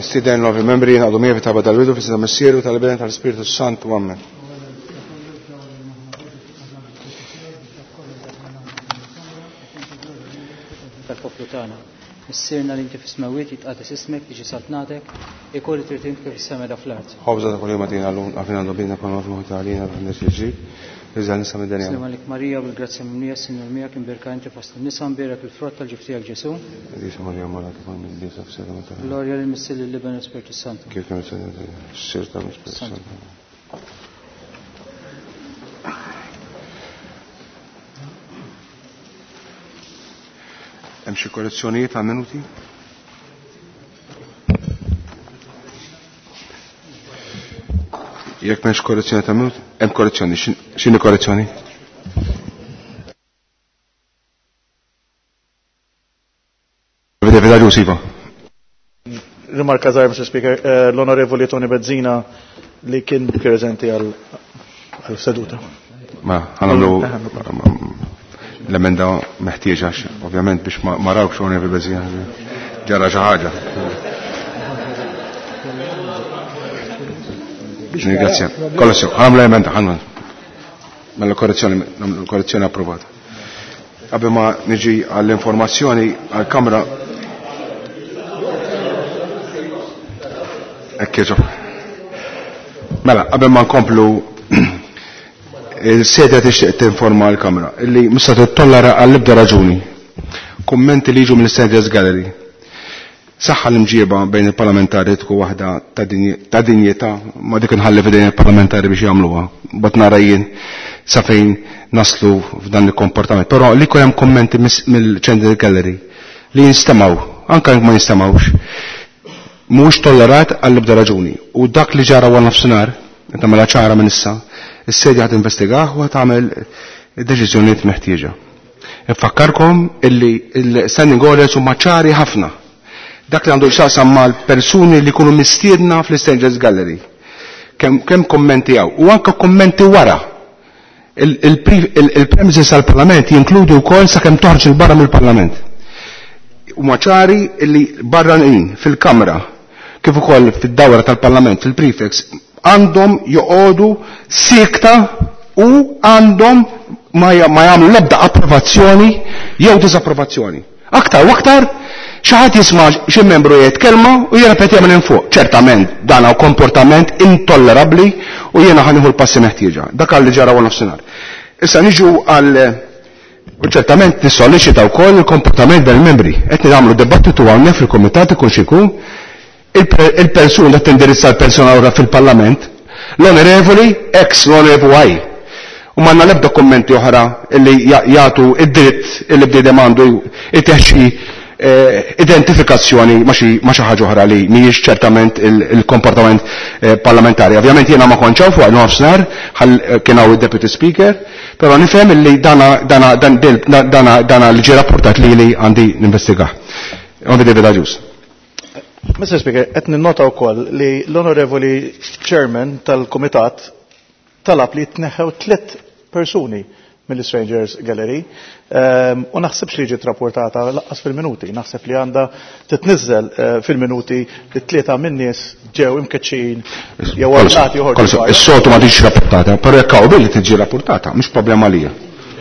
Nistiden novi membri għadu mievi ta' badal-widu fi s-sidam s-sieru tal-benen tal-Spiritu Santu għammen. Tal-poplu tagħna. Issirna li inti fis-smawiet jitqates ismek tiġi saltnatek ikolli trid inti kif is-semeda fl-art. Ħobża ta' kull matina l-lum għafina dobina kon għafna għalina għafna xieġi. Rizal nisa mid-denja. Sallam għalik Marija bil-grazzja mimlija s-sinjur mijak imbirka inti fost n-nisa mbirek il-frott tal-ġiftijak Ġesu. Disa Marija Malata kon minn disa f-sera meta. Glorja li missil il-liben Spiritu Santu. Kif kemm s-sir ta' Spiritu Santu. Hemm xi korrezzjonijiet għal minuti? Jekk m'hemmx korrezzjoni ta' minuti? Hemm korrezzjoni. X'inhi korrezzjoni? Veda Giusiva. Rimarka żgħar, Mr. Speaker, l-Onorevoli Tony Bezzina li kien preżenti għal seduta. Ma ħanamlu l-emenda meħtieġa, ovvjament biex ma rawx Onorevoli Bezzina ġara xi ħaġa. Grazie. Kolossew, għamlu emenda, għamlu. Mela korrezzjoni approvata. Qabel ma niġi għall-informazzjoni għall-Kamra ekkeġo. Mela, qabel ma nkomplu il-sedja tixtieq tinforma l-Kamra illi mista tittollara għall-ibda raġuni kummenti li jiġu mill-Studios Gallery. Saħħa l-imġieba bejn il-parlamentari tkun waħda ta' dinjeta ma dik inħalli f'din il-parlamentari biex jagħmluha. Bad nara jien sa fejn naslu f'dan il-komportament. Però li jkun hemm kommenti mill-Studios Gallery li jinstemaw, anke ma jinstemawx, mhuwiex tollerat għall-ibda raġuni. U dak li ġara wara nofsinhar, tagħmilha ċara minn issa, is-sedja ħad investigah u tagħmel id-deċiżjonijiet meħtieġa. Infakkarkom illi il-standing orders huma ċari ħafna. Dak li għandu xaqsam mal persuni li kunu mistiedna fl-Studios Gallery. Kem kommenti għaw. U anka kommenti wara. Il-premises għal-parlament jinkludu u kol sa' kem toħarġ il-barra mill-parlament. U maċari li barranin fil-kamra, kif ukoll fid-dawra tal-parlament, fil-prefix, għandhom joqodu sikta u għandhom ma jagħmlu l-ebda approvazzjoni jew disapprovazzjoni. Aktar u aktar xaħat jisma' xi membru jitkellma u jirrepeti minn fuq. Ċertament dan hawn komportament intollerabbli u jiena ħanieħu l-passi meħtieġa. Dak li ġara wara nofsinhar. Issa niġu għal ċertament nissolliċita wkoll il-komportament tal-membri. Qed nagħmlu dibattitu hawnhekk fil-kumitat ikun xi jkun il-persuna qed tindirizza l-persuna ora fil-Parlament, l-onorevoli ex l-onorevoli u manna l-ebda kommenti oħra illi jagħtu id-dritt illi bdej demandu iteħxi identifikazzjoni ma xi ħaġa oħra li mhijiex ċertament il-komportament parlamentari. Ovvjament jiena ma konċaw fuq nofsinhar kien hawn id-Deputy Speaker, però nifhem illi dana li ġie rapportat li għandi ninvestigah. David Agius. Mr. Speaker, qed ninnota wkoll li l-Onorevoli Chairman tal-Kumitat talab li tneħħew 3 persuni mill-Strangers Gallery u naħsebx li ġiet rapportata laqqas fil-minuti. Naħseb li għandha titniżel fil-minuti li 3 min-nies ġew imkeċċin jew għallati joħorġu. Is-soltu ma tiġix rapportata, però jekk hawn billi tiġi rapportata, mhux problema lija.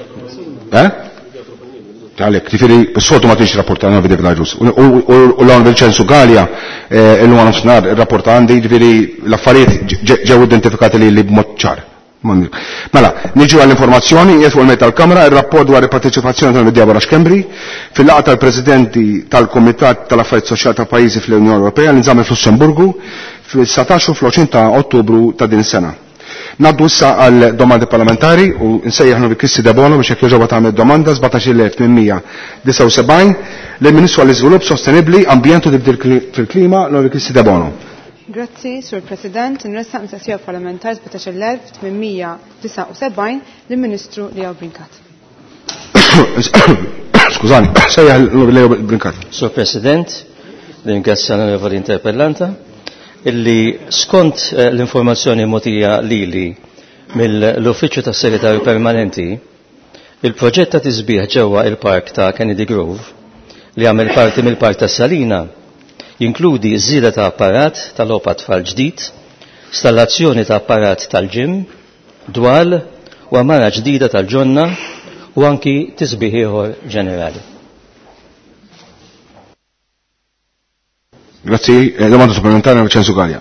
Għalek, tifiri, s-soltu ma tiġix rapportata ma bidek naġus. U l-għon Vincenzo Gallia, il-għan snar, il-rapporta għandi, tifiri, l-affarijiet ġew identifikati li b'mod ċar. Mela, niġu għall-informazzjoni, jitfu l-meta l-Kamra, il-rapport dwar il-parteċipazzjoni tal-Medja Barax Kembri, fil-laqa tal-Presidenti tal-Komitat tal-Affarijiet Soċjali ta' Pajjiżi fl-Unjoni Ewropea li nżammel fl-Lussemburgu fil-19 u fl-20 ta' Ottubru ta' din is-sena. Naddu issa għal domandi parlamentari u nsejjaħnu bi Kristi Debono biex jekk joġoba tagħmel domanda 17,879 lill-Ministru għall-Iżvilupp Sostenibbli, Ambjent u Tibdil fil-Klima l Kristi Debono. Grazzi, Sur President, nressaq mistoqsija parlamentari 17,879 lill-Ministru Leo Brincat. Skużani, sejjaħ Leo Brincat. Sur President, ringrazzja l-onorevoli interpellanta illi skont l-informazzjoni motija lili mill-Uffiċċju tas-Segretarju Permanenti, il-proġett ta' tisbieħ ġewwa il-Park ta' Kennedy Grove li għamel parti mill-Park ta' Salina jinkludi żieda ta' apparat tal-opa tfal ġdid, installazzjoni ta' apparat tal-ġim, dwal u għamara ġdida tal-ġonna u anki tisbieħ ieħor ġenerali. Grazzi, domanda supplementare Vincenzo Gallia.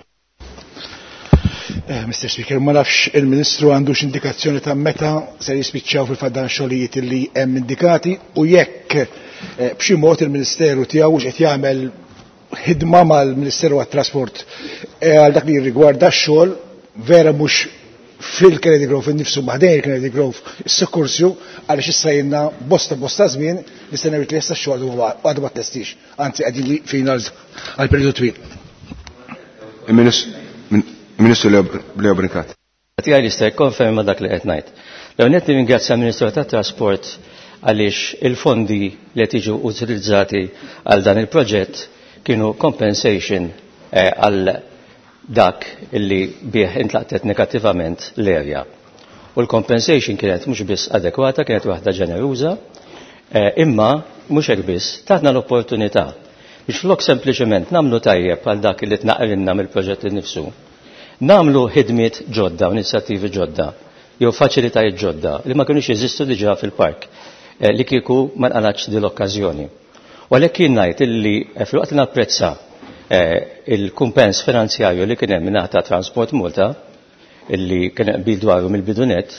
Mr. Speaker, ma nafx il-Ministru għandux indikazzjoni ta' meta se jispiċċaw fil-faddan xogħlijiet li hemm indikati u jekk b'xi mod il-Ministeru tiegħu qed jagħmel ħidma mal-Ministeru għat-Trasport għal dak li rigwarda x-xogħol vera mhux fil-Kennedy Grove innifsu maħdejn il-Kennedy Grove is-sokkursju għaliex issa jenna bosta żmien li se ngħid li issa x-xogħol għadu ma ttestix, anzi qegħdin fina għal perjodu twil. Ministru Leo Brincat. Tiegħi jista' jikkonferma dak li qed ngħid. L-għonet ringrazzja l-Ministru tat-Trasport għaliex il-fondi li qed jiġu utilizzati għal dan il-proġett kienu compensation għal dak illi bih intlaqtet negattivament l-erja. U l-compensation kienet mhux biss adekwata, kienet waħda ġeneruża, imma mhux hekk biss tatna l-opportunità biex flok sempliċement nagħmlu tajjeb għal dak li tnaqrilna mill-proġett innifsu. Namlu ħidmiet ġodda, inizjattivi ġodda, jew faċilitajiet ġodda li ma kienux jeżistu diġà fil-park li kieku ma nqalaqx din l-okkażjoni. U għalhekk jien ngħid illi fil-waqt li napprezza il-kumpens finanzjarju li kien hemm mingħata Transport Malta illi kien qbil dwaru mill-bidunet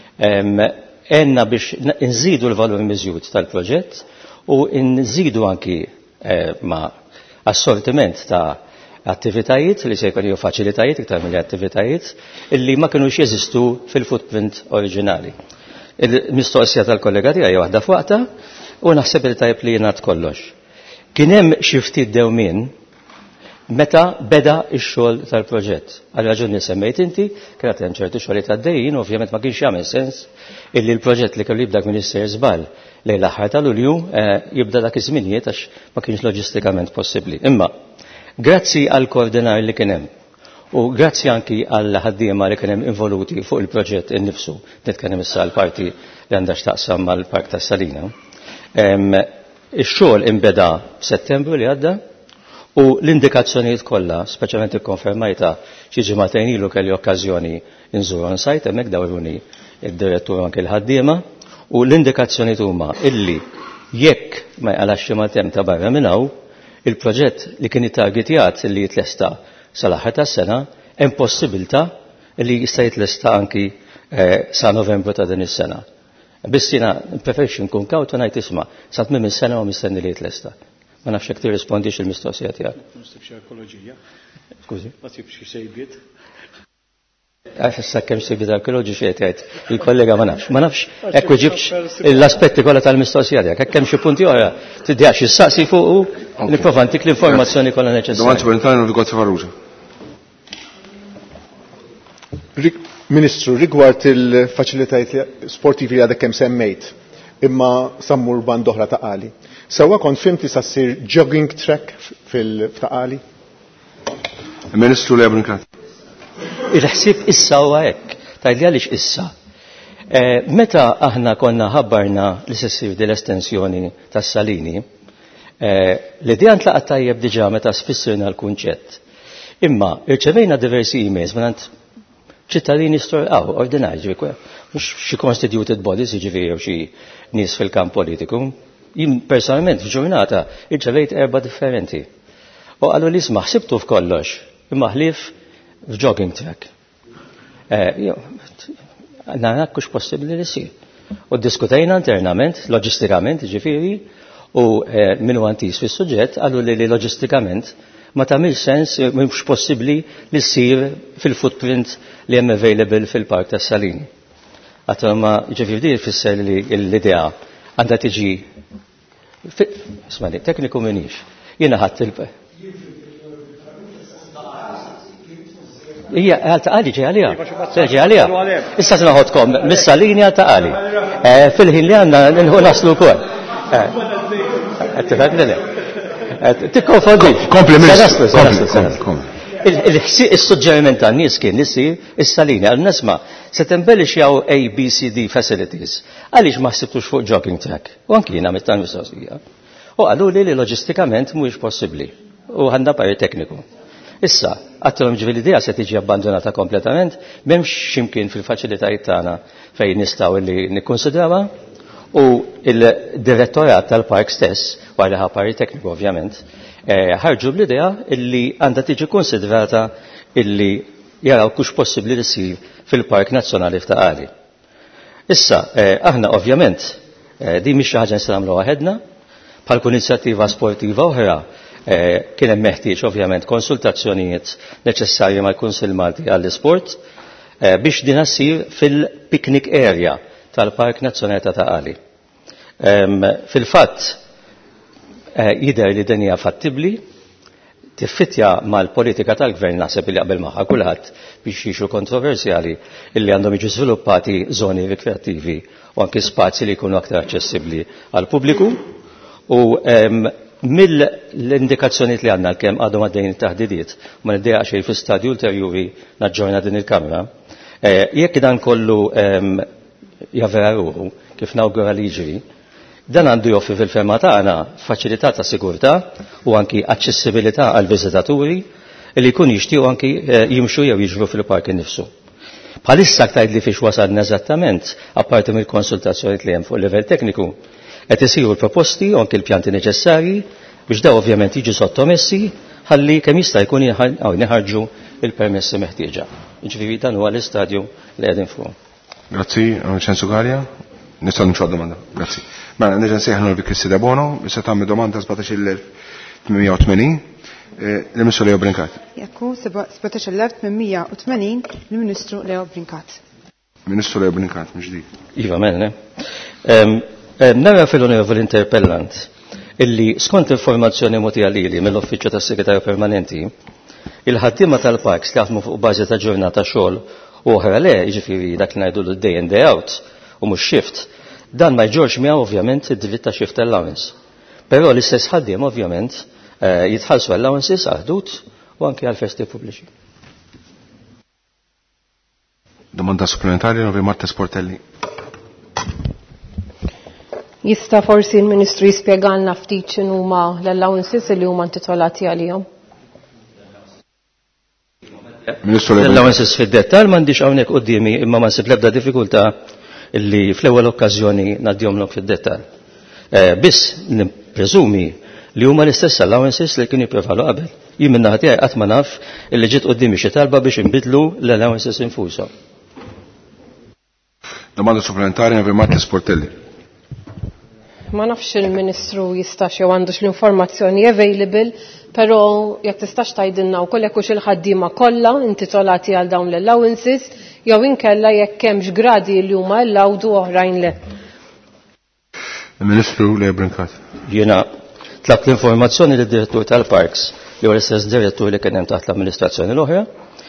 għenna biex nżidu l-valur miżjud tal-proġett u nżidu anki ma' assortiment ta' attivitajiet li se jkunu faċilitajiet iktar milli attivitajiet illi ma kinux jeżistu fil-footprint oriġinali. Il-mistoqsija tal-kollega tiegħi waħda fuqta u naħseb li tajb li jingħad kollox. Kien hemm xi ftit dewmien meta beda x-xogħol tal-proġett. Għal raġuni semmejt inti, kienet hemm ċerti xogħlijiet għaddejjin, ovvjament ma kienx jagħmel sens illi l-proġett li kellu jibda Minister żball lejn l-aħħar ta' Lulju jibda dak iż-żminijiet għax ma kienx loġistikament possibbli. Imma grazzi għal koordinar li kien hemm u grazzi anki għal ħaddiema li kien hemm involuti fuq il-proġett innifsu, nitkellem issa l-parti li għandha x'taqsam mal-Park tas-Salina. Ix-xogħol imbeda f'Settembru li għadda u l-indikazzjonijiet kollha, speċjalment ikkonfermajta xi ġimagħtejn ilu kelli okkażjoni inżur on site hemmhekk dawruni id-direttur anke l-ħaddiema u l-indikazzjonijiet huma illi jekk ma jqalax xi matem ta' barra minn hawn il-proġett li kien ittargetjat li jitlesta sal-aħħar tas-sena hemm possibilità li jista' jitlesta anki sa Novembru ta' din is-sena. Biss jiena preferixxi nkun kawt u ngħid isma' sa tmiem is-sena u mistenni li jitlesta. Ma nafx hekk tirrispondix il-mistoqsija tiegħek. Skużi. Ma tibx sejbiet. Issa kemm sejbiet arkeoloġiċi qed jgħid il-kollega ma nafx hekk ġibx l-aspetti kollha tal-mistoqsija tiegħek. Hekk hemm xi punti oħra tiddiax issaqsi fuq nipprova ntik l-informazzjoni kollha neċessarja. Ministru, rigward il-faċilitajiet sportivi li għadek kemm semmejt, imma sammur band oħra ta' qali. Sewa konfirmti sa ssir jogging track fil-taqali? Ministru Leo Brincat. Il-ħsieb issa huwa hekk, tajli għaliex issa. Meta aħna konna ħabbarna li se ssir l-estensjoni tas-Salini, l-idea ntlaqat tajjeb diġà meta sfissirna l-kunċett. Imma irċevejna diversi emails minn ċittadini storqaw, ordinarji, mhux xi constituted bodies, jiġifieri jew xi nies fil-kamp politiku. Jien personalment f'ġurnata irċevejt 4 differenti. U qalu li isma' ħsibtu f'kollox, imma ħlief f'jogging track. Narak kux possibbli li ssir. U ddiskutejna internament, loġistikament, jiġifieri, u minnu antis fis-suġġett qalu li loġistikament ma tagħmilx sens mhux possibbli li ssir fil-footprint li hemm available fil-Park tas-Salini. Għatma ġifieri fisser li l-idea għandha tiġi ismani, tekniku minix. Jiena ħadd Hija għal-taqali ġej għalija. Issa t-naħodkom, mis-Salini għal-taqali. Fil-ħin li għandna nħu naslu wkoll. Għattifak l-le. Tikkonfondi. Il-suġġeriment ta' nies kien nisir is-Salini għal nesma se tembellix jaw ABCD facilities. Għaliex ma ħsibtux fuq jogging track. U anki jiena mit-tan mistoqsija. U qalu li loġistikament mhuwiex possibbli. u għandna parir tekniku. Issa, għattilhom ġifieri idea se tiġi abbandonata kompletament, m'hemmx x'imkien fil-faċilitajiet tagħna fejn nistgħu li nikkonsidrawha u il-direttorat tal-park stess, wara parir tekniku ovvjament, ħarġu bl-idea illi għandha tiġi konsidrata illi jaraw kux possibbli li ssir fil-Park Nazzjonali f'Taqali. Issa, aħna ovvjament di mhix xi ħaġa nistgħu nagħmlu waħedna, bħal kull inizjattiva sportiva oħra kien hemm meħtieġ ovvjament konsultazzjonijiet neċessarji mal-Kunsill Malti għall-Isport biex din ssir fil-picnic area tal-Park Nazzjonali ta' Taqali. Fil-fatt jidher li din hija fattibbli, tiffitja mal-politika tal-gvern naħseb li qabel magħha kulħadd biex jiexu kontroversjali illi għandhom jiġu żviluppati żoni rikreattivi u anke spazji li jkunu aktar aċċessibbli għal pubbliku u mill-indikazzjonijiet li għandna kemm għadhom għaddejjin it-taħdidiet ma niddejja xejn fi-stadju ulterjuri naġġorna din il-Kamra. Jekk dan kollu javera ruħu kif nawgura li jiġri, dan għandu joffri fil-ferma tagħna faċilità ta' sigurtà u anki aċċessibilità għal viżitaturi li jkun jixtiequ anki jimxu jew jiġru fil-park innifsu. Bħalissa aktar li fiex wasalna eżattament, apparti mill-konsultazzjonijiet li hemm fuq livell tekniku, qed isiru l-proposti u anki l-pjanti neċessarji biex daw ovvjament jiġu sottomessi ħalli kemm jista' jkun neħarġu il-permessi meħtieġa. Jiġifieri dan huwa l-istadju li qegħdin fuq. Grazzi, Ċensu Galja. Nistgħu nimxu domanda. Grazzi. Mela nerġa' nsejħnu l-Kristi Debono, issa tagħmel domanda 17,880 l-Ministru Leo Brincat. Jekku 17,880 l-Ministru Leo Brincat. Ministru Leo Brincat, mhux dik. Iva, menne. Nara fil-onorevoli interpellant illi skont informazzjoni mogħtija lili mill-Uffiċċju tas-Segretarju Permanenti, il-ħaddiema tal-parks li jaħdmu fuq bażi ta' ġurnata xogħol u oħra le, jiġifieri dak li ngħidu day in day out u mhux shift, dan ma jġorx miegħu ovvjament id-dritt ta' shift allowance. Però l-istess ħaddiem ovvjament jitħallsu allowances għaħdut u anke għal festi pubbliċi. Domanda supplementari Novi Marta Sportelli. Jista' forsi l-Ministru jispjegalna ftit x'inhuma l-allowances li huma intitolati għalihom? L-allowances fid-dettall m'għandix hawnhekk qudiemi imma ma nsib l-ebda diffikultà illi fl-ewwel okkażjoni ngħaddihomlok fid-dettall. Biss nippreżumi li huma l-istess allowances li kienu jipprevalu qabel. Jien minn naħa tiegħi qatt ma naf illi ġiet qudiemi xi talba biex inbidlu l-allowances infushom. Domanda supplementari Novi Marta Sportelli. Ma nafx il-Ministru jistax jew għandux l-informazzjoni available, però jekk tistax tgħidilna wkoll jekk hux il-ħaddiema kollha intitolati għal dawn l-allowances jew inkella jekk hemmx gradi li huma allowdu oħrajn le. Il-Ministru Leo Brincat. Jiena tlabt l-informazzjoni lid direttur tal-Parks li huwa l-istess direttur li kien hemm taħt l-amministrazzjoni l-oħra.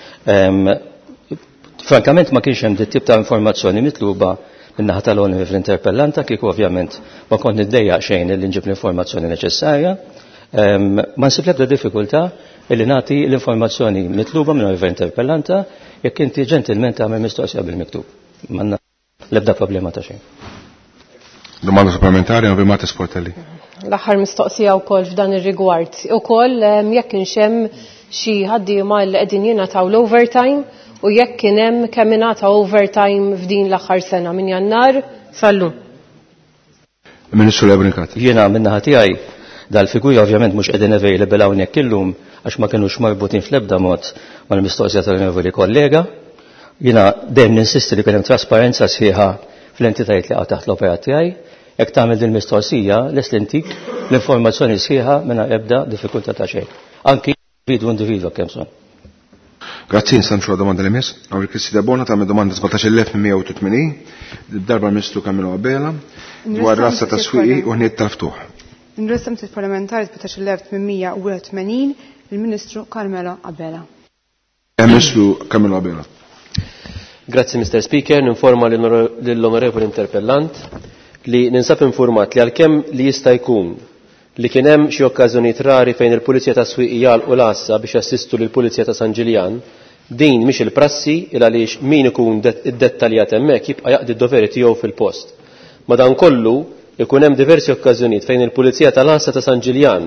Frankament ma kienx hemm dit tip ta' informazzjoni mitluba min-naħa tal-onri fl-interpellanta kieku ovvjament ma kont niddejjaq xejn li nġib l-informazzjoni neċessarja. Ma nsib l-ebda diffikultà li nagħti l-informazzjoni mitluba minn interpellanta jekk inti ġentilment tagħmel mistoqsija bil-miktub. M'għandna l-ebda problema ta' xejn. Domanda supplementari Novi Marta Sportelli. L-aħħar mistoqsija wkoll f'dan ir-rigward. Ukoll jekk kienx hemm xi ħaddiema li qegħdin jingħataw l-overtime u jekk kien hemm kemm ingħata overtime f'din l-aħħar sena minn Jannar sallu. Ministru Leo Brincat. Jiena min-naħa tiegħi dal-figuri ovvjament mhux qegħdin available hawnhekk illum għax ma kinux marbutin fl-ebda mod mal-mistoqsija tal-onorevoli kollega. Jiena dejjem ninsisti li kien hemm trasparenza sħiħa fl-entitajiet li taħt l-operat tiegħi. Jekk tagħmel din mistoqsija les lintik l-informazzjoni sħiħa mingħajr ebda diffikultà ta' xejn. Anki individwu kemm son. Grazzi, nsanxu domanda l-emis. Għawri Kristi Debono ta' domanda 17,180 darba l-Ministru Camillo Abela dwar rassa ta' swieqi u ħniet tal-ftuħ. Nressam parlamentari 17,881 il-Ministru Carmelo Abela. Ministru Camillo Abela. Grazzi Mr. Speaker, ninforma l-onorevoli interpellant li ninsab informat li għalkemm li jista' jkun li kien hemm xi okkażjonijiet rari fejn il-Pulizija ta' Swieq jgħalqu l-assa biex jassistu lill-Pulizija ta' San Ġiljan, din mhix il-prassi il għaliex min ikun iddettaljat hemmhekk jibqa' jaqdi d-doveri tiegħu fil-post. Madankollu ikun hemm diversi okkażjonijiet fejn il-Pulizija tal-Assa ta' San Ġiljan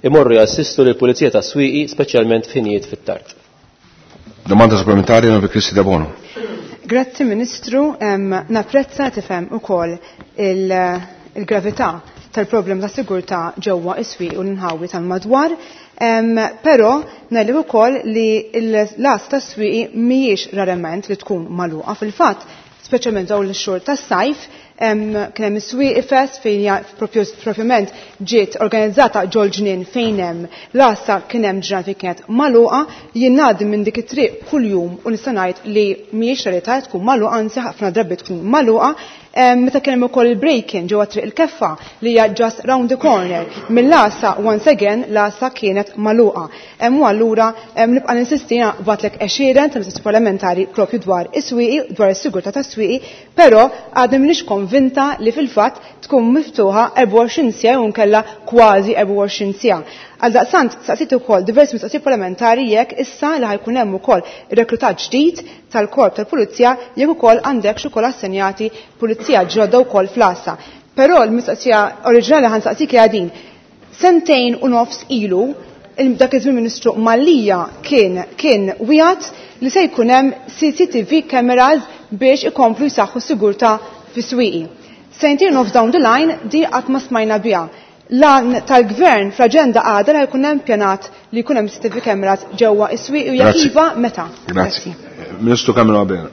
imorru jassistu lill-Pulizija tas-Swieqi speċjalment f'ħinijiet fit-tard. Domanda supplementari Onorevole Cristi De Bono. Grazzi Ministru, napprezza tifhem ukoll il-gravità tal-problem ta' sigurtà ġewwa is-swieq u l-inħawi tal-madwar, però ngħidlek ukoll li l-as tas-swieqi mhijiex rarament li tkun magħluqa fil-fatt, speċjalment dawn l-xhur tas-sajf, kien hemm is-swieq fest fejn propjament ġiet organizzata ġol ġnien fejn hemm l-assa kien hemm ġrafi kienet magħluqa, jien ngħaddi minn dik it-triq kuljum u nista' ngħid li mhijiex rarità tkun magħluqa, anzi ħafna drabi tkun magħluqa. Meta kien hemm ukoll il-break-in ġewwa triq il-Keffa li hija just round the corner mill-assa once again l-assa kienet magħluqa. U allura nibqa' ninsisti bagħtlek għexieren ta' mistoqsijiet parlamentari propju dwar is-swieqi, dwar is-sigurtà tas-swieqi, però għadha m'iniex konvinta li fil-fatt tkun miftuħa 24 siegħa u nkella kważi 24 siegħa. Għaldaqstant saqsit ukoll diversi mistoqsijiet parlamentari jekk issa li ħajkun hemm ukoll rekrutat ġdid tal-korp tal-Pulizija jekk ukoll għandek xi ukoll assenjati pulizija ġodda wkoll fl-assa. Però l-mistoqsija oriġinali ħansaqsik hija din. 2 u nofs ilu dak iż-żmien Ministru Mallija kien wieħed li se jkun hemm CCTV cameras biex ikomplu jsaħħu s-sigurtà fis-swieqi. 2 u nofs down the line di qatt ma smajna biha. Lan tal-gvern fl-aġenda għada li jkun hemm pjanat li jkun hemm CCTV cameras ġewwa is-swieq u jekk iva meta. Grazzi. Ministru Kamil Abena.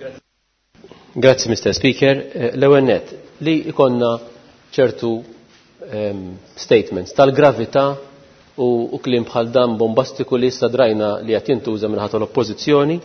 Grazzi Mr. Speaker. L-ewwel nett li jkollna ċertu statements tal-gravità u kliem bħal dan bombastiku li issa drajna li qed jintuża minħata l-oppożizzjoni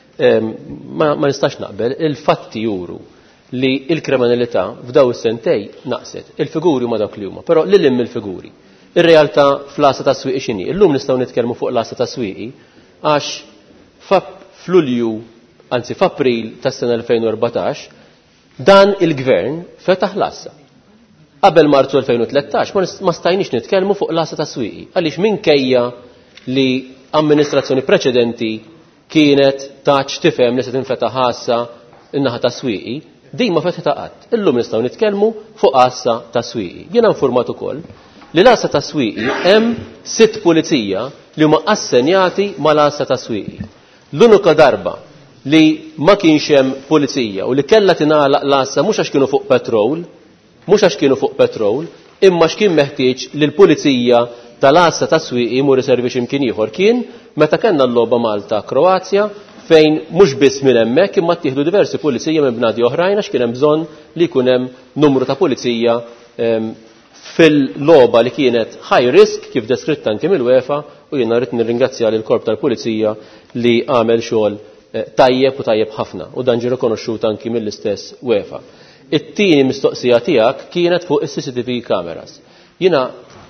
ma nistax naqbel. Il-fatti juru li il-kriminalità f'daw is-sentej naqset. Il-figuri ma dawk li huma, però lil hemm il-figuri. Ir-realtà fl-assa ta' swieqi x'inhi. Illum nistgħu nitkellmu fuq l-assa ta' swieqi għax f'Lulju, anzi f'April tas-sena 2014, dan il-gvern fetaħ l-assa. Qabel Marzu 2013 ma stajniex nitkellmu fuq l-assa ta' swieqi għaliex minkejja li amministrazzjoni preċedenti kienet taċ tifhem li se tinfetaħ assa in-naħa ta' swieqi. Din ma fetħita qatt. Illum nistgħu nitkellmu fuq assa ta' swieqi. Jiena informat ukoll li l-assa ta' swieqi hemm 6 pulizija li huma assenjati mal-assa ta' swieqi. L-unika darba li ma kienx hemm pulizija u li kellha tingħalaq l-assa mhux għax kienu fuq petrol, imma x'kien meħtieġ li l-pulizija tal-assa ta' swieqi jmur iservi x'imkien ieħor kien meta kellna l-logħba Malta Kroazja fejn mhux biss minn hemmhekk imma ttieħdu diversi pulizija minn bnadi oħrajn għax kien hemm bżonn li jkun hemm numru ta' pulizija fil-logħba li kienet high risk kif deskritt anke mill-UEFA u jiena rrid nirringrazzja lil korp tal-pulizija li għamel xogħol tajjeb u tajjeb ħafna u dan ġie rikonoxxut anke mill-istess UEFA. It-tieni mistoqsija tiegħek kienet fuq is-CCTV cameras. Jiena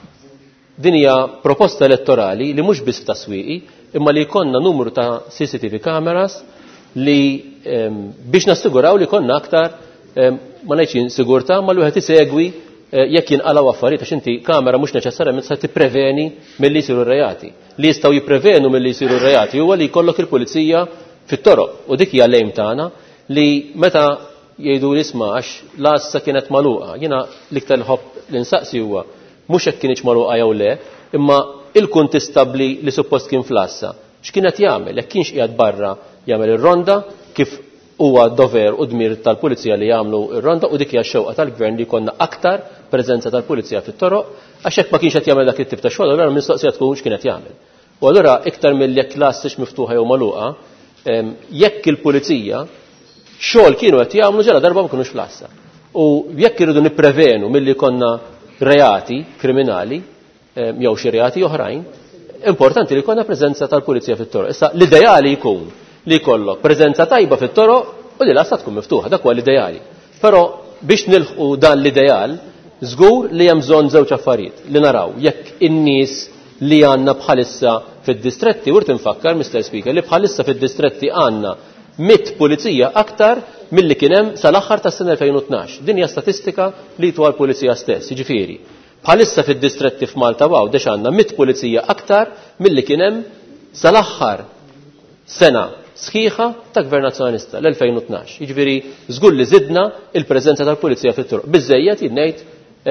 din hija proposta elettorali li mhux biss ta' swieqi imma li jkollna numru ta' CCTV cameras li biex nassiguraw li jkollna aktar ma ngħidx sigurtà ma l-wieħed isegwi jekk jinqalgħu affarijiet għax inti kamera mhux neċessarjament se tippreveni milli jsiru r-reati. Li jistgħu jipprevenu milli jsiru r-reati huwa li jkollok il-pulizija fit-toroq u dik hija l-ejm tagħna li meta jgħidu l-isma' għax l-assa kienet magħluqa. Jiena l-iktar ħobb li nsaqsi huwa mhux hekk kienx magħluqa jew le, imma il-kunt istabbli li suppost kien fl-assa. X'kienet jagħmel? Jekk kienx qiegħed barra jagħmel ir-ronda kif huwa dover u dmir tal-pulizija li jagħmlu r-ronda u dik hija x-xewqa tal-gvern li jkollna aktar preżenza tal-pulizija fit-toroq għax hekk ma kienx qed jagħmel dak it-tip ta' xogħol, allura mistoqsija tkun x'kienet jagħmel. U allura iktar milli jekk l-assix miftuħa jew magħluqa, jekk il-pulizija xogħol kienu qed jagħmlu ġara darba ma kinux fl-assa. U jekk irridu nipprevenu milli konna reati kriminali jew xi reati oħrajn, importanti li jkollna preżenza tal-pulizija fit-toroq. Issa l-ideali jkun li jkollok preżenza tajba fit-toroq u li l-assa tkun miftuħa, dak huwa l-ideali. Però biex nilħqu dan l-ideal, żgur li hemm bżonn żewġ affarijiet li naraw jekk in-nies li għandna bħalissa fid-distretti u tinfakkar Mr. Speaker li bħalissa fid-distretti għandna 100 pulizija aktar milli kien hemm sal-aħħar tas-sena 2012. Din hija statistika li twa l-pulizija stess, jiġifieri. Bħalissa fid-distretti f'Malta dex għandna 100 pulizija aktar milli kien hemm sal-aħħar sena sħiħa ta' gvern nazzjonalista l-2012. Jiġifieri żgur li żidna il-preżenza tal-pulizija fit-toroq. Biżejjed jgħid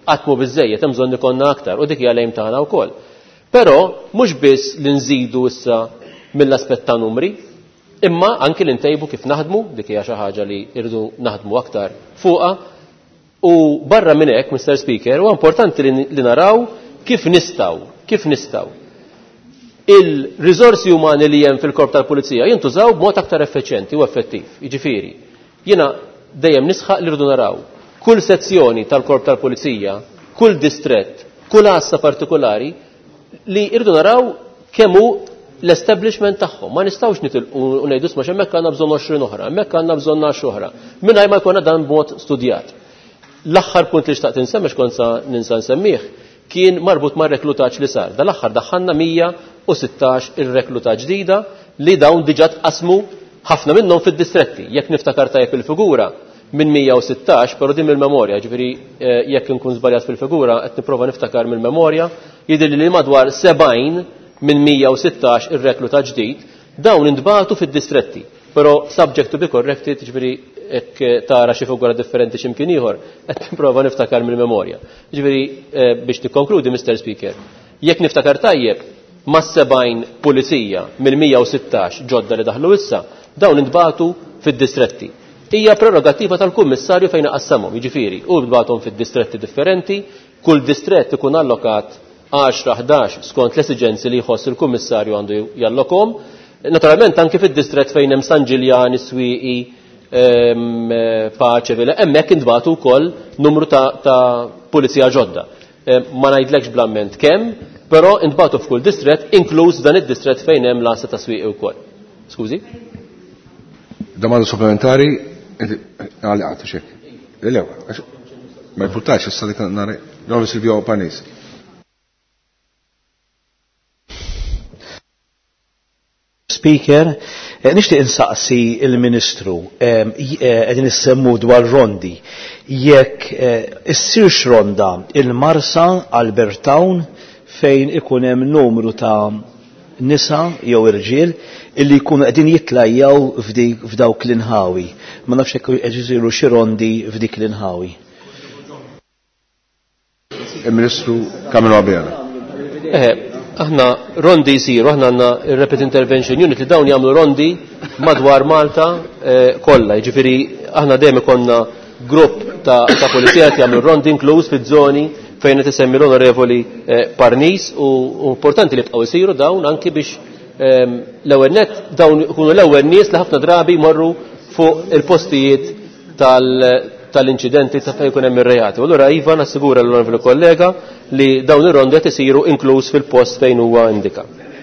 qatt mhu biżejjed hemm bżonn ikollna aktar u dik hija l-ejm tagħna wkoll. Però mhux biss li nżidu issa mill-aspett ta' numri, imma anke li ntejbu kif naħdmu, dik hija xi ħaġa li rridu naħdmu aktar fuqha. U barra minn hekk, Mr. Speaker, huwa importanti li naraw kif nistgħu il-riżorsi umani li hemm fil-korp tal-pulizija jintużaw b'mod aktar effiċjenti u effettiv. Jiġifieri, jiena dejjem nisħaq li rridu naraw kull sezzjoni tal-korp tal-pulizija, kull distrett, kull assa partikolari li rridu naraw kemm hu l-establishment tagħhom. Ma nistgħux nitilqu u ngħidu ma hemmhekk għandna bżonn 20 oħra, hemmhekk għandna bżonn 10 oħra. Mingħajr ma jkollna dan b'mod studjat. L-aħħar punt li xtaqt insemmi x'kont ninsa nsemmih kien marbut mar-reklutaġġ li sar. Dal-aħħar daħħalna 116 ir-reklutaġġ ġdida li dawn diġà tqasmu ħafna minnhom fid-distretti. Jekk niftakar tajjeb il-figura minn 116, però din mill-memorja, ġifieri jekk inkun żbaljat fil-figura qed nipprova niftakar mill-memorja, jidhirli li madwar 70 minn 116 ir-rekluta ġdid dawn intbagħtu fid-distretti. Però subject to be corrected, ġifieri hekk tara xi figura differenti x'imkien ieħor, qed nipprova niftakar mill-memorja. Ġifieri biex nikkonkludi, Mr. Speaker, jekk niftakar tajjeb ma' 70 pulizija mill-116 ġodda li daħlu issa, dawn intbagħtu fid-distretti. Hija prerogattiva tal-kummissarju fejn qassamhom, jiġifieri u ntbagħtuhom fid-distretti differenti, kull distrett ikun allokat 10-11 skont l-esiġenzi li jħoss il-kummissarju għandu jallokom. Naturalment anke fid-distrett fejn hemm San Ġiljan, Swieqi, Paċe, hemmhekk intbagħtu wkoll numru ta' pulizija ġodda. Ma ngħidlekx blamment kemm, però intbagħtu f'kull distrett, inkluż dan id-distrett fejn hemm l-assa ta' Swieqi wkoll. Skużi? Domanda supplementari għalli għatu xek. Lew, ma jpurtax issa dik nara Ron Silvio Panis. Speaker, nixtieq insaqsi il-Ministru qegħdin issemmu dwar rondi. Jekk issirx ronda il-Marsa Albertown fejn ikun hemm numru ta' nisa jew irġiel illi jkunu qegħdin jitlajjaw f'dawk l-inħawi. Ma nafx hekk qed isiru xi rondi f'dik l-inħawi. Il-Ministru Kamil Abjana. Aħna rondi jsiru, aħna għandna Rapid Intervention Unit li dawn jagħmlu rondi madwar Malta kollha. Jiġifieri aħna dejjem ikollna grupp ta' pulizija li jagħmlu rondi inkluż fiż-żoni fejn qed isemmi l-Onorevoli Parnis u importanti li bqgħu jsiru dawn anki biex l-ewwel nett dawn ikunu l-ewwel nies li ħafna drabi jmorru fuq il-postijiet tal-inċidenti ta' fejn ikun hemm ir-reati. Allura iva nassigura l-onorevoli kollega li dawn ir-rondi qed isiru inkluż fil-post fejn huwa indika.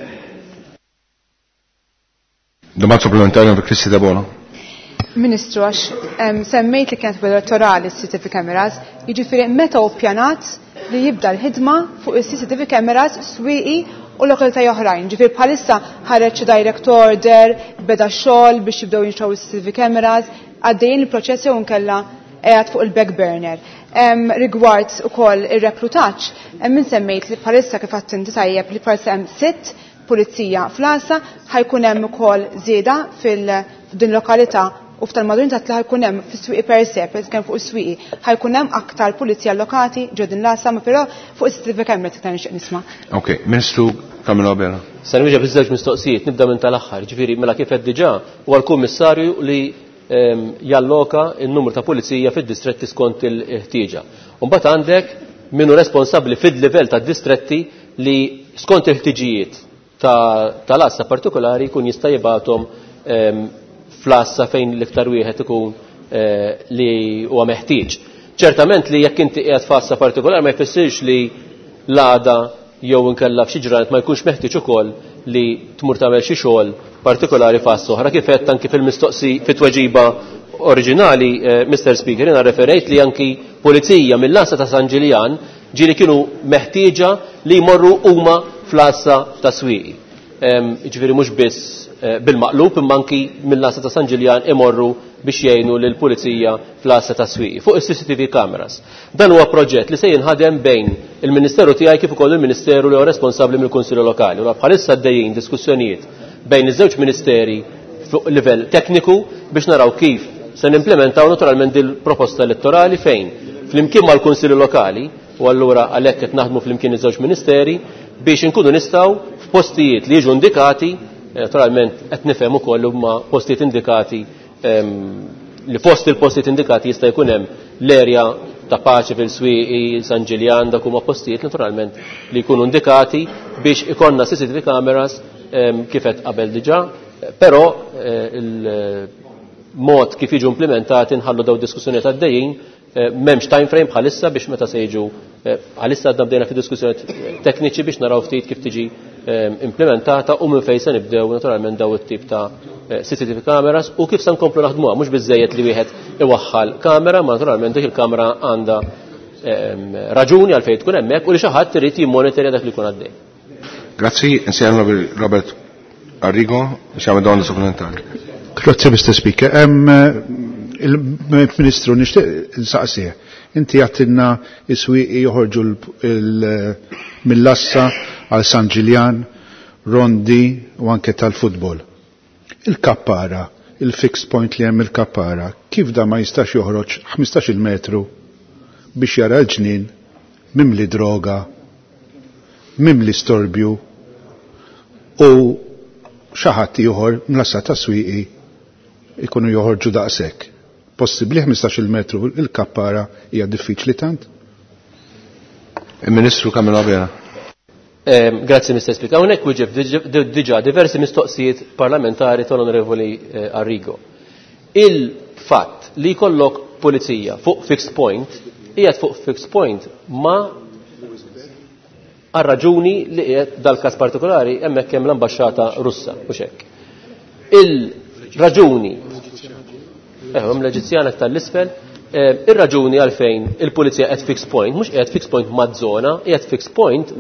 Domanda supplementari per Kristi Debola. Ministru, għax semmejt li kienet elettorali s-CCTV cameras, jiġifieri meta u pjanat li jibda l-ħidma fuq is-CCTV cameras Swieqi u lokalitajiet oħrajn. Ġifier bħalissa ħareġ direct order, beda xogħol biex jibdew jinxtraw is-CCTV cameras, għaddejjin il-proċess jew nkella qiegħed fuq il-back burner. Rigward ukoll ir-reklutaġġ, min semmejt li bħalissa kif qatt inti tajjeb li bħalissa hemm 6 pulizija fl-Assa, ħajkun hemm ukoll żieda fil-din lokalità u f'tal-Madrin li ħajkun hemm fis-Swieqi per se, kemm fuq is-Swieqi, ħajkun hemm aktar pulizija allokati ġodin l-Assa, ma però fuq is-CCTV cameras iktar nixtieq nisma'. Okay, Ministru Kamil Abjana. Se nwieġeb biż-żewġ mistoqsijiet, nibda minn tal-aħħar. Ġifieri mela kif qed diġà huwa l-kummissarju li jalloka n-numru ta' pulizija fid-distretti skont il-ħtieġa. U mbagħad għandek minnu responsabbli fid-livell tad-distretti li skont il-ħtiġijiet tal-assa partikolari jkun jista' jibgħathom fl-assa fejn l-iktar wieħed ikun li huwa meħtieġ. Ċertament li jekk inti qiegħed f'assa partikolari ma jfissirx li l-għada jew inkella f'xi ġranet ma jkunx meħtieġ ukoll li tmur tagħmel xi xogħol partikolari f'assa oħra kif qed anke fit-tweġiba oriġinali, Mr. Speaker, jiena referejt li anki pulizija mill-assa ta' San Ġiljan ġieli kienu meħtieġa li jmorru huma fl-assa ta' Swieqi. Ġifieri mhux biss bil-maqlub imma anki mill-assa ta' San Ġiljan imorru biex jgħinu lill-pulizija fl-assa ta' Swieqi fuq is-CCTV cameras. Dan huwa proġett li se jinħadem bejn il-Ministeru tiegħi kif ukoll il-Ministeru li huwa responsabbli mill-Kunsillu Lokali. U bħalissa għaddejjin diskussjonijiet bejn iż-żewġ ministeri fuq livell tekniku biex naraw kif se nimplementaw naturalment il-proposta elettorali fejn flimkien mal-Kunsillu Lokali u allura għalhekk qed naħdmu flimkien iż-żewġ ministeri biex inkunu nistgħu f'postijiet li jiġu indikati, naturalment qed nifhem ukoll huma postijiet indikati li fost il-postijiet indikati jista' jkun hemm l-erja ta' paċi fil-Swieqi, San Ġiljan, dak huma postijiet naturalment li jkunu indikati biex ikonna CCTV cameras kif qed qabel diġà, però il-mod kif jiġu implementati nħallu daw diskussjonijiet għaddejjin m'hemmx time frame bħalissa biex meta se jiġu għalissa għadna bdejna fi diskussjonijiet tekniċi biex naraw ftit kif tiġi implementata u minn fejn se nibdew naturalment daw it-tip ta' CCTV cameras u kif se nkomplu naħdmuha mhux biżejjed li wieħed iwaħħal kamera, ma naturalment dik il-kamera għandha raġuni għalfejn tkun hemmhekk u li xi ħadd irid jimmonitorja dak li jkun għaddej. Grazzi, insejħu Robert Arrigo, biex jagħmel dawn supplementari. Grazzi, Mr. Speaker. Il-Ministru nixtieq insaqsih. Inti għattinna is-swieqi joħorġu mill-Lassa għal San Ġiljan, Rondi u anke tal-futbol. Il-Kappara, il-fixed point li hemm il-Kappara, kif da ma jistax joħroġ 15 metru biex jara l-ġnien mimli droga, mimli storbju u xaħat ieħor mlassa ta' swieqi ikunu joħorġu daqshekk. Possibbli 15 metru il-Kappara hija diffiċli tant? Il-Ministru Kamil Abera. Grazzi, Mr. Speaker. Hawnhekk wieġeb diġà diversi mistoqsijiet parlamentari tal-Onorevoli Arrigo. Il-fatt li jkollok pulizija fuq fixed point, qiegħed fuq fixed point ma għal-raġuni li qiegħed dal-każ partikolari hemmhekk hemm l-ambaxxata Russa mhux hekk. Il-raġuni l-Eġizzjana tal-isfel, ir-raġuni għalfejn il-pulizija qed fixed point, mhux qiegħed fixed point maż-żona, qiegħed fixed point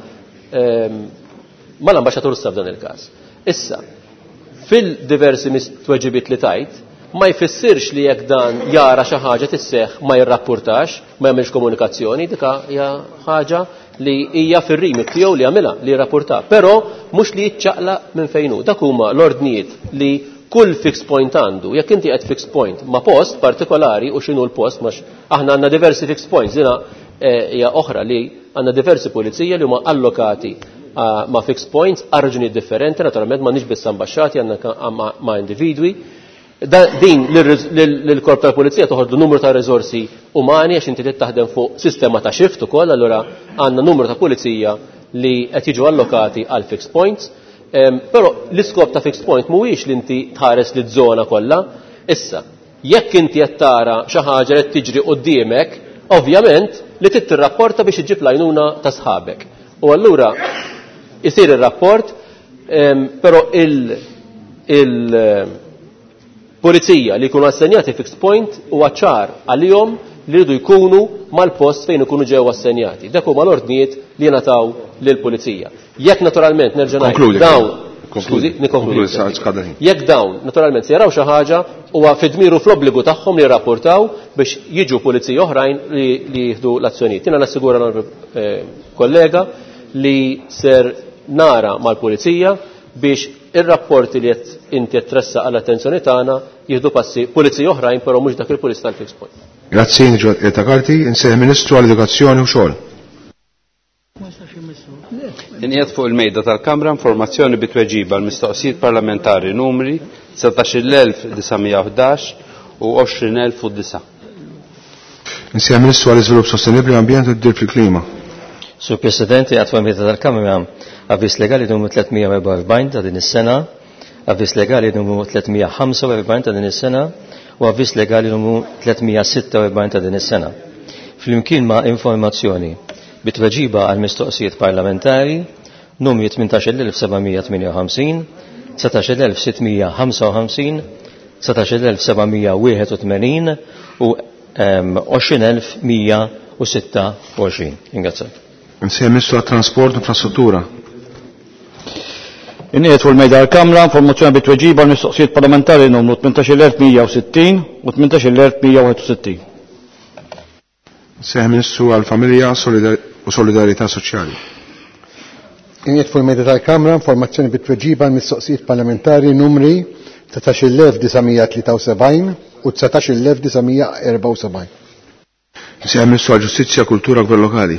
mal-ambaxxata Russa f'dan il-każ. Issa, fil-diversi tweġibiet li tajt, ma jfissirx li jekk dan jara xi ħaġa tisseħħ ma jirrappurtax, ma jagħmilx komunikazzjoni, dik hija ħaġa li hija fir-remit tiegħu li jagħmilha li jirrapporta, però mhux li jiċċaqlaq minn fejn hu. Dak huma l-ordnijiet li kull fixed point għandu, jekk inti qed fixed point ma' post partikolari u x'inhu l-post max aħna għandna diversi fixed points, dina hija oħra li għandna diversi pulizija li huma allokati ma' fixed points għal raġunijiet differenti, naturalment m'għandniex biss ambaxxati għandna ma' individwi. Din l-korp tal-pulizija toħordu numru ta' riżorsi umani għax inti taħdem fuq sistema ta' shift ukoll, allura għandna numru ta' pulizija li qed jiġu allokati għal fixed points. Però l-iskop ta' fixed point mhuwiex li inti tħares li żona kollha. Issa, jekk inti qed tara xi ħaġa li tiġri quddiemek, ovvjament li trid tirrapporta biex iġib l-għajnuna ta' sħabek. U allura jsir ir-rapport, però il-pulizija li jkunu assenjati fixed point huwa ċar għalihom li rridu jkunu mal-post fejn ikunu ġew assenjati. Dak huma l-ordnijiet li nataw lill-pulizija. Jekk naturalment nerġa' ngħid dawn, skużi, nikkonkludi. Jekk dawn naturalment se jaraw xi ħaġa huwa fid-dmiru fl-obbligu tagħhom li jirrapportaw biex jiġu pulizija oħrajn li jieħdu l-azzjonijiet. Jiena nassigura kollega li ser nara mal-pulizija biex ir-rapporti li qed inti qed tressa għall-attenzjoni tagħna jieħdu passi pulizija oħrajn però mhux dak il-pulizija tal-fixed point. Grazzi, ta' karti, insejħ Ministru għall-Edukazzjoni u xogħol. Inqiegħed fuq il-mejda tal-Kamra informazzjoni bitweġiba l-mistoqsijiet parlamentari numri 19,911 u 20,009. Insejħ Ministru għall-Iżvilupp Sostenibbli Ambjent u d-Dir fil-Klima. Sur President, qiegħed fuq il-mejda tal-Kamra avviż legali numru 344 ta' din is-sena, avviż legali numru 345 ta' din is-sena u avviż legali numru 346 ta' din is-sena. Flimkien ma' informazzjoni bitweġiba għal mistoqsijiet parlamentari numri 18,758, 19,655, 19,781 u 20,126. Ingrazzjak. Insejħ Ministru għat-Transport u Infrastruttura. Inqiegħed fuq il-mejda tal-Kamra informazzjoni bitweġiba għal mistoqsijiet parlamentari numru 18,160 u 18,161. Insejħ Ministru għall-Familja u Solidarità Soċjali. Inqiegħed fuq il-mejda tal-Kamra informazzjoni bitweġiba għal mistoqsijiet parlamentari numri 19,973 u 19,974. Nsejjaħ Ministru għall-Ġustizzja, Kultura u Gvern Lokali.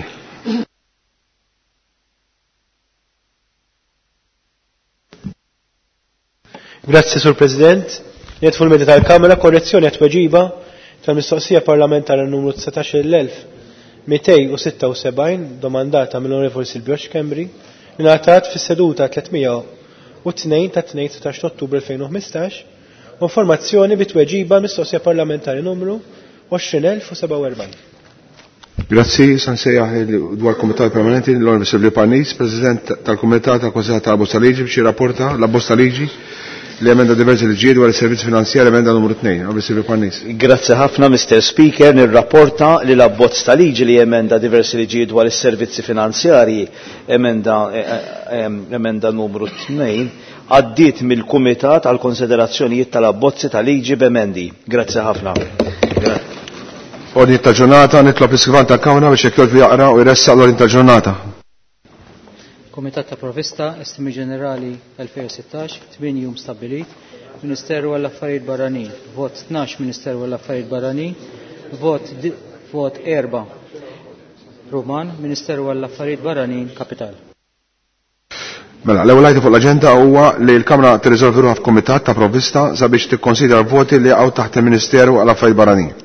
Grazie, Sur President. Jitfu l-Medi tal-Kamra korrezzjoni għat weġiba tal-mistoqsija parlamentari numru 19,276 domandata mill-Onorevoli Silvio Xkembri li ngħatat fis-seduta 302 ta' 13 Ottubru 2015 u informazzjoni bit-tweġiba mistoqsija parlamentari numru 20,047. Grazzi, sansejjaħ dwar Komitat Permanenti l-Onorevoli Silvio Parnis, President tal-Komitat tal-Konsil tal-Bosta Liġi biex jirrapporta la Bosta Liġi li emenda diversi liġijiet dwar is-servizzi finanzjari emenda numru 2. Onorevoli Silvio Parnis. Grazzi ħafna, Mr. Speaker, nirrapporta li l-abbozz ta' liġi li emenda diversi liġijiet dwar is-servizzi finanzjari emenda numru 2 għaddiet mill-Kumitat għal konsiderazzjonijiet tal-abbozzi ta' liġi b'emendi. Grazzi ħafna. Ordni ta' ġurnata, nitlob l-Iskrivan tal-Kamra biex jekk jogħġbu jaqra u jressaq l-ordni ta' ġurnata. Komitat ta' Provvista, Estimi Ġenerali 2016, 8 jum stabilit, Ministeru għall-Affarijiet Barranin, vot 12 Ministeru għall-Affarijiet Barranin, vot 4 Ruman, Ministeru għall-Affarijiet Barranin, Kapital. Mela, l-ewwel item fuq l-aġenda huwa li l-Kamra tirriżolvi ruħha f'Kumitat ta' Provvista sabiex tikkonsidra voti li għaw taħt il-Ministeru għall-Affarijiet Barranin.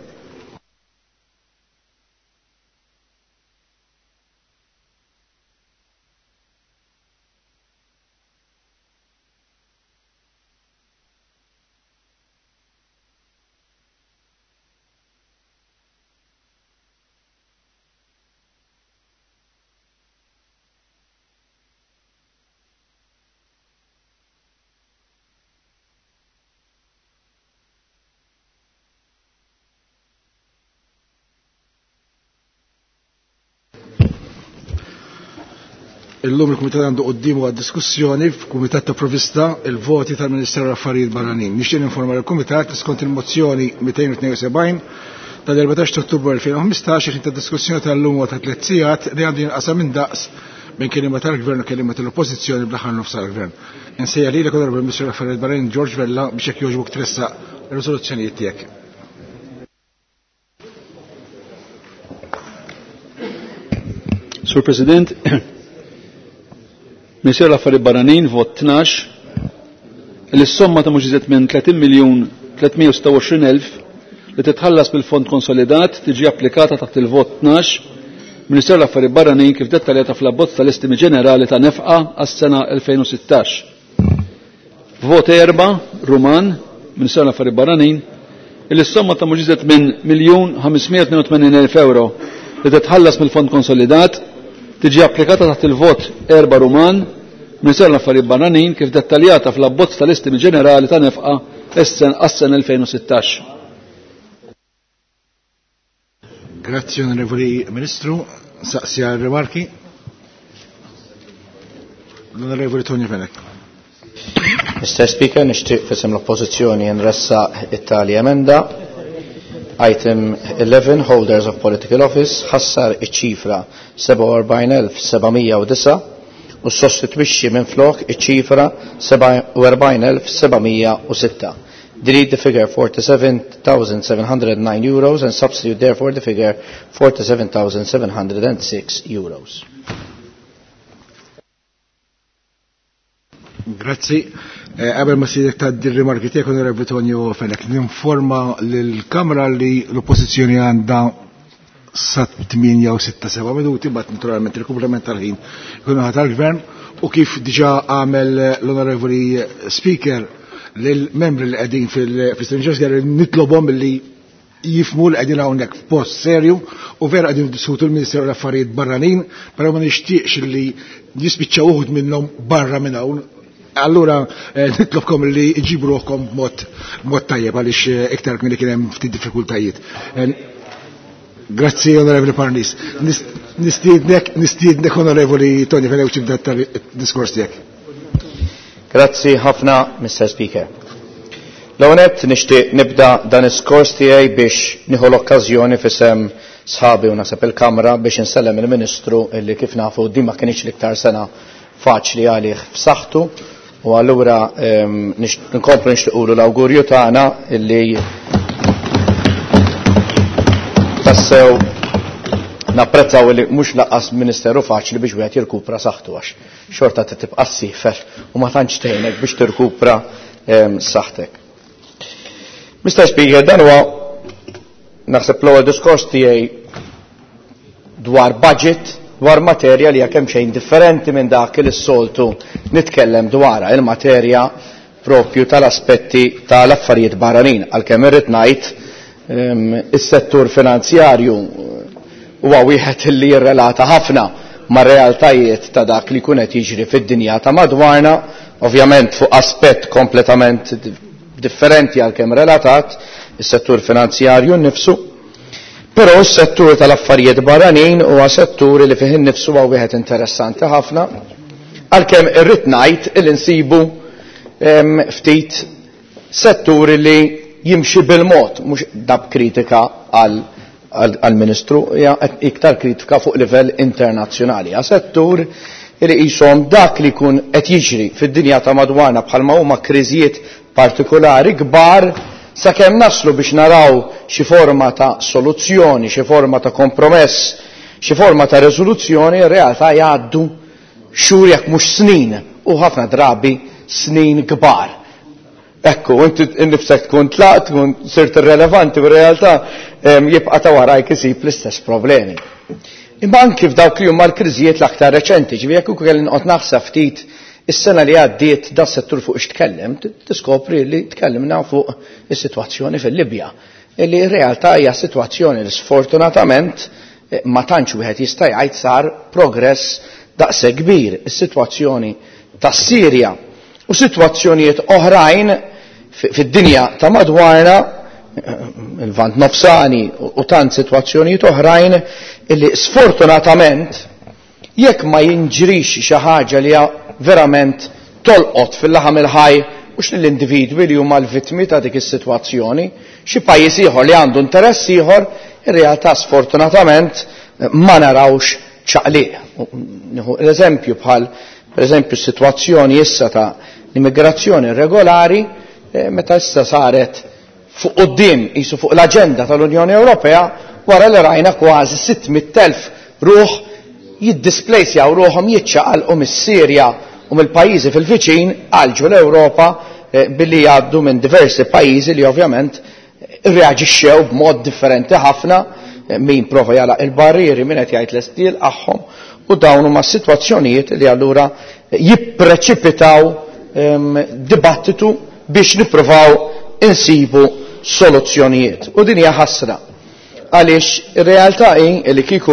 Illum il-Kumitat għandu qoddimu għad-diskussjoni f'Kumitat ta' Provvista il-voti tal-Ministeru għall-Affarijiet Barranin. Nixtieq informar il-Kumitat li skont il-mozzjoni 272 tal-14 Ottubru 2015 kien ta' diskussjoni tal-lum ta' 3 sigħat li għandu jinqasam minn daqs bejn kelima tal-Gvern u kelima tal-Oppożizzjoni bl-aħħar nofs tal-Gvern. Insejja lilek Onorevoli Ministru għall-Affarijiet Barranin George Vella biex jekk jogħġbok tressaq ir-riżoluzzjonijiet tiegħek. Sur President, Ministeru l-Affarijiet Barranin vot 12 li s-somma ta' mhux minn 30,326,000 li titħallas bil-Fond Konsolidat tiġi applikata taħt il-vot 12 Ministeru l-Affarijiet Barranin kif dettaljata fl-abbozz tal-Istimi Ġenerali ta' nefqa għas-sena 2016. Vot 4 Ruman, Ministeru l-Affarijiet Barranin li s-somma ta' mhux minn 1,582,000 euro li titħallas mill-Fond Konsolidat tiġi applikata taħt il-vot 4 Ruman, Ministeru l-Affarijiet Barranin kif dettaljata fl-abbozz tal-Istimi Ġenerali ta' nefqa għas-sena 2016. Grazie Onorevoli Ministru. Saqsija rimarki. L-Onorevoli Tonio Fenek. Mr. Speaker, nixtieq fisem l-Oppożizzjoni nressa it-tali emenda. Item 11, Holders of Political Office, ħassar iċ-ċifra 47,709 u sostitwixxi minn flok iċ-ċifra 47,706. Delete the figure 47,709 euros and substitute therefore the figure 47,706 euros. Grazzi. Qabel ma sidek ta' dir-rimarki tiegħek Onorevoli Tonio Fenek, ninforma lill-Kamra li l-Oppożizzjoni għandha sa 8 jew 6-7 minuti, bat naturalment il-komplement tal-ħin jkunu ħadd tal-Gvern u kif diġà għamel l-Onorevoli Speaker lill-membri li qegħdin fil-Strangers Gallery nitlobhom li jifmu li qegħdin hawnhekk f'post serju u vera qegħdin diskutu l-Ministeru tal-Affarijiet Barranin, però ma nixtieqx li jispiċċaw uħud minnhom barra minn hawn. Allura nitlobkom li iġibu ruħkom mod tajjeb għaliex iktar kien kien hemm ftit diffikultajiet. Grazzi Onorevoli Parnis. Nistiednek Onorevoli Tonio Fenek tibda tal-diskors tiegħek. Grazzi ħafna, Mr. Speaker. L-għonet nixtieq nibda dan iskors tiegħi biex nieħu l-okkażjoni fisem sħabi u nasab il-Kamra biex insellem il-Ministru illi kif nafu din ma kienx l-iktar sena faċli għalih f'saħħtu u allura nkomplu nixtiequlu l-awgurju tagħna illi tassew napprezzaw li mhux laqqas ministeru faċli biex wieħed jirkupra saħħtu għax xorta tibqa' ssifer u ma tantx tgħinek biex tirkupra saħħtek. Mr. Speaker, dan huwa naħseb l-ewwel diskors tiegħi dwar budget, dwar materja li kemm xejn differenti minn dak li s-soltu nitkellem dwarha, il-materja propju tal-aspetti tal-affarijiet barranin, għalkemm irrid ngħid is-settur finanzjarju huwa wieħed li jirrelata ħafna ma' realtajiet ta' dak li kun qed jiġri fid-dinja ta' madwarna, ovvjament fuq aspett kompletament differenti għalkemm relatat, is-settur finanzjarju nnifsu, però s-settur tal-affarijiet barranin huwa settur li fih innifsu huwa wieħed interessanti ħafna, għalkemm irrid ngħid il insibu ftit settur li jimxi bil-mod, mhux dab kritika għal-Ministru, iktar kritika fuq livell internazzjonali. Għal settur li jisom dak li kun qed jiġri fid-dinja ta' madwarna bħalma huma kriżijiet partikolari kbar sakemm naslu biex naraw xi forma ta' soluzzjoni, xi forma ta' kompromess, xi forma ta' riżoluzzjoni, in realtà jgħaddu xhur jekk mhux snin u ħafna drabi snin kbar. Ekku, inti nifsek tkun tlaqt, tkun sirt irrelevanti, fir-realtà jibqa' ta' warajk isib l-istess problemi. Imma anki f'dawk li huma l-kriżijiet l-aktar reċenti, ġifieri jekk ukoll inqgħod naħseb ftit is-sena li għaddiet da settur fuq x'tkellem, tiskopri li tkellimna fuq is-sitwazzjoni fil-Libja, illi r-realtà hija sitwazzjoni li sfortunatament ma tantx wieħed jista' jgħid sar progress daqshekk kbir. Is-sitwazzjoni tas-Sirja u sitwazzjonijiet oħrajn fid-dinja ta' madwarna, il-Vant Nofsani u tant sitwazzjonijiet oħrajn illi sfortunatament jekk ma jinġrix xi ħaġa li verament tolqot fil-laħam il-ħaj mhux lill-individwi li huma l-vittmi ta' dik is-sitwazzjoni, xi pajjiż ieħor li għandu interess ieħor, ir-realtà sfortunatament ma narawx ċaqliq. Nieħu l-eżempju bħal pereżempju s-sitwazzjoni issa ta' l-immigrazzjoni regolari meta issa saret fuq quddiem qisu fuq l-aġenda tal-Unjoni Ewropea wara li rajna kważi 600,000 ruħ jiddisplejsjaw ruħhom jiċċaqalqu mis-Sirja u mill-pajjiżi fil-viċin għalġu l-Ewropa billi jgħaddu minn diversi pajjiżi li ovvjament irreaġixxew b'mod differenti ħafna, min prova jalaq il-barrieri, min qed jgħid l-estil agħhom u dawn huma sitwazzjonijiet li allura jippreċipitaw dibattitu biex nippruvaw insibu soluzzjonijiet. U din hija ħasra għaliex ir-realtà hi li kieku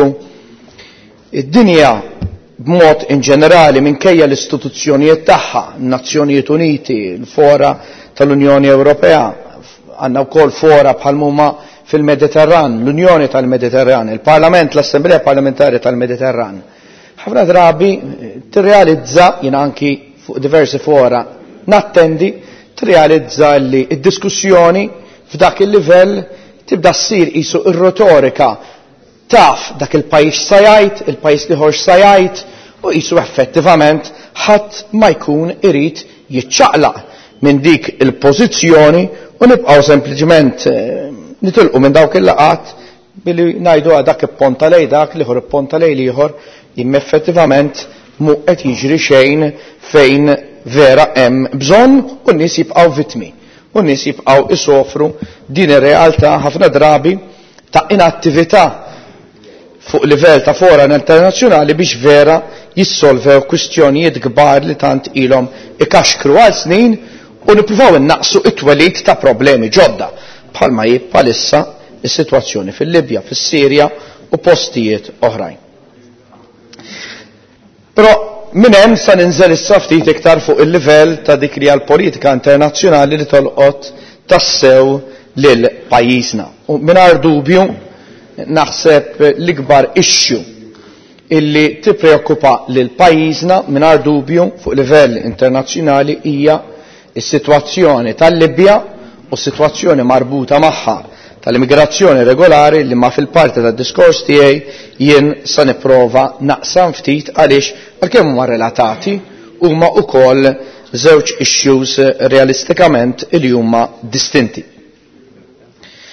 id-dinja b'mod in ġenerali minkejja l-istituzzjonijiet tagħha, Nazzjonijiet Uniti, l-fora tal-Unjoni Ewropea, għandna wkoll fora bħal huma fil-Mediterran, l-Unjoni tal-Mediterran, il-Parlament, l-Assemblea Parlamentari tal-Mediterran. Ħafna drabi tirrealizza jien anki fuq diversi fora nattendi tirrealizza li d-diskussjoni f'dak il-livell tibda ssir qisu ir-retorika taf dak il-pajjiż sa jgħid, il-pajjiż liħor sa jgħid u qisu effettivament ħadd ma jkun irid jiċċaqlaq minn dik il-pożizzjoni u nibqgħu sempliċement nitilqu minn dawk il-laqat billi ngħidu dak ipponta lej dak liħor ipponta lej ieħor imma effettivament mu qed jiġri xejn fejn vera hemm bżonn u n-nies jibqgħu vittmi u n-nies jibqgħu isofru din ir-realtà ħafna drabi ta' inattività fuq livell ta' fora internazzjonali biex vera jissolvew kwistjonijiet kbar li tant ilhom ikaxkru għal snin u nippruvaw innaqsu it-twelid ta' problemi ġodda bħalma bħalissa is-sitwazzjoni fil-Libja, fis-Sirja u postijiet oħrajn. Però minn hemm sa ninżel issa ftit iktar fuq il-livell ta' dik li għall-politika internazzjonali li tolqot tassew lil pajjiżna. U mingħajr dubju naħseb l-ikbar issue illi tippreokkupa lil pajjiżna mingħajr dubju fuq livell internazzjonali hija s-sitwazzjoni tal-Libja u s-sitwazzjoni marbuta magħha tal-immigrazzjoni regolari li ma fil-parti tad-diskors tiegħi jien sa nipprova naqsam ftit għaliex għalkemm huma relatati huma wkoll żewġ issues realistikament li huma distinti.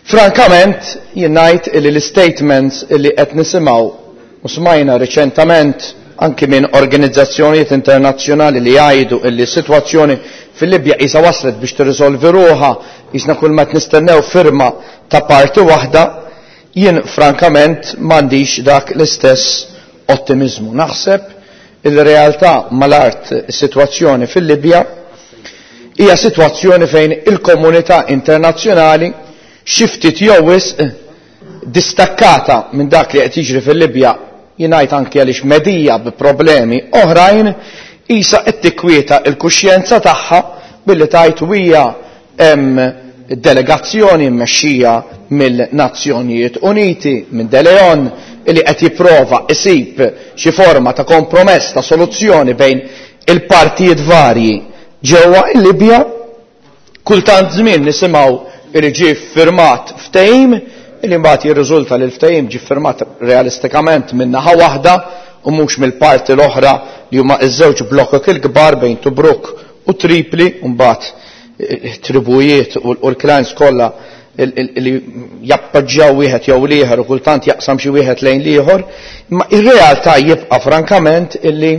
Frankament, jien ngħid li l-statements li qed nisimgħu u smajna riċentament anki minn organizzazzjonijiet internazzjonali li jgħidu li s-sitwazzjoni fil-Libja qisha waslet biex tirriżolvi ruħha, jisna kull ma nistennew firma ta' parti waħda, jien frankament m'għandix dak l-istess ottimizmu. Naħseb il-realtà mal-art is-sitwazzjoni fil-Libja hija sitwazzjoni fejn il-komunità internazzjonali xi ftit jew wisq distakkata minn dak li qed jiġri fil-Libja, jingħid anke għaliex medija bi problemi oħrajn, isa qed tikkwieta l-kuxjenza tagħha billi tajt hija hemm delegazzjoni mmexxija mill-Nazzjonijiet Uniti minn De Leon li qed jipprova isib xi forma ta' kompromess ta' soluzzjoni bejn il-partijiet varji ġewwa l-Libja. Kultant żmien nisimgħu li ġie firmat ftehim li mbagħad jirriżulta li l-ftehim ġie firmat realistikament minn naħa waħda u mhux mill-parti l-oħra li huma ż-żewġ blokkok il-kbar bejn Tobruk u Tripli u mbagħad tribujiet u l-klans kollha li jappoġġjaw wieħed jew l-ieħor u kultant jaqsam xi wieħed lejn l-ieħor, imma ir-realtà jibqa' frankament illi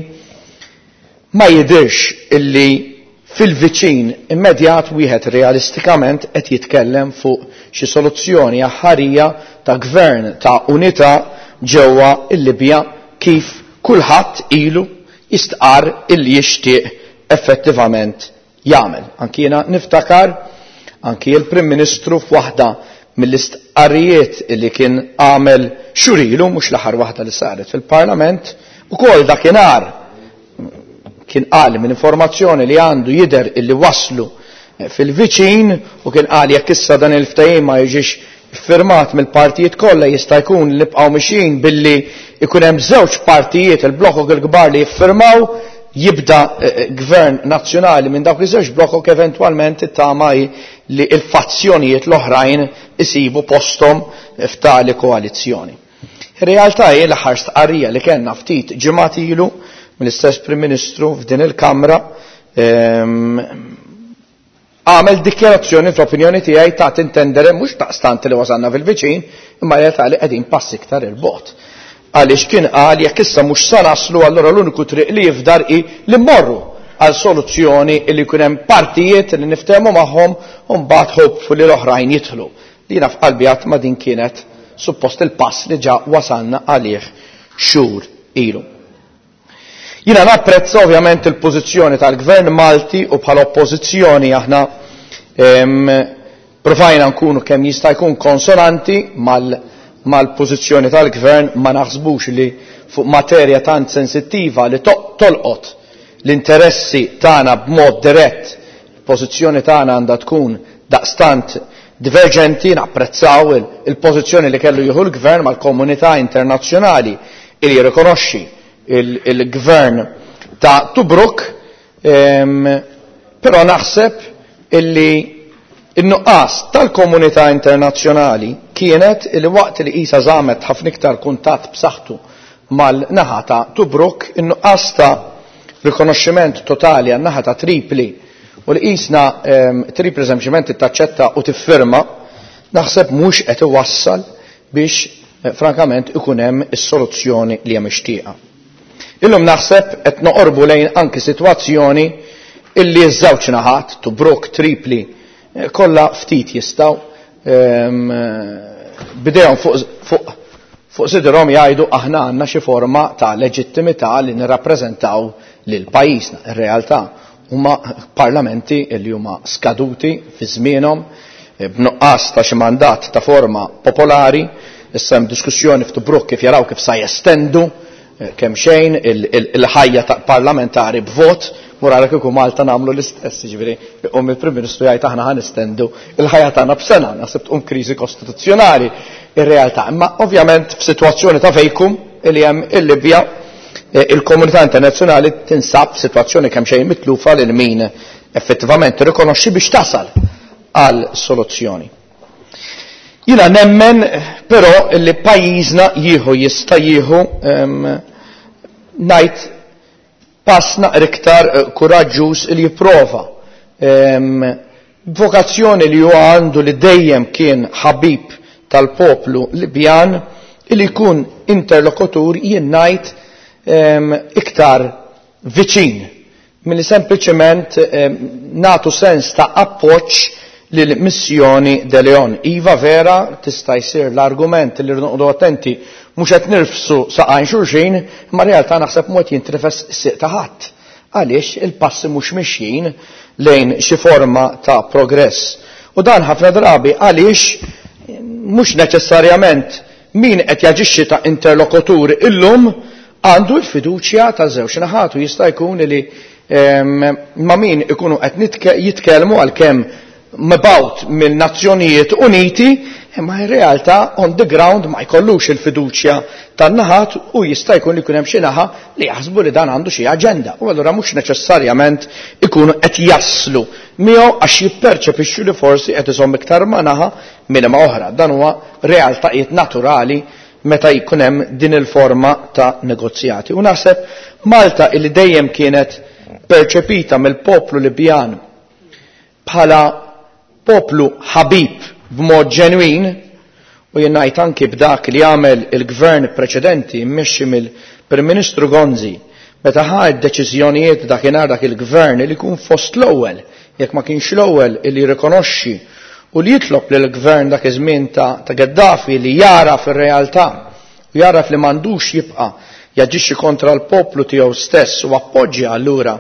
ma jidirx illi fil-viċin immedjat wieħed realistikament qed jitkellem fuq xi soluzzjoni aħħarija ta' gvern ta' unità ġewwa l-Libja kif kulħadd ilu jistqar illi jixtieq effettivament jagħmel. Anki jiena niftakar anki il-Prim Ministru f'waħda mill-istqarrijiet li kien għamel xurilu mhux l-aħħar waħda li saret fil-Parlament ukoll dakinhar kien qal minn informazzjoni li għandu jidher illi waslu fil-viċin u kien qal jekk issa dan il-ftehim ma jiġix firmat mill-partijiet kollha jista' jkun li bqgħu mixin billi ikun hemm żewġ partijiet il-blokkok il-kbar li jiffirmaw jibda gvern nazzjonali minn dawk iż-żewġ blokkok eventwalment ittama li l-fazzjonijiet l-oħrajn isibu posthom f'tali koalizzjoni. Ir-realtà hi l-aħħar stqarrija li kellna ftit ġimgħat ilu mill-istess Prim Ministru f'din il-Kamra għamel dikjarazzjoni fl-opinjoni tiegħi ta' tintendere mhux daqstant li wasalna fil-viċin imma realtà li qegħdin pass iktar il-bogħod. Għaliex kien qal jekk issa mhux sa naslu allura l-uniku triq li jifdar hi li mmorru għal soluzzjoni li jkun hemm partijiet li niftehmu magħhom u mbagħad ħobb li l-oħrajn jidħlu. Li jiena f'qalbi qatt ma din kienet suppost il-pass li ġa wasalna għalih xhur ilu. Jiena napprezza ovvjament il-pożizzjoni tal-Gvern Malti u bħala oppożizzjoni aħna provajna nkunu kemm jista' jkun konsonanti mal-pożizzjoni tal-Gvern, ma naħsbux li fuq materja tant sensittiva li tolqot l-interessi tagħna b'mod dirett, il-pożizzjoni tagħna għandha tkun daqstant diverġenti, napprezzaw il-pożizzjoni li kellu jieħu l-Gvern mal-komunità internazzjonali li jirrikonoxxi il-Gvern ta' Tobruk, però naħseb illi in-nuqqas tal-komunità internazzjonali kienet li waqt li qisha żamet ħafna iktar kuntatt b'saħħtu mal-naħa ta' Tobruk, in-nuqqas ta' rikonoxximent totali għan-naħa ta' Tripli u li qisna Tripli sempliċement taċċetta u tiffirma, naħseb mhux qed iwassal biex frankament ikun hemm is-soluzzjoni li hemm mixtieqa. Illum naħseb qed noqorbu lejn anki sitwazzjoni illi ż-żewġ naħat Tobruk, Tripli kollha ftit jistgħu bidejhom fuq sidrhom jgħidu aħna għandna xi forma ta' leġittimità li nirrappreżentaw lil pajjiżna. Ir-realtà huma parlamenti li huma skaduti fi żmienhom b'nuqqas ta' xi mandat ta' forma popolari, issa hemm diskussjoni f'Tobruk kif jaraw kif sa jestendu kemm xejn il-ħajja parlamentari b'vot, mura kieku Malta nagħmlu l-istess, jiġifieri qum il-Prim Ministru jgħid aħna ħanistendu il-ħajja tagħna b'sena, naħseb tqum kriżi kostituzzjonali ir-realtà. Imma ovvjament f'sitwazzjoni ta' fejkum li hemm il-Libja il-komunità internazzjonali tinsab f'sitwazzjoni kemm xejn mitlufa lil min effettivament tirrikonoxxi biex tasal għal soluzzjoni. Jiena nemmen però li pajjiżna jista' jieħu ngħid pass naqra iktar kuraġġuż li jipprova vokazzjoni li huwa għandu li dejjem kien ħabib tal-poplu Libjan li jkun interlokutur jien ngħid iktar viċin milli sempliċement nagħtu sens ta' appoġġ lil missjoni de Leon. Iva vera tista' jsir l-argument li rnoqdu attenti mhux qed nirfsu saqajn xulxin, imma realtà naħseb mod jintrefes is-siq ta' ħadd. Għaliex il-passi mhux mixjin lejn xi forma ta' progress. U dan ħafna drabi għaliex mhux neċessarjament min qed jaġixxi ta' interlokutur illum għandu l-fiduċja ta' żewġ naħat u jista' jkun li ma' min ikunu qed jitkellmu għalkemm mibgħut mill-Nazzjonijiet Uniti, imma in-realtà on the ground ma jkollux il-fiduċja tan-naħat u jista' jkun li jkun hemm xi naħa li jaħsbu li dan għandu xi aġenda. U allura mhux neċessarjament ikunu qed jaslu miegħu għax jipperċepixxu li forsi qed iżomm iktar ma' naħa minn ma' oħra. Dan huwa realtajiet naturali meta jkun hemm din il-forma ta' negozjati. U naħseb Malta illi dejjem kienet perċepita mill-poplu Libjan bħala poplu ħabib b'mod ġenwin u jien ngħid anki b'dak li għamel il-gvern preċedenti mmexxi mill-Prim Ministru Gonzi meta ħa deċiżjonijiet dakinhar dak il-gvern li jkun fost l-ewwel jekk ma kienx l-ewwel li jirrikonoxxi u li jitlob lil gvern dak iż-żmien ta' Gaddafi li jara fir-realtà u jaraf li m'għandux jibqa' jaġixxi kontra l-poplu tiegħu stess u appoġġja allura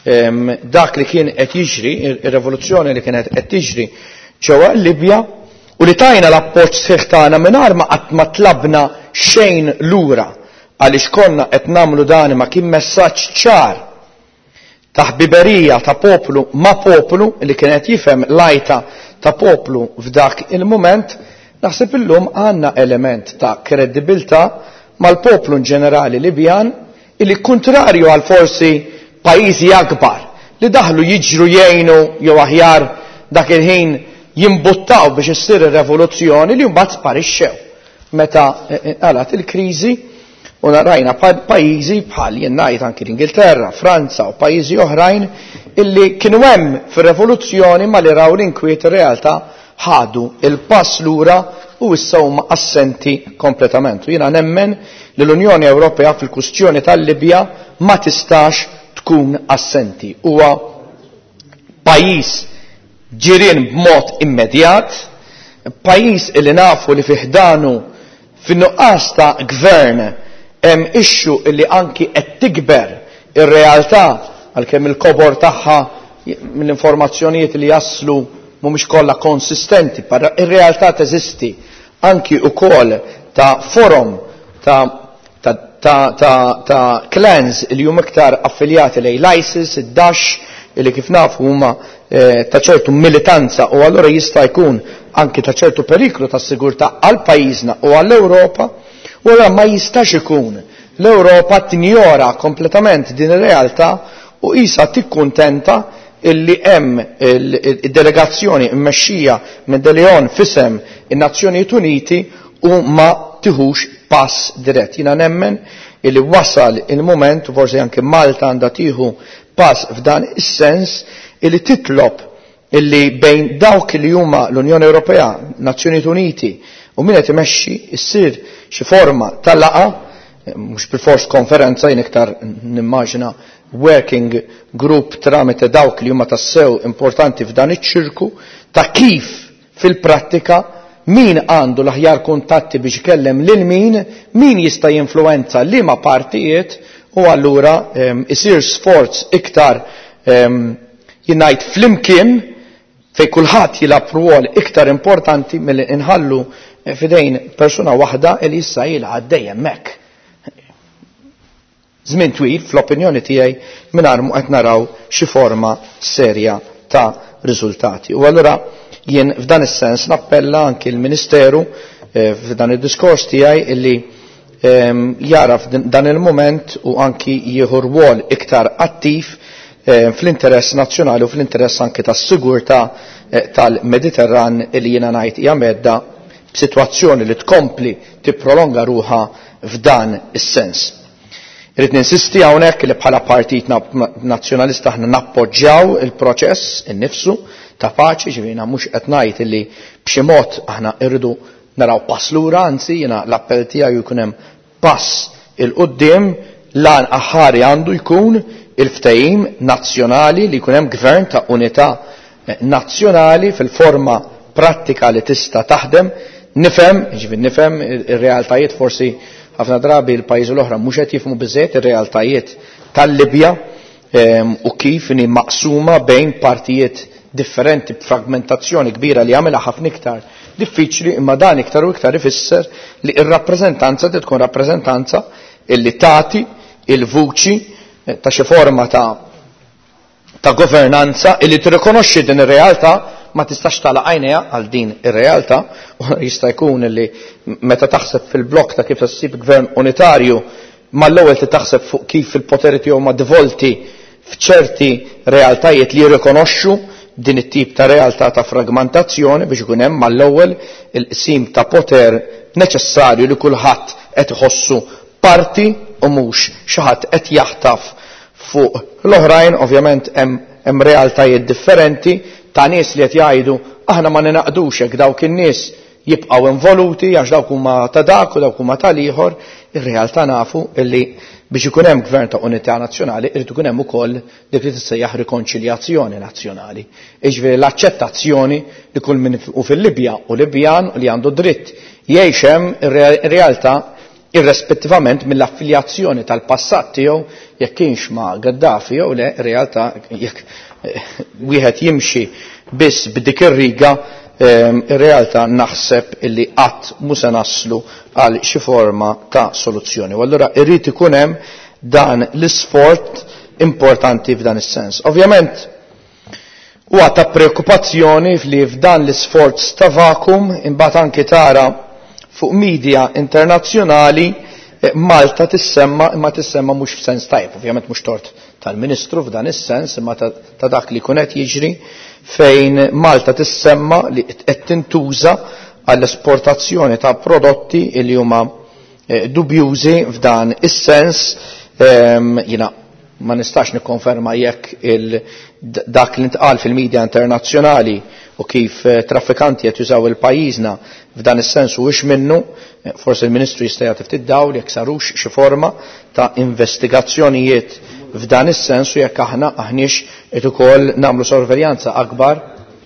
dak li kien qed jiġri, ir-revoluzzjoni li kienet qed tiġri ġewwa Libja u li tajna l-appoġġ sħiħ tagħna mingħajr ma qatt ma tlabna xejn lura għaliex konna qed nagħmlu dan ma kien messaġġ ċar ta' ħbiberija ta' poplu ma' poplu li kienet jifhem l-għajta ta' poplu f'dak il-mument, naħseb illum għandna element ta' kredibilità mal-poplu ġenerali Libjan illi kontrarju għal forsi pajjiżi akbar li daħlu jiġru jgħinu jew aħjar dak il-ħin jimbuttaw biex issir ir-revoluzzjoni li mbagħad sparixxew meta għalat il-kriżi u narajna pajjiżi bħal jien ngħid anki l-Ingilterra, Franza u pajjiżi oħrajn illi kienu hemm fir-revoluzzjoni ma li raw l-inkwiet ir-realtà ħadu il-pass lura u issa huma assenti kompletament. U jiena nemmen li l-Unjoni Ewropea fil-kwistjoni tal-Libja ma tistax tkun assenti. Huwa pajjiż ġirien b'mod immedjat, pajjiż li nafu li fiħdanu fin-nuqqas ta' gvern hemm ixxu li anki qed tikber ir-realtà għalkemm il-kobor tagħha mill-informazzjonijiet li jaslu mhumiex kollha konsistenti, però ir-realtà teżisti anki wkoll ta' forum ta' clans li huma iktar affiljati lejn l-ISIS, id-Daesh, li kif nafu huma ta' ċertu militanza u allura jista' jkun anki ta' ċertu periklu ta' sigurtà għal pajjiżna u għall-Ewropa, u allura ma jistax ikun l-Ewropa tinjora kompletament din ir-realtà u qisha tikkuntenta illi hemm id-delegazzjoni mmexxija minn De Leon fisem in-Nazzjonijiet Uniti u ma tieħux pass dirett. Jiena nemmen illi wasal il-mument u forsi anke Malta għandha tieħu pass f'dan is-sens illi titlob illi bejn dawk li huma l-Unjoni Ewropea, Nazzjonijiet Uniti u min qed imexxi issir xi forma tal-laqa mhux bil-fors konferenza jien iktar nimmaġina working group tramite dawk li huma tassew importanti f'dan iċ-ċirku ta' kif fil-prattika min għandu l-aħjar kuntatti biex ikellem lil min jista' jinfluwenza liema partijiet u allura isir sforz iktar jingħid flimkien fejn kulħadd jilgħab rwol iktar importanti milli inħallu f'idejn persuna waħda li issa jilgħad dejjem hekk. Żmien twil fl-opinjoni tiegħi mingħajr ma qed naraw xi forma serja ta' riżultati. U allura jien f'dan is-sens nappella anki l-Ministeru f'dan id-diskors tiegħi illi jara f'dan il-moment u anki jieħu rwol iktar attiv fl-interess nazzjonali u fl-interess anke tas-sigurtà tal-Mediterran li jiena ngħid hija medda b'sitwazzjoni li tkompli tipprolonga ruha f'dan is-sens. Irrid ninsisti hawnhekk li bħala partit nazzjonalista aħna nappoġġjaw il-proċess innifsu ta' paċi, ġifieri mhux qed ngħid illi b'xi mod aħna rridu naraw pass lura, anzi jiena l-appell tiegħi jkun hemm pass il-qudiem lan aħħari għandu jkun il-ftehim nazzjonali li jkun hemm gvern ta' unità nazzjonali fil-forma prattika li tista' taħdem. Nifhem ir-realtajiet forsi ħafna drabi l-pajjiżi l-oħra mhux qed jifhmu biżżejjed ir-realtajiet tal-Libja u kif inhi maqsuma bejn partijiet differenti b'fragmentazzjoni kbira li jagħmilha ħafna iktar diffiċli, imma dan iktar u iktar ifisser li r-rappreżentanza tkun rappreżentanza illi tagħti il-vuċi ta' xi forma ta' governanza illi tirrikonoxxi din ir-realtà ma tistax tagħlaq għajnejha għal din ir-realtà u jista' jkun illi meta taħseb fil-blokk ta' kif issib gvern unitarju mal-ewwel taħseb fuq kif il-poteri tiegħu ma divolti f'ċerti realtajiet li jirrikonoxxu din it-tip ta' realtà ta' fragmentazzjoni biex ikun hemm mal-ewwel il-qsim ta' poter neċessarju li kulħadd qed iħossu parti u mhux xi ħadd qed jaħtaf fuq l-oħrajn. Ovvjament hemm realtajiet differenti ta' nies li qed jgħidu aħna ma ninaqdux hekk dawk in-nies jibqgħu involuti għax dawk huma ta' dak u dawk huma tal-ieħor. Ir-realtà nafu illi biex ikun hemm gvern ta' unità nazzjonali irid ikun hemm ukoll dik li tissejjaħ rikonċiljazzjoni nazzjonali. Jiġifieri l-aċċettazzjoni li kull min u fil-Libja u Libjan li għandu dritt jgħix hemm ir-realtà irrispettivament mill-affiljazzjoni tal-passat tiegħu jekk kienx ma' Gaddafi jew le, ir-realtà jekk wieħed jimxi biss b'dik ir-riga ir-realtà naħseb illi qatt mhux se naslu għal xi forma ta' soluzzjoni. U allura irrid ikun hemm dan l-isforz importanti f'dan is-sens. Ovvjament huwa ta' preokkupazzjoni li f'dan l-isforz ta' vakum imbagħad anke tara fuq media internazzjonali Malta tissemma imma tissemma mhux f'sens tajb, ovvjament mhux tort tal-Ministru f'dan is-sens imma ta' dak li jkun qed jiġri fejn Malta tissemma li qed tintuża għall-esportazzjoni ta' prodotti li huma dubjużi f'dan is-sens. Jiena ma nistax nikkonferma jekk dak li ntqal fil-medja internazzjonali u kif traffikanti qed jużaw il-pajjiżna f'dan is-sens huwiex minnu, forsi il-Ministru jista' jagħti ftit dawl jekk sarux xi forma ta' investigazzjonijiet f'dan is-sens u jekk aħna aħniex qed ukoll nagħmlu sorveljanza akbar.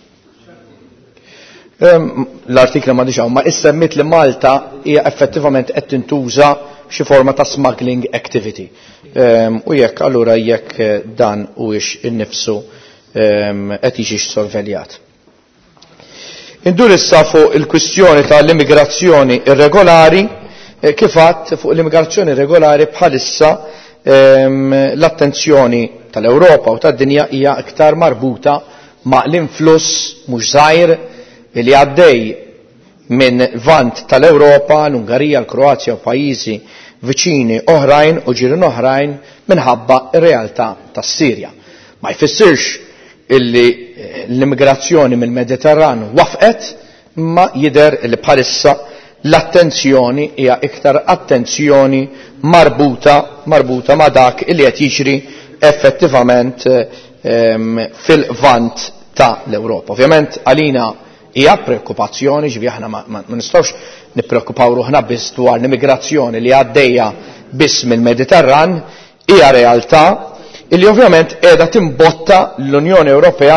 L-artiklu ma diġaw ma issemmit li Malta hija effettivament qed tintuża xi forma ta' smuggling activity. U jekk allura jekk dan huwiex innifsu qed jiġi sorveljat. Indur issa fuq il-kwistjoni tal-immigrazzjoni irregolari, kif għadd fuq l-immigrazzjoni regolari bħalissa l-attenzjoni tal-Ewropa u tad-dinja hija iktar marbuta ma' l-influss mhux żgħir li għaddej minn vant tal-Ewropa, l-Ungarija, l-Kroazja u pajjiżi viċini oħrajn u ġirien oħrajn minħabba r-realtà tas-Sirja. Ma jfissirx illi l-immigrazzjoni mill-Mediterran wafqet, ma jidher li bħalissa l-attenzjoni hija iktar attenzjoni marbuta ma' dak li qed jiġri effettivament fil-vant ta' l-Ewropa. Ovvjament għalina hija preokkupazzjoni, ġifi aħna ma nistgħux nippreokkupaw ruħna biss dwar l-immigrazzjoni li għaddejja biss mill-Mediterran, hija realtà illi ovvjament qiegħda timbotta l-Unjoni Ewropea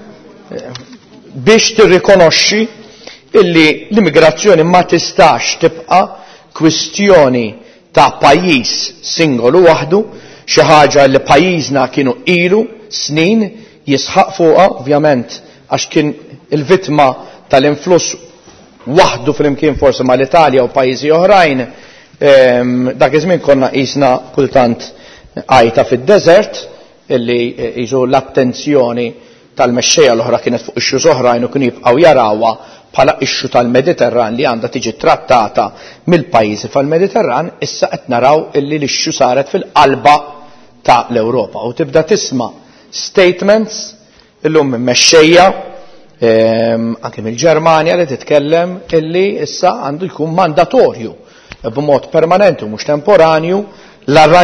biex tirrikonoxxi illi l-immigrazzjoni ma tistax tibqa' kwistjoni ta' pajjiż singolu waħdu, xi ħaġa li pajjiżna kienu ilu snin jisħaq fuqha, ovvjament għax kien il-vittma tal-influss waħdu flimkien forsi mal-Italja u pajjiżi oħrajn, dak iż-żmien konna qisna kultant għajta fid-desert illi jiġu l-attenzjoni tal-mexxejja l-oħra kienet fuq ixxu oħrajn u kienu jibqgħu jarawha bħala ixxu tal-Mediterran li għandha tiġi trattata mill-pajjiżi fil-Mediterran. Issa qed naraw illi l-ixxu saret fil-qalba ta' l-Ewropa u tibda tisma' statements illum minn mexxejja anke mill-Ġermanja li titkellem illi issa għandu jkun mandatorju b'mod permanenti u mhux temporanju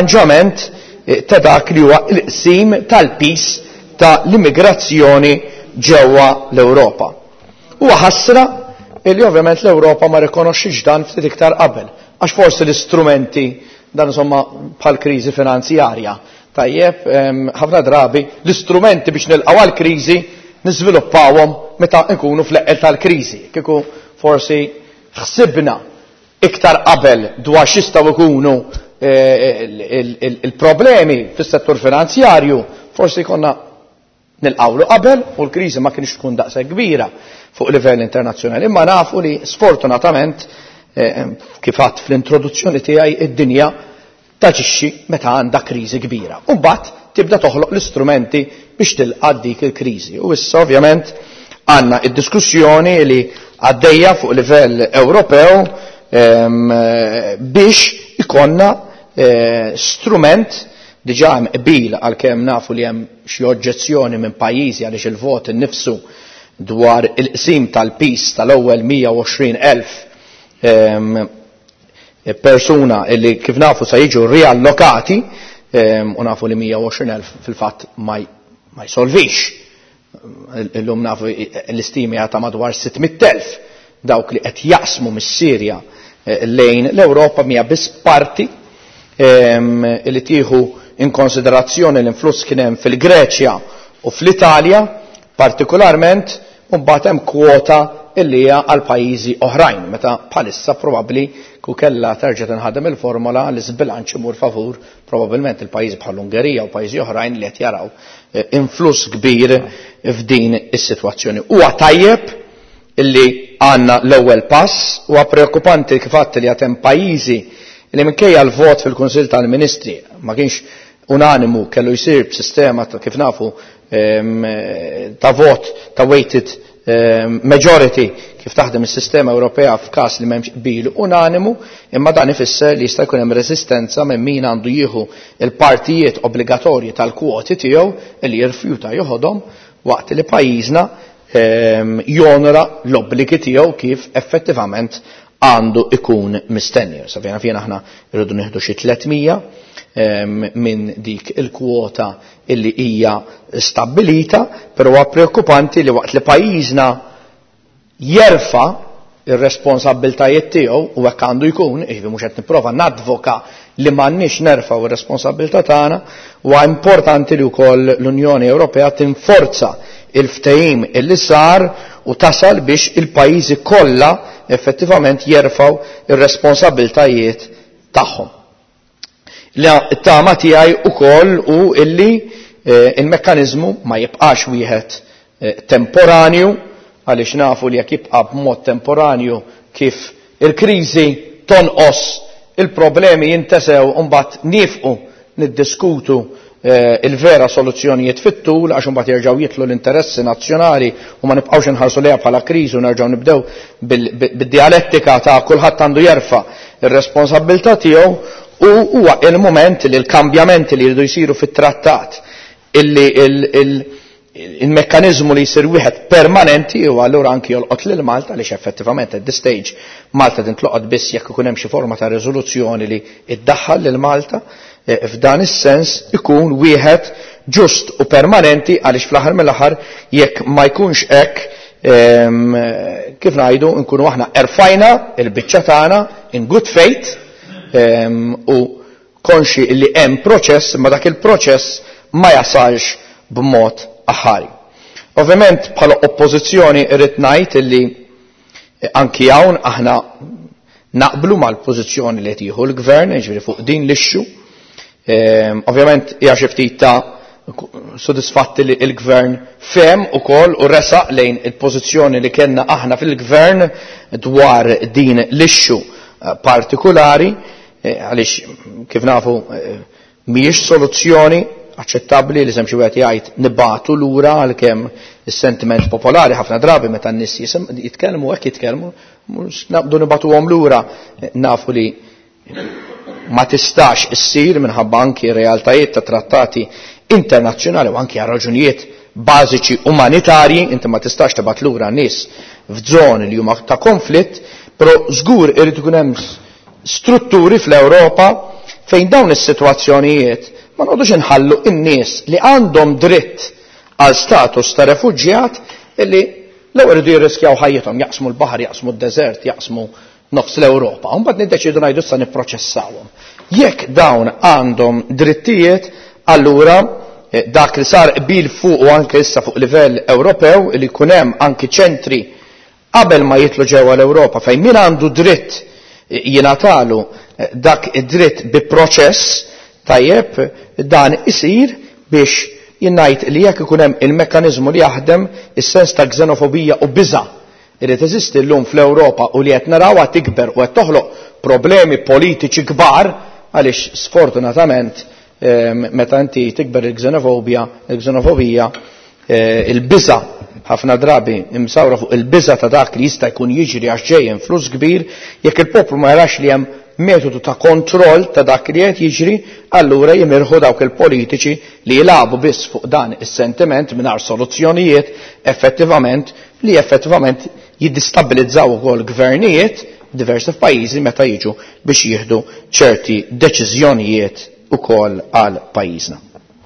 l-arranġament ta' dak li huwa l-qsim tal-pis ta' l-immigrazzjoni ġewwa l-Ewropa. Huwa ħasra li ovvjament l-Ewropa ma rikonoxxix dan ftit iktar qabel, għax forsi l-istrumenti dan insomma bħal kriżi finanzjarja. Tajjeb, ħafna drabi l-istrumenti biex nilqgħu għall-kriżi niżviluppawhom meta nkunu fl-eqel tal-kriżi. Kieku forsi ħsibna iktar qabel dwar x'jistgħu jkunu il-problemi fis-settur finanzjarju, forsi konna nilqawlu qabel u l-kriżi ma kienx tkun daqshekk kbira fuq livell internazzjonali. Imma nafu li sfortunatament kif għadt fl-introduzzjoni tiegħi id-dinja taġixxi meta għandha kriżi kbira. U mbagħad tibda toħloq l-istrumenti biex tilqa' dik il-kriżi. U issa ovvjament għandna id-diskussjoni li għaddejja fuq livell Ewropew biex ikonna strument diġà hemm qbil għalkemm nafu li hemm xi oġġezzjoni minn pajjiżi għaliex il-vot innifsu dwar il-qsim tal-peace tal-ewwel 120,000 persuna li kif nafu se jiġu riallokati u nafu li 120,000 fil-fatt ma jsolvix. Illum nafu l-istimi ta' madwar 600,000 dawk li qed jaqsmu mis-Sirja lejn l-Ewropa mija biss parti li tieħu in konsiderazzjoni l-influss kien hemm fil-Greċja u fl-Italja partikolarment u mbagħad hemm kwota illi hija għal pajjiżi oħrajn meta bħalissa probabbli ku kellha terġa' tinħadem il-formola li żbilanċ imur favur probabbilment il-pajjiżi bħall-Ungerija u pajjiżi oħrajn li qed jaraw influss kbir f'din is-sitwazzjoni. Huwa tajjeb illi għandna l-ewwel pass huwa preokkupanti kif għadt li hemm pajjiżi li minkejja l-vot fil-Kunsill tal-Ministri ma kienx unanimu kellu jsir b'sistema ta' kif nafu ta' vot ta' weighted majority kif taħdem is-sistema Ewropea f'każ li m'hemmx qbil unanimu, imma dan ifisser li jista' jkun hemm resistenza minn min għandu jieħu il-partijiet obbligatorji tal-kwoti tiegħu li jirrifjuta joħodhom waqt li pajjiżna jonora l-obbligi tiegħu kif effettivament għandu ikun mistenni. Sabjana fjena aħna irridu nieħdu xi 300 minn dik il-kwota illi hija stabilita, però huwa preokkupanti li waqt li pajjiżna jerfa' ir-responsabbiltajiet tiegħu u hekk għandu jkun, ġifieri mhux qed nipprova nadvoka li m'għandniex nerfgħu ir-responsabbiltà tagħna, huwa importanti li wkoll l-Unjoni Ewropea tinforza il-ftehim illi sar u tasal biex il-pajjiżi kollha effettivament jerfgħu ir-responsabbiltajiet tagħhom. It-tama tiegħi wkoll u illi il-mekkaniżmu ma jibqax wieħed temporanju għaliex nafu li jekk jibqa' b'mod temporanju kif il-kriżi tonqos il-problemi jintesew u mbagħad nifqu niddiskutu il-vera soluzzjonijiet fit-tul għax imbagħad jerġgħu jitlu l-interessi nazzjonali u ma nibqgħux inħarsu lejha bħala kriżi u nerġgħu nibdew bid-dialettika ta' kulħadd għandu jerfa' ir-responsabbiltà tiegħu u huwa il-moment li l-kambjamenti li jridu jsiru fit-trattat illi il-mekkaniżmu li jsir wieħed permanenti u allura anki jolqot lil Malta għaliex effettivament at this stage Malta tintloqgħod biss jekk ikun hemm xi forma ta' riżoluzzjoni li iddaħħal lil Malta f'dan is-sens ikun wieħed ġust u permanenti għaliex fl-aħħar mill-aħħar jekk ma jkunx hekk kif ngħidu nkunu aħna erfajna il-biċċa tagħna in good faith u konxi li hemm proċess ma dak il-proċess ma jasalx b'mod aħħari. Ovvjament bħala oppożizzjoni irrid ngħid illi anki hawn aħna naqblu mal-pożizzjoni li qed jieħu l-Gvern jiġifieri fuq din l-ixxu. Ovvjament hija xi ftit ta' sodisfatti li l-Gvern fehem ukoll u resaq lejn il-pożizzjoni li kellna aħna fil-Gvern dwar din l-ixxu partikolari għaliex kif nafu mhijiex soluzzjoni aċċettabbli li semxi wieħed jgħid nibatu lura għalkemm is-sentiment popolari ħafna drabi meta n-nies jitkellmu hekk jitkellmu mhux naqbdu nibatuhom lura nafu li ma tistax issir minħabba anki realtajiet ta' trattati internazzjonali u anki għal raġunijiet bażiċi umanitarji inti ma tistax tibgħat lura nies f'żoni li huma ta' konflitt, però żgur irid ikun hemm strutturi fl-Ewropa fejn dawn is-sitwazzjonijiet ma nqogħdux inħallu n-nies li għandhom dritt għal status ta' refuġjat illi l-ewwel irdu jirriskjaw ħajjithom, jaqsmu l-baħar, jaqsmu d-deżert, jaqsmu nofs l-Ewropa. U mbagħad niddeċidu ngħidu issa nipproċessawhom. Jekk dawn għandhom drittijiet, allura dak li sar qbil fuq u anke issa fuq livell Ewropew li jkun hemm anke ċentri qabel ma jitlu ġewwa l-Ewropa fejn min għandu dritt jingħatalu dak id-dritt bi proċess tajjeb dan isir biex jinnajt li jekk ikun hemm il-mekkaniżmu li jaħdem is-sens ta' xenofobija u biża' irid teżisti llum fl-Ewropa u li qed narawha tikber u qed toħloq problemi politiċi kbar għaliex sfortunatament meta inti tikber il-xenofobija il-biża' ħafna drabi imsawra fuq il-biża' ta' dak li jista' jkun jiġri għax ġejjin flus kbir, jekk il-poplu ma jarax li hemm metodu ta' kontroll ta' dak li qed jiġri, allura jimirħu dawk il-politiċi li jilagħbu biss fuq dan is-sentiment mingħajr soluzzjonijiet effettivament jiddistabilizzaw ukoll gvernijiet diversi f'pajjiżi meta jiġu biex jieħdu ċerti deċiżjonijiet ukoll għal pajjiżna.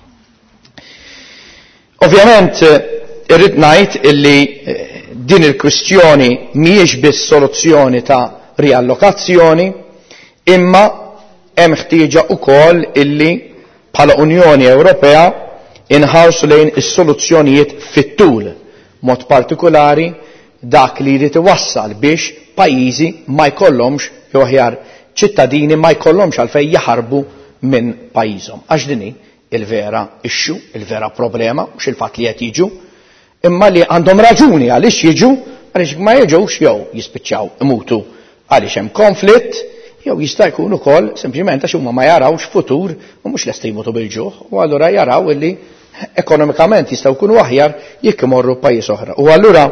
Ovvjament irrid ngħid illi din il-kwistjoni mhijiex biss soluzzjoni ta' riallokazzjoni, imma hemm ħtieġa wkoll illi bħala Unjoni Ewropea inħarsu lejn is-soluzzjonijiet fit-tul, mod partikolari dak li jrid iwassal biex pajjiżi ma jkollhomx jew aħjar ċittadini ma jkollhomx għalfejn jaħarbu minn pajjiżhom. Għax din il-vera issue, il-vera problema, mhux il-fatt li qed jiġu, imma li għandhom raġuni għaliex jiġu, għaliex ma jiġux jew jispiċċaw imutu għaliex hemm konflitt, jew jista' jkun ukoll sempliċement għax huma ma jarawx futur u mhux lesti jmutu bil-ġuħ, u allura jaraw illi ekonomikament jistgħu jkunu aħjar jekk imorru pajjiż oħra. U allura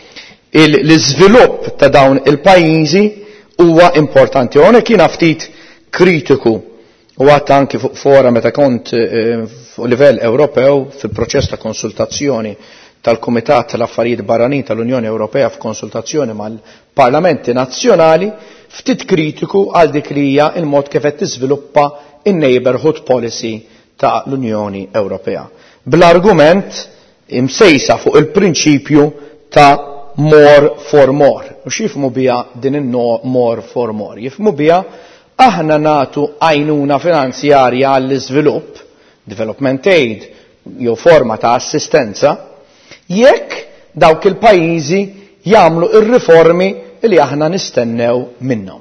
l-iżvilupp ta' dawn il-pajjiżi huwa importanti. Hawnhekk jiena ftit kritiku u għadt anki fuq fora meta kont fuq livell Ewropew fil-proċess ta' konsultazzjoni tal-Kumitat tal-Affarijiet Barranin tal-Unjoni Ewropea f'konsultazzjoni mal-Parlamenti Nazzjonali, ftit kritiku għal dik li hija il-mod kif qed tiżviluppa in-neighborhood policy ta' l-Unjoni Ewropea. Bl-argument imsejsa fuq il-prinċipju ta' more for more. U x'jifhmu biha din more for more? Jifhmu biha aħna nagħtu għajnuna finanzjarja għall-iżvilupp, development aid, jew forma ta' assistenza, jekk dawk il-pajjiżi jagħmlu ir-riformi li aħna nistennew minnhom.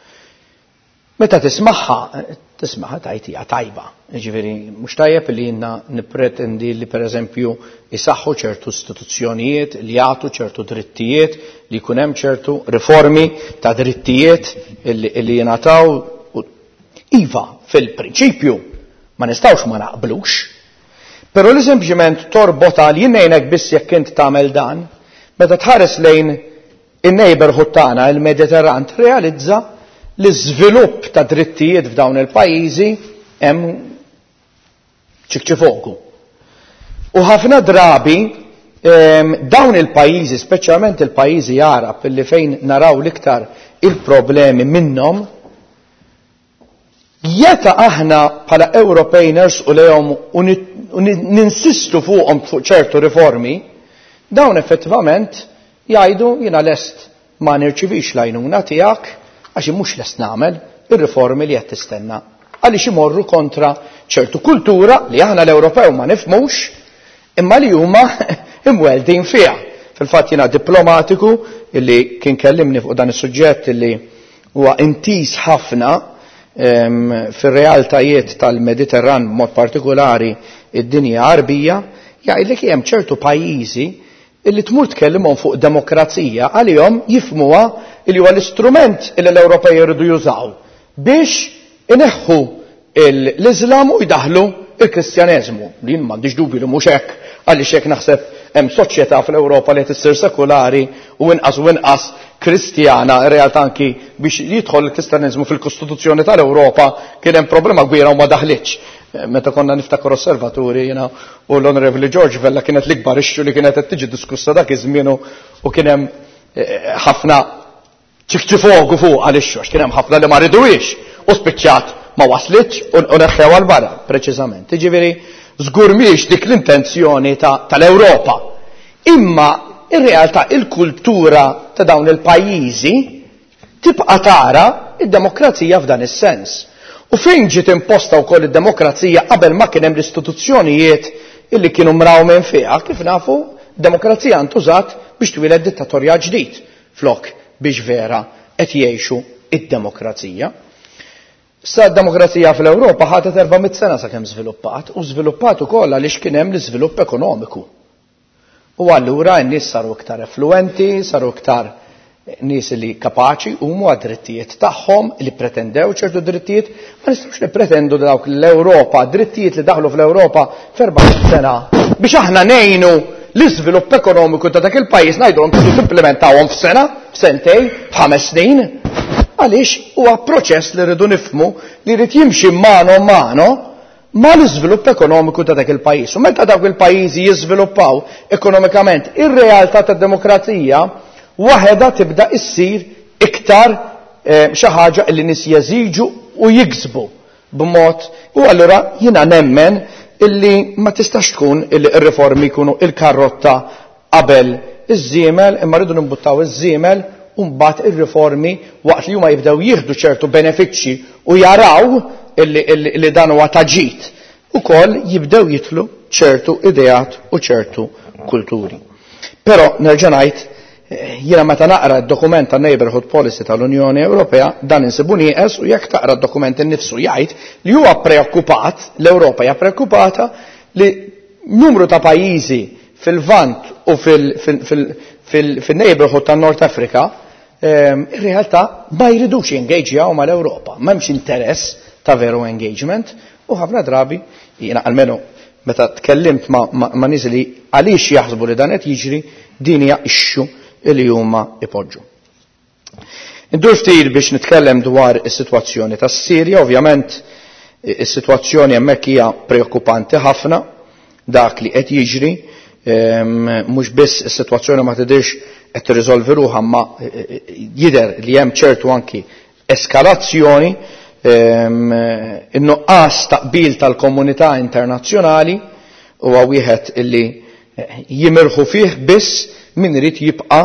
Meta tismaħha tajtija tajba. Ġifieri mhux tajjeb li jiena nippretendi li pereżempju isaħħu ċertu istituzzjonijiet li jagħtu ċertu drittijiet, li jkun hemm ċertu riformi ta' drittijiet li jingħataw. Iva, fil-prinċipju ma nistgħux ma naqblux, però li sempliċement torbot għal jien ngħinek biss jekk int tagħmel dan, meta tħares lejn in-neighborhood tagħna il-Mediterran realizza l-iżvilupp ta' drittijiet f'dawn il-pajjiżi hemm ċikċifoku. U ħafna drabi dawn il-pajjiżi, speċjalment il-pajjiżi Arab, illi fejn naraw l-iktar il-problemi minnhom, jeta aħna bħala Ewropej nersqu lejhom u ninsistu fuqhom fuq ċertu riformi, dawn effettivament jgħidu jiena lest ma nirċivix l-għajnuna tiegħek għax mhux lest nagħmel ir-riformi li qed tistenna għaliex imorru kontra ċertu kultura li aħna l-Ewropew ma nifhmux imma li huma imweldin fiha. Fil-fatt jiena diplomatiku illi kien kellimni fuq dan is-suġġett illi huwa intis ħafna fir-realtajiet tal-Mediterran mod partikolari id-dinja Arbija, jgħidlek hemm ċertu pajjiżi illi tmur tkellimhom fuq demokrazija għalihom jifhmuha li huwa l-istrument illi l-Ewropej jridu jużaw biex ineħħu l-Iżlam u jdaħlu il-Kristjaneżmu. Li m'għandix dubju li mhux hekk għaliex hekk naħseb hemm soċjetà fl-Ewropa li qed issir sekulari u inqas Kristjana, realtà anki biex jidħol il-Kristjaneżmu fil-Kostituzzjoni tal-Ewropa kien hemm problema kbira u ma daħlitx. Meta konna niftakar osservaturi jiena u l-Onorevoli George Vella kienet l-ikbar ixxu li kienet qed tiġi diskussa dak iż-żmien u kien hemm ħafna ċikċifogu fuq għal-ixxu għax kien hemm ħafna li ma ridux u spiċċat ma waslitx u neħħew għal barra preċiżament. Jiġifieri Żgur mhijiex dik l-intenzjoni tal-Ewropa. Imma ir-realtà il-kultura ta' dawn il-pajjiżi tibqa' tara id-demokrazija f'dan is-sens. U fejn ġiet imposta wkoll id-demokrazija qabel ma kien hemm l-istituzzjonijiet illi kienu mrawmen fiha, kif nafu, demokrazija ntużat biex twiled dittatorja ġdid flok biex vera qed jgħixu id-demokrazija. Sa d-demokrazija fl-Ewropa ħadet 400 sena sakemm żviluppat u żviluppat ukoll għaliex kien hemm l-iżvilupp ekonomiku. U allura n-nies saru iktar effluenti, saru iktar nies li kapaċi huma għad-drittijiet tagħhom li pretendew ċertu drittijiet, ma nistgħux nippretendu dawk l-Ewropa, drittijiet li daħlu fl-Ewropa f'40 sena biex aħna ngħinu l-iżvilupp ekonomiku ta' dak il-pajjiż ngħidulhom kif implementawhom f'sena, f'sentejn, b'5 snin. Għaliex huwa proċess li rridu nifhmu li rrid jimxi mano mano ma l-iżvilupp ekonomiku ta' dak il-pajjiż. U meta dawk il-pajjiżi jiżviluppaw ekonomikament, ir-realtà tad-demokrazija waħedha tibda issir iktar xi ħaġa li nies jeżiġu u jiksbu b'mod u allura jiena nemmen illi ma tistax tkun illi r-riformi jkunu il-karrotta qabel iż-żiemel imma rridu nimbuttaw iż-żiemel u mbagħad ir-riformi waqt li huma jibdew jieħdu ċertu benefiċċji u jaraw illi dan huwa taġid ukoll jibdew jitlu ċertu ideat u ċertu kulturi. Però nerġa' ngħid jiena meta naqra d-dokument ta' Neighborhood Policy tal-Unjoni Ewropea dan insibu nieqes u jekk taqra d-dokument innifsu jgħid li huwa preokkupat, l-Ewropa hija preokkupata li numru ta' pajjiżi fil-Vant u fil-neighborhood ta' North Africa ir-realtà ma jridux jingaġjaw mal-Ewropa, m'hemmx interess ta' veru engagement u ħafna drabi jiena almenu meta tkellimt ma' nies li għaliex jaħsbu li dan qed jiġri din hija ixxu li huma ipoġġu. Indur ftit biex nitkellem dwar is-sitwazzjoni tas-Sirja, ovvjament is-sitwazzjoni hemmhekk hija preokkupanti ħafna dak li qed jiġri, mhux biss is-sitwazzjoni ma tidhirx qed tirriżolvi ruħha ma jidher li hemm ċertu anki eskalazzjoni, in-nuqqas taqbil tal-komunità internazzjonali huwa wieħed illi jimirħu fih biss min irid jibqa'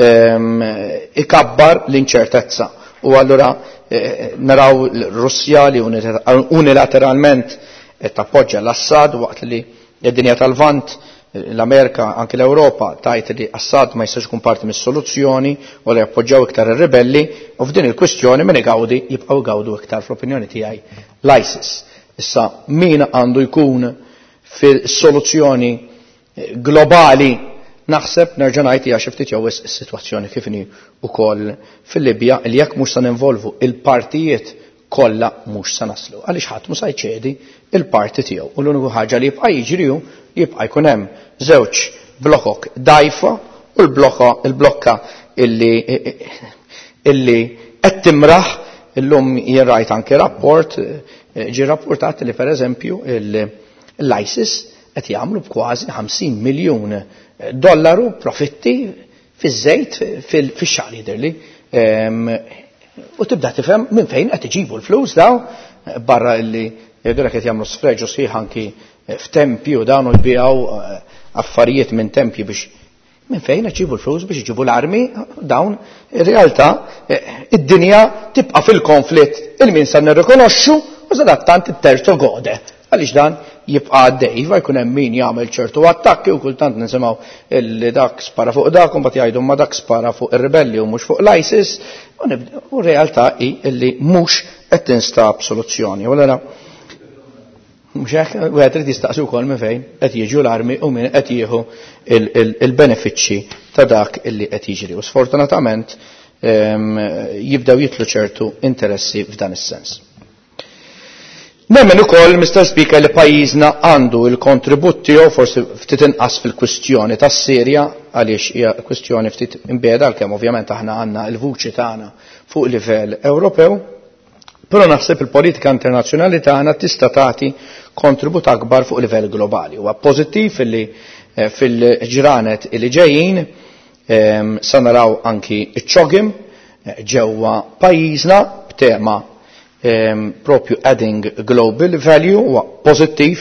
ikabbar l-inċertezza. U allura naraw l-Russja li unilateralment tappoġġja l-Assad waqt li d-dinja tal-Vant l-Amerika anke l-Ewropa tajt li Assad ma jistax ikun parti mis-soluzzjoni u li jappoġġjaw iktar ir-ribelli u f'din il-kwistjoni min igawdi jibqgħu gawdu iktar fl-opinjoni tiegħi l-ISIS. Issa min għandu jkun fil-soluzzjoni globali naħseb nerġa' ngħid hija xi ftit jew is-sitwazzjoni kif inhi wkoll fil-Libja li jekk mhux se ninvolvu il-partijiet kollha mhux se naslu. Għaliex ħadd mhux se jċedi il-parti tiegħu. U l-uniku ħaġa li jibqa' jiġri hu jibqa' jkun hemm żewġ blokkok dajfa u l-blokka illi qed timraħ illum jirrajt anke rapport ġie rapportat li pereżempju l-ISIS qed jagħmlu b'kważi 50 miljun dollaru profitti fiż-żejt fix-xahar jidherli. U tibda tifhem minn fejn qed iġibu l-flus daw barra illi jgħidulek qed jagħmlu sfreġu sħiħ anki f'tempji u dawn jbigħu affarijiet minn tempji biex minn fejn qed iġibu l-flus biex iġibu l-armi dawn ir-realtà id-dinja tibqa' fil-konflitt il-min se nirrikonoxxu u sadattant it-terzo gode. Għaliex dan jibqa' għaddej, jkun hemm min jagħmel ċertu attakki u kultant nisimgħu li dak spara fuq dak u mbagħad jgħidu ma dak spara fuq ir-ribelli u mhux fuq l-ISIS u r-realtà hi li mhux qed tinstab soluzzjoni. Wara mhux hekk wieħed irid jistaqsi wkoll minn fejn qed jiġu l-armi u min qed jieħu il-benefiċċji ta' dak illi qed jiġri. U sfortunatament jibdew jitlu ċertu interessi f'dan is-sens. Nemmen ukoll, Mr. Speaker, li pajjiżna għandu il-kontribut tiegħu forsi ftit inqas fil-kwistjoni tas-Sirja għaliex hija kwistjoni ftit imbeda għalkemm ovvjament aħna għandna l-vuċi tagħna fuq livell Ewropew, però naħseb il-politika internazzjonali tagħna tista' tagħti kontribut akbar fuq livell globali. Huwa pożittiv li fil-ġranet li ġejjin sa naraw anki iċ-ċogim ġewwa pajjiżna b'tema propju adding global value huwa pożittiv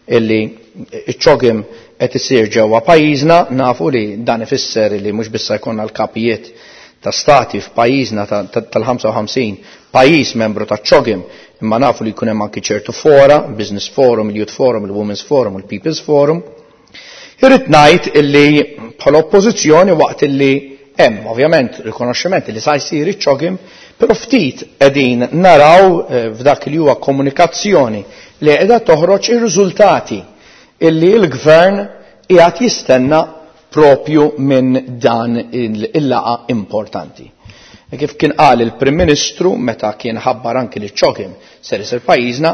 illi iċ-ċogim qed isir ġewwa pajjiżna, nafu li dan ifisser li mhux biss jkollna l-kapijiet ta' stati f'pajjiżna tal-55 pajjiż membru taċ-ċogim, imma nafu li jkun hemm anki ċertu fora, Business Forum, il-Youth Forum, il-Women's Forum, il-People's Forum. Irrid ngħid illi bħala oppożizzjoni waqt illi hemm ovvjament rikonoxximent li sa jsir iċ-ċogim, però ftit qegħdin naraw f'dak li huwa komunikazzjoni li qiegħda toħroġ ir-riżultati illi l-gvern qiegħed jistenna propju minn dan il-laqa importanti. Kif kien qal il-Prim Ministru meta kien ħabbar anki li ċ-ċogim ser isir pajjiżna,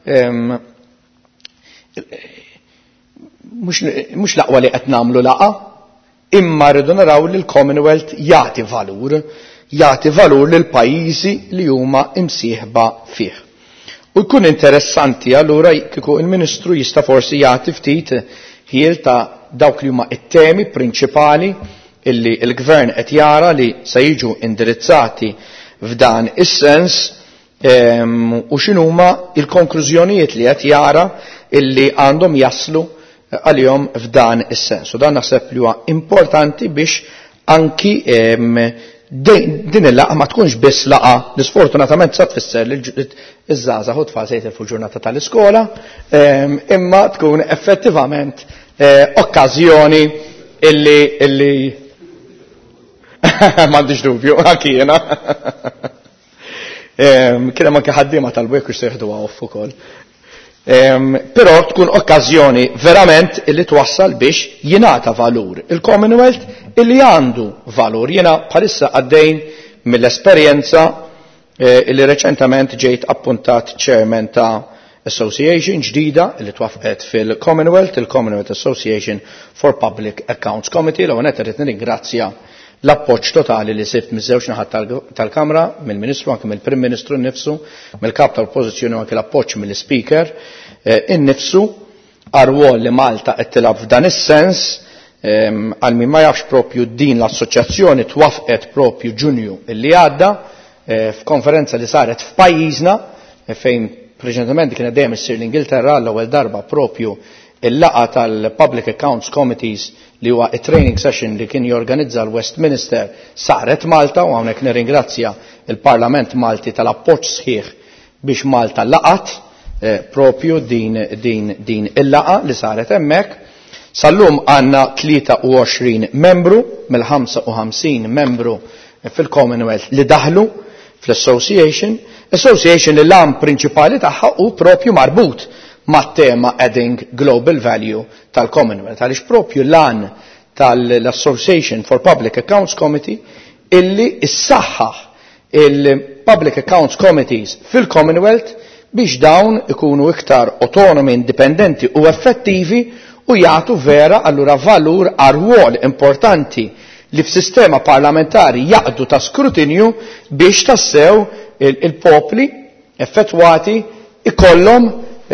mhux laqwa li qed nagħmlu laqa, imma rridu naraw li l-Commonwealth jagħti valur lil pajjiżi li huma imsieħba fih. U jkun interessanti allura kieku il-Ministru jista' forsi jagħti ftit ħiel ta' dawk li huma t-temi prinċipali illi l-Gvern qed jara li se jiġu indirizzati f'dan is-sens u x'inhuma l-konklużjonijiet li qed jara illi għandhom jaslu għalihom f'dan is-sens. U dan naħseb li huwa importanti biex anki din il-laqa ma tkunx biss laqa li sfortunatament sa tfisser li iż-żgħażagħ u tfal se jitilfu l-ġurnata tal-iskola, imma tkun effettivament okkażjoni illi m'għandix dubju anki jiena. Kien hemm anke ħaddiema tal-wek se jieħduha off ukoll. Però tkun okkażjoni verament illi twassal biex jingħata valur. Il-Commonwealth illi għandu valur. Jiena bħalissa għaddejn mill-esperjenza illi reċentament ġejt appuntat chairman ta' association ġdida illi twafqet fil-Commonwealth, il-Commonwealth Association for Public Accounts Committee, l għonet rrit nirringrazzja l-appoġġ totali li sibt miż-żewġ naħat tal-Kamra, mill-Ministru anke mill-Prim Ministru nnifsu, mill-Kap tal-Oppożizzjoni anke l-appoġġ mill-Speaker innifsu għar-rwol li Malta qed tilab f'dan is-sens għal min ma jafx propju din l-assoċjazzjoni twafqet propju Ġunju illi għadda f'konferenza li saret f'pajjiżna fejn preċedentement kien dejjem issir l-Ingilterra l-ewwel darba propju il-laqa tal-Public Accounts Committees li huwa training session li kien jorganizza l-Westminster saret Malta u hawnhekk nirringrazzja il-Parlament Malti tal-appoġġ sħiħ biex Malta laqat propju din il-laqa li saret hemmhekk. Sallum għandna 23 membru mill-55 membru fil-Commonwealth li daħlu fl-Association li l-għam prinċipali tagħha u propju marbut mat-tema Adding Global Value tal-Commonwealth, għaliex propju l-għan tal-Association for Public Accounts Committee illi issaħħaħ il-Public Accounts Committees fil-Commonwealth biex dawn ikunu iktar autonomi, indipendenti u effettivi u jagħtu vera allura valur għar-rwol importanti li f'sistema parlamentari jaqdu ta' skrutinju biex tassew il-popli effettwati ikollhom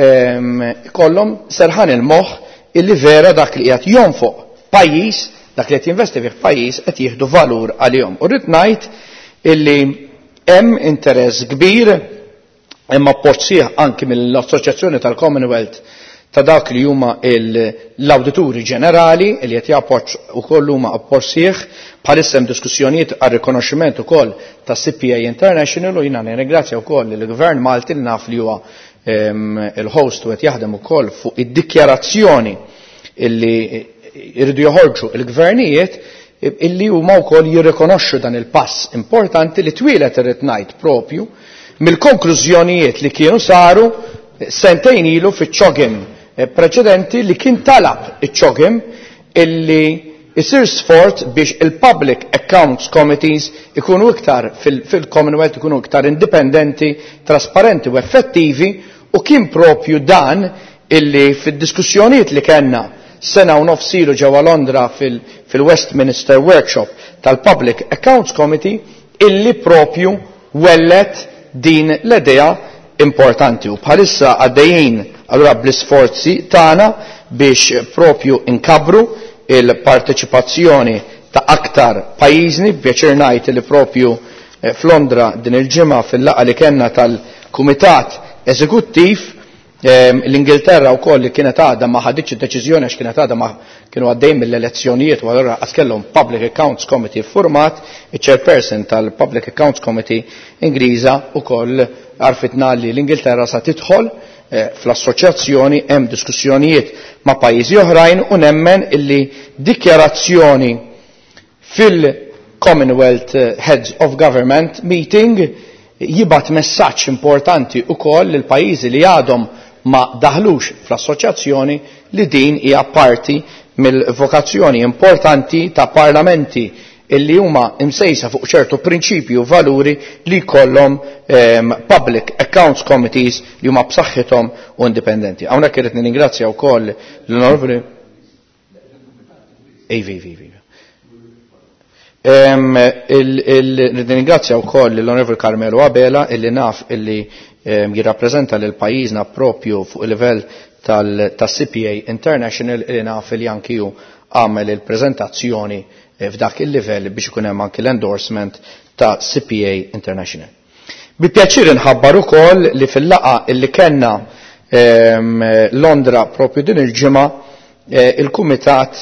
serħan il-moħħ illi vera dak li qed jonfoq pajjiż, dak li qed jinvesti fih pajjiż qed jieħdu valur għalihom. U rrid ngħid illi hemm interess kbir hemm appoġġ sieħ anke mill-Assoċjazzjoni tal-Commonwealth ta' dak li huma l-Awdituri Ġenerali li qed jappoġġ ukoll huma appoġġ sieħ bħalissa hemm diskussjonijiet għar rikonoxximent ukoll ta' CPA International u jiena nirringrazzja wkoll il-Gvern Malti li naf li huwa il-host u qed jaħdem ukoll fuq id-dikjarazzjoni illi jridu joħorġu il-gvernijiet illi huma wkoll jirrikonoxxu dan il-pass importanti li twielet irrid ngħid propju mill-konklużjonijiet li kienu saru sentejn ilu fiċ-ċogim preċedenti li kien talab iċ-ċogim illi isir sfort biex il-Public Accounts Committees ikunu iktar fil-Commonwealth ikunu iktar indipendenti, trasparenti u effettivi u kien propju dan illi fid-diskussjonijiet li kellna sena u nofs ilu ġewwa Londra fil-Westminster Workshop tal-Public Accounts Committee illi propju wellet din l-idea importanti u bħalissa għaddejjin allura bl-isforzi tagħna biex propju inkabru il-parteċipazzjoni ta' aktar pajjiżni b'pjaċir ngħid li propju f'Londra din il-ġimgħa fil-laqgħa li kellna tal-Kumitat Eżekuttiv L-Ingilterra wkoll li kienet għadha ma ħaditx id-deċiżjoni għax kienet għadha ma kienu għaddejn mill-elezzjonijiet u allura qas kellhom Public Accounts Committee format, iċ-chairperson tal-Public Accounts Committee Ingliża wkoll għarfitna li l-Ingilterra sa tidħol fl-assoċjazzjoni hemm diskussjonijiet ma' pajjiżi oħrajn u nemmen illi dikjarazzjoni fil-Commonwealth Heads of Government Meeting jibat messaġġ importanti wkoll lil pajjiżi li għadhom ma daħlux fl-assoċjazzjoni li din hija parti mill-vokazzjoni importanti ta' parlamenti illi huma imsejsa fuq ċertu prinċipju u valuri li jkollhom public accounts committees li huma b'saħħithom u indipendenti. Hawnhekk irid ningrazzja wkoll l-Onorevoli Ringrazzja wkoll l-Onorevoli Carmelo Abela illi naf illi jirrappreżenta lil pajjiżna propju fuq il-livell tas-CPA International illi naf li anki hu għamel il-preżentazzjoni f'dak il-livell biex ikun hemm anki l-endorsement ta' CPA International. Bi pjaċir inħabbar ukoll li fil-laqa illi kellna Londra propju din il-ġimgħa il-Kumitat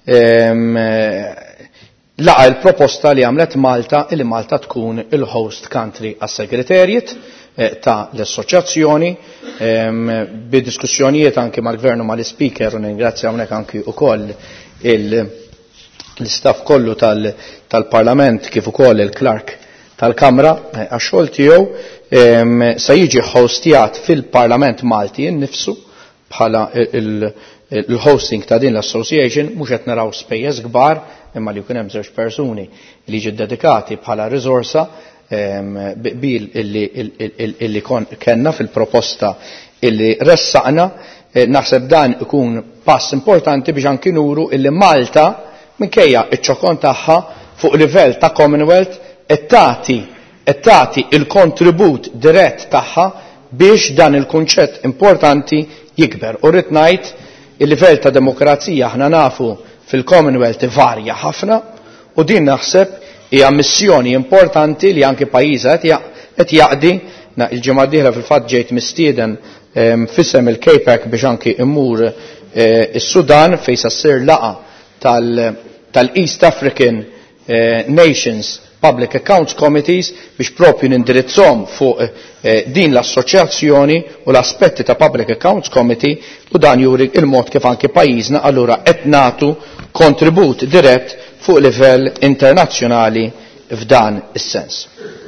laqa il-proposta li għamlet Malta illi Malta tkun il-host country għas-segretariat ta' l-assoċjazzjoni bid-diskussjonijiet anke mal-Gvern u mal-Speaker u ningrazzja hawnhekk anke ukoll l-istaff kollu tal-Parlament kif ukoll il-Clerk tal-Kamra għax-xogħol tiegħu se jiġi hostjat fil-Parlament Malti innifsu bħala il-hosting ta' din l-association mhux qed naraw spejjeż kbar imma li jkun hemm żewġ persuni li jiġu dedikati bħala riżorsa bil illi kenna fil-proposta illi ressaqna naħseb dan ikun pass importanti biex anki nuru illi Malta minkejja iċ-ċokon tagħha fuq livell ta' Commonwealth qed tagħti il-kontribut dirett tagħha biex dan il-kunċett importanti jikber. U rrid ngħid il-livell ta' demokrazija aħna nafu fil-Commonwealth varja ħafna u din naħseb hija missjoni importanti li anke pajjiża qed jaqdi il-ġimgħa d-dieħla fil-fatt ġejt mistieden f'isem il-CAPAC biex anke immur is-Sudan fejn se ssir laqa tal-East African Nations Public Accounts Committees biex propju nindirizzhom fuq din l-assoċjazzjoni u l-aspetti ta' Public Accounts Committee u dan juri il-mod kif anke pajjiżna allura qed nagħtu kontribut dirett fuq livell internazzjonali f'dan is-sens.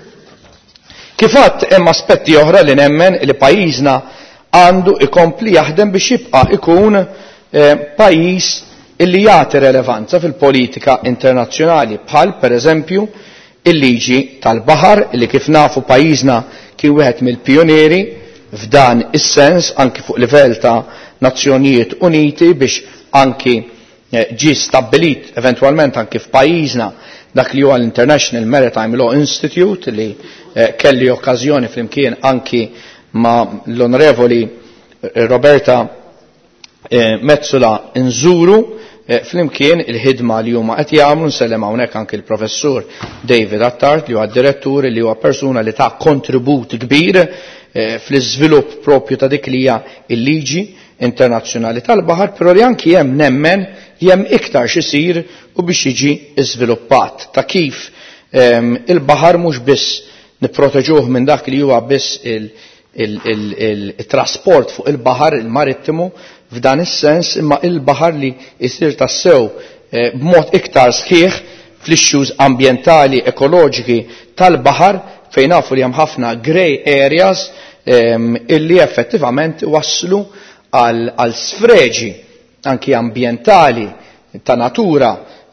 Kif għadd hemm aspetti oħra li nemmen li pajjiżna għandu ikompli jaħdem biex jibqa' ikun pajjiż illi jagħti relevanza fil-politika internazzjonali bħal pereżempju il-liġi tal-baħar illi kif nafu pajjiżna kien wieħed mill-pjonieri f'dan is-sens anki fuq livell ta' Nazzjonijiet Uniti biex anki ġi stabbilit eventwalment anki f'pajjiżna dak li huwa l-International Maritime Law Institute li kelli okkażjoni flimkien anki ma' l-Onorevoli Roberta Metzula nżuru flimkien il-ħidma li huma qed jagħmlu nsellem hawnhekk anke il-professur David Attard li huwa direttur li huwa persuna li ta' kontribut kbir fl-iżvilupp propju ta' dik li hija l-liġi internazzjonali tal-baħar, però li anki hemm nemmen li hemm iktar xisir u biex jiġi iżviluppat ta' kif il-baħar mhux biss nipproteġuh minn dak li huwa biss il-trasport fuq il-baħar il-marittimu f'dan is-sens imma il-baħar li jsir tassew b'mod iktar sħiħ fl-issues ambjentali ekoloġiki tal-baħar fejn nafu li hemm ħafna grey areas illi effettivament wasslu għal sfreġi anki ambjentali ta' natura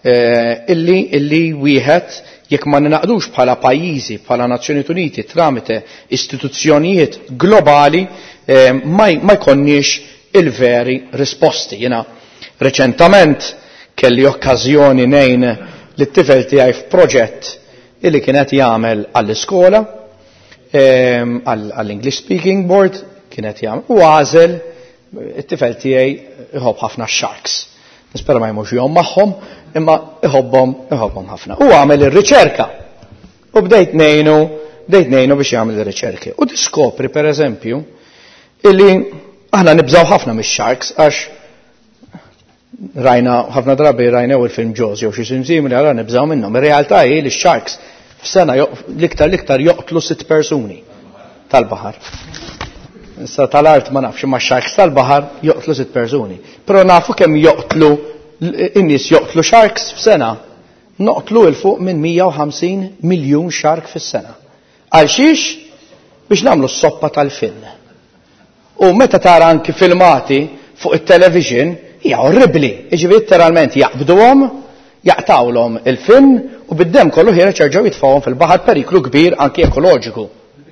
illi wieħed jekk ma ninaqdux bħala pajjiżi, bħala Nazzjonijiet Uniti, tramite istituzzjonijiet globali ma jkonniex il-veri risposti. Jiena reċentament kelli okkażjoni ngħin lit-tifel tiegħi f'proġett illi kienet jagħmel għall-iskola għall-English Speaking Board kienet jagħmel u għażel it-tifel tiegħi iħobb ħafna sharks. Nispera ma jmux jom magħhom imma iħobbhom ħafna. U għamel ir-riċerka u bdejt ngħinu biex jagħmel ir-riċerki. U diskopri pereżempju illi aħna nibżaw ħafna mix-sharks għax rajna ħafna drabi rajna il-film Jaws jew xi simsimili għara nibżaw minnhom. Ir-realtà hi li x-sharks f'sena l-iktar joqtlu 6 persuni tal-baħar. Issa tal-art ma nafx imma sharks tal-baħar joqtlu 6 persuni. Però nafu kemm joqtlu in-nies joqtlu sharks f'sena. Noqtlu il fuq minn 150 miljun shark fis-sena. Għal xiex? Biex nagħmlu s-soppa tal-fin. U meta tara anki filmati fuq it-television hija orribli. Jiġifieri literalment jaqbduhom, jaqtawlhom il-fin u bid-dem kollu ħireġ jerġgħu jitfgħuhom fil-baħar periklu kbir anki ekoloġiku.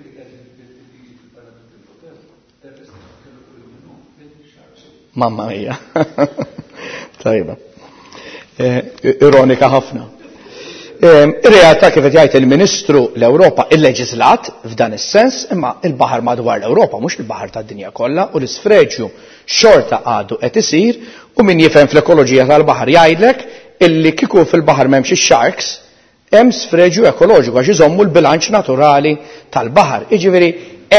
Mamma mia. Tajba. Ironika ħafna. Ir-realtà kif qed jgħid il-Ministru l-Ewropa illeġislat f'dan is-sens imma il-baħar madwar l-Ewropa mhux il-baħar tad-dinja kollha u l-isfreġġju xorta għadu qed isir u min jifhem fl-ekoloġija tal-baħar jgħidlek illi kieku fil-baħar m'hemmx ix-sharks hemm sfreġġju ekoloġiku għax iżommu l-bilanċ naturali tal-baħar. Jiġifieri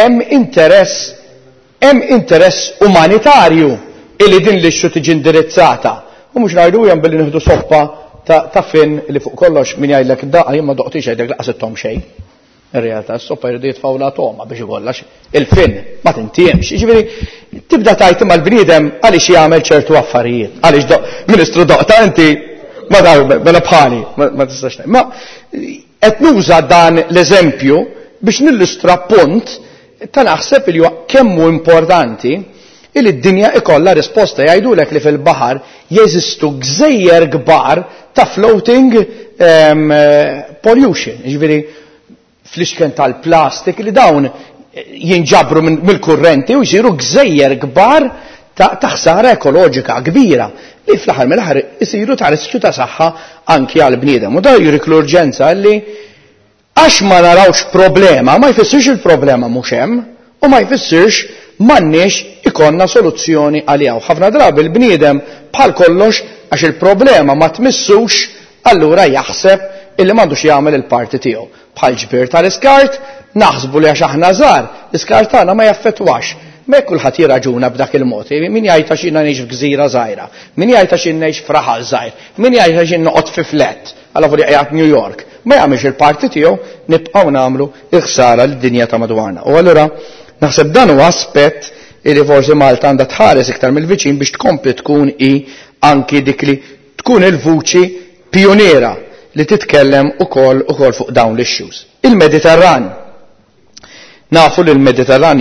hemm interess umanitarju illi din l-ixxu tiġi indirizzata u mhux ngħidu hemm billi nieħdu soppa ta' fin li fuq kollox min jgħidlek daqqa jien ma doqtix għajdek laqsithom xejn. Ir-realtà s-soppa jridu jitfgħu l-atoma biex ikollha il-fin ma tintiemx. Jiġifieri tibda tajt imma l-bniedem għaliex jagħmel ċertu affarijiet. Għaliex Ministru doqta inti ma dar bela bħali ma tistax. Ma qed nuża dan l-eżempju biex nillustra punt ta' naħseb li huwa kemm hu importanti il d-dinja ikolla risposta jgħidulek li fil-baħar jeżistu gżejjer kbar ta' floating pollution. Ġifieri fl-ixken tal-plastik li dawn jinġabru mill-kurrenti u jsiru gżejjer kbar ta' ħsara ekoloġika kbira li fl-aħħar mill-aħħar isiru ta' riskju ta' saħħa anki għal bniedem. U da jurik l-urġenza li għax ma narawx problema ma jfissirx il-problema mhux hemm u ma jfissirx m'għandniex ikonna soluzzjoni għaliha. Ħafna drabi l-bniedem bħal kollox għax il-problema ma tmissux allura jaħseb illi m'għandux jagħmel il-parti tiegħu. Bħal ġbir tal-iskart naħsbu li għax aħna żgħar l-iskart tagħna ma jaffettwax. Mek kulħadd jirraġuna b'dak il-mod. Min jgħid għax jiena ngħix f'gżira żgħira, min jgħid għax jien ngħix f'raħal żgħir, min jgħid għax jien noqgħod fi flat għal voli qiegħed New York. Ma jagħmilx il-parti tiegħu nibqgħu nagħmlu l-ħsara lid-dinja ta' madwarna. U allura naħseb dan huwa aspett li forsi Malta għandha tħares iktar mill-viċin biex tkompli tkun anki dik li tkun il-vuċi pioniera li titkellem ukoll fuq dawn l-issues. Il-Mediterran. Nafu li l-Mediterran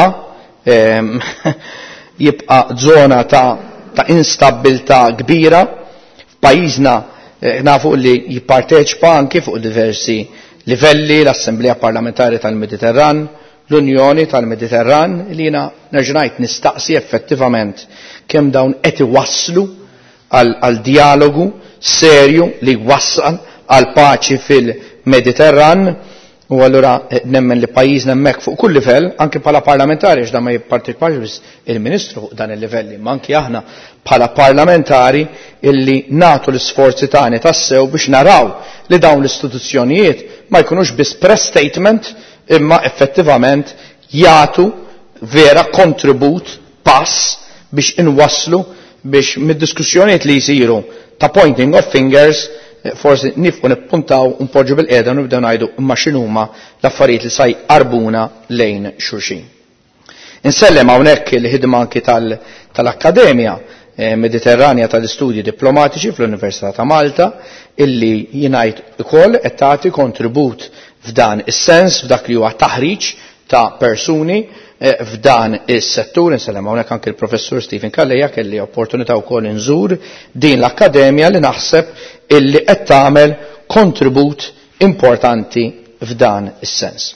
jibqa' żona ta' instabilità kbira. Pajjiżna nafu li jipparteċipa anki fuq diversi livelli l-Assembleja Parlamentari tal-Mediterran, l-Unjoni tal-Mediterran li jiena nerġgħid nistaqsi effettivament kemm dawn qed iwasslu għal dialogu serju li wassal għal paċi fil-Mediterran u allura nemmen li pajjiżna hemmhekk fuq kull livell anke bħala parlamentari għax ma jipparteċipax biss il-Ministru fuq dan il-livelli, ma anke aħna bħala parlamentari illi nagħtu l-isforzi tagħna tassew biex naraw li dawn l-istituzzjonijiet ma jkunux biss press statement imma effettivament jagħtu vera kontribut pass biex inwasslu biex mid-diskussjonijiet li jsiru ta' pointing of fingers forsi nifqu nippuntaw un poġġu bil-qiegħda u nibdew ngħidu imma x'inhuma l-affarijiet li sa jqarbuna lejn xulxin. Insellem hawnhekk il-ħidma anki tal-Akkademja Mediterranja tal-Istudji Diplomatiċi fl-Università ta' Malta illi jingħid ukoll qed tagħti kontribut f'dan is-sens f'dak li huwa taħriġ ta' persuni f'dan is-settur. Insellem hawnhekk anke il-Professur Stephen Kalleja kelli opportunità wkoll inżur din l-Akkademja li naħseb illi qed tagħmel kontribut importanti f'dan is-sens.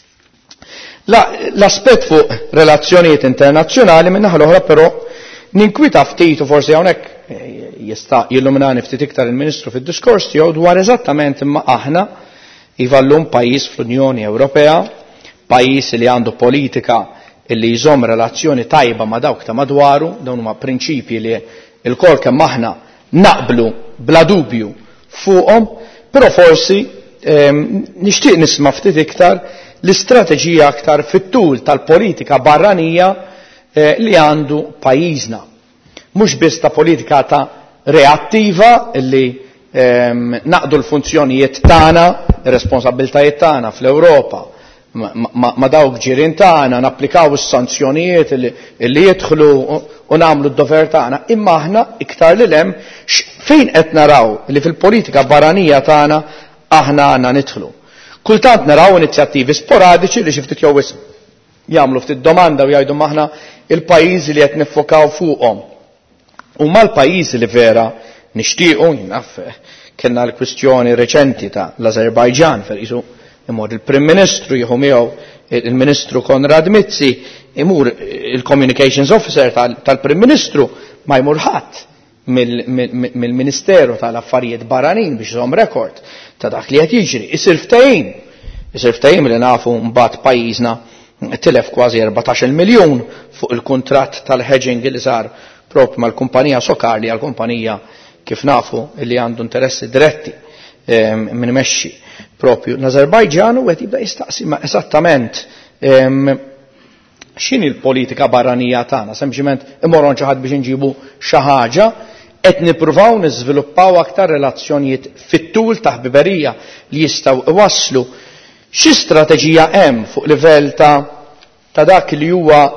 L-aspett fuq relazzjonijiet internazzjonali minnaħa l-oħra però ninkwita ftit u forsi hawnhekk jista' jilluminani ftit iktar il-Ministru fid-diskors tiegħu dwar eżattament imma aħna iva llum pajjiż fl-Unjoni Ewropea, pajjiż li għandu politika illi jżomm relazzjoni tajba ma' dawk ta' madwaru, dawn huma prinċipji li l-kol kemm aħna naqblu bla dubju fuqhom, però forsi nixtieq nisma' ftit iktar l-istrateġija aktar fit-tul tal-politika barranija li għandu pajjiżna. Mhux biss ta' politika ta' reattiva li naqdu l-funzjonijiet tagħna, ir-responsabbiltajiet tagħna fl-Ewropa ma dawk ġirien tagħna napplikaw is-sanzjonijiet li jidħlu u nagħmlu d-dover tagħna, imma aħna iktar lil hemm fejn qed naraw li fil-politika barranija tagħna aħna għandna nidħlu. Kultant naraw inizjattivi sporadiċi li xi ftit jew jagħmlu ftit domanda u jgħidu aħna il-pajjiżi li qed niffokaw fuqhom. Huma l-pajjiżi li vera nixtiequ jinaf kellna l-kwistjoni reċenti ta' l-Azerbajġan ferisu imur il-Prim Ministru jieħu miegħu il-Ministru Konrad Mizzi imur il-Communications Officer tal-Prim Ministru ma jmur ħadd mill-Ministeru tal-Affarijiet Barranin biex żomm rekord ta' dak li qed jiġri. Isir ftehim li nafu mbagħad pajjiżna tilef kważi 14 miljun fuq il-kuntratt tal-hedging li sar propri mal-kumpanija Sokarli għall-kumpanija kif nafu li għandu interessi diretti minn mexxi propju l-Azerbajġan u qed jibda jistaqsi ma esattament x'inhi l-politika barranija tagħna, sempliċement imorru xi ħadd biex inġibu xi ħaġa qed nippruvaw niżviluppaw aktar relazzjonijiet fit-tul ta' ħbiberija li jistgħu iwasslu. Xi strateġija hemm fuq livell ta' dak li huwa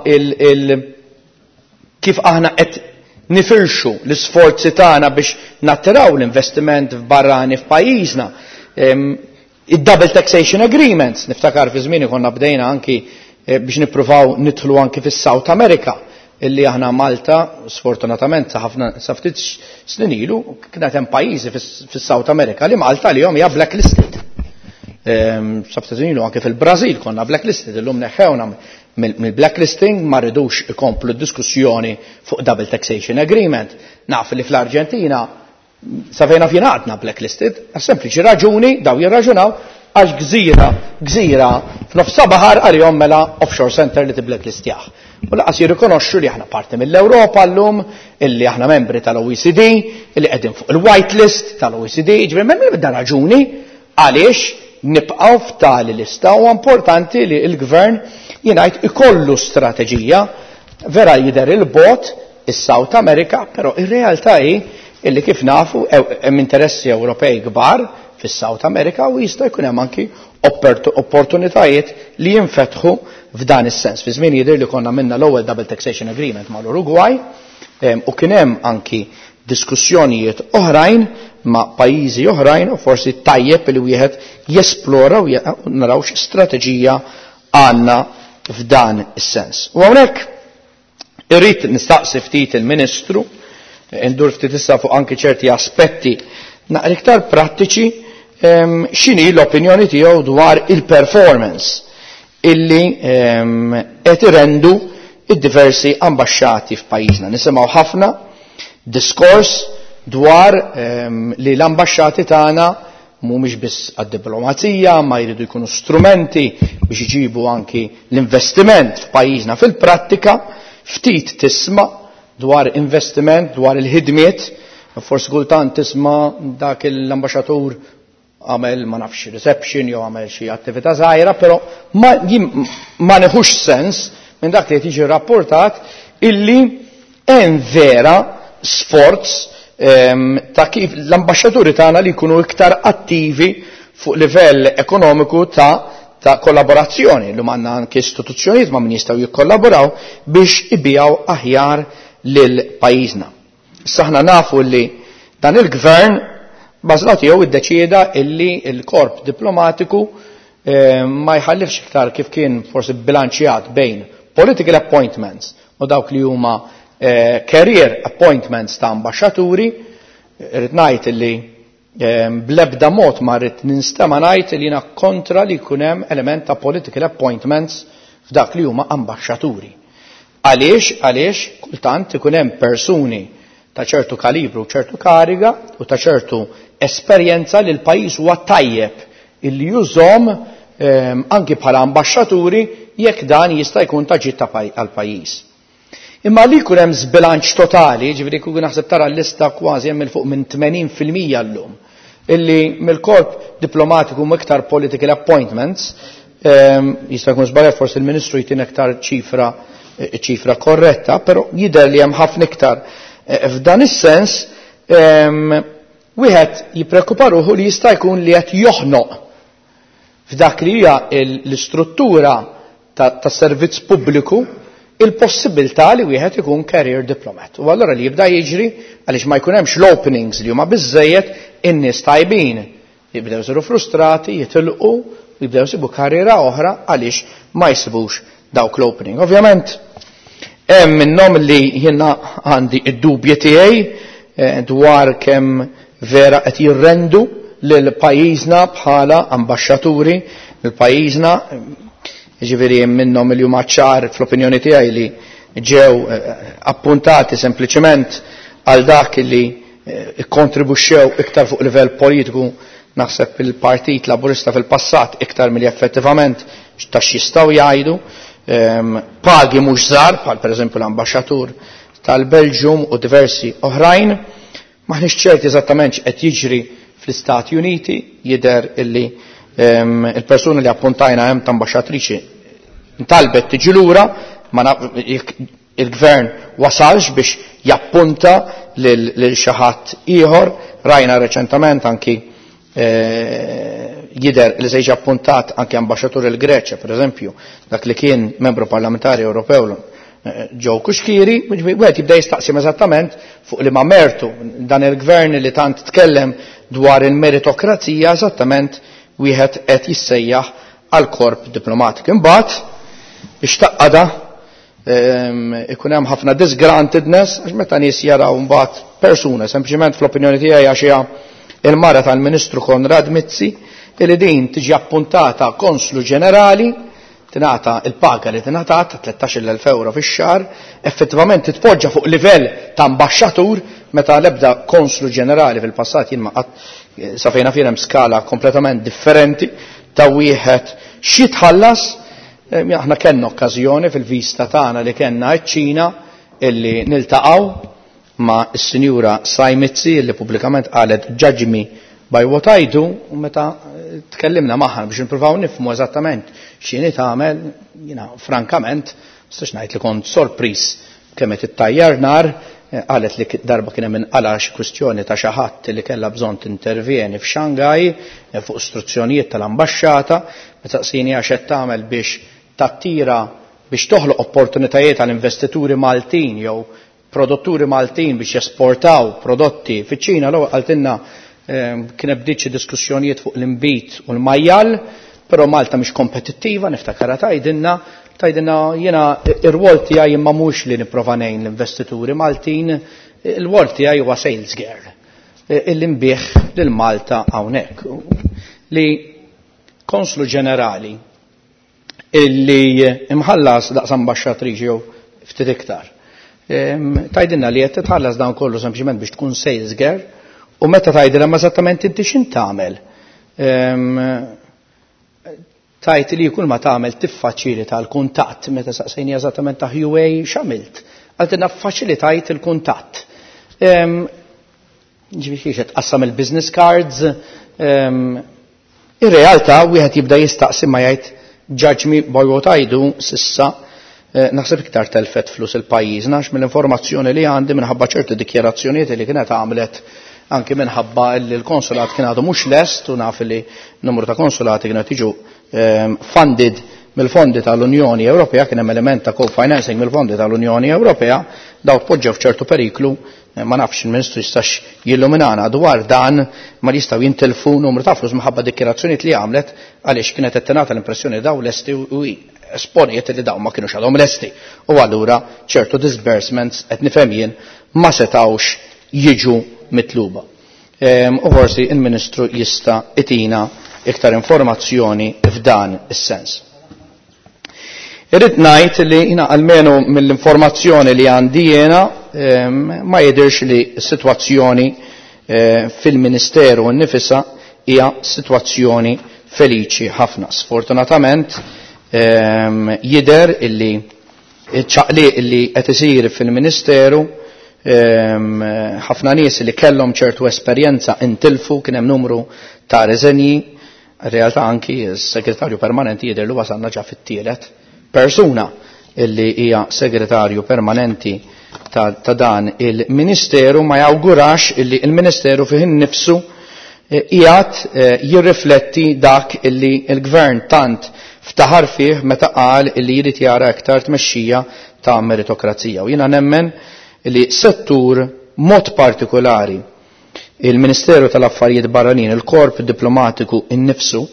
kif aħna qed nifirxu l-isforzi tagħna biex nattiraw l-investiment f'barrani f'pajjiżna. Id-double taxation agreements, niftakar fi żmien konna bdejna anki biex nippruvaw nidħlu anki fis-South America, illi aħna Malta sfortunatament sa ftit snin ilu kienet hemm pajjiżi fis-South America li Malta li hija blacklisted. Sa ftit snin ilu anke fil-Brażil konna blacklisted, illum neħħewna mill-blacklisting ma rridux ikomplu d-diskussjoni fuq double taxation agreement. Naf li fl-Arġentina sa fejna fien għadna blacklisted, għas sempliċi raġuni daw jirraġunaw għax gżira f'nofsa baħar għalihom mela offshore center li tibblacklistjah. U laqas jirrikonoxxu li aħna parti mill-Ewropa llum, illi aħna membri tal-OECD, illi qegħdin fuq il-white list tal-OECD, ġifieri m'hemm ebda raġuni għaliex nibqgħu f'tali lista u importanti li l-gvern jingħid ikollu strateġija vera jidher il-bot is-South America, però ir-realtà hi illi kif nafu hemm interessi Ewropej kbar fis-South America u jista' jkun hemm anki opportunitajiet li jinfetħu f'dan is-sens. Fi żmien jidher li konna minna l-ewwel double taxation agreement mal-Uruguay u kien hemm anki diskussjonijiet oħrajn ma' pajjiżi oħrajn u forsi tajjeb li wieħed jesplora u naraw x'strateġija għandna f'dan is-sens. U hawnhekk irrid nistaqsi ftit il-Ministru indur ftit issa fuq anki ċerti aspetti naqra iktar prattiċi x'inhi l-opinjoni tiegħu dwar il-performance illi qed irendu id-diversi ambaxxati f'pajjiżna. Nisimgħu ħafna diskors dwar li l-ambaxxati tagħna mhumiex biss għad-diplomazija ma jridu jkunu strumenti biex iġibu anki l-investiment f'pajjiżna fil-prattika ftit tisma' dwar investiment, dwar il-ħidmiet, forsi kultant tisma' dak l-ambaxxatur għamel ma nafx reception jew għamel xi attività żgħira, però ma neħux sens minn dak li qed jiġi rapportat illi hemm vera sforz ta' kif l-ambaxxaturi tagħna li jkunu iktar attivi fuq livell ekonomiku ta' kollaborazzjoni li għandna anke istituzzjonijiet ma' min jistgħu jikkollaboraw biex ibijaw aħjar lil pajjiżna. Issa aħna nafu li dan il-gvern bażlat jew iddeċieda illi l-korp diplomatiku ma jħallifx iktar kif kien forsi bilanċjat bejn political appointments u dawk li huma career appointments ta' ambasċaturi. Rrid ngħid illi bl-ebda mod ma rrid ninstema' ngħid li jiena kontra li jkun hemm element ta' political appointments f'dak li huma ambasċaturi. Għaliex kultant ikun hemm persuni ta' ċertu kalibru, ċertu kariga u ta' ċertu esperjenza li l-pajjiż huwa tajjeb illi jużhom anki bħala ambaxxaturi jekk dan jista' jkun ta' ġid għall pajjiż. Imma li jkun hemm żbilanċ totali, ġifieri kieku naħseb tara l-lista kważi hemm il fuq minn 80% llum illi mill-korp diplomatiku iktar political appointments jista' jkun żbaljat forsi il-Ministru jtin iktar ċifra ċifra korretta, però jidher li hemm ħafna iktar. F'dan is-sens wieħed jippreokkupa ruħu li jista' jkun li qed joħnoq f'dak li hija l-istruttura tas-servizz pubbliku il-possibilità li wieħed ikun career diplomat. U allura li jibda jiġri għaliex ma jkun hemmx l-openings li huma biżżejjed in-nies tajbin. Jibdew isiru frustrati, jitilqu, jibdew isibu karriera oħra għaliex ma jsibux dawk l-opening. Ovvjament hemm minnhom li jiena għandi id-dubji tiegħi dwar kemm vera qed jirrendu lil pajjiżna bħala ambaxxaturi lil pajjiżna. Ġifieri hemm minnhom li huma ċar fl-opinjoni tiegħi li ġew appuntati sempliċement għal dak li ikkontribwixxew iktar fuq livell politiku. Naħseb il-Partit Laburista fil-passat iktar milli effettivament tax jistgħu jgħidu pagi mhux żgħar bħal pereżempju l-ambaxxatur tal-Belġium u diversi oħrajn. Maħniex ċerti eżattament x'qed jiġri fl-Istati Uniti, jidher illi il-persuna li appuntajna hemm ta' ambaxxatriċi ntalbet tiġi lura, ma il-gvern wasalx biex jappunta lil xi ħadd ieħor. Rajna reċentament anki jidher li se jiġi appuntat anki ambaxxatur il-Greċja, pereżempju, dak li kien membru parlamentari Ewropew ġew Kuxkiri, wieħed jibda jistaqsim eżattament fuq li ma mertu dan il-gvern li tant tkellem dwar il-meritokrazija eżattament wieħed qed jissejjaħ għal korp diplomatiku. Imbagħad biex taqqada ikun hemm ħafna disgrantedness għax meta nies jaraw mbagħad persuna sempliċement fl-opinjoni tiegħi għax il-mara tal-Ministru Konrad Mizzi li din tiġi appuntata konslu ġenerali tingħata il-paga li tingħatat 13,000 euro fix-xahar, effettivament titpoġġa fuq livell ta' ambaxxatur meta l-ebda konslu ġenerali fil-passat jien ma qatt sa fejna fien hemm skala kompletament differenti ta' wieħed xi tħallas. Aħna kellna okkażjoni fil-vista tagħna li kellna ċ-Ċina illi niltaqgħu ma' s-Sinjura Sajmizzi illi pubblikament qalet judge me by what I do, u meta tkellimna magħha biex nippruvaw nifhmu eżattament x'inhi tagħmel, jiena frankament nistax ngħid li kont sorpriż kemm qed ittajjar nar. Qalet li darba kien hemm inqala xi kwistjoni ta' xi ħadd li kellha bżonn tintervjeni f'Xangaj fuq istruzzjonijiet tal-ambaxxata, meta saqsini għax qed tagħmel biex tattira biex toħloq opportunitajiet għal investituri Maltin jew produtturi Maltin biex jesportaw prodotti fiċ-Ċina. L-ewwel qaltilna kien bdiet xi diskussjonijiet fuq l-imbit u l-majjal, però Malta mhix kompetittiva, niftakara tgħidilna jiena ir-rwol tiegħi imma mhux li nipprova ngħin l-investituri Maltin, il-rwol tiegħi huwa sales girl illi nbih lil Malta hawnhekk. Li konslu ġenerali illi imħallas daqs ambaxxatriċi jew ftit iktar. Tgħidilna li qed titħallas dan kollu sempliċement biex tkun sales girl u meta tgħidilha ma eżattament inti x'in tagħmel. Tajt li kull ma tagħmel tiffaċilita l-kuntatt meta saqsejni eżattament ta' UA x'għamilt. Għaltilna faċilitajt il-kuntatt. Ġifieri qed tqassam il-business cards. Ir-realtà wieħed jibda jistaqsi ma jgħid judge me by what I do sissa naħseb iktar telfet flus il-pajjiżna għax mill-informazzjoni li għandi minħabba ċerti dikjarazzjonijiet li kienet għamlet anke minħabba li l-konsulat kien għadu mhux lest u naf li numru ta' konsulati kienet jiġu funded mill-fondi tal-Unjoni Ewropea, kien hemm element ta' co-financing mill-fondi tal-Unjoni Ewropea, daw tpoġġew f'ċertu periklu. Ma nafx il-Ministru jistax jilluminana dwar dan, ma jistgħu jintilfu numru ta' flus minħabba dikjarazzjonijiet li għamlet għaliex kienet qed tingħata l-impressjoni daw lesti u esponijiet li daw ma kienux għadhom lesti. U allura ċertu disbursements qed nifhem jien ma setawx jiġu mitluba. U forsi il-Ministru jista' itina iktar informazzjoni f'dan is-sens. Irrid ngħid li jiena almenu mill-informazzjoni li għandi jiena ma jidhirx li s-sitwazzjoni fil-Ministeru nnifisha hija sitwazzjoni feliċi ħafna. Sfortunatament jidher illi ċaqliq illi qed isir fil-Ministeru ħafna nies li kellhom ċertu esperjenza intilfu, kien hemm numru ta' reżenji. In realtà anki s-Segretarju Permanenti jidher li wasalna ġa fit-tielet persuna illi hija segretarju permanenti ta' dan il-Ministeru ma jawgurax illi il-Ministeru fih innifsu qiegħed jirrifletti dak illi il-Gvern tant ftaħar fih meta qal illi jrid jara iktar tmexxija ta' meritokrazija. U jiena nemmen li settur mod partikolari il-Ministeru tal-Affarijiet Barranin, il-Korp Diplomatiku innifsu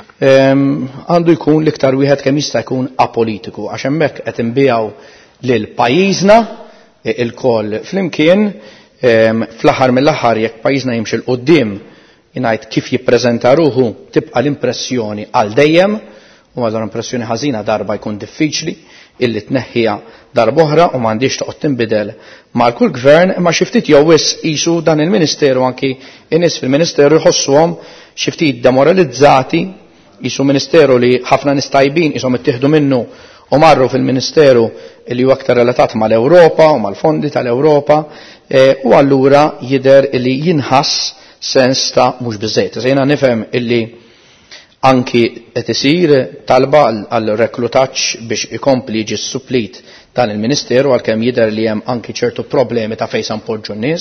għandu jkun l-iktar wieħed kemm jista' jkun apolitiku għax hemmhekk qed inbijaw lil pajjiżna il-koll flimkien fl-aħħar mill-aħħar jekk pajjiżna jimxi l qudiem jingħid kif jippreżenta ruħu tibqa' l-impressjoni għal dejjem u ma dan impressjoni ħażina darba jkun diffiċli illi tneħħija darba oħra u m'għandix toqgħod tinbidel mal kull gvern imma xi ftit jew qisu dan il-Ministeru anki in-nies fil-Ministeru jħossuhom xi ftit demoralizzati qisu Ministeru li ħafna nies tajbin qishom ittieħdu minnu u marru fil-Ministeru li huwa aktar relatat mal-Ewropa u mal-fondi tal-Ewropa u allura jidher li jinħass sens ta' mhux biżejjed. Jiena nifhem illi anki qed isir talba għal reklutaġġ biex ikompli jiġi supplit dan il-Ministeru għalkemm jidher li hemm anki ċertu problemi ta' fejn sanpoġġu n-nies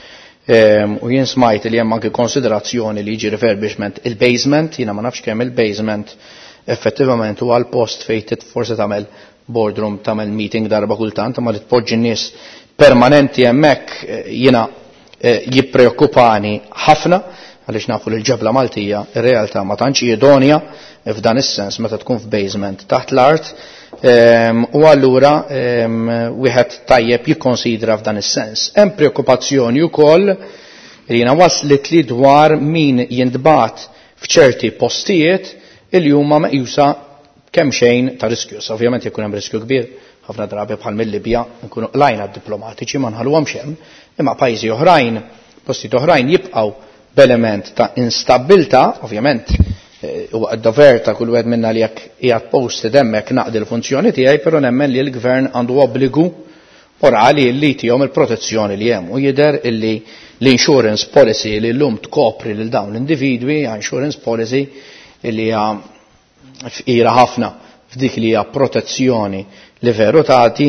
u jien smajt li hemm anki konsiderazzjoni li jiġi refurbishment il-basement, jiena ma nafx kemm il-basement effettivament huwa l-post fejn forsi tagħmel boardroom tagħmel meeting darba kultant ma li tpoġġi n-nies permanenti hemmhekk jiena jippreokkupani ħafna għaliex nafu li l-ġebla Maltija ir-realtà ma tantx idonja f'dan is-sens meta tkun f'basement taħt l-art u allura wieħed tajjeb jikkonsidra f'dan is-sens. Hemm preokkupazzjoni wkoll li jiena waslet li dwar min jintbagħat f'ċerti postijiet li huma meqjusa kemm xejn ta' riskju. Ovvjament jekk hemm riskju kbir ħafna drabi bħal mill-Libja nkunu qlajna diplomatiċi ma nħalluhomx hemm imma pajjiżi oħrajn postijiet oħrajn jibqgħu b'element ta' instabilità, ovvjament huwa d-dover ta' kull wieħed minna li jekk qiegħed posted hemmhekk naqdi l-funzjoni tiegħi, però nemmen li l-Gvern għandu obbligu morali li tihom il-protezzjoni li hemm u jidher illi l-insurance policy li llum tkopri lil dawn l-individwi hija insurance policy li hija fqira ħafna f'dik li hija protezzjoni li veru tagħti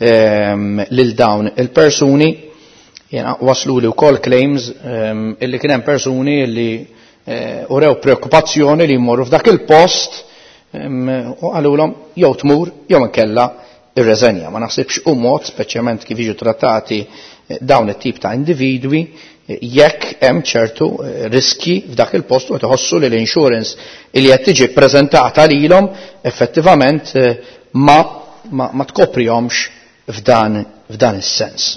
lil dawn il-persuni. Jena waslu li wkoll claims illi kien hemm persuni illi urew preokkupazzjoni li jmorru f'dak il-post u għalulhom jew tmur jew inkella irreżenja. Ma naħsibx hu mod speċjalment kif jiġu trattati dawn it-tip ta' individwi jekk hemm ċertu riski f'dak il-post u tħossu li l-insurance li qed tiġi ppreżentata lilhom effettivament ma tkoprihomx f'dan is-sens.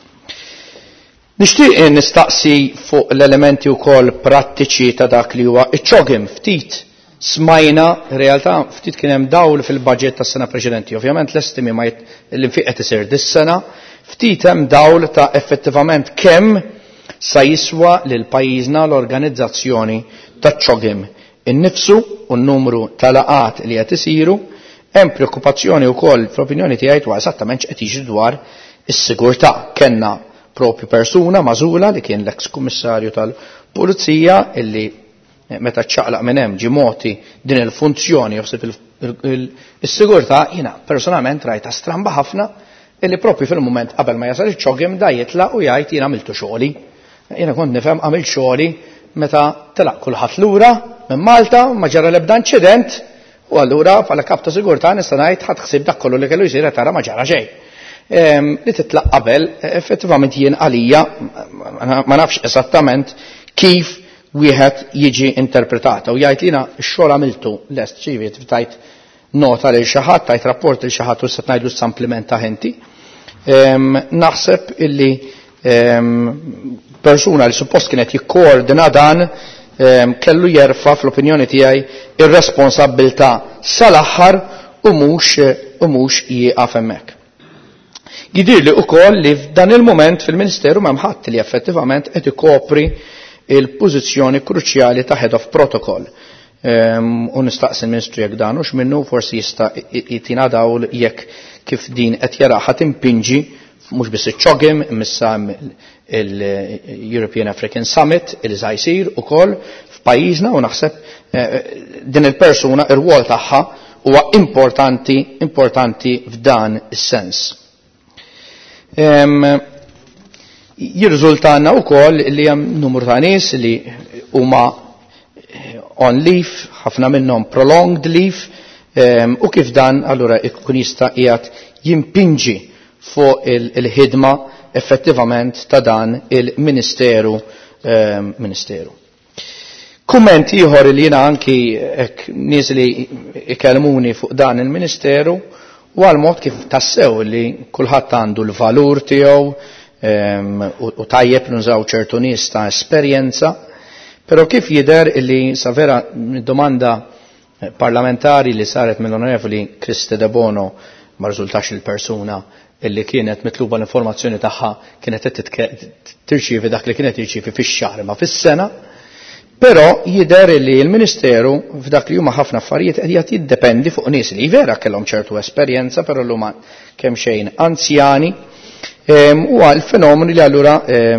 Nixtieq nistaqsi fuq l-elementi wkoll prattiċi ta' dak li huwa iċ-ċogim ftit smajna realtà ftit kien hemm dawl fil-budget tas-sena preċedenti. Ovvjament l-estimi ma l-infiq qed isir dis-sena, ftit hemm dawl ta' effettivament kemm sa jiswa lil pajjiżna l-organizzazzjoni taċ-ċogim innifsu u n-numru ta' laqat li qed isiru. Hemm preokkupazzjoni wkoll fl-opinjoni tiegħi dwar esattament x'qed jiġri dwar is-sigurtà. Kenna propju persuna mażula li kien l-eks kummissarju tal-Pulizija illi meta ċċaqlaq minn hemm ġie moti din il-funzjoni joħseb is-sigurtà jiena personalment rajta stramba ħafna illi propju fil-mument qabel ma jasal iċ-ċogim da jitlaq u jgħid jien għamiltu xogħli. Jiena kont nifhem għamilt xogħli meta telaq kulħadd lura minn Malta ma ġara l-ebda inċident u allura bħala kap ta' sigurtà nista' ngħid ħadd ħsieb dak kollu li kellu jsir tara ma ġara xejn. Li titlaq qabel effettivament jien għalija ma nafx esattament kif wieħed jiġi interpretata u jgħid jiena x-xogħol għamiltu lest ċivit tajt nota lil xi ħadd tajt rapport lil xi ħadd u se ngħidu s-sampliment ta' ħenti. Naħseb illi persuna li suppost kienet jikkoordina dan kellu jerfa' fl-opinjoni tiegħi ir-responsabbiltà sal-aħħar u mhux jieqaf hemmhekk. Jidirli wkoll li f'dan il-moment fil-Ministeru m'hemm ħadd li effettivament qed ikopri il-pożizzjoni kruċjali ta' head of protocol. U nistaqsi il-Ministru jekk dan hux minnu forsi jista' jitina dawl jekk kif din qed jaraha timpinġi mhux biss iċ-ċogim imissa il-European African Summit il se jsir ukoll f'pajjiżna u naħseb din il-persuna ir-rwol tagħha huwa importanti f'dan is-sens. Jirriżultanna wkoll li hemm numru ta' nies li huma on leave, ħafna minnhom prolonged leave, u kif dan allura ikun jista' qiegħed jimpinġi fuq il-ħidma effettivament ta' dan il-Ministeru. Kumment ieħor li jiena anki nies li ikellmuni fuq dan il-Ministeru u għal-mod kif tassew li kulħadd għandu l-valur tiegħu u tajjeb nużaw ċertu nies ta' esperjenza, però kif jidher li sa vera domanda parlamentari li saret mill-Onorevoli Kriste De Bono ma riżultax il-persuna illi kienet mitluba l-informazzjoni tagħha kienet tirċievi dak li kienet tirċievi fix-xahar ma fis-sena, però jidher li l-Ministeru f'dak li huma ħafna affarijiet qed jiddependi fuq nies li vera kellhom ċertu esperjenza, però l huma kemm xejn anzjani, u għal fenomeni li allura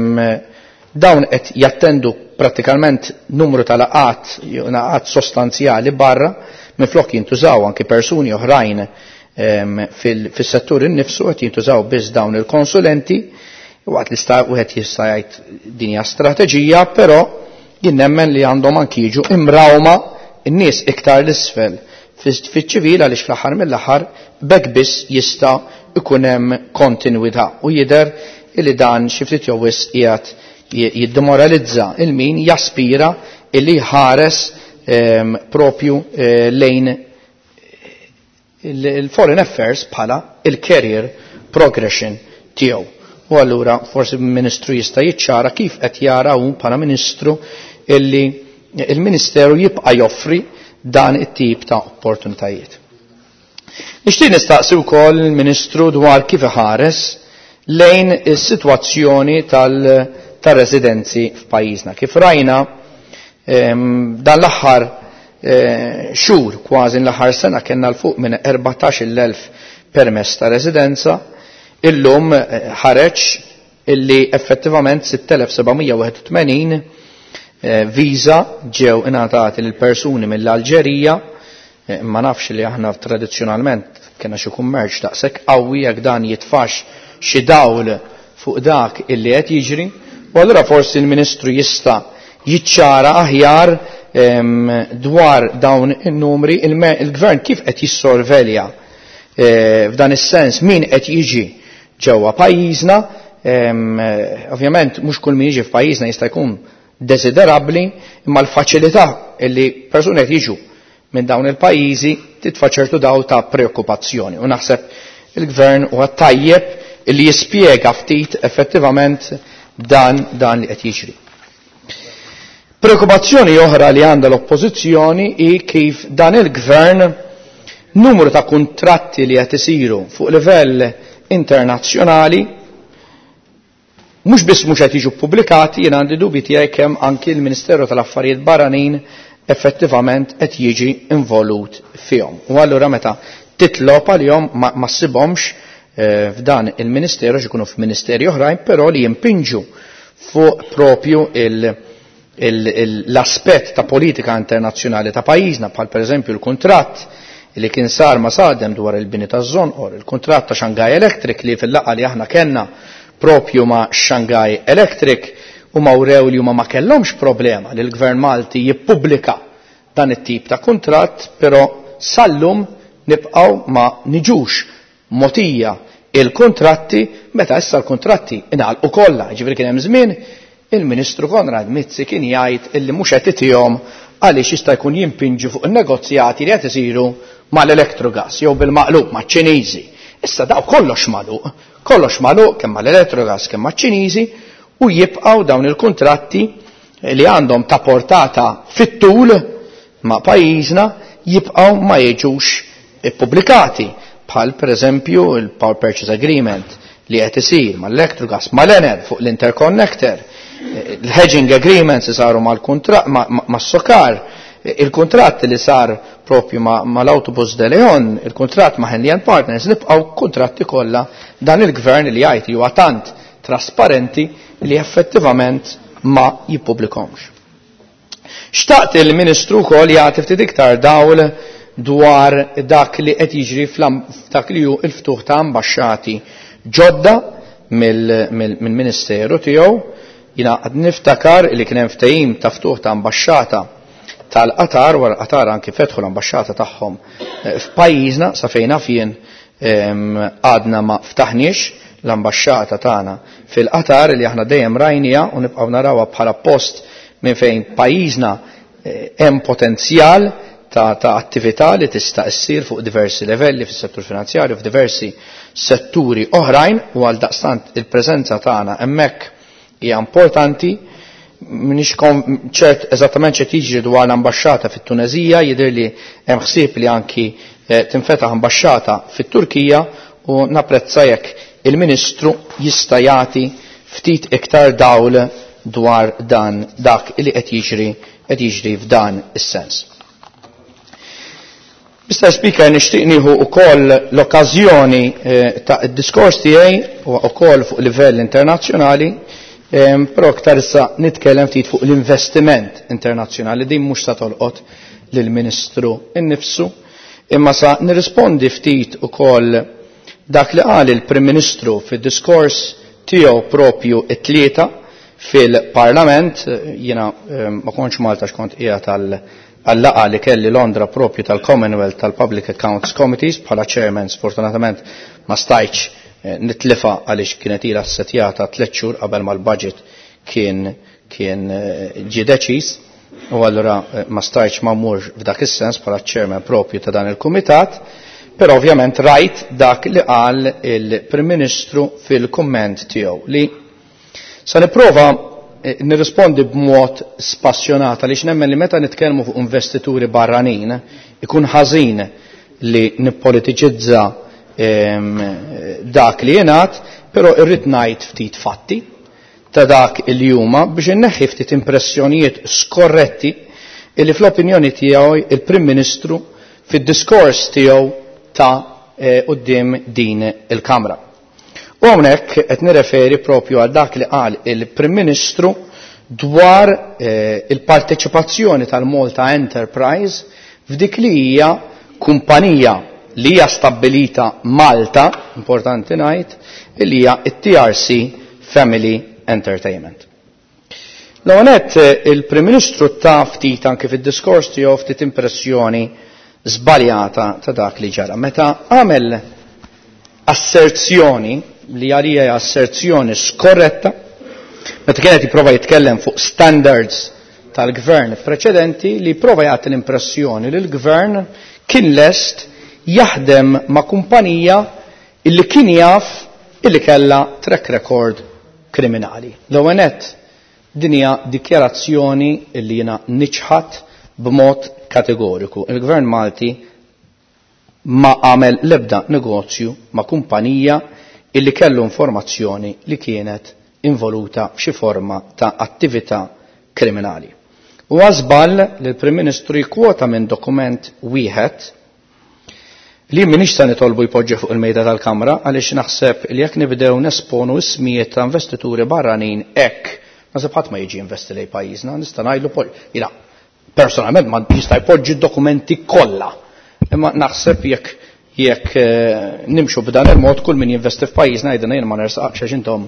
dawn qed jattendu prattikalment numru ta' laqat sostanzjali barra minflok jintużaw anki persuni oħrajn fis-settur innifsu qed jintużaw biss dawn il-konsulenti waqt li wieħed jista' jgħid din hija strateġija, però jien nemmen li għandhom anki jiġu imrawma n-nies iktar l-isfel fiċ-ċivil għaliex fl-aħħar mill-aħħar bekk biss jista' ikun hemm kontinwità u jidher li dan xi ftit jew wisq qiegħed jiddemoralizza il-min jaspira illi ħares propju lejn il-foreign affairs bħala il-career progression tiegħu. U allura forsi il-Ministru jista' jiċċara kif qed jara hu bħala Ministru illi il-Ministeru jibqa' joffri dan it-tip ta' opportunitajiet. Nixtieq nistaqsi wkoll il-Ministru dwar kif iħares lejn is-sitwazzjoni tal-residenzi f'pajjiżna. Kif rajna dan l-aħħar xhur kważi l-aħħar sena kellna l fuq minn 14,000 permess ta' residenza, illum ħareġ illi effettivament 6,781 viża ġew ingħatati lil persuni mill-Alġerija. Ma nafx li aħna tradizzjonalment kena xi kummerċ daqshekk qawwi jekk dan jitfax xi dawl fuq dak illi qed jiġri, u allura forsi l-Ministru jista' jiċċara aħjar dwar dawn in-numri, il-Gvern kif qed jissorvelja f'dan is-sens min qed jiġi ġewwa pajjiżna. Ovvjament mhux kull min jiġi f'pajjiżna jista' jkun desiderabbli, imma l-faċilità illi persuni qed jiġu minn dawn il-pajjiżi titfa' ċertu daw ta' preokkupazzjoni. U naħseb il-Gvern huwa tajjeb li jispjega ftit effettivament dan li qed jiġri. Preokkupazzjoni oħra li għandha l-Oppożizzjoni hi kif dan il-Gvern numru ta' kuntratti li qed isiru fuq livell internazzjonali mhux biss mhux qed jiġu pubblikati, jien għandi dubji tiegħi kemm anki l-Ministeru tal-Affarijiet Barranin effettivament qed jiġi involut fihom. U allura meta titlob għalihom ma ssibhomx f'dan il-Ministeru x'ikunu f'ministeri oħrajn, però li jimpinġu fuq propju l-aspett ta' politika internazzjonali ta' pajjiżna, bħal pereżempju l-kuntratt li kien sar ma' Sadem dwar il-bini taż-żonqor, il kuntratt ta' Shanghai Electric li fil-laqgħa li aħna kellna propju ma' Shanghai Electric u mawrew li huma ma kellhomx problema li l-Gvern Malti jippubblika dan it-tip ta' kuntratt, però sallum nibqgħu ma niġux motija il-kontratti meta issa l-kontratti ingħalqu kollha. Ġifieri kien hemm żmien il-Ministru Konrad Mizzi kien jgħid illi mhux qed itihom għaliex jista' jkun jimpinġu fuq in-negozjati li qed isiru mal-Electrogas jew bil-maqlub maċ-Ċiniżi. Issa daw kollox magħluq kemm mal-Electrogas kemm maċ-Ċiniżi, u jibqgħu dawn il-kuntratti li għandhom ta' portata fit-tul ma' pajjiżna jibqgħu ma jiġux ippubblikati, bħal pereżempju il-Power Purchase Agreement li qed isir mal-Electrogas mal-Enel fuq l-Interconnector, il-Hedging Agreements li saru mas-Sokar, il-kuntratt li sar propju mal-Autobus de Leon, il-kuntratt ma' Henley & Partners, nibqgħu kuntratti kollha dan il-Gvern li jgħid li huwa tant trasparenti li effettivament ma jippubblikomx. Xtaqt il-Ministru wkoll jagħti ftit iktar dawl dwar dak li qed jiġri f'dak li hu l-ftuħ ta' ambaxxati ġodda mill-Ministeru tiegħu. Jiena qed niftakar li kien hemm ftehim ta' ftuħ ta' ambaxxata tal-Qatar wara Qatar anke fetħu l-ambaxxata tagħhom f'pajjiżna sa fejn fien għadna ma ftaħniex l-ambaxxata tagħna fil-Qatar li aħna dejjem rajnija u nibqgħu narawha bħala post minn fejn pajjiżna hemm potenzjal ta' attività li tista' ssir fuq diversi livelli fis-settur finanzjarju f'diversi setturi oħrajn u għal daqstant il-preżenza tagħna hemmhekk hija importanti. Minix ċert eżattament ċe tiġri dwar l-ambasċata fit-Tunezija, jidher li hemm ħsieb li anki tinfetaħ ambasċata fit-Turkija u napprezza jekk il-Ministru jista' jagħti ftit iktar dawl dwar dan dak li qed jiġri f'dan is-sens. Mr. Speaker, nixtieq nieħu wkoll l-okkażjoni ta' id-diskors tiegħi u wkoll fuq livell internazzjonali. Però aktar issa nitkellem ftit fuq l-investiment internazzjonali din mhux ta' tolqot lill-Ministru innifsu, imma sa nirrispondi ftit ukoll dak li qal il-Prim Ministru fid-diskors tiegħu propju t-tlieta fil-Parlament. Jiena ma kontx Malta x'kont qiegħed għall-laqgħa li kelli Londra propju tal-Commonwealth tal-Public Accounts Committees bħala chairman. Sfortunatament ma stajtx nitlifa għaliex kienet ilha ssetjata 3 xhur qabel ma l-budget kien ġie deċiż u allura ma stajtx ma mmurx f'dak is-sens bħala chairman propju ta' dan il-kumitat, però ovvjament rajt dak li qal il-Prim Ministru fil-kumment tiegħu li sa nipprova nirrispondi b'mod spassjonat għaliex nemmen li meta nitkellmu fuq investituri barranin ikun ħażin li nippolitiċizza dak li jingħad, però irrid ngħid ftit fatti ta' dak il-juma biex inneħħi ftit impressjonijiet skorretti illi fl-opinjoni tiegħu il-Prim Ministru fid-diskors tiegħu ta' quddiem din il-Kamra. U hawnhekk qed nirreferi propju għal dak li qal il-Prim Ministru dwar il-parteċipazzjoni tal-Malta Enterprise f'dik li hija kumpanija li hija stabbilita Malta, importanti ngħid, li hija t-TRC Family Entertainment. L-għonet il-Prim Ministru ta' ftit anke fid-diskors tiegħu ftit impressjoni żbaljata ta' dak li ġara. Meta għamel asserzjoni li għalija asserzjoni skorretta, meta kienet jipprova jitkellem fuq standards tal-gvern preċedenti li prova jagħti l-impressjoni li l-gvern kien lest jaħdem ma' kumpanija illi kien jaf illi kellha track record kriminali. L-ewwel din hija dikjarazzjoni illi jiena niċħat b'mod kategoriku. Il-Gvern Malti ma għamel l-ebda negozju ma' kumpanija illi kellu informazzjoni li kienet involuta f'xi forma ta' attività kriminali. U għażbal li l-Prim Ministru jkwota minn dokument wieħed li minix sa nitolbu jpoġġi fuq il-mejda tal-Kamra għaliex naħseb li jekk nibdew nesponu ismijiet ta' investituri barranin hekk naħseb ħadd ma jiġi investi lejn pajjiżna, nista' ngħidlu jiena personalment ma jista' jpoġġi d-dokumenti kollha. Imma naħseb jekk nimxu b'dan il-mod kull min jinvesti f'pajjiżna jgħidilna jien ma nersaqx għax intom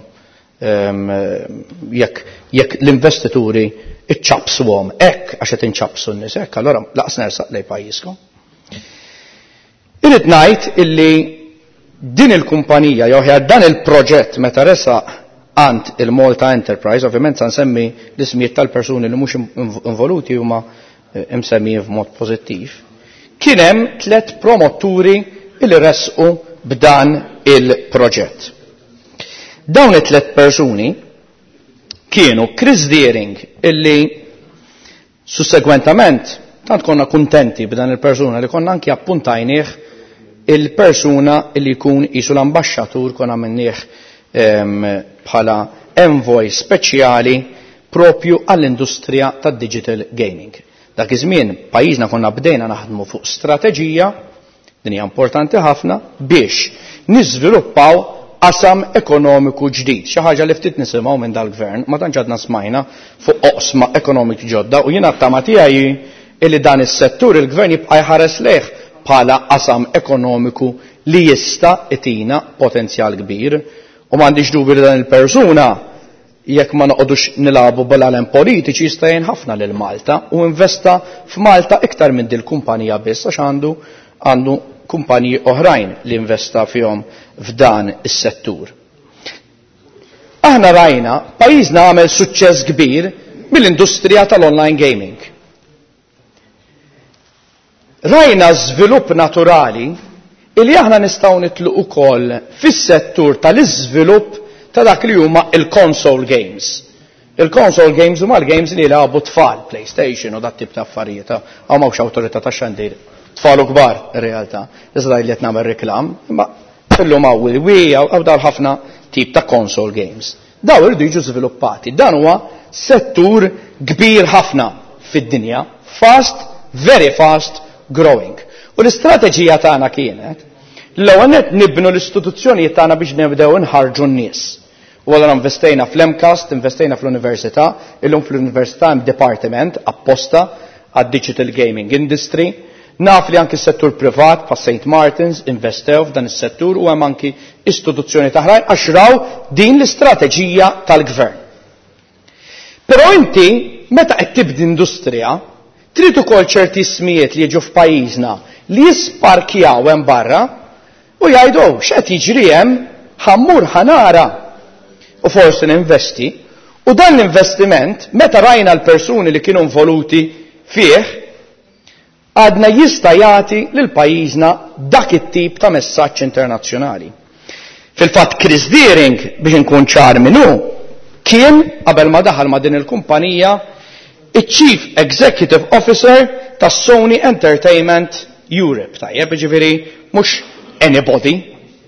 jekk l-investituri iċċabsuhom hekk għax qed inċabsu n-nies hekk, allura laqas nersaq lejn pajjiżkom. Irrid ngħid illi din il-kumpanija jew dan il-proġett meta resaq għand il-Malta Enterprise, ovvjament sa nsemmi l-ismijiet tal-persuni li mhux involuti huma msemmijin f'mod pożittiv. Kien hemm 3 promotturi li resqu b'dan il-proġett. Dawn it-3 persuni kienu Chris Deering illi sussegwentament tant konna kuntenti b'dan il-persuna li konna anki appuntajnieh il-persuna li jkun qisu l-ambaxxatur konna minnieh bħala envoy speċjali propju għall-industrija tad-digital gaming. Dak iż-żmien pajjiżna konna bdejna naħdmu fuq strateġija din hija importanti ħafna biex niżviluppaw qasam ekonomiku ġdid. Xi ħaġa li ftit nisimgħu minn dal-gvern, ma tantx għadna smajna fuq oqsma ekonomiki ġodda u jiena t-tama tiegħi illi dan is-settur il-gvern jibqa' jħares lejh bħala qasam ekonomiku li jista' itina potenzjal kbir u m'għandix dubju li dan il-persuna jekk ma noqogħdux nilagħbu bil-għalem politiċi jista' jgħin ħafna lil Malta u investa f'Malta iktar minn din kumpanija biss għax għandu kumpaniji oħrajn li investa fihom f'dan is-settur. Aħna rajna pajjiżna għamel suċċess kbir mill-industrija tal-online gaming. Rajna żvilupp naturali illi aħna nistgħu nitlu ukoll fis-settur tal-iżvilupp ta' dak li huma il-console games. Il-console games huma l-games li jilagħbu tfal, PlayStation u dat tip ta' affarijiet. Hawn m'hawnx awtorità tax-xandir. Tfalu kbar ir-realtà. Iżda li qed nagħmel reklam, imma illum hawn Wii hawn dawn ħafna tip ta' console games. Daw irridu jiġu żviluppati. Dan huwa settur kbir ħafna fid-dinja, fast, very fast growing. U l-istrateġija tagħna kienet l-ewwel nibnu l-istituzzjonijiet tagħna biex nibdew nħarġu n-nies. U għallura investejna fl-MCAST, investejna fl-Università, illum fl-Università hemm departiment apposta għad-digital gaming industry. Naf li anki s-settur privat pa' St. Martin's investew f'dan is-settur u hemm anki istituzzjoni taħrajn għax raw din l-istrateġija tal-gvern. Però inti meta qed tibdi industrija trid ukoll ċerti ismijiet li jiġu f'pajjiżna li jisparkjaw hemm barra u jgħidu x'qed jiġri hemm ħammur ħanara u forsi ninvesti u dan l-investiment meta rajna l-persuni li kienu involuti fih għadna jista' jagħti lil pajjiżna dak it-tip ta' messaġġ internazzjonali. Fil-fatt Chris Deering biex inkun ċar minnu kien qabel ma daħal ma' din il-kumpanija il-Chief Executive Officer ta' Sony Entertainment Europe. Tajjeb, ġifieri mhux anybody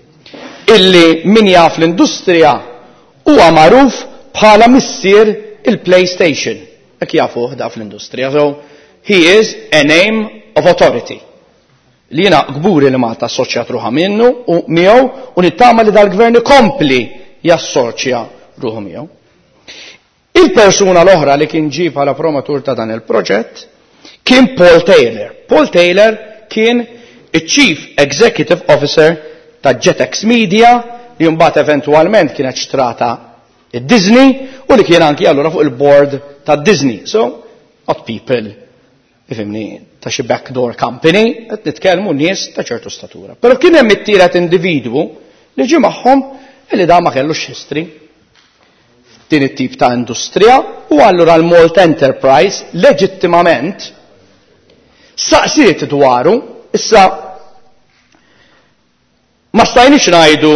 illi min jaf l-industrija huwa magħruf bħala missier il-PlayStation. Hekk jafuh da fl-industrija. So he is a name of authority. Li jiena gburi li Malta assoċjat ruħha minnu u miegħu u nittama li dal-gvern ikompli jassoċja ruħu miegħu. Il-persuna l-oħra li kien ġie bħala promotur ta' dan il-proġett kien Paul Taylor. Paul Taylor kien il-Chief Executive Officer ta' Jetex Media li mbagħad eventwalment kienet xtrata id-Disney u li kien anki allura fuq il-board ta' Disney. So, not people, ifimni, ta' xi backdoor company, qed nitkellmu nies ta' ċertu statura. Però kien hemm it-tielet individwu li ġie magħhom li da ma kellux history din it-tip ta' industrija u allura l-Malt Enterprise leġittimament saqsiet dwaru issa ma stajniex ngħidu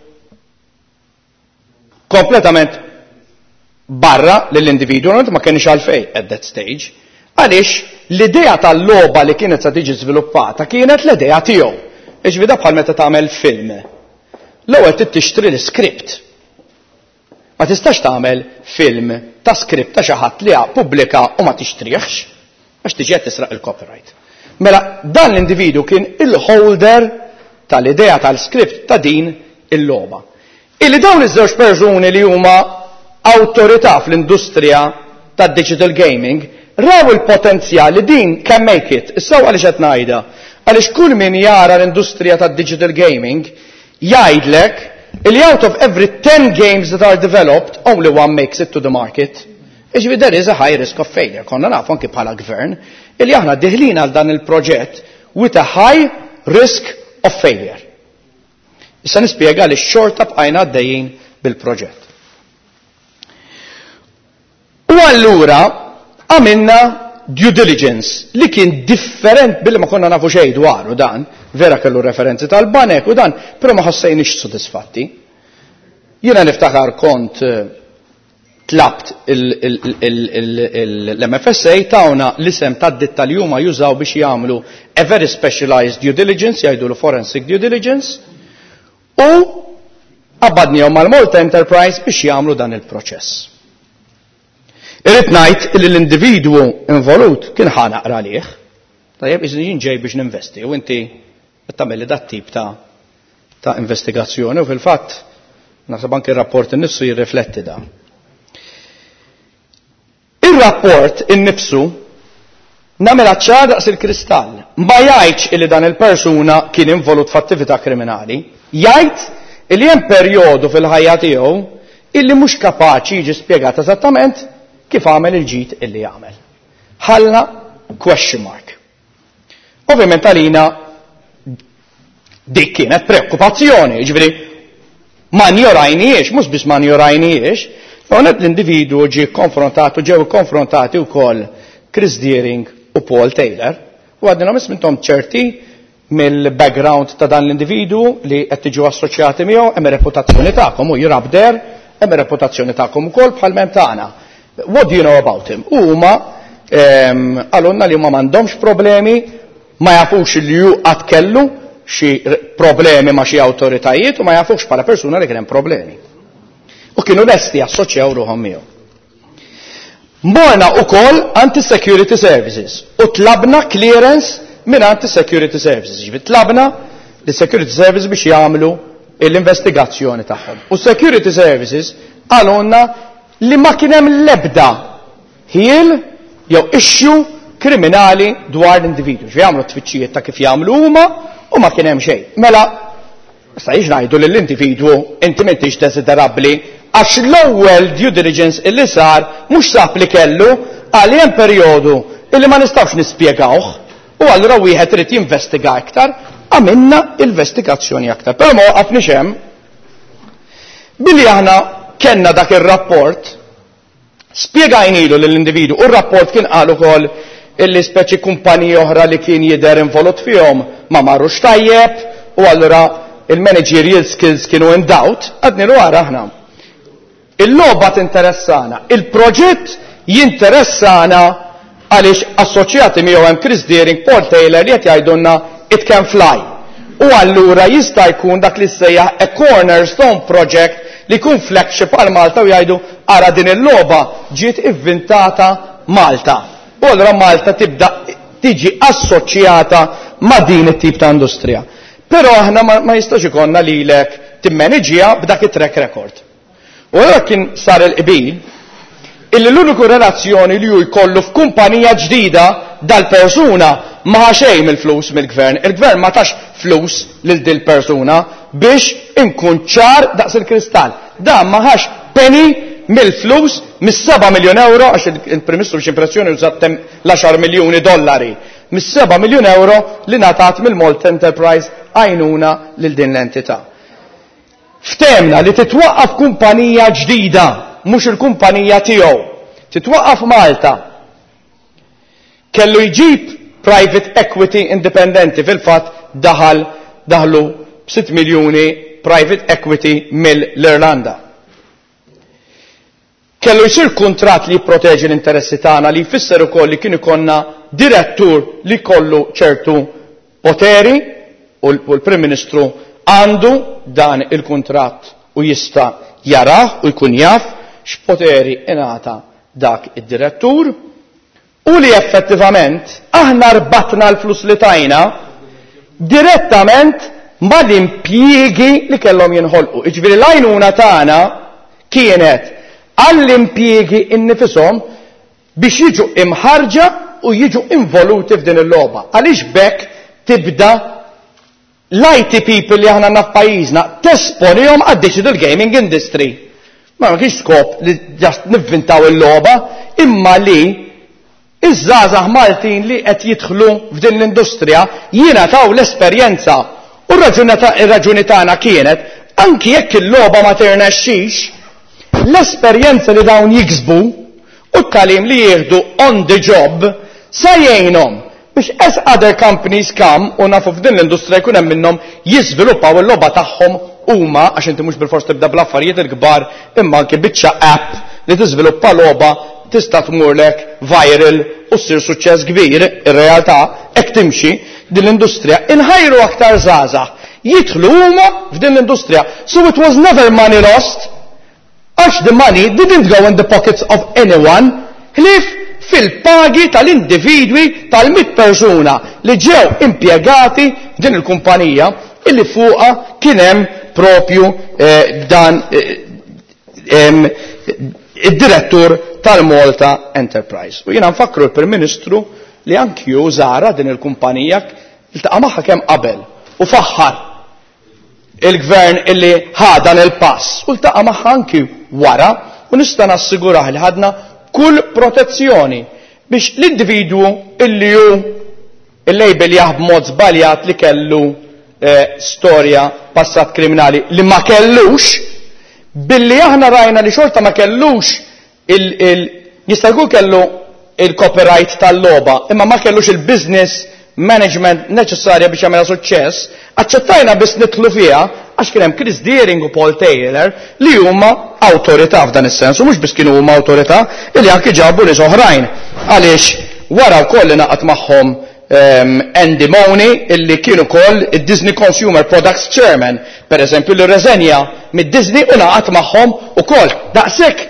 kompletament barra lill-individwu ma kienx għalfejn at that stage għaliex l-idea tal-logħba li kienet se tiġi żviluppata kienet l-idea tiegħu. Iġvida bħal meta tagħmel film. L-ewwel trid tixtri l-iskript. Ma tistax tagħmel film ta' skript ta' xi ħadd li pubblika u ma tixtrihx għax tiġi qed tisraq il-copyright. Mela dan l-individu kien il-holder tal-idea tal-skript ta' din il-logħba. Illi dawn iż-żewġ persuni li huma awtorità fl-industrija tad-digital gaming raw il-potenzjal li din can make it. Issa għaliex qed ngħidha. Għaliex kull min jara l-industrija tad-digital gaming jgħidlek illi out of every 10 games that are developed, only one makes it to the market. Iġvi there is a high risk of failure. Konna nafu anki bħala gvern illi aħna diħlin għal dan il-proġett with a high risk of failure. Issa nispjega li xorta bqajna għaddejjin bil-proġett. U allura għamilna due diligence li kien different billi ma konna nafu xejn dwaru dan, vera kellu referenzi tal-banek u dan, però ma ħossejniex sodisfatti. Jiena niftakar kont tlabt l-MFSA tawna l-isem tad-ditta li huma jużaw biex jagħmlu a very specialized due diligence, jgħidulu forensic due diligence, u qabadnihom mal-Malt Enterprise biex jagħmlu dan il-proċess. Irrid ngħid li l-individwu involut kien ħanaqra għalih. Tajjeb iżni jien ġej biex ninvesti u inti qed tagħmel li dat tip ta' investigazzjoni u fil-fatt naħseb anke ir-rapport innifsu jirrifletti dan. Ir-rapport innifsu Namela ċar daqs il-kristall. Ma jgħidx illi dan il-persuna kien involut f'attività kriminali, jgħid illi hemm perjodu fil-ħajja tiegħu illi mhux kapaċi jiġi spjegat eżattament kif għamel il-ġid illi għamel. Ħalla question mark. Ovvjament għalina dik kienet preokkupazzjoni, ġifieri ma njorajniex, mhux biss ma njorajniex, hawnhekk l-individwu ġew konfrontati wkoll Chris Deering u Paul Taylor, u għadna mintom ċerti mill-background ta' dan l-individu li qed tiġu assoċjati miegħu hemm reputazzjoni tagħkom u jirabder hemm reputazzjoni tagħkom ukoll bħal mem tagħna. What do you know about him? Huma għalunna li huma m'għandhomx problemi, ma jafux li ju qatt kellu xi problemi ma' xi awtoritajiet u ma jafux bħala persuna li kien hemm problemi. U kienu lesti assoċjaw ruħhom miegħu. Morna ukoll anti-security services u tlabna clearance minn anti-security services. Tlabna li security services biex jagħmlu l-investigazzjoni tagħhom. U security services għalunna li ma kien hemm l-ebda ħiel jew issue kriminali dwar l-individu. Jagħmlu tfittxijiet ta' kif jagħmlu huma u ma kien hemm xejn. Mela issa jiġ ngħidu lill-individwu inti m'intix desiderabbli għax l-ewwel due diligence illi sar mhux sab li kellu għal hemm perjodu illi ma nistgħux nispjegawh u allura wieħed irid jinvestiga iktar, għamilna investigazzjoni aktar. Però ma waqafniex hemm. Billi aħna kellna dak ir-rapport spjegajnilu lill-individu u r-rapport kien qal ukoll illi speċi kumpaniji oħra li kien jidher involut fihom ma marrux tajjeb u allura il-managerial skills kienu in doubt, għadnilu għara aħna. Il-logħba tinteressana, il-proġett jinteressana għaliex assoċjati miegħu hemm Chris Deering, Paul Taylor li qed jgħidulna it can fly. U allura jista' jkun dak li sejjaħ a cornerstone project li jkun flagship għal Malta u jgħidu ara din il-logħba ġiet ivvintata Malta. U allura Malta tibda tiġi assoċjata ma' din it-tip ta' industrija. Però aħna ma jistax ikonna lilek timmaniġija b'dak it-track record. U allura kien sar il-qbil illi l-uniku relazzjoni li hu jkollu f'kumpanija ġdida dal-persuna ma xejn mill-flus mill-gvern. Il-gvern ma tax flus lil dil persuna biex inkun ċar daqs il-kristall. Dan ma ħax penny mill-flus mis-7 miljun euro għax il-Prim-Ministru x'impressjoni użat l-10 miljuni dollari. Mis-7 miljun euro li natat mill-Malta Enterprise għajnuna lil din l-entità. Ftemna li titwaqqaf kumpanija ġdida, mhux il-kumpanija tiegħu. Titwaqqaf Malta. Kellu jġib private equity indipendenti fil-fatt daħlu 6 miljuni private equity mill-Irlanda. Kellu jsir kuntratt li jipproteġi l-interessi tagħna li jfisser ukoll li kien ikonna direttur li kollu ċertu poteri u l-Prim Ministru għandu dan il-kuntratt u jista' jarah u jkun jaf x'poteri ingħata dak id-direttur u li effettivament aħna rbatna l-flus li tajna direttament ma' l-impjiegi li kellhom jinħolqu. Iġifieri l-għajnuna tagħna kienet għall-impjiegi innifisom biex jiġu imħarġa u jiġu involuti f'din il-logħba. Għaliex bekk tibda l-IT people li aħna naf pajjiżna tesponihom għad-digital gaming industry. Ma kienx skop li ġast nivvintaw il-logħba, imma li iż-żgħażagħ Maltin li qed jidħlu f'din l-industrija jingħataw l-esperjenza u r-raġuni tagħna kienet anki jekk il-logħba ma tirnexxix, l-esperjenza li dawn jiksbu u t-tagħlim li jieħdu on the job sa jgħinhom biex as other companies u nafu f'din l-industrija jkun hemm minnhom jiżviluppaw il-logħba tagħhom huma għax inti mhux bil-fors tibda bl-affarijiet il-kbar imma anke biċċa app li tiżviluppa logħba tista' tmurlek viral u ssir suċċess kbir. Ir-realtà hekk timxi din l-industrija inħajru aktar żgħażagħ jidħlu huma f'din l-industrija. So it was never money lost għax the money didn't go in the pockets of anyone ħlief fil-pagi tal-individwi tal-100 persuna li ġew impjegati din il-kumpanija illi fuqa kien hemm propju dan id-direttur tal-Malta Enterprise. U jiena nfakru l-Prim Ministru li anki użara din il-kumpanija iltaqa' magħha kemm qabel u faħħar il-gvern illi ħadan il-pass u iltaqa' magħha anki wara u nista' nassigurah li ħadna kull protezzjoni biex l-individwu illi hu il-label jaħb mod żbaljat li kellu storja passat kriminali li ma kellux billi aħna rajna li xorta ma kellux jista' jkun kellu il-copyright tal-logħba imma ma kellux il-business management neċessarja biex jagħmilha suċċess, aċċettajna biss nidħlu fiha għax kien hemm Chris Deering u Paul Taylor li huma awtorità f'dan is-sens u mhux biss kienu huma awtorità illi anke ġabu nies oħrajn għaliex wara wkoll naqgħod magħhom Andy Money illi kienu ukoll id-Disney Consumer Products Chairman, pereżempju li reżenja mid-Disney u naqgħod magħhom ukoll. Daqshekk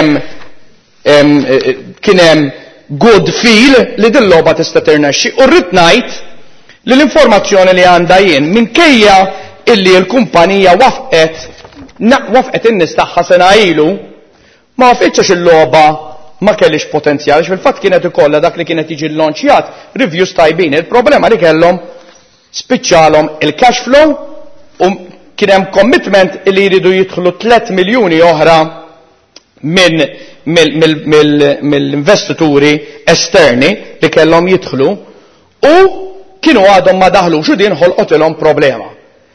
kien hemm good feel li din logħba tista' tirnexxi u rrid ngħid li l-informazzjoni li għandha jien minkejja illi l-kumpanija wafqet in-nies tagħha sena ilu ma wafqitx il-logħba ma kellix potenzjal, fil-fatt kienet ikollha dak li kienet jiġi launchjat reviews tajbin. Il-problema li kellhom spiċċalhom il-cash flow u kien hemm commitment li jridu jidħlu 3 miljuni oħra mill-investituri esterni li kellhom jidħlu u kienu għadhom ma daħlux u din ħolqotilhom problema.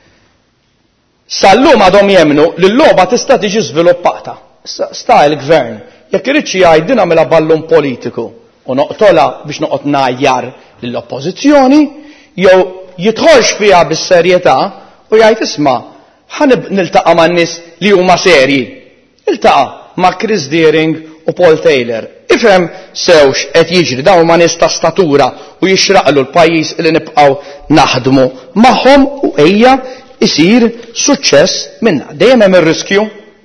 Sallum għadhom jemnu li l-logħba tista' tiġi żviluppata. Sta il-gvern jekk irid xi jgħid din għamilha ballun politiku u noqtolha biex noqgħod ngħajjar lill-oppożizzjoni jew jidħolx fiha bis-serjetà u jgħid isma' niltaqa' man-nies li huma serji. Iltaqa' ma' Chris Deering u Paul Taylor. Ifhem sewx qed jiġri dawn huma nies ta' statura u jixraqlu l-pajjiż li nibqgħu naħdmu magħhom u ejja isir suċċess minna. Dejjem hemm ir-riskju.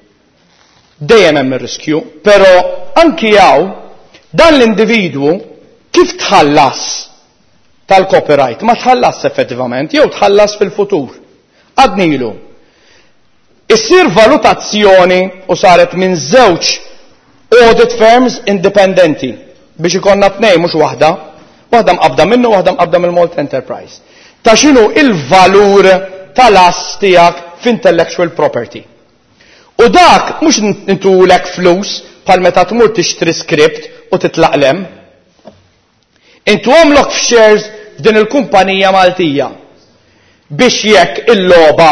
Dejjem hemm ir-riskju, però anki hawn dan l-individwu kif tħallas tal-copyright ma tħallas effettivament jew tħallas fil-futur. Għadnilu. Issir valutazzjoni u saret minn żewġ audit firms indipendenti biex ikonna tnejn mhux waħda mqabda minnu waħda mqabda mill-Malt Enterprise. Ta' x'inhu il-valur tal-ass tiegħek f'intellectual property. U dak mhux intulek flus bħal meta tmur tixtri skript u titlaqlem. Intu għamlok f'shares f'din il-kumpanija Maltija biex jekk il-logħba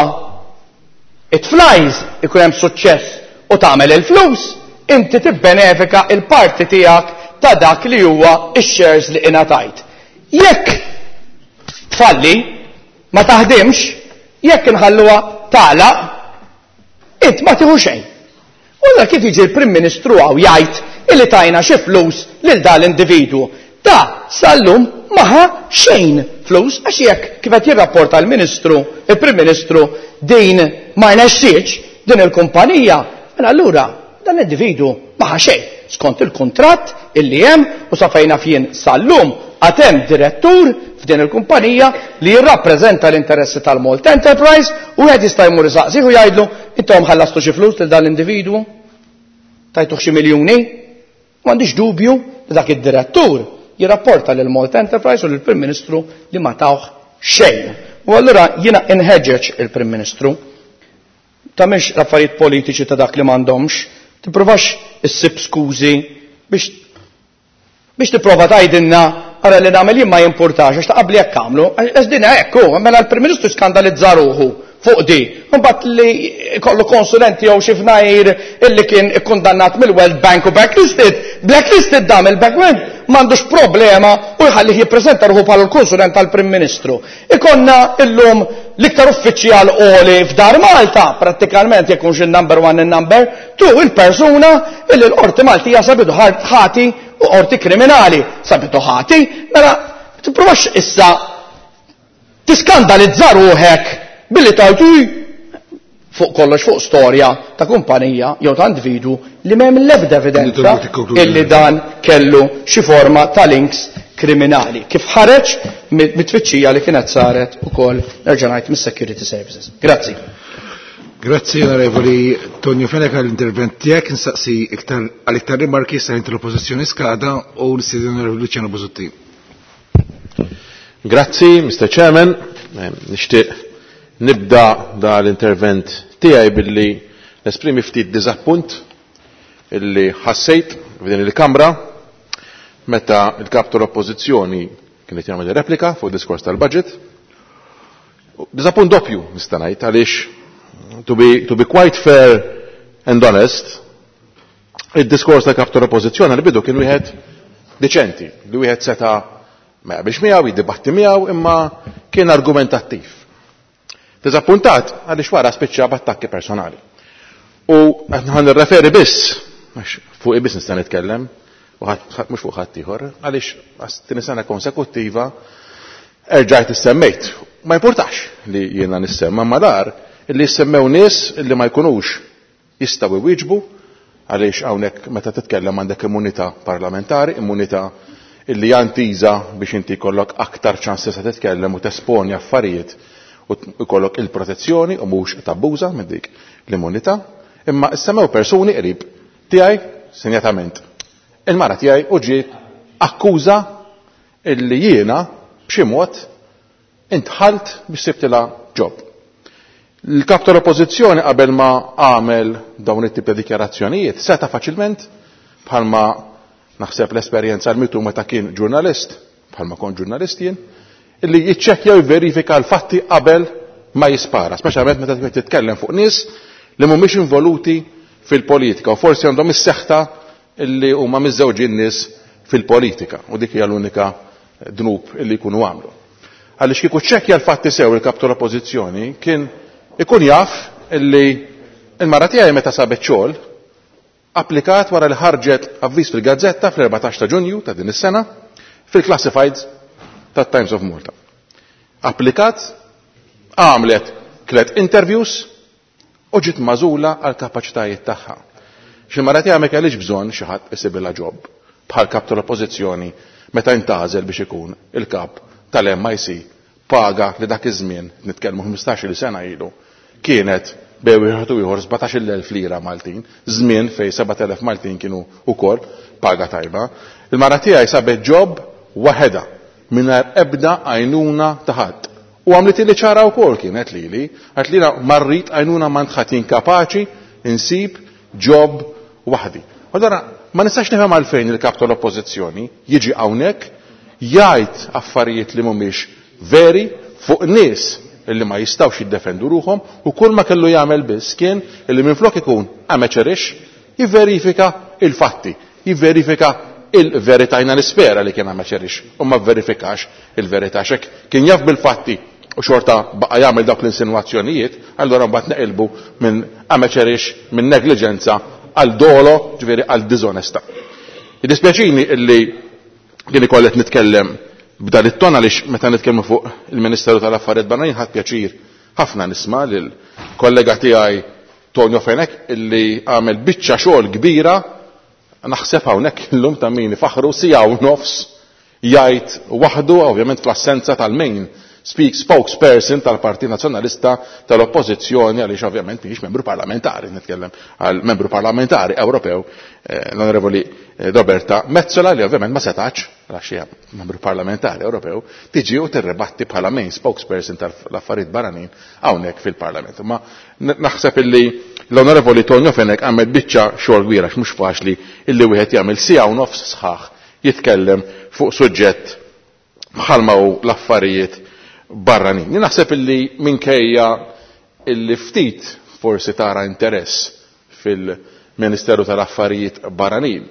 it flies ikun hemm suċċess u tagħmel il-flus, inti tibbenefika il-parti tiegħek ta' dak li huwa x-shares li ingħatajt. Jekk tfalli ma taħdimx, jekk inħalluha tagħlaq int ma tieħu xejn. U da kif jiġi l-Prim Ministru għaw jgħid illi tajna xi flus lil dan l-individwu. Da sallum maħa xejn flus għax jekk kif qed jirrapporta l-Ministru, il-Prim Ministru din ma jnexxiex din il-kumpanija, mela allura dan l-individwu maħa xejn skont il-kuntratt illi hemm u sa fejna fien sallum għatem direttur f'din il-kumpanija li jirrappreżenta l-interessi tal-Malt Enterprise u għed jista' jmur isaqsih u jgħidlu intom ħallastu xi flus lil dan l-individwu? Tajtuh xi miljuni? M'għandix dubju li dak id-direttur jirrapporta lil Malt Enterprise u lill-Prim Ministru li ma tawh xejn. U allura jiena inħeġġeġ il-Prim Ministru tagħmilx affarijiet politiċi ta' dak li m'għandhomx, tippruvax issib skużi biex tipprova tgħidilna ara li nagħmel jien ma jimpurtax għax ta' qabli jekk għamlu, għax din hekk hu, mela l-Prim Ministru skandalizza ruħu fuq di. Imbagħad li kollu konsulenti jew xi fnajr illi kien ikkundannat mill-World Bank u blacklisted dam il-Bank m'għandux problema u jħallih jippreżenta ruħu bħala l-konsulent tal-Prim Ministru. Ikonna illum l-iktar uffiċjal qoli f'Dar Malta, prattikament jekk il number one il-number two il-persuna illi l-Qorti Maltija sabitu ħati u qorti kriminali sabitu ħati, mela tippruvax issa tiskandalizza ruħek billi tajtu fuq kollox fuq storja ta' kumpanija jew ta' individu li m'hemm l-ebda evidenza illi dan kellu xi forma ta' links kriminali. Kif ħareġ mit-tfittxija li kienet saret ukoll nerġa' ngħid mis-Security Services. Grazzi. Grazzi onorevoli Tonio Fenek għall-intervent tiegħek, insaqsi għal iktar rimarki sa' l-oppożizzjoni skada u l-istudju onorevoli Luciano Busutti. Grazzi, Mr. Chairman. Nixtieq nibda da l-intervent tiegħi billi nesprimi ftit diżappunt illi ħassejt f'din il-Kamra meta il-kap tal-Oppożizzjoni kienet jagħmel replika fuq diskors tal-budget. Diżappunt doppju nista' ngħid għaliex to be quite fair and honest, id-diskors tal-kap tal-Oppożizzjoni li bidu kien wieħed deċenti, li wieħed seta' ma jaqbilx miegħu, jiddibatti miegħu, imma kien argumentattiv. Diżappuntat għaliex wara spiċċa b'attakki personali. U qed nirreferi biss fuq biss nista' nitkellem, u mhux fuq ħadd ieħor, għaliex tieni sena konsekuttiva erġajt issemmejt. Ma jimpurtax li jiena nissemma ma dar illi jissemmew nies illi ma jkunux jistgħu jwieġbu għaliex hawnhekk meta titkellem għandek immunità parlamentari, immunità illi jantiża biex inti jkollok aktar ċans se titkellem u tesponi affarijiet u jkollok il-protezzjoni u mhux tabbuża minn dik l-immunità, imma issemmew persuni qrib tiegħi sinjatament. Il-mara tiegħi u ġiet akkuża illi jiena b'xi mod intħalt biex sibtilha ġob. Il-kap tal-Oppożizzjoni qabel ma għamel dawn it-tip ta' dikjarazzjonijiet seta' faċilment bħalma naħseb l-esperjenza l-mitu meta kien ġurnalist, bħalma kon ġurnalist jien, illi jiċċekkja u jverifika l-fatti qabel ma jispara, speċjalment meta titkellem fuq nies li mhumiex involuti fil-politika u forsi għandhom is-seħħta illi huma miżżewġin nies fil-politika u dik hija l-unika dnub illi jkunu għamlu. Għaliex kieku ċċekkja l-fatti sew il-kap tal-Oppożizzjoni kien ikun jaf illi il-mara tiegħi meta sabet xogħol applikat wara li ħarġet avviż fil-Gazzetta fl-14 ta' Ġunju ta' din is-sena fil-Classifieds tat Times of Malta. Applikat, għamlet 3 interviews u ġiet magħżula għal kapaċitajiet tagħha. Xi mara tiegħi ma kellix bżonn xi ħadd isibilha ġobb bħal kap tal-Oppożizzjoni meta intażel biex ikun il-kap tal-MIC paga li dak iż-żmien nitkellmu 15-il sena ilu kienet bew ieħor ieħor 17,000 lira Maltin, żmien fejn 7,000 Maltin kienu wkoll paga tajba. Il-mara tiegħi sabet ġobb waħedha mingħajr ebda għajnuna ta' ħadd. U għamlet li ċara wkoll kienet lili, għalt lina marrit għajnuna ma ntħadd inkapaċi insib ġobb waħdi. Allora ma nistax nifhem għalfejn il-kap tal-Oppożizzjoni jiġi hawnhekk jgħid affarijiet li mhumiex veri fuq nies illi ma jistawx jiddefendu ruhom u kull ma kellu jagħmel biss kien illi minflok ikun amateurish jivverifika il-fatti, jivverifika il-verità jna nispera li kien amateurish u ma verifikax il-verità xek kien jaf bil-fatti u xorta baqa jagħmel dawk l-insinuazzjonijiet, allura mbagħad neqilbu minn amateurish minn negliġenza għal dolo, ġifieri għal diżonesta. Jiddispjaċini illi kien ikollet nitkellem b'dan it-ton għaliex meta nitkellmu fuq il-Ministeru tal-Affarijiet Barranin ħadd pjaċir ħafna nisma' lil kollega tiegħi Tonio Fenek illi għamel biċċa xogħol kbira naħseb hawnhekk illum ta' min faħru siegħa u nofs jgħid waħdu ovvjament fl-assenza tal-main spokesperson tal-Partit Nazzjonalista tal-Oppożizzjoni għaliex ovvjament mhix membru parlamentari, nitkellem għal membru parlamentari Ewropew l-Onorevoli Roberta Mezzola li ovvjament ma setax għax hija membru parlamentari Ewropew tiġi u tirrebatti bħala main spokesperson tal-affarijiet barranin hawnhekk fil-Parlament. Ma naħseb illi l-Onorevoli Tonio Fenek għamel biċċa xogħol kbira mhux faċli illi wieħed jagħmel siegħa u nofs sħaħ jitkellem fuq suġġett bħalma hu l-affarijiet barranin. Naħseb illi minkejja illi ftit forsi tara interess fil-Ministeru tal-Affarijiet Barranin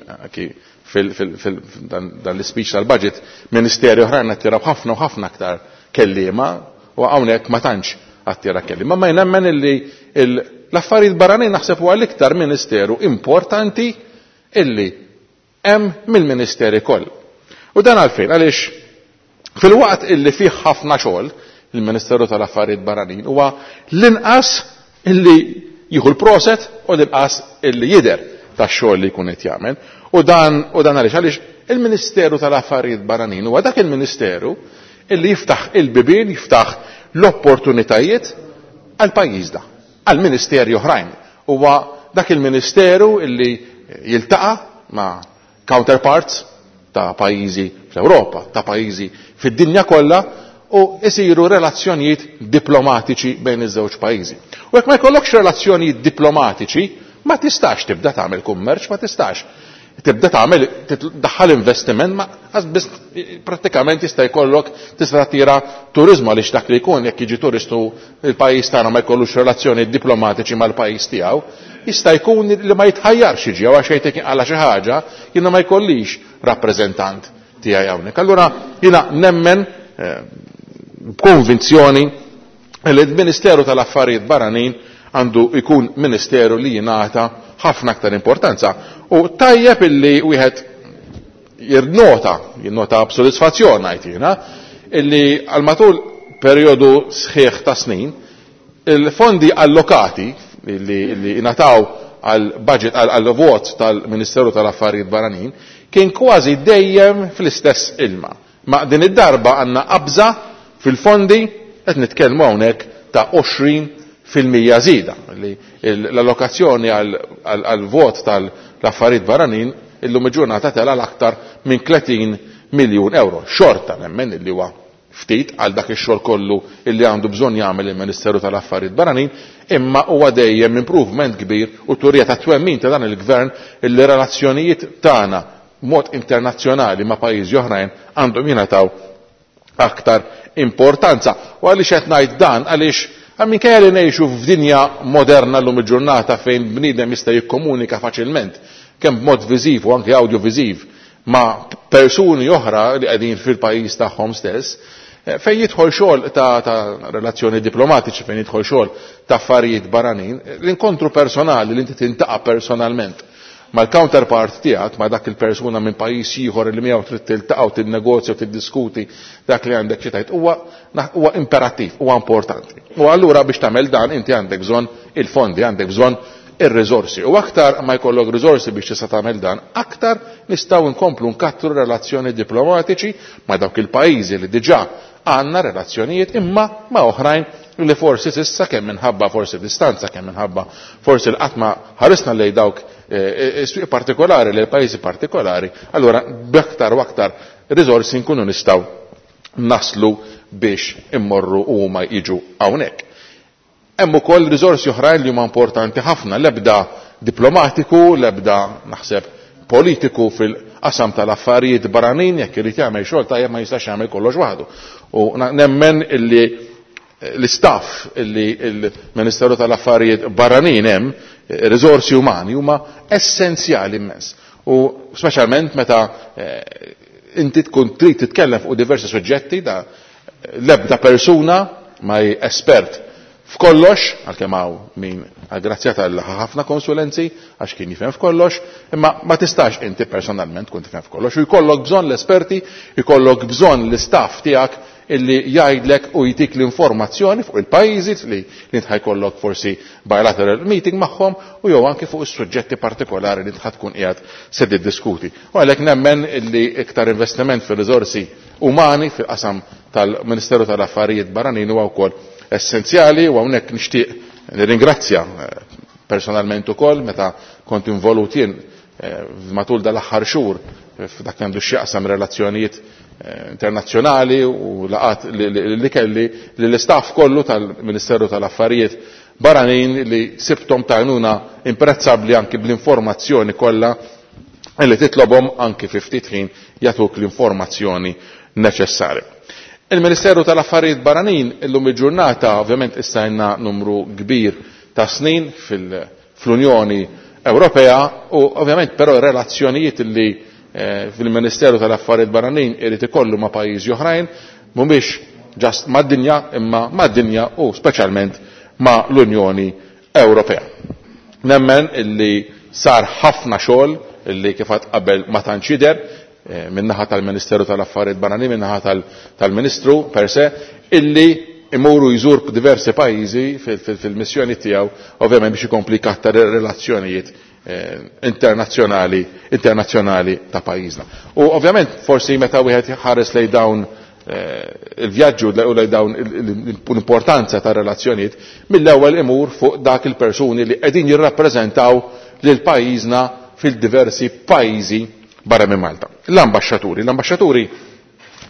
dan l-speech tal-budget ministeri oħrajn attiraw ħafna u ħafna aktar kelliema u hawnhekk ma tantx attira kelliema. Ma jnemmen illi l-affarijiet barranin naħseb huwa l-iktar ministeru importanti illi hemm mill-ministeri kollha. U dan għalfejn għaliex fil-waqt illi fih ħafna xogħol il-Ministeru tal-Affarijiet Barranin huwa l-inqas illi jieħu l-proset u l-inqas illi jidher tax-xogħol li jkun qed jagħmel. U dan għaliex il-Ministeru tal-Affarijiet Barranin huwa dak il-Ministeru illi jiftaħ il-bibien, jiftaħ l-opportunitajiet għal pajjiżna, għal ministeri oħrajn. Huwa dak il-Ministeru illi jiltaqa' ma' counterparts ta' pajjiżi fl-Ewropa, ta' pajjiżi fid-dinja kollha u jsiru relazzjonijiet diplomatiċi bejn iż-żewġ pajjiżi. U jekk ma jkollokx relazzjonijiet diplomatiċi, ma tistax tibda tagħmel kummerċ, ma tistax tibda tagħmel daħħal investiment, ma biss prattikament jista' jkollok tista' tira turiżmu għaliex dak li jkun jekk jiġi turistu il-pajjiż tagħna ma jkollux relazzjonijiet diplomatiċi mal-pajjiż tiegħu, jista' jkun li ma jitħajjarx jiġi għax jgħidlek għal xi ħaġa jiena ma jkollix rappreżentant tiegħi hawnhekk. Allura jiena nemmen b'konvinzjoni li l-Ministeru tal-Affarijiet Barranin għandu jkun ministeru li jingħata ħafna aktar importanza u tajjeb illi wieħed jinnota b'sodisfazzjon ngħidina illi għal matul perjodu sħiħ ta' snin il-fondi allokati li jingħataw għal budget għal vot tal-Ministeru tal-Affarijiet Barranin kien kważi dejjem fl-istess ilma. Ma din id-darba għandna qabża fil-fondi qed nitkellmu hawnhekk ta' 20% żieda li l-allokazzjoni għal vot tal-affarijiet barranin illum il-ġurnata tela l-aktar minn 30 miljun euro. Xorta nemmen illi huwa ftit għal dak ix-xogħol kollu illi għandu bżonn jagħmel il-Ministeru tal-Affarijiet Barranin, imma huwa dejjem improvement kbir u turija ta' twemmin ta' dan il-Gvern illi relazzjonijiet tagħna mod internazzjonali ma' pajjiżi oħrajn għandhom jingħataw aktar importanza. U għaliex qed ngħid dan għaliex minkejja li ngħixu f'dinja moderna llum il-ġurnata fejn bniedem jista' jikkomunika faċilment kemm b'mod viżiv u anke audio-viżiv ma' persuni oħra li qegħdin fil-pajjiż tagħhom stess, fejn jidħol xogħol ta' relazzjoni diplomatiċi, fejn jidħol xogħol ta' affarijiet barranin, l-inkontru personali li inti tintaqa' personalment mal-counterpart tiegħek ma' dak il-persuna minn pajjiż ieħor li miegħu trid tiltaqgħu tinnegozja u tiddiskuti dak li għandek xi tgħid huwa imperattiv, huwa importanti. U allura biex tagħmel dan inti għandek bżonn il-fondi, għandek bżonn ir-riżorsi. U aktar ma jkollok riżorsi biex tista' tagħmel dan, aktar nistgħu nkomplu nkattru relazzjoni diplomatiċi ma' dawk il-pajjiżi li diġà għandna relazzjonijiet imma ma' oħrajn li forsi s'issa kemm minħabba forsi distanza, kemm minħabba forsi l-qatt ma ħarisna lejn dawk is-swieq partikolari lejn pajjiżi partikolari, allura b'aktar u aktar riżorsi nkunu nistgħu naslu biex immorru huma jiġu hawnhekk. Hemm ukoll riżorsi oħrajn li huma importanti ħafna, l-ebda diplomatiku, l-ebda naħseb politiku fil-qasam tal-affarijiet barranin jekk irid jagħmel xogħol tajjeb ma jistax jagħmel kollox waħdu. U nemmen illi l-istaff illi l-Ministeru tal-Affarijiet Barranin hemm riżorsi umani huma essenzjali immens. U speċjalment meta inti tkun trid titkellem fuq diversi suġġetti da l-ebda persuna ma espert f'kollox, għalkemm hawn min aggrazzjat għal ħafna konsulenzi għax kien jifhem f'kollox, imma ma tistax inti personalment tkun tifhem f'kollox. U jkollok bżonn l-esperti, jkollok bżonn l-istaff tiegħek illi jgħidlek u jtik l-informazzjoni fuq il-pajjiżi li inti ħajkollok forsi bilateral meeting magħhom u jew anke fuq is-suġġetti partikolari li inti tkun qiegħed se tiddiskuti. U għalhekk nemmen illi iktar investiment fir-riżorsi umani fil-qasam tal-Ministeru tal-Affarijiet Barranin huwa wkoll essenzjali u hawnhekk nixtieq nirringrazzja personalment ukoll meta kont involut jien matul dal-aħħar xhur f'dak li għandu x'jaqsam relazzjonijiet internazzjonali u laqat li kelli li l-istaff kollu tal-Ministeru tal-Affarijiet Barranin li sibtom tajnuna imprezzabbli anki bl-informazzjoni kollha li titlobhom anki fi ftit ħin jagħtuk l-informazzjoni neċessarja. Il-Ministeru tal-Affarijiet Barranin illum il-ġurnata ovvjament issa għandna numru kbir ta' snin fl-Unjoni Ewropea u ovvjament però relazzjonijiet li fil-Ministeru tal-Affarijiet Barranin irid ikollu ma' pajjiżi oħrajn mhumiex ġast mad-dinja imma mad-dinja u speċjalment ma' l-Unjoni Ewropea. Nemmen illi sar ħafna xogħol illi kif qabel ma tantx jidher min-naħa tal-Ministeru tal-Affarijiet Barranin, min-naħa tal-Ministru per se, illi imuru jżur diversi pajjiżi fil-missjoni tiegħu ovvjament biex ikompli ikattar relazzjonijiet internazzjonali ta' pajjiżna. U ovvjament forsi meta wieħed ħares lejn dawn il-vjaġġu u lejn dawn l-importanza ta' relazzjonijiet mill-ewwel imur fuq dak il-persuni li qegħdin jirrappreżentaw lil pajjiżna fil-diversi pajjiżi barra minn Malta. L-ambaxxaturi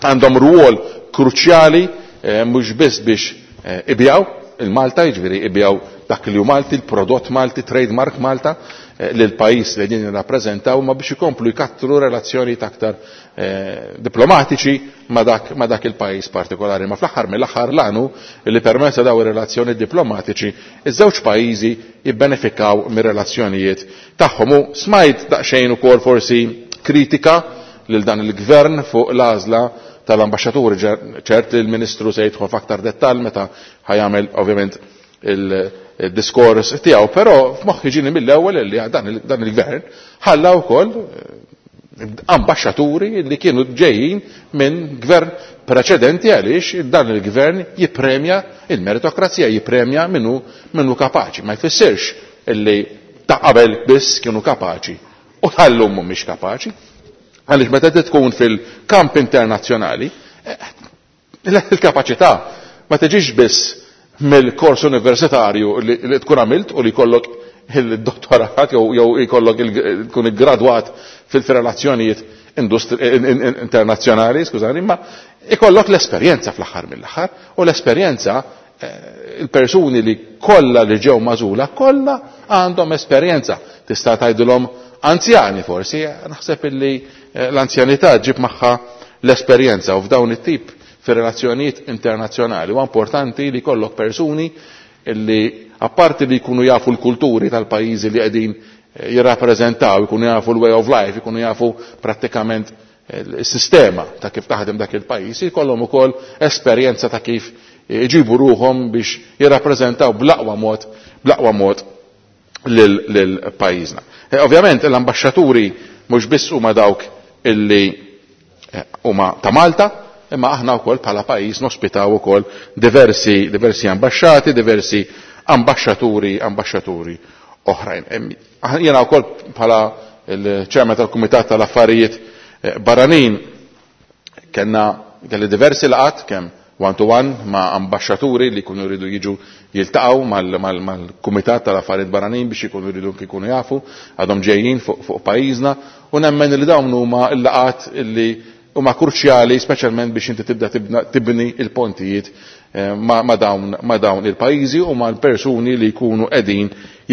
għandhom rwol kruċjali mhux biss biex ibjaw il-Malta, jiġifieri ibjaw dak li hu Malti, il-prodott Malti, trademark Malta lil pajjiż li din jirrappreżentaw ma biex ikomplu jkattru relazzjonijiet aktar diplomatiċi ma dak il-pajjiż partikolari. Ma fl-aħħar mill-aħħar lanu li permezz daw ir-relazzjoni diplomatiċi iż-żewġ pajjiżi jibbenefikaw mir-relazzjonijiet tagħhom. U smajt daqsxejn ukoll forsi kritika lil dan il-gvern fuq l-għażla tal-ambaxxaturi, ċert li l-Ministru se jidħol f'aktar dettall meta ħajamel ovvjament il-diskors tiegħu, però f'moħħi ġieni mill-ewwel li dan il-gvern ħalla wkoll ambaxxaturi li kienu ġejjin minn gvern preċedenti għaliex dan il-gvern jippremja il-meritokrazija, jippremja minnu kapaċi. Ma jfissirx illi ta' qabel biss kienu kapaċi u ħallhom mhumiex kapaċi. Għaliex meta tkun fil-kamp internazzjonali, il-kapaċità ma tiġix biss mill-kors universitarju li tkun għamilt u li jkollok il-dottorat jew jkollok tkun iggradwat fil-relazzjonijiet internazzjonali, skużani, ma ikollok l-esperjenza fl-aħħar mill-aħħar u l-esperjenza il-persuni li kollha li ġew magħżula kollha għandhom esperjenza. Tista' tgħidilhom anzjani forsi, naħseb illi l-anzjanità ġib magħha l-esperjenza u f'dawn it-tip fi relazzjonijiet internazzjonali huwa importanti li jkollok persuni illi apparti li jkunu jafu l-kulturi tal-pajjiżi li qegħdin jirrappreżentaw, jkunu jafu l-way of life, jkunu jafu prattikament is-sistema ta' kif taħdem dak il-pajjiż, jkollhom ukoll esperjenza ta' kif iġibu ruhom biex jirrappreżentaw bl-aqwa mod lil pajjiżna. Ovvjament l-ambaxxaturi mhux biss huma dawk illi huma ta' Malta, imma aħna wkoll bħala pajjiż nospitaw ukoll diversi ambaxxati, diversi ambaxxaturi oħrajn. Jiena wkoll bħala il-ċermen tal-Kumitat tal-Affarijiet Barranin kelli diversi laqat kemm one-to-one ma' ambaxxaturi li jkunu jridu jiġu jiltaqgħu mal-Kumitat tal-Affarijiet Barranin biex ikunu jridu jkunu jafu għadhom ġejjin fuq pajjiżna u nemmen li dawn huma l-laqat illi huma kruċjali speċjalment biex inti tibda tibni il-pontijiet ma' dawn il-pajjiżi u ma' l-persuni li jkunu qegħdin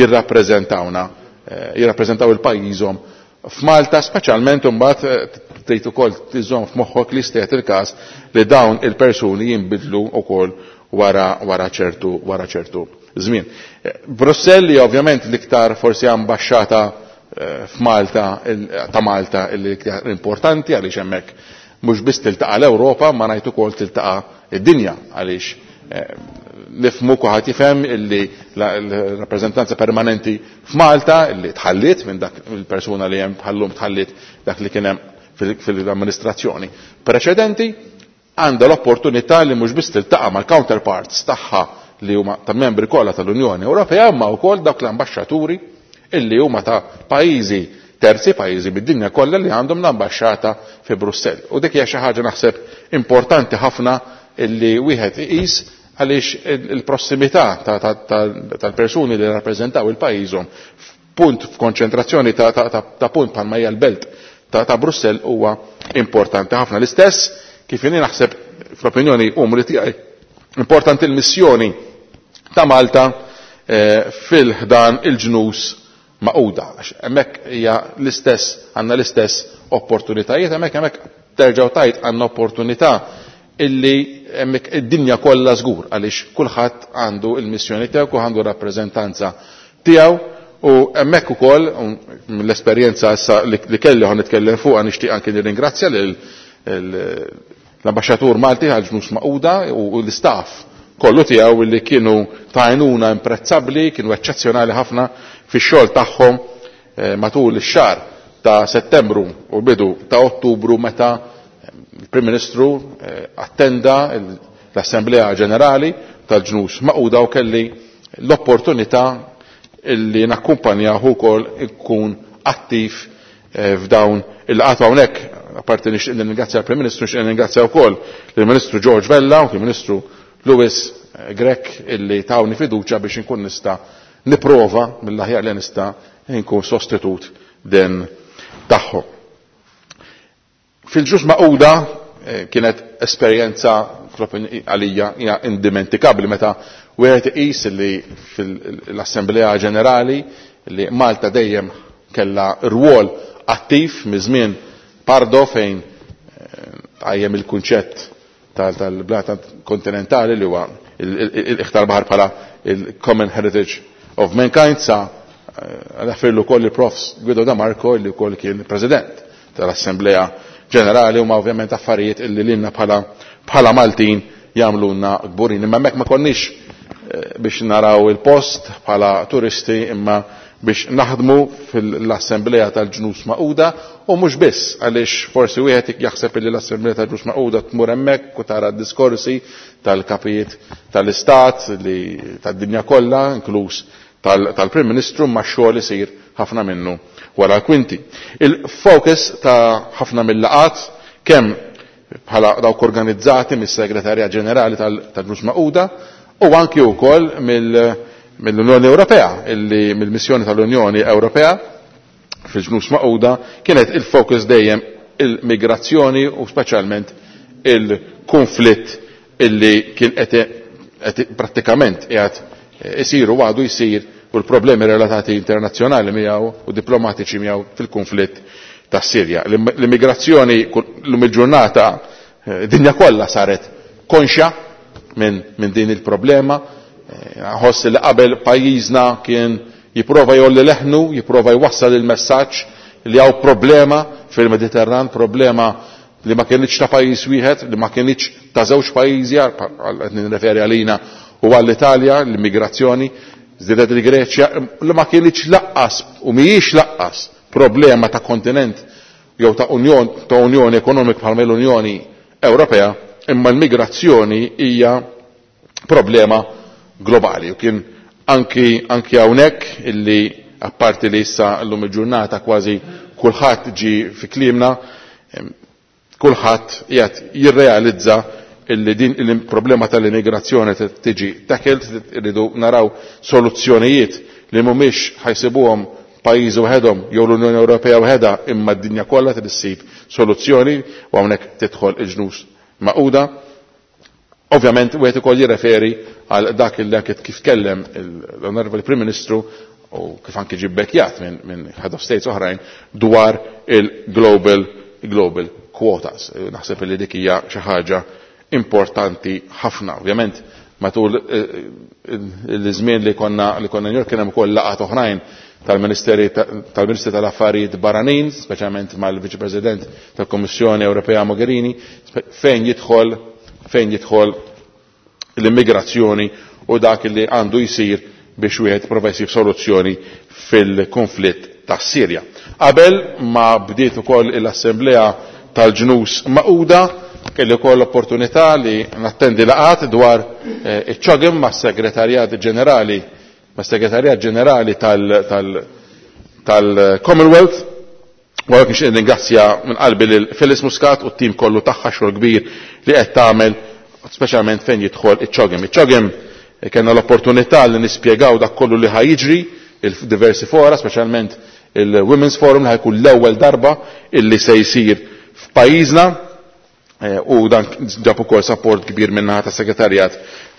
jirrappreżentaw il-pajjiżhom f'Malta, speċjalment imbagħad trid ukoll tiżomm f'moħħok li stet il-każ li dawn il-persuni jinbidlu wkoll wara ċertu żmien. Brussell hija ovvjament l-iktar forsi ambaxxata f'Malta ta' Malta l-iktar importanti għaliex hemmhekk mhux biss tiltaqa' l-Ewropa ma ngħid ukoll tiltaqa' id-dinja għaliex nifhmu kulħadd jifhem illi l-rappreżentanza permanenti f'Malta illi tħallit minn dak il-persuna li hemm bħallhom tħallit dak li kien hemm fil-amministrazzjoni preċedenti għandha l-opportunità li mhux biss tiltaqa' mal-counterparts tagħha li huma ta' membri kollha tal-Unjoni Ewropea imma wkoll dawk l-ambaxxaturi illi huma ta' pajjiżi terzi, pajjiżi bid-dinja kollha li għandhom l-ambaxxata fi Brussell. U dik hija xi ħaġa naħseb importanti ħafna illi wieħed iqis għaliex il-prossimità tal-persuni li rappreżentaw il-pajjiżhom f'konċentrazzjoni ta' punt bħalma hija l-belt ta' Brussell huwa importanti ħafna. L-istess kif inni naħseb fl-opinjoni umri tiegħi importanti l-missjoni ta' Malta fil-ħdan il-ġnus Magħquda. Hemmhekk hija għandna l-istess opportunitajiet, hemmhekk terġgħu tajt għandna opportunità illi hemmhekk id-dinja kollha żgur għaliex kulħadd għandu l-missjoni tiegħu u għandu rappreżentanza tiegħu u hemmhekk ukoll mill-esperjenza issa li kelli ħon nitkellem fuqha nixtieq anke nirringrazzja l-ambaxxatur Malti għall-ġnus Magħquda u l-istaff kollu tiegħu li kienu ta' għajnuna imprezzabbli, kienu eċċezzjonali ħafna fix-xogħol tagħhom matul ix-xahar ta' Settembru u bidu ta' Ottubru meta il-Prim Ministru attenda l-Assemblea Ġenerali tal-Ġnus Magħquda u kelli l-opportunità illi nakkumpanjahu wkoll ikun attiv f'dawn il-laqgħat hawnhekk. Apparti nixtieq ningrazzja l-Prim Ministru, nixtieq ningrazzja wkoll lill-Ministru George Vella u lill-Ministru Louis Grech illi tawni fiduċja biex inkun nista' nipprova mill-aħjar li nista' nkun sostitut den tagħhom. Fil-ġnus Magħquda kienet esperjenza għalija hija indimentikabli meta wieħed iqis li fil-Assembleja Ġenerali li Malta dejjem kellha rwol attiv miż-żmien Pardo fejn għajjem il-kunċett tal-blata kontinentali li huwa il-iħtar baħar bħala il-Common Heritage of Mankind sa għal-affirlu koll il-profs Guido Da Marco li koll kien president tal-Assembleja Ġenerali huma ovvjament affarijiet illi lilna bħala Maltin jagħmluna kburin. Imma hemmhekk ma konniex biex naraw il-post bħala turisti imma biex naħdmu fil-Assembleja tal-Ġnus Magħquda u mhux biss għaliex forsi wieħed jaħseb li l-Assembleja tal-Ġnus Magħquda tmur hemmhekk u tara d-diskorsi tal-kapijiet tal-Istat li tad-dinja kollha inkluż tal-Prim Ministru ma' xogħol isir ħafna minnu wara l-kwinti. Il-fokus ta' ħafna mill-laqat kemm bħala dawk organizzati mis-Segretarjat Ġenerali tal-Ġnus Magħquda u anki wkoll mill-Unjoni Ewropea, illi mill-missjoni tal-Unjoni Ewropea fil-Ġnus Magħquda kienet il-fokus dejjem il-migrazzjoni u speċjalment il-konflitt illi kien qed prattikament qiegħed isir u għadu jsir u l-problemi relatati internazzjonali miegħu u diplomatiċi miegħu fil-konflitt tas-Sirja. L-immigrazzjoni llum il-ġurnata dinja kollha saret konxja minn din il-problema. Ħoss li qabel pajjiżna kien jipprova jolli leħnu, jipprova jwassal il-messaġġ li hawn problema fil-Mediterran, problema li ma kienx ta' pajjiż wieħed, li ma kienx ta' żewġ pajjiżi, qed nirreferi għalina u għall-Italja, l-immigrazzjoni, żdiedet il-Greċja, li ma kienx laqqas u mhijiex laqqas problema ta' kontinent jew ta' Unjoni Ekonomika bħal l-Unjoni Ewropea, imma l-migrazzjoni hija problema globali u kien anki hawnhekk illi apparti li issa llum il-ġurnata kważi kulħadd ġi fi kliemna kulħadd qiegħed jirrealizza illi din il-problema tal-immigrazzjoni tiġi tackelt irridu naraw soluzzjonijiet li mhumiex ħajsibuhom pajjiżi waħedhom jew l-Unjoni Ewropea waħedha imma d-dinja kollha tissib soluzzjoni u hawnhekk tidħol il-Ġnus Magħquda. Ovvjament wieħed ukoll jirreferi għal dak il kif tkellem l-Onorevoli Prim Ministru u kif anke ġie bekkjat minn Head of States oħrajn dwar il-global quotas. Naħseb li dik hija xi ħaġa importanti ħafna. Ovvjament matul il-żmien li konna New York kien hemm ukoll laqgħat oħrajn tal-Ministri tal-Affarijiet Barranin, speċjalment mal-Viċi President tal-Kummissjoni Ewropea Mogherini, fejn jidħol l-immigrazzjoni u dak li għandu jsir biex wieħed prova jsib soluzzjoni fil-konflitt tas-Sirja. Qabel ma bdiet ukoll l-Assembleja tal-Ġnus Magħquda kelli wkoll opportunità li nattendi laqgħat dwar iċ-ċogem mas-Segretarjat Ġenerali tal-Commonwealth u għalhekk nixtieq ringrazzja minn qalbi lil Phyllis Muscat u t-tim kollu tagħha xogħol kbir li qed tagħmel speċjalment fejn jidħol iċ-ċogem. Iċ-ċogem kellna l-opportunità li nispjegaw dak kollu li ħajjiġri il-diversi fora, speċjalment il-Women's Forum li ħajkun l-ewwel darba illi se jsir f'pajjiżna u dan ġab ukoll support kbir minnaħa tas-Segretarjat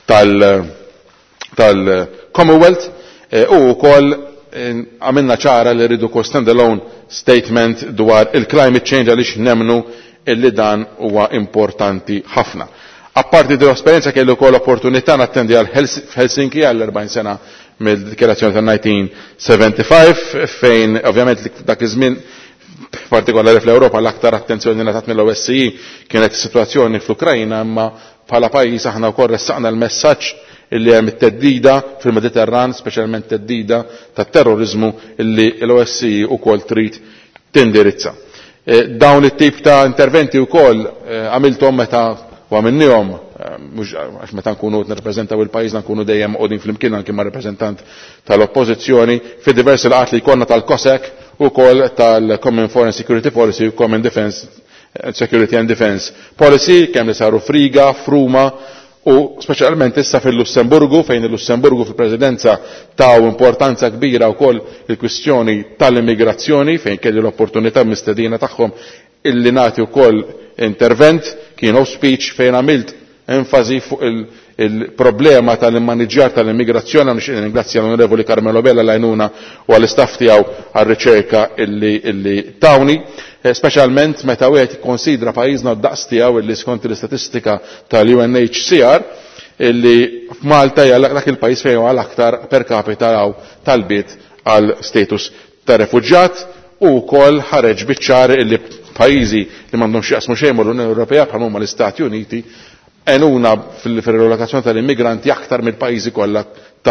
tal-Commonwealth u wkoll għamilna ċara li rridu wkoll stand-alone statement dwar il-climate change għaliex nemnu illi dan huwa importanti ħafna. Apparti din l-esperjenza kelli wkoll opportunità nattendi għal Helsinki għal 40 sena mill-dikjarazzjoni tal-1975 fejn ovvjament dak iż-żmien partikolari fl-Ewropa l-aktar attenzjoni ngħatat mill-OSCE kienet is-sitwazzjoni fl-Ukrajna imma bħala pajjiż aħna wkoll ressaqna l-messaġġ illi hemm it-teddida fil-Mediterran, speċjalment teddida tat-terrorizmu illi l-OSCE wkoll trid tindirizza. Dawn it-tip ta' interventi wkoll għamilthom meta u għamilnihom mhux għax meta nkunu nirrappreżentaw il-pajjiżna nkunu dejjem qogħdin flimkien anke ma' rappreżentant tal-oppożizzjoni fi diversi laqgħat li jkollna tal-COSAC ukoll tal-Common Foreign Security Policy u Common Defence Security and Defence Policy kemm li saru f'Riga, f'Ruma u speċjalment issa fil-Lussemburgu fejn il-Lussemburgu fil-Presidenza taw importanza kbira wkoll il-kwistjoni tal-immigrazzjoni fejn kelli l-opportunità mistedina tagħhom illi nagħti wkoll intervent keynote speech fejn għamilt enfasi fuq il-problema tal-immaniġġjar tal-immigrazzjoni. Nixtieq ringrazzja l-Onorevoli Carmelo Bella l-għajnuna u għall-istaff tiegħu għar-riċerka illi tawni, speċjalment meta wieħed jikkonsidra pajjiżna d-daqs tiegħu illi skont l-istatistika tal-UNHCR illi f'Malta hija dak il-pajjiż fejn huwa l-aktar per capita talbiet għal status ta' refuġġjat u wkoll ħareġ biċ-ċar illi pajjiżi li m'għandhomx jaqsmu xejn mal-Unjoni Ewropea bħal huma l-Istati Uniti għenuna fil-relokazzjoni tal-immigranti aktar mill-pajjiżi kollha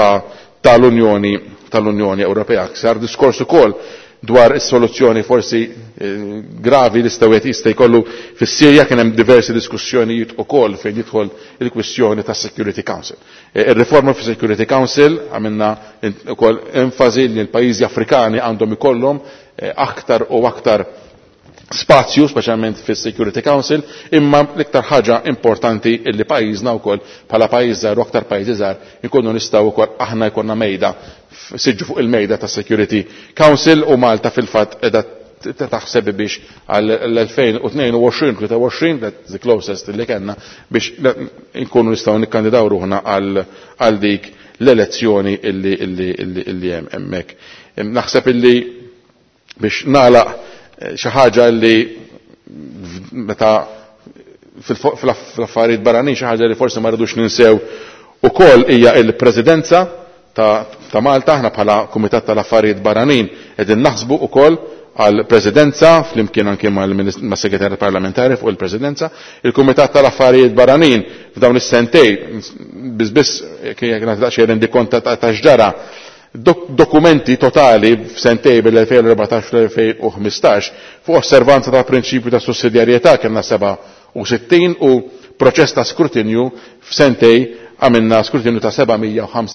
tal-Unjoni Ewropea. Sar diskors ukoll dwar is-soluzzjoni forsi gravi li jista' jkollu fis-Sirja kien hemm diversi diskussjonijiet ukoll fejn jidħol il-kwistjoni tas-Security Council. Ir-riforma fis-Security Council għamilna ukoll enfasi li l-pajjiżi Afrikani għandhom ikollhom aktar u aktar spazju, speċjalment fis-Security Council, imma l-iktar ħaġa importanti illi pajjiżna wkoll bħala pajjiż żgħar u aktar pajjiżi żgħar inkunu nistgħu wkoll aħna jkollna mejda siġġu fuq il-mejda tas-Security Council u Malta fil-fatt qiegħda taħseb biex għal 2022-23 the closest li kellna biex inkunu nistgħu nikkandidaw ruħna għal dik l-elezzjoni illi hemm hemmhekk. Naħseb illi biex nagħlaq xi ħaġa li meta fl-affarijiet barranin xi ħaġa li forsi ma rridux ninsew ukoll hija l-Presidenza ta' Malta. Aħna bħala Kumitat tal-Affarijiet Barranin qegħdin naħsbu ukoll għal Presidenza flimkien anke mas-Segretarjat Parlamentari fuq il-Presidenza. Il-Kumitat tal-Affarijiet Barranin f'dawn is-sentejn biss kien daqsxejn rendi kont ta' x'ġara dokumenti totali f'sentej bil-2014-2015 fuq osservanza ta' prinċipju ta' sussidjarjetà kellna 67 u proċess ta' skrutinju f'sentej għamilna skrutinju ta' 705.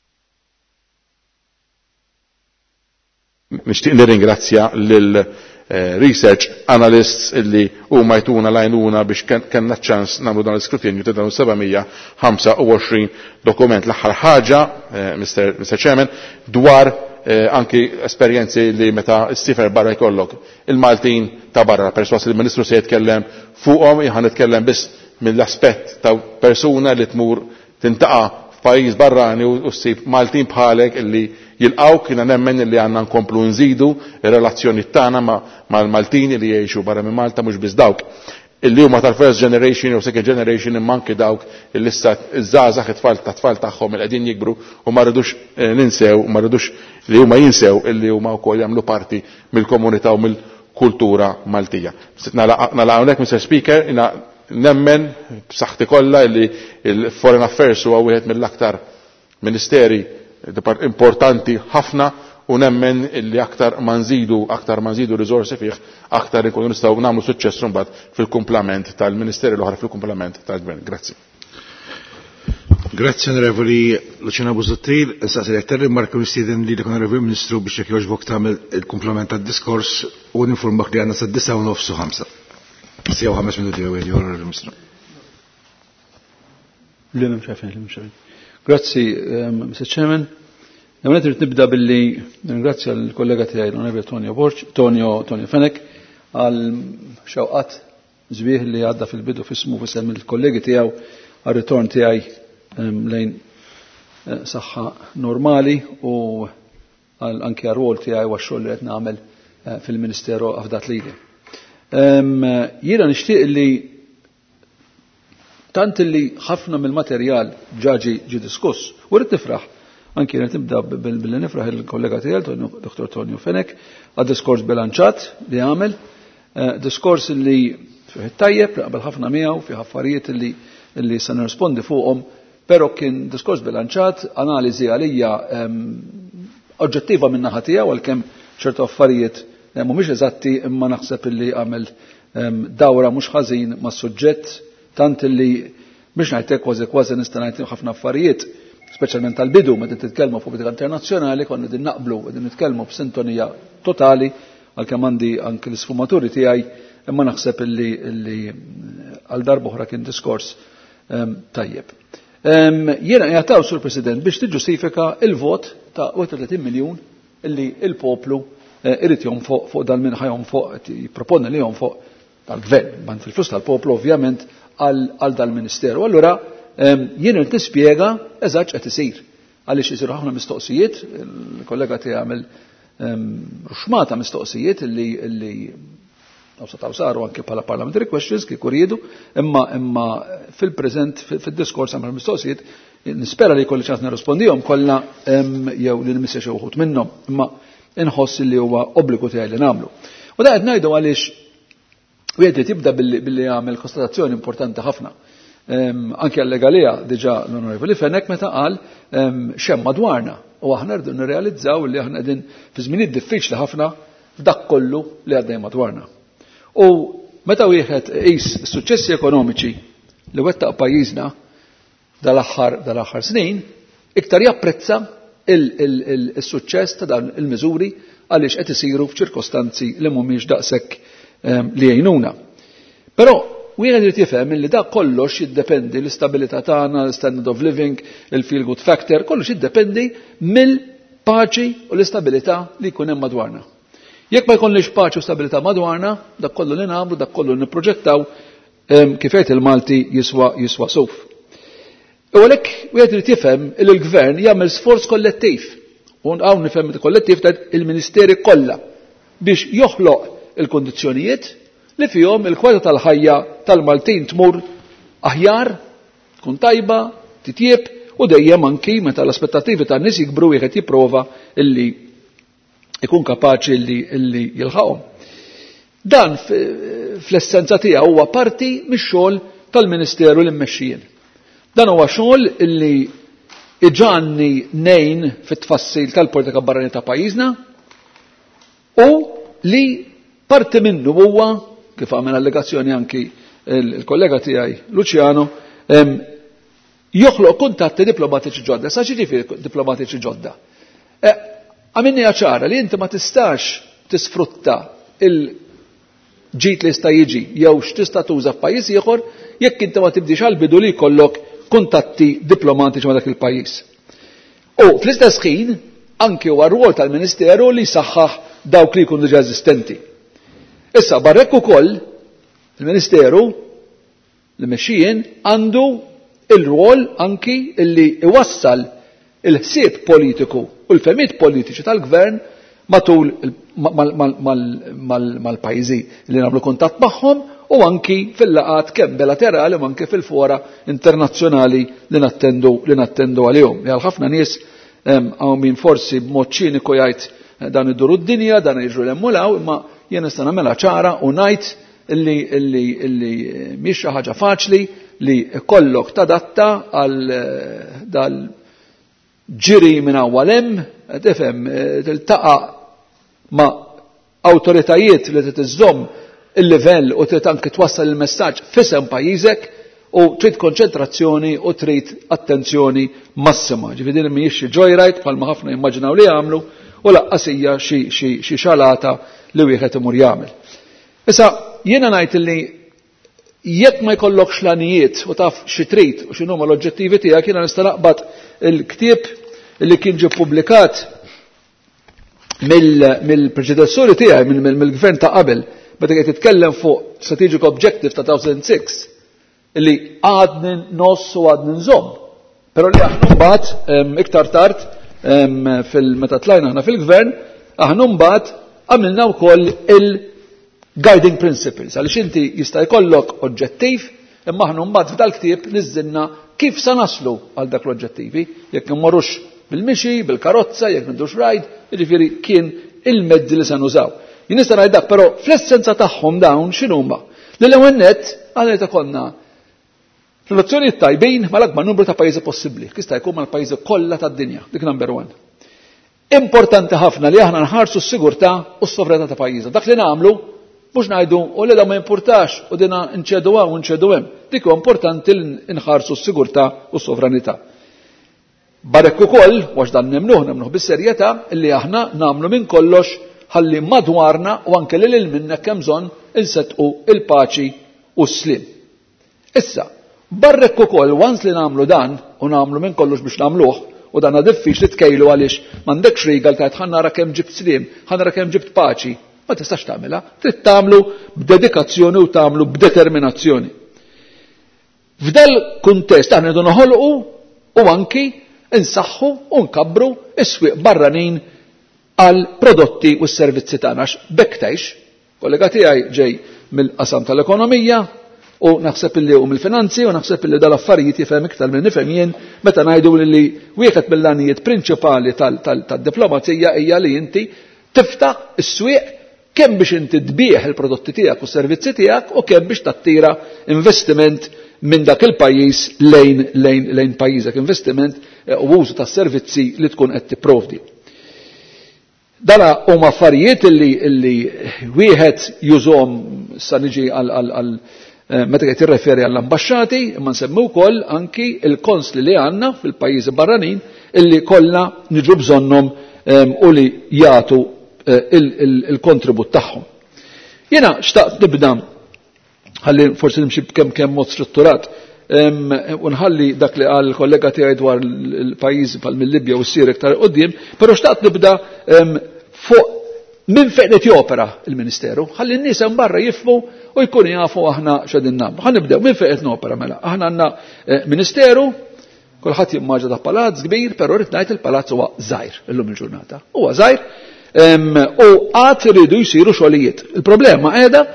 Nixtieq nirringrazzja lil research analysts illi huma jtuna lajnuna biex kellna ċans nagħmlu dan l-iskrutinju ta' dawn 725 dokument. L-aħħar ħaġa, Mr. Chairman, dwar anki esperjenzi li meta s-sifer barra jkollok il-Maltin ta' barra, perswas li l-Ministru se jitkellem fuqhom, ħan nitkellem biss mill-aspett ta' persuna li tmur tintaqa' f'pajjiż barrani u ssib Maltin bħalek illi jilqgħu kiena nemmen li għandna nkomplu nżidu ir-relazzjoni tagħna mal-Maltini li jgħixu barra minn Malta mhux biss dawk illi huma tal-first generation u second generation imma anke dawk illi issa żgħażagħ it-tfal tagħhom li qegħdin jikbru u ma rridux ninsew ma rridux li huma jinsew illi huma wkoll jagħmlu parti mill-komunità u mill-kultura Maltija. Nagħlaq hawnhekk, Mr. Speaker, nemmen b'saħħti kollha li il-Foreign Affairs huwa wieħed mill-aktar ministeri importanti ħafna u nemmen illi aktar ma nżidu riżorsi fih aktar ikunu nistgħu nagħmlu suċċess mbagħad fil-kumplament tal-Ministeri l-oħra fil-kumplament tal-Gvern. Grazzi. Grazzi Onorevoli Luciana Busuttil. Issa se jekk marka nistieden li l-Onorevoli Ministru biex jekk jogħġbok tagħmel il-kumplament tad-diskors u ninformak li għandna sa' 9:05. Sijaw 5 minuti għu għedju, Ministru. Grazzi, Mr. Chairman. Għamnet rrit nibda billi ringrazzja l-kollega tijaj, l-Onorevole Tonio Fenek, għal xawqat zbieħ li għadda fil-bidu fismu fissem il-kollegi tijaw għal-ritorn tijaj lejn saħħa normali u anki għal-rol tijaj għax-xogħol li qed nagħmel fil-Ministeru Afdat Lidi. Jiena nixtieq li tant li ħafna mill-materjal ġi diskuss u rrid nifraħ anki rrid nibda billi nifraħ il-kollega tiegħi Dr. Tonio Fenek għad-diskors bilanċat li għamel, diskors li fih tajjeb naqbel ħafna miegħu fih affarijiet li se nirrispondi fuqhom, però kien diskors bilanċat, analiżi għalija oġġettiva minn naħa tiegħu għalkemm ċertu affarijiet mhumiex eżatti imma naħseb illi għamel dawra mhux ħażin mas-suġġett tant illi biex ngħidlek kważi nista' ngħid ħafna affarijiet, speċjalment tal-bidu meta titkellmu fuq politika internazzjonali konna qegħdin naqblu qegħdin nitkellmu b'sintonija totali għalkemm għandi anke l-sfumaturi tiegħi imma naħseb illi għal darba oħra kien diskors tajjeb. Jiena jagħtaw sur President biex tiġġustifika il-vot ta' 30 miljun illi il-poplu irrit jonfoq fuq dal-min ħajonfoq, jipproponna li jonfoq tal-gvern. Man fil-flus tal-poplu ovvjament għal dal-Ministeru. Allura jien irid nispjega eżatt qed isir. Għaliex isiru ħafna mistoqsijiet, il-kollega tiegħi għamel ruxmata mistoqsijiet illi saru anke bħala parliamentary questions kieku riedu, imma fil-preżent fid-diskors għamel mistoqsijiet nispera li jkolli ċans nirrispondihom kollha jew li nimissa xi wħud minnhom, imma inħoss li huwa obbligu tiegħi li nagħmlu. U da qed ngħidu għaliex wieħed jibda billi jagħmel konstatazzjoni importanti ħafna. Anke għall-legalija diġà l-Onorevoli Fennek meta qal xem madwarna u aħna rridu nirrealizzaw li aħna qegħdin fi żminijiet diffiċli ħafna f'dak kollu li għaddej madwarna. U meta wieħed qis is-suċċessi ekonomiċi li wettaq pajjiżna dal-aħħar snin, iktar japprezza il-suċċess ta' dan il-miżuri għaliex qed isiru f'ċirkostanzi li mhumiex daqshekk li jgħinuna. Però wieħed irid jifhem li dak kollox jiddependi l-istabilità tagħna, l-standard of living, il-feel good factor, kollox jiddependi mill-paċi u l-istabilità li jkun hemm madwarna. Jekk ma jkollniex paċi u stabilità madwarna, dak kollu li nagħmlu, dak kollu nipproġettaw kif qed il-Malti jiswa suf. U għalhekk wieħed irid jifhem li l-Gvern jagħmel sforz kollettiv. U hawn nifhem kollettiv ta' il-Ministeri kollha biex joħloq il-kondizzjonijiet li fihom il-kwalità tal-ħajja tal-Maltin tmur aħjar, tkun tajba, titjieb u dejjem anki meta l-aspettattivi tan-nies jikbru wieħed jipprova illi ikun kapaċi illi jilħaqhom. Dan fl-essenza tiegħu huwa parti mix-xogħol tal-Ministeru li mmexxijien. Dan huwa xogħol illi iġanni nejn fit-tfassil tal-politika barranija ta' pajjiżna u li parti minnu huwa kif għamel allegazzjoni anki il-kollega tiegħi Luciano joħloq kuntatti diplomatiċi ġodda. Sa ġifieri diplomatiċi ġodda. Għamilni ċara li inti ma tistax tisfrutta il-ġid li jista' jiġi jew x'tista' tuża f'pajjiż ieħor jekk inti ma tibdix għall-bidu li jkollok kuntatti diplomatiċi ma' dak il-pajjiż. U fl-istess ħin anke huwa r-rwol tal-Ministeru li saħħaħ dawk li jkunu diġà eżistenti. Issa barrek ukoll il-Ministeru li mexxijien għandu il-rwol anki illi iwassal il-ħsieb politiku u l-femiet politiċi tal-Gvern matul mal-pajjiżi li nagħmlu kuntatt magħhom u anki fil-laqat kemm bilaterali u anke fil-fora internazzjonali li nattendu għalihom. Għal ħafna nies hawn min forsi b'mod ċiniku jgħid dan iduru d-dinja, dan jiġru l-emmulaw, imma jien nista' nagħmilha ċara u ngħid illi mhix xi ħaġa faċli li kollok tadatta għal dal ġiri minn awwal hemm, tifhem tiltaqa' ma' awtoritajiet li trid iżżomm il-livell u trid anke twassal il-messaġġ f'isem pajjiżek u trid konċentrazzjoni u trid attenzjoni massima. Ġifieri mhijiex xi joyride bħalma ħafna jimmaġinaw li jagħmlu u laqqas hija xi xalata li wieħed imur jagħmel. Issa jiena ngħid li jekk ma jkollokx xlanijiet u taf xi trid u x'inhuma l-oġġettivi tiegħek jiena nista' naqbad il-ktieb li kien ġie ppubblikat mill-preċedessuri tiegħi mill-gvern ta' qabel meta qed titkellem fuq Strategic Objective ta' 2006 illi għadni noss u għadni nżomm. Però li aħna mbagħad iktar tard meta tlajna aħna fil-gvern aħna mbagħad għamilna wkoll il-guiding principles għaliex inti jista' jkollok oġġettiv imma aħna mbagħad f'dal-ktieb niżżilna kif sa naslu għal dak l-oġġettivi jekk immorrux bil-mixi, bil-karozza, jekk nidux rajd, jiġifieri kien il-mezzi li se nużaw. Jien nista' ngħid dak però fl-essenza tagħhom dawn x'inhuma. L-ewwel nett għalhekk ikollna relazzjonijiet tajbin mal-akbar numru ta' pajjiżi possibbli, jista' jkun mal-pajjiżi kollha tad-dinja, dik number one. Importanti ħafna li aħna nħarsu s-sigurtà u s-sovranità ta' pajjiżna. Dak li nagħmlu mhux ngħidu u lilha ma jimpurtax u dina nċedu hawn u nċedu hemm. Dik huwa importanti li nħarsu s-sigurtà u s-sovranità. Barek ukoll għax dan nemnuh bis-serjetà illi aħna nagħmlu minn kollox ħalli madwarna u anke lil minna kemm bżonn insettqu il-paċi u s-slim. Issa, barrek ukoll once li nagħmlu dan u nagħmlu minn kollox biex nagħmluh u dan diffiċli tkejlu għaliex m'għandekx rigal tajt ħannara kemm ġibt slim, ħannara kemm ġibt paċi, ma tistax tagħmilha, trid tagħmlu b'dedikazzjoni u tagħmlu b'determinazzjoni. F'dal kuntest aħna rridu noħolqu u anki insaħħu u nkabbru is-swieq barranin għal prodotti u s-servizzi tagħna bekk tgħix. Kollega tiegħi ġej mill-qasam tal-ekonomija u naħseb illi u mill-finanzi u naħseb illi dal-affarijiet jifhem iktar minn nifhem jien meta ngħidu li wieħed mill-għanijiet prinċipali tad-diplomazija hija li inti tiftaħ is-swieq kemm biex inti tbieħ il-prodotti tiegħek u s-servizzi tiegħek u kemm biex tattira investiment minn dak il-pajjiż lejn pajjiżek, investiment u użu tas-servizzi li tkun qed tipprovdi. Dana huma affarijiet illi wieħed jużhom sa niġi għal meta qed jirreferi għall-ambaxxati, imma nsemmi wkoll anki il-konsli li għandna fil-pajjiżi barranin illi kollha niġu bżonnhom u li jagħtu il-kontribut tagħhom. Jiena xtaqt nibda ħalli forsi nimxi kemm mod strutturat u nħalli dak li qal kollega tiegħi dwar il-pajjiżi bħal mill-Libja u s-Sirja iktar qudiem, però xtaqt nibda fuq minn fejn qed jopera il-Ministeru, ħalli n-nies hemm barra jifhmu u jkunu jafu aħna x'qegħdin nagħmlu. Ħanibdew minn fejn qed nopera mela. Aħna għandna Ministeru, kulħadd jimmaġna ta' palazz kbir, però rid ngħid il-palazz huwa żgħir illum il-ġurnata. Huwa żgħir u qatt iridu jsiru xogħlijiet. Il-problema qiegħda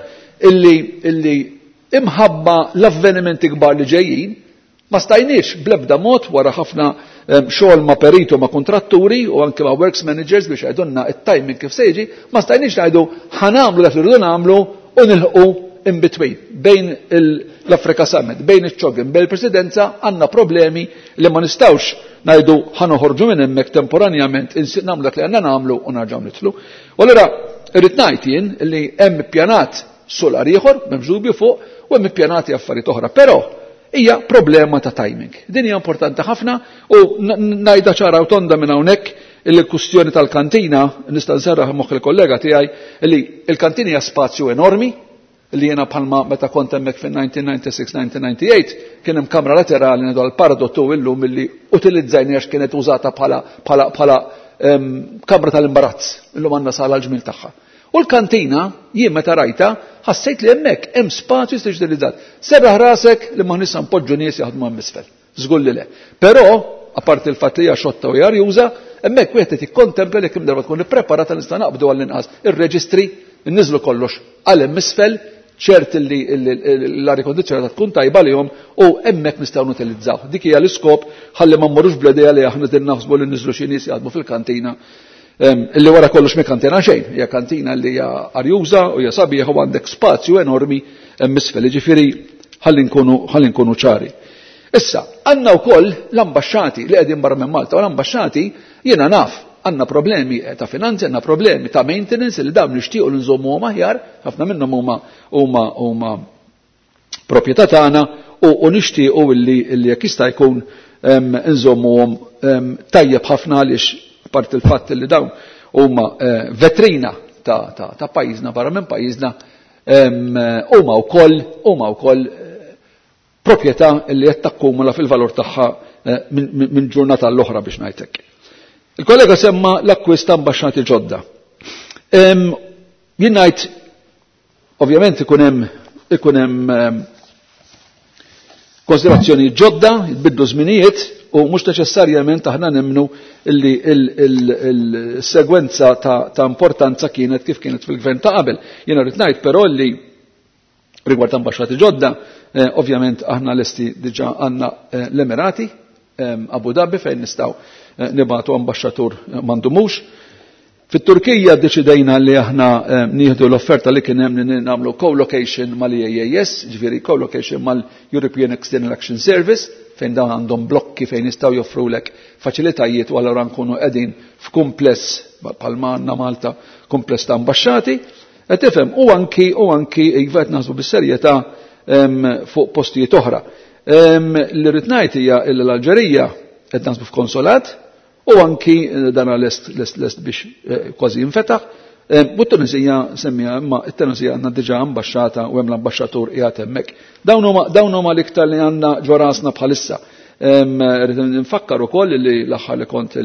illi imħabba l-avvenimenti kbar li ġejjin ma stajniex bl-ebda mod wara ħafna xogħol ma' perito ma' kontratturi u anke ma' works managers biex għajdunna it-timing kif seġi, ma stajniex ngħidu ħanamlu dak li rridu nagħmlu u nilħqu in between bejn l-Afrika Summit, bejn iċ-ċogin, bejn il-Presidenza għandna problemi li ma nistgħux ngħidu ħanoħorġu minn hemmhekk temporanjament nagħmlu dak li għandna nagħmlu u narġgħu nitlu. U allura irrid ngħid jien li hemm ippjanat solar ieħor m'hemmx dubju fuq u hemm ippjanati affarijiet oħra, però hija problema ta' timing. Din hija importanti ħafna u ngħidha ċara u tonda minn hawnhekk il-kwistjoni tal-kantina nista' nserraħ moħħ il-kollega tiegħi li l-kantina hija spazju enormi li jiena bħalma meta kont hemmhekk fin-1996-1998 kien hemm kamra laterali ngħidu għall-Paradottu illum milli utilizzajni għax kienet użata bħala kamra tal-imbarazz illum għandna sala l-ġmil tagħha. U l-kantina jien meta rajta ħassejt li hemmhekk hemm spazju stiġdilizzat. Serraħ rasek li ma nista' npoġġu nies jaħdmu hemm isfel. Żgur li le. Però apparti l-fatt li hija xotta u jarjuża, hemmhekk wieħed qed jikkontempla li kemm darba tkun ippreparata nista' naqbdu għall-inqas ir-reġistri, inniżlu kollox għal hemm isfel, ċert li l-arja kondizzjonata tkun tajba lihom u hemmhekk nistgħu nutilizzaw. Dik hija l-iskop ħalli ma mmorrux bl-idea li aħna din naħsbu li niżlu xi nies jaħdmu fil-kantina illi wara kollox mi kantina xejn, hija kantina li hija arjuża u hija sabiħa u għandek spazju enormi hemm isfel, jiġifieri ħalli nkunu ċari. Issa, għandna wkoll l-ambaxxati li qegħdin barra minn Malta u l-ambaxxati jiena naf għandna problemi ta' finanzi, għandna problemi ta' maintenance li dawn nixtiequ li nżommuhom aħjar, ħafna minnhom huma proprjetà tagħna u nixtiequ illi jekk jista' jkun nżommuhom tajjeb ħafna għaliex part il-fatt li dawn huma vetrina ta' pajjiżna barra minn pajjiżna huma wkoll proprjetà li qed takkumula fil-valur tagħha minn ġurnata l-oħra biex ngħidlek. Il-kollega semma l-akkwist ta' ambaxxati ġodda. Jien ngħid ovvjament ikun hemm konsiderazzjoni ġodda, jitbiddu żminijiet u mhux neċessarjament aħna nemmnu li l-segwenza ta' importanza kienet kif kienet fil-gvern ta' qabel. Jiena rrid ngħid però li rigward ambaxxati ġodda, ovvjament aħna lesti diġà għandna l-Emirati, Abu Dhabi fejn nistgħu nibagħtu ambaxxatur m'għandumux. Fit-Turkija ddeċidejna li aħna nieħdu l-offerta li kien hemm li nagħmlu co-location mal-EAS, ġifieri co-location mal-European External Action Service, fejn dawn għandhom blokki fejn jistgħu joffrulek faċilitajiet u allura nkunu qegħdin f'kumpless bħalma għandna Malta, kumpless ta' ambaxxati, qed tifhem u anki iva qed naħsbu bis-serjetà fuq postijiet oħra. Li rrid ngħid hija l-Alġerija qed naħsbu f'konsolat u anki dan lest biex kważi jinfetaħ. U t-Tunisija semmija, imma t-Tunisija għandna diġà ambaxxata u hemm l-ambaxxatur qiegħed hemmhekk. Dawn huma l-iktar li għandna ġwarasna bħalissa. Rrid nfakkar ukoll li l-aħħar li kont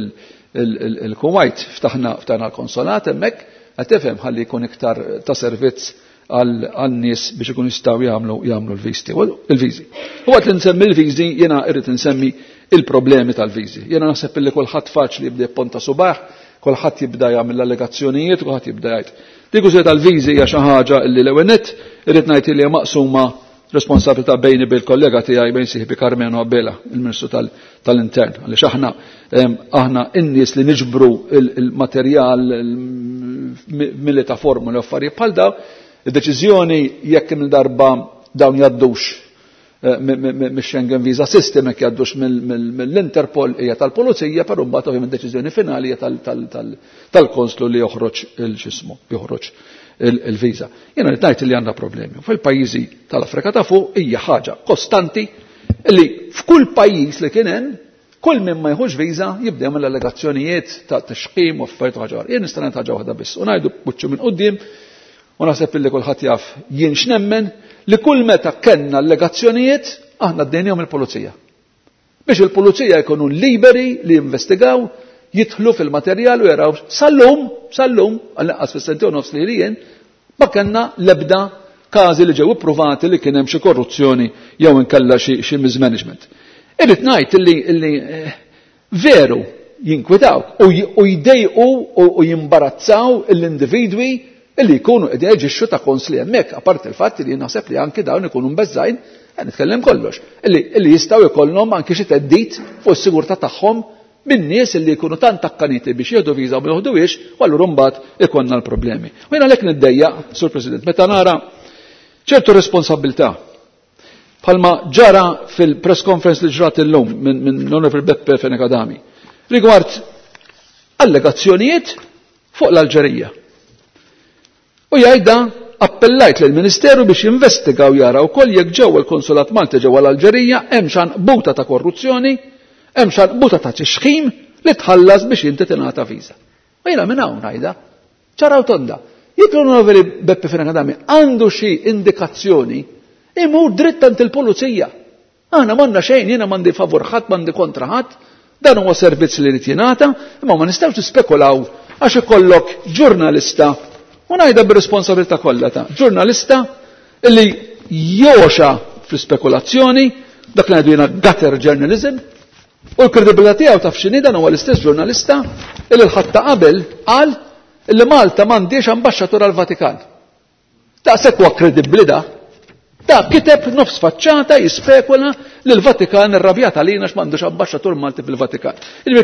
il-Kuwait ftaħna l-konsolat hemmhekk, qed tifhem ħalli jkun iktar ta' servizz għal-nies biex ikun jistgħu jagħmlu l-viżi. U waqt li nsemmi l-viżi jiena irrid insemmi il-problemi tal-viżi. Jiena naħseb li kulħadd faċli jibda jipponta subaħ, kulħadd jibda jagħmel l-allegazzjonijiet, kulħadd jibda jgħid. Dik użiet tal-viżi hija xi ħaġa li l-ewwel nett irrid ngħid li hija maqsuma responsabilità bejni bil-kollega tiegħi bejn sieħbi Carmenu Abbela, il-Ministru tal-Intern, għaliex aħna in-nies li niġbru il-materjal milli ta' formuli u affarijiet bħal dawn, id-deċiżjoni jekk il-darba dawn jaddux mix-Schengen Visa System jekk jaddux mill-Interpol hija tal-Pulizija, però mbagħad ovvjament deċiżjoni finali hija tal-Konslu li joħroġ il-ġismu, joħroġ il-viża. Jiena qed ngħid li għandna problemi. Fil-pajjiżi tal-Afrika ta' fuq hija ħaġa kostanti li f'kull pajjiż li kien hemm kull min ma jħux viża jibda mill allegazzjonijiet ta' tixqim u affarijiet ħaġa. Jien nista' ngħid ħaġa waħda biss u ngħidu buċċu minn quddiem u naħseb illi kulħadd jaf jien x'nemmen li kull meta kellna allegazzjonijiet aħna ddejnihom il-pulizija. Biex il-pulizija jkunu liberi li jinvestigaw, jidħlu fil-materjal u jaraw sal-lum għal-naqqas fis-sentejn u nofs li jien ma kellna l-ebda każi li ġew ippruvati li kien hemm xi korruzzjoni jew inkella xi mismanagement. Irrid ngħid illi veru jinkwitaw u jdejqu u jimbarazzaw l-individwi illi jkunu qegħdin jeġixxu ta' konsli hemmhekk, apart il-fatt li naħseb li anke dawn ikunu mbeżżajn nitkellem kollox, illi jistgħu jkollhom anke xi teddid fuq is-sigurtà tagħhom minn nies illi jkunu tant takkaniti biex jieħdu viża u ma jieħduhiex u allura mbagħad ikollna l-problemi. U jiena lek niddejjaq, Sur President, meta nara ċertu responsabilità bħalma ġara fil-press conference li ġrat illum minn Onorevole Beppe Fenekadami rigward allegazzjonijiet fuq l-Alġerija. U jgħidha appellajt lill-Ministeru biex jinvestigaw jaraw ukoll jekk ġewwa l-Konsulat Malti ġewwa l-Alġerija hemm xanqbuta ta' korruzzjoni, hemm xanqbuta ta' tixħim li tħallas biex inti tingħata viża. U jiena minn hawn ngħidha ċaraw tonda. Jekk l-Onorevoli Beppe Fenekadami għandu xi indikazzjoni imur dritt ant il-pulizija. Aħna m'għandna xejn, jiena m'għandi favur ħadd, m'għandi kontra ħadd, dan huwa servizz li rid jingħata, imma ma nistgħux nispekulaw għax ikollok ġurnalista u ngħidha bir-responsabilità kollha ta' ġurnalista li joxa fl-spekulazzjoni dak li ngħidu jiena gutter journalism u l-kredibilità tiegħu taf x'inhi dan huwa l-istess ġurnalista li l-ħadd qabel qal li Malta m'għandix ambaxxatur għall-Vatikan. Daqshekk huwa kredibbli da. Da kiteb nofs faċċata jispekula li l-Vatikan irrabjata lina x'm'għandux ambaxxatur Malti fil-Vatikan.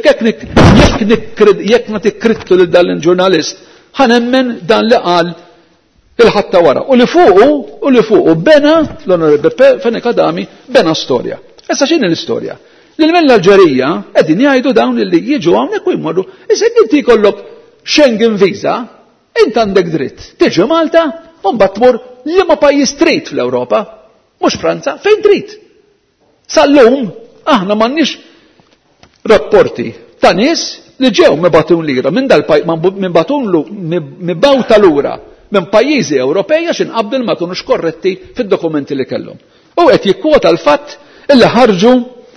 Jekk nagħti krittu lil dan il-ġurnalist ħanemmen dan li qal il-ħatta wara. U li fuqu bena l-Onorevole Fenekadami bena storja. Issa x'inhi l-istorja? L-Alġerija qegħdin jgħidu dawn li jiġu hawnhekk u jmorru. Issa inti jkollok Schengen visa, int għandek dritt. Tiġi Malta, u mbagħad tmur liema pajjiż trid fl-Ewropa, mhux Franza, fejn trid. Sal-lum aħna m'għandniex rapporti ta' nies li ġew mibatun lira minn mibawta lura minn pajjiżi Ewropej għax inqabdu ma kinux korretti fid-dokumenti li kellhom. U qed jikkwota l-fatt illi ħarġu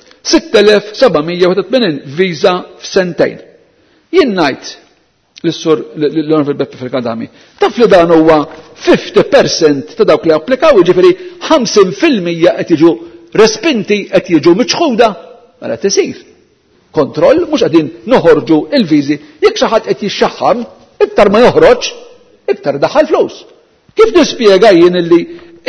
6,780 viża f'sentejn. Jien ngħid l-Sur l-Onorevole Beppe Fenekadami, taf li dan huwa 50% ta' dawk li applikaw, jiġifieri 50% qed jiġu respinti qed jiġu miċħuda, mela tisir. Kontroll mhux qegħdin noħorġu il-viżi, jekk xi ħadd qed jixxaħħam, iktar ma joħroġ, iktar daħħal flus. Kif nispjega jien illi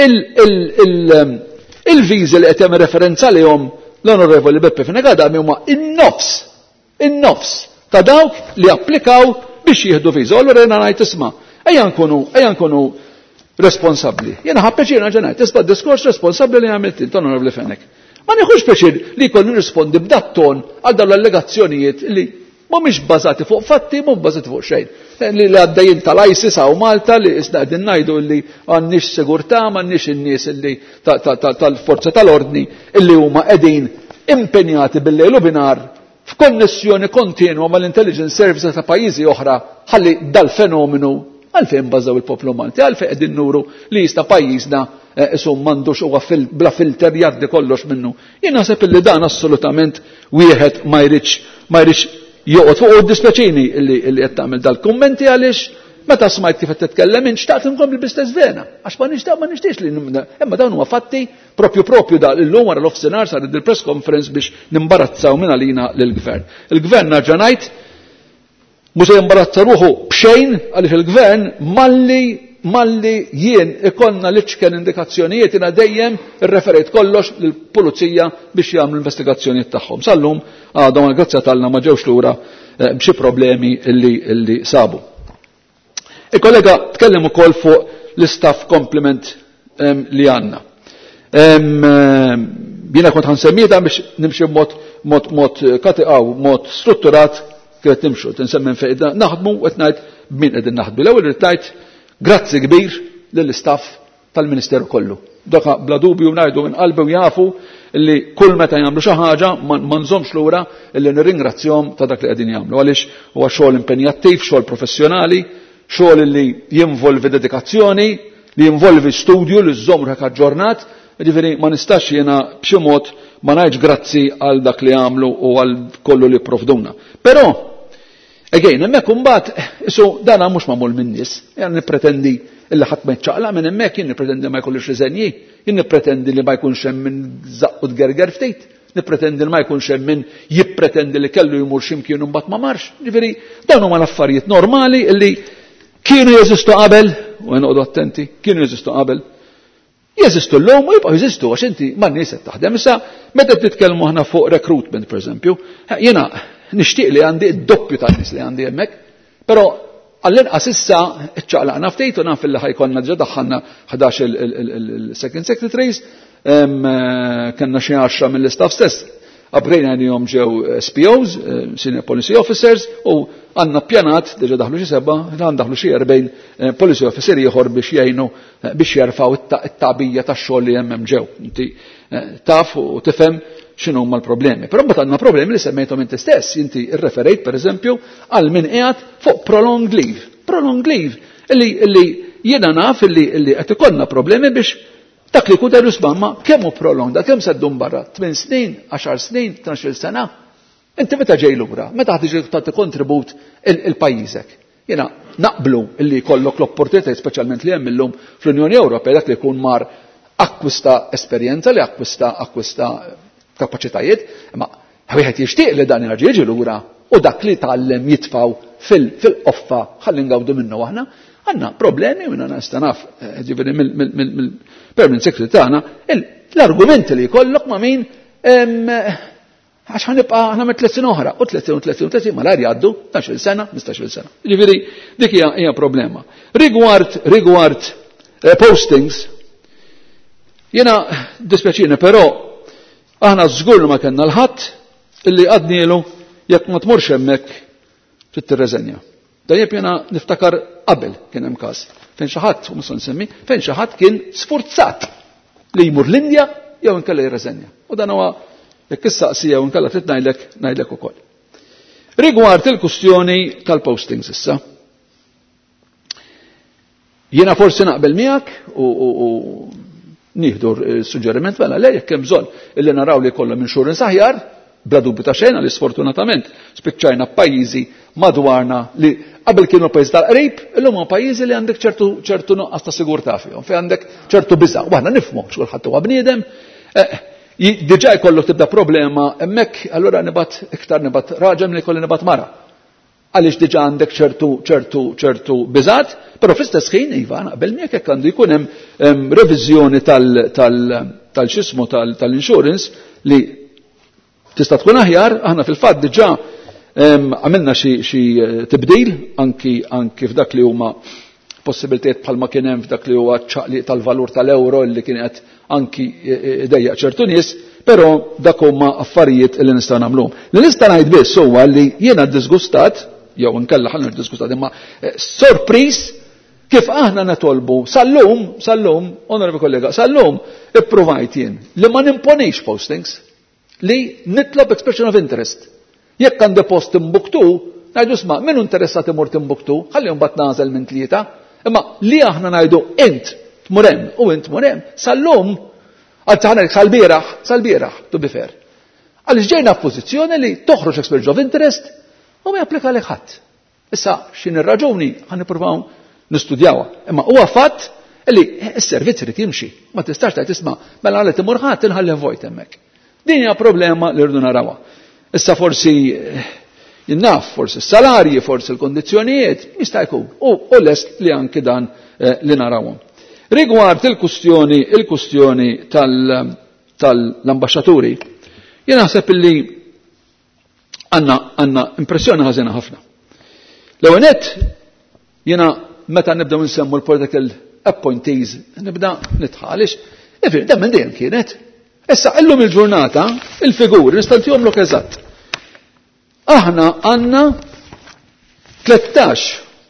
il-viżi li qed hemm referenza lihom l-Onorevoli Beppe Fenekadami huma in-nofs ta' dawk li applikaw biex jieħdu viża. Allura jiena ngħid isma' ejja nkunu responsabbli. Jiena ħappeċir ngħid isba' diskors responsabbli li għamilt int Onorevoli Fenek. Ma nieħux peċir li jkun nirrispondi b'dat ton għal dawn l-allegazzjonijiet li mhumiex bbażati fuq fatti, mhum bbażati fuq xejn. Li għaddejjin tal-ISIS hawn Malta li isna qegħdin ngħidu li għandniex sigurtà, m'għandniex in-nies illi tal-forza tal-ordni illi huma qegħdin impenjati bil-lejl u binar f'konnessjoni kontinua mal-intelligence services ta' pajjiżi oħra ħalli dal-fenomenu għalfejn bażaw il-poplu Malti, għalfejn qegħdin nuru li jista' pajjiżna isum m'għandux huwa bla filter jgħaddi kollox minnu. Jien naħseb illi dan assolutament wieħed ma jridx joqgħod fuq dispjaċini li qed tagħmel dal-kummenti għaliex meta smajt kif qed titkellem xtaqt inkompli bl-istess vena, għax ma nixtiex li imma dawn huwa fatti propju da illum wara l-offsinar sar il-press conference biex nimbarazzaw minn għalina lill-gvern. Il-gvern narġa' ngħid mhux se jimbarazza ruħu b'xejn għaliex il-gvern malli jien ikonna l-iċken indikazzjonijiet jiena dejjem irreferejt kollox lill-pulizija biex jagħmlu l-investigazzjonijiet tagħhom. Sallum għadhom għal-grazzja tagħna ma ġewx lura b'xi problemi illi sabu. Il-kollega tkellem ukoll fuq l-istaff complement li għandna. Jiena kont ħansemmita biex nimxi mod katiqaw, mod strutturat kif nimxu, tinsemmen fejn naħdmu u qed ngħid b'min qegħdin naħdmu. L-ewwel irid ngħid grazzi kbir lill-istaff tal-Ministeru kollu. Doka bla dubju ngħidu minn qalbi u jafu li kull meta jagħmlu xi ħaġa ma nżommx lura illi nirringrazzjahom ta' dak li qegħdin jagħmlu għaliex huwa xogħol impenjattiv, xogħol professjonali, xogħol li jinvolvi dedikazzjoni, li jinvolvi studju li żżomm dak ġurnat, jiġifieri ma nistax jiena b'xi mod ma ngħidx grazzi għal dak li għamlu u għal kollu li provduna. Però again, hemmhekk imbagħad isu dana mhux magħmul min-nies, jien nippretendi illi ħadd ma jċaqla minn hemmhekk jien nippretendi ma jkollux riżenji, jien nippretendi li ma jkunx hemm min żaqqu tgerger ftit, nippretendi li ma jkunx hemm min jippretendi li kellu jmur x'imkien u mbagħad ma marx. Jiġifieri dawn huma l-affarijiet normali illi kienu jeżistu qabel, u nqogħdu attenti, kienu jeżistu qabel, jeżistu llum u jibqgħu jeżistu għax inti man-nies qed taħdem. Issa meta titkellmu aħna fuq recruitment pereżempju, jiena nixtieq li għandi d-doppju tan-nies li għandi hemmhekk, però għall-inqas issa ċċaqlaqna ftit u naf illi ħajkollna ġa daħħalna 11 il-second secretaries, kellna xi 10 mill-istaff stess. Upgrade għanijom ġew SPOs, Senior Policy Officers, u għanna pjanat, deġa daħlu xi 7, għan daħlu xi 40 Policy Officer ieħor biex jgħinu biex jarfaw it-taqbija tax-xogħol li hemm ġew. Inti taf u tifhem x'inhu huma l-problemi. Però mbagħad għandna problemi li semmejthom inti stess, inti irreferejt pereżempju għal min qiegħed fuq prolonged leave. Prolonged leave illi jiena naf illi qed ikollna problemi biex dak li kuder jisbamma kemm hu prolonged, kemm seddum barra 8 snin, 10 snin, 12 sena. Inti meta ġej lura, meta ħtiġi tagħti kontribut il-pajjiżek. Jiena naqblu illi jkollok l-opportunitajiet speċjalment li hemm illum fl-Unjoni Ewropea dak li jkun mar akkwista esperjenza li akkwista kapaċitajiet, imma wieħed jixtieq li dan jerġa' jiġi lura u dak li tgħallem jitfgħu fil-qoffa ħalli ngawdu minnu aħna. Għandna problemi u nista' naf ġifieri mill-Permanent Secretary tagħna l-argumenti li jkollok ma' min għax ħanibqa' aħna mit 30 oħra u 30 malajr jgħaddu 12 sena, 15 sena. Ġifieri dik hija problema. Rigward postings jiena dispjaċini però aħna żgur ma kellna l-ħadd illi qadnielu jekk ma tmurx hemmhekk trid tirreżenja. Dajjeb jena niftakar qabel kien hemm każ fejn xi ħadd u mhux nsemmi fejn xi ħadd kien sfurzat li jmur l-Indja jew inkella jirreżenja. U dan huwa jekk issaqsija u nkella trid ngħidlek ukoll. Rigward il-kwistjoni tal-postings issa. Jiena forsi naqbel miegħek u nieħdu s-suġġeriment mela le jekk hemm bżonn illi naraw li jkollhom insurance aħjar bla dubju ta' xejn għaliex sfortunatament spiċċajna pajjiżi madwarna li qabel kienu pajjiż tal-qrib, illum huma pajjiżi li għandek ċertu nuqqas ta' sigurtà fihom, fejn għandek ċertu biża'. Waħna nifhmu x'kulħadd huwa bniedem, diġà jkollok tibda problema hemmhekk, allura nibgħat raġel li jkolli nibgħat mara. Għaliex diġà għandek ċertu biżat, però fl-istess ħin iva naqbel miegħek jekk għandu jkun hemm reviżjoni tal-xismu tal-insurance li tista' tkun aħjar, aħna fil-fatt diġà għamilna xi tibdil anki f'dak li huma possibilitajiet bħalma kien hemm f'dak li huwa ċaqliq tal-valur tal-euro li kien qed anki idejjaq ċertu nies, però dak huma affarijiet li nista' nagħmluhom. Li nista' ngħid biss huwa li jiena ddisgustat jew inkella ħalli niddisgustat imma sorpriż kif aħna netolbu sal-lum, onorevoli kollega, sal-lum ippruvajt jien li ma nimponix postings li nitlob expression of interest. Jekk għandi post Timbuktu, ngħidu isma' min interessat imur Timbuktu, ħallihom mbagħad nażel minn tlieta, imma li aħna ngħidu int tmur hemm u int tmur hemm, sal-lum sal-bieraħ to be fair. Għaliex ġejna f'pożizzjoni li toħroġ expression of interest u ma japplika lek ħadd. Issa x'in ir-raġuni ħan nippruvaw nistudjawha. Imma huwa fatt li s-servizz irid jimxi. Ma tistax tgħid tisma' mela għalet imur ħadd inħalli vojt hemmhekk. Din hija problema li rridu narawha. Issa forsi jinnaf, forsi s-salarji, forsi l-kondizzjonijiet, jista' jkun. U lest li anki dan li narawhom. Rigward il-kustjoni tal-ambasċaturi, jien naħseb illi għandna impressjoni ħażina ħafna. L-ewwel nett jiena meta nibdew nsemmu l-political appointees nibda nitħalix, da minn dejjem kienet. Issa illum il-ġurnata il-figuri nistantihom eżatt. Aħna għandna 13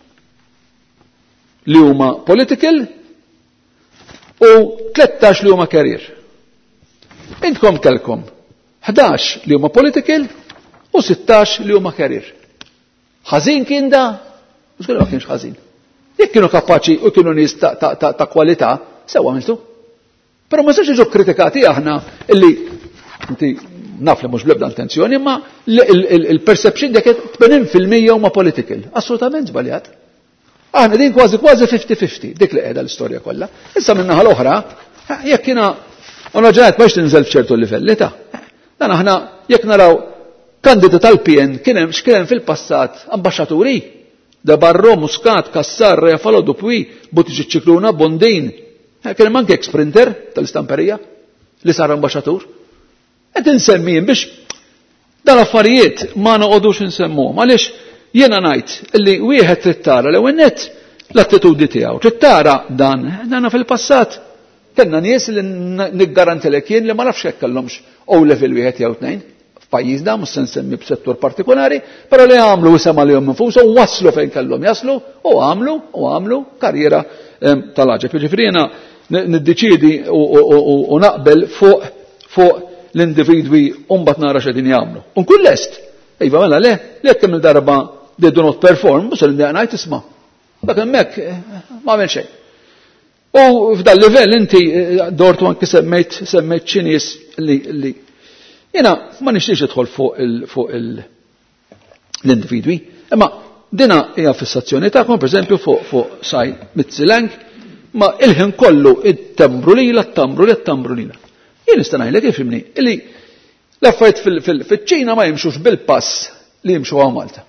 li huma political u 13 li huma career. Intkom kelkom 11 li huma political u 16 li huma career. Ħażin kien da? Mhux ma kienx ħażin. Jekk kienu kapaċi u kienu nies ta' kwalità, sewa għamiltu. Però ma sarx iġu kritikati aħna illi inti naf li mhux bl-ebda intenzjoni, imma il-perception dik 80% huma political. Assolutament żbaljat. Aħna din kważi 50-50 dik li qiegħda l-istorja kollha. Issa min-naħa l-oħra, jekk jiena onoġajt biex tinżel f'ċertu livelli ta' dan aħna jekk naraw kandidat tal-PN kien hemm fil-passat ambaxxaturi da Barro, Muscat, Kassar, Refalo, Dupwi, Butiġi Ċikluna, Bondin. Kien hemm anke sprinter tal-istamperija li sar ambaxxatur. Qed insemmihom biex dan affarijiet ma noqogħdux insemmuhom. Għaliex jiena ngħid illi wieħed trid tara l-ewwel nett l-attitudni tiegħu. Trid tara dan fil-passat kellna nies li niggarantilek jien li ma nafx hekk kellhomx O-level wieħed jew tnejn f'pajjiżna mhux se nsemmi b'settur partikolari, però li għamlu isem għalihom infushom waslu fejn kellhom jaslu u għamlu karriera tal-aġeb. Jiġifieri jiena niddeċiedi u naqbel fuq l-individwi u mbagħad nara x'qegħdin jagħmlu. U nkun lest. Iva mela le kemm il-darba they do not perform, mhux li ngħid isma'. Dak hemmhekk ma għamel xejn. U f'dal livell inti dortu anke semmejt xi nies li jiena ma nixtiex idħol fuq l-individwi, imma dina hija fissazzjoni tagħhom pereżempju fuq saj Mitzilang, ma il-ħin kollu it-tambru lila. Jien nista' ngħidlek ifhimni illi l-affarijiet fiċ-Ċina ma jimxux bil-pass li jimxu għaw Malta.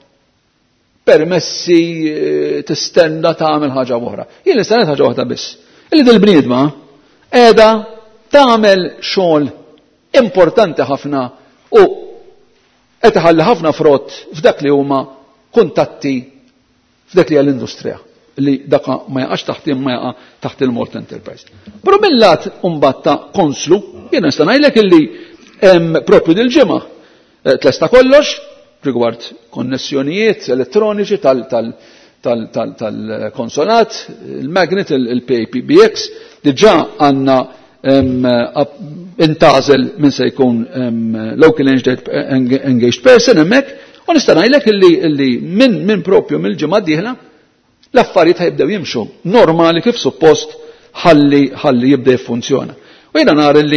Permessi tistenna tagħmel ħaġa oħra. Jien nista' ngħid ħaġa waħda biss. Illi dil-bniedma qiegħda tagħmel xogħol importanti ħafna u qed iħalli ħafna frott f'dak li huma kuntatti f'dak li hija l-industrija li dak ma jaqax taħt il-Malt Enterprise. Però mill-lat mbagħad ta' konslu, jiena nista' ngħidlek illi hemm propju dil-ġimgħa tlesta kollox rigward konnessjonijiet elettroniċi tal-konsolat, il-magnet, il-PAPBX, diġà għandna intażel minn se jkun local engaged person hemmhekk u nista' ngħidlek illi minn propju mill-ġimgħa d-dieħla l-affarijiet ħajbdew jimxu normali kif suppost ħalli jibda jiffunzjona. U jiena nara li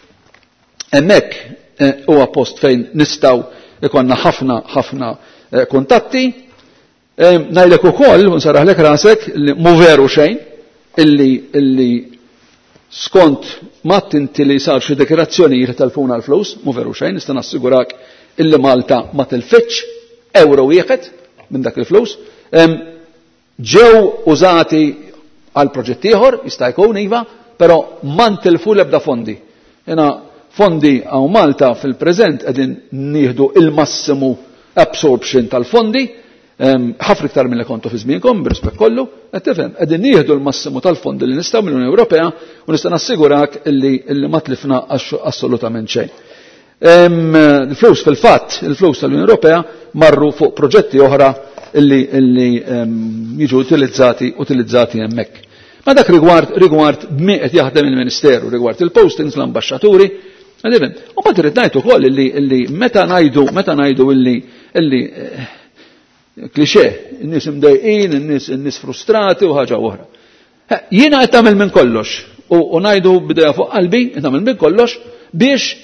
hemmhekk huwa post fejn nistgħu ikonna ħafna kuntatti. Ngħidlek ukoll u nsarraħlek rasek li mu veru xejn illi skont matt inti li sar xi dekirazzjonijiet tal-funa l-flus, mu veru xejn, nista' nassigurak illi Malta ma tilfitx euro wieħed minn dak il-flus. Ġew użati għal proġett ieħor, jista' jkun iva, però ma ntilfu l-ebda fondi. Jena fondi għaw Malta fil-preżent qegħdin nieħdu il-massimu absorption tal-fondi, ħafna iktar mill kontu fi żmienkom, b'rispett kollu, qed tifhem, qegħdin nieħdu l-massimu tal-fondi li nistgħu mill-Unjoni Ewropea u nista' nassigurak illi ma tlifna assolutament xejn. Il-flus fil-fatt, il-flus tal-Unjoni Ewropea marru fuq proġetti oħra illi jiġu utilizzati hemmhekk. Ma dak rigward min qed jaħdem il-Ministeru, rigward il-postings l-ambaxxaturi, għadibem. U ma trid ngħid ukoll illi meta ngħidu illi klixe, in-nies imdejqin, in-nies frustrati u ħaġa oħra. Jiena qed tagħmel minn kollox u ngħidu bidejja fuq qalbi, qed tagħmel minn kollox biex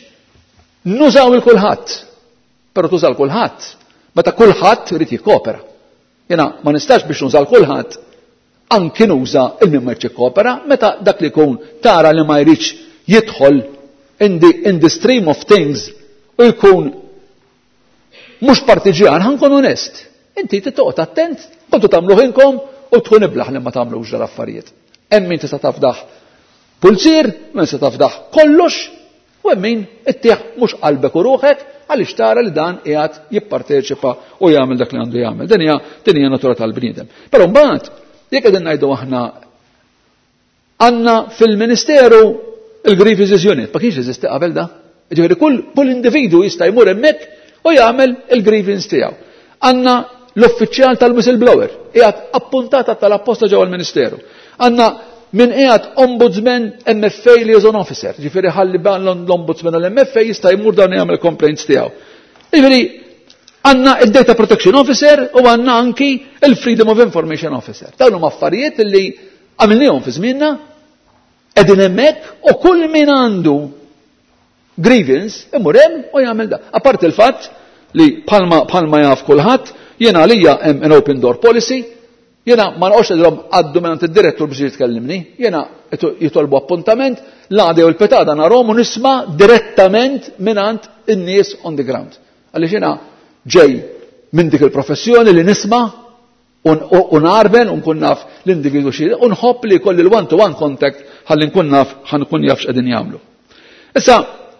nużaw il-kulħadd. Però tużaw kulħadd, meta kulħadd irid jikkopera. Jena ma nistax biex nużal kulħadd anki nuża il-min ma jikkopera meta dak li jkun tara li ma jridx jidħol in the stream of things u jkun mhux partiġjan ħankun onest. Inti titoqgħod attent, kontu tagħmluh inkom u tkun iblaħ li ma tagħmlux dal-affarijiet. Hemm min tista' tafdaħ pulzir, min tista' tafdaħ kollox u hemm min ittieħ mhux qalbek u ruħek għaliex tara li dan qiegħed jipparteċipa u jagħmel dak li għandu jagħmel. Din hija natura tal-bniedem. Però mbagħad jekk qegħdin ngħidu aħna għandna fil-Ministeru il-Grievances Unit, ma kienx jeżisti qabel da. Ġifieri kull individu jista' jmur hemmhekk u jagħmel il-grievance tiegħu. Għandna l-uffiċjal tal-whistleblower qiegħed appuntata tal-apposta ġewwa l-Ministeru. Għandna min qiegħed ombudsman MFA liaison officer, ġifieri ħalli ban l-ombudsman u l-MFA jista' jmur dan jagħmel complaints tiegħu. Ġifieri għandna il-Data Protection Officer u għandna anki il-Freedom of Information Officer. Dawn huma affarijiet li għamilnihom fi żmienna qegħdin hemmhekk u kull min għandu grievance imur hemm u jagħmel da. Apart il-fatt li bħalma jaf kulħadd jiena għalija hemm an open door policy. Jena ma nqox idrom għaddu minn id-direttur biex jitkellimni, jena jitolbu appuntament, l-għadi u l-petada narhom u nisma' direttament mingħand in-nies on the ground. Għaliex jena ġej minn dik il-professjoni li nisma' u narben u nkun naf l-individu xi u nħobb li jkolli l-one-to-one contact ħalli nkun naf ħankun jaf x'qegħdin jagħmlu. Issa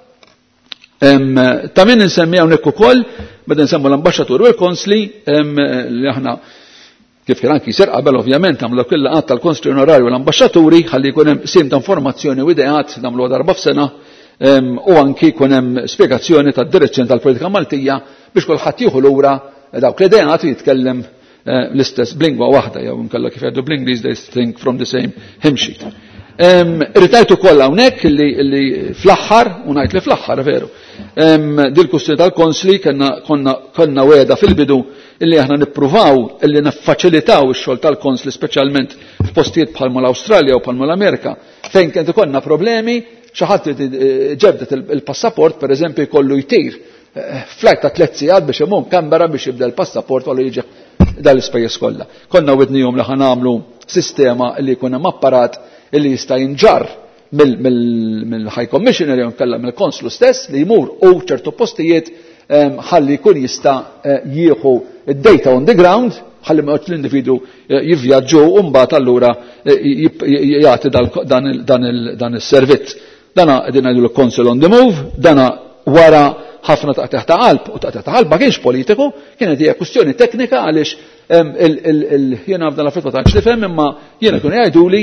ta' min insemmi hawnhekk ukoll meta nsemmu l-ambaxxatur u l-konsli li aħna kif kien anki jsir qabel ovvjament nagħmlu kull laqgħat tal-konsli onorarju u l-ambaxxaturi ħalli jkun hemm sim ta' informazzjoni u ideat nagħmlu darba f'sena u anki jkun hemm spjegazzjoni tad-direzzjoni tal-politika Maltija biex kulħadd jieħu lura dawk l-ideat u jitkellem l-istess b'lingwa waħda jew inkella kif jgħidu bl-Ingliż they think from the same hymn sheet. Irritajtu kollha hawnhekk li fl-aħħar u ngħid li fl-aħħar veru. Dil-kustjoni tal-konsli konna weda fil-bidu illi aħna nippruvaw illi naffaċilitaw ix-xogħol tal-konsli speċjalment f'postijiet bħalma l-Awstralja u bħalma l-Amerika fejn kien ikollna problemi xi ħadd ġebdet il-passaport pereżempju jkollu jtir flight ta' 3 sigħat biex imur Canberra biex jibda l-passaport wara jiġi dal-ispejjeż kollha. Konna wednihom li ħanamlu sistema li jkun hemm apparat illi jista' jinġar mill-High Commissioner jew nkella mill-Konslu stess li jmur u ċertu postijiet ħalli jkun jista' jieħu id-data on the ground ħalli ma l-individu jivvjaġġu u mbagħad allura jagħti dan is-servizz. Dana qegħdin ngħidu l-Council on the Move, dana wara ħafna ta' qalb u ta' qalb ma kienx politiku, kienet hija kwistjoni teknika għaliex jiena f'dan l-affarijiet ma tantx nifhem imma jiena kienu jgħiduli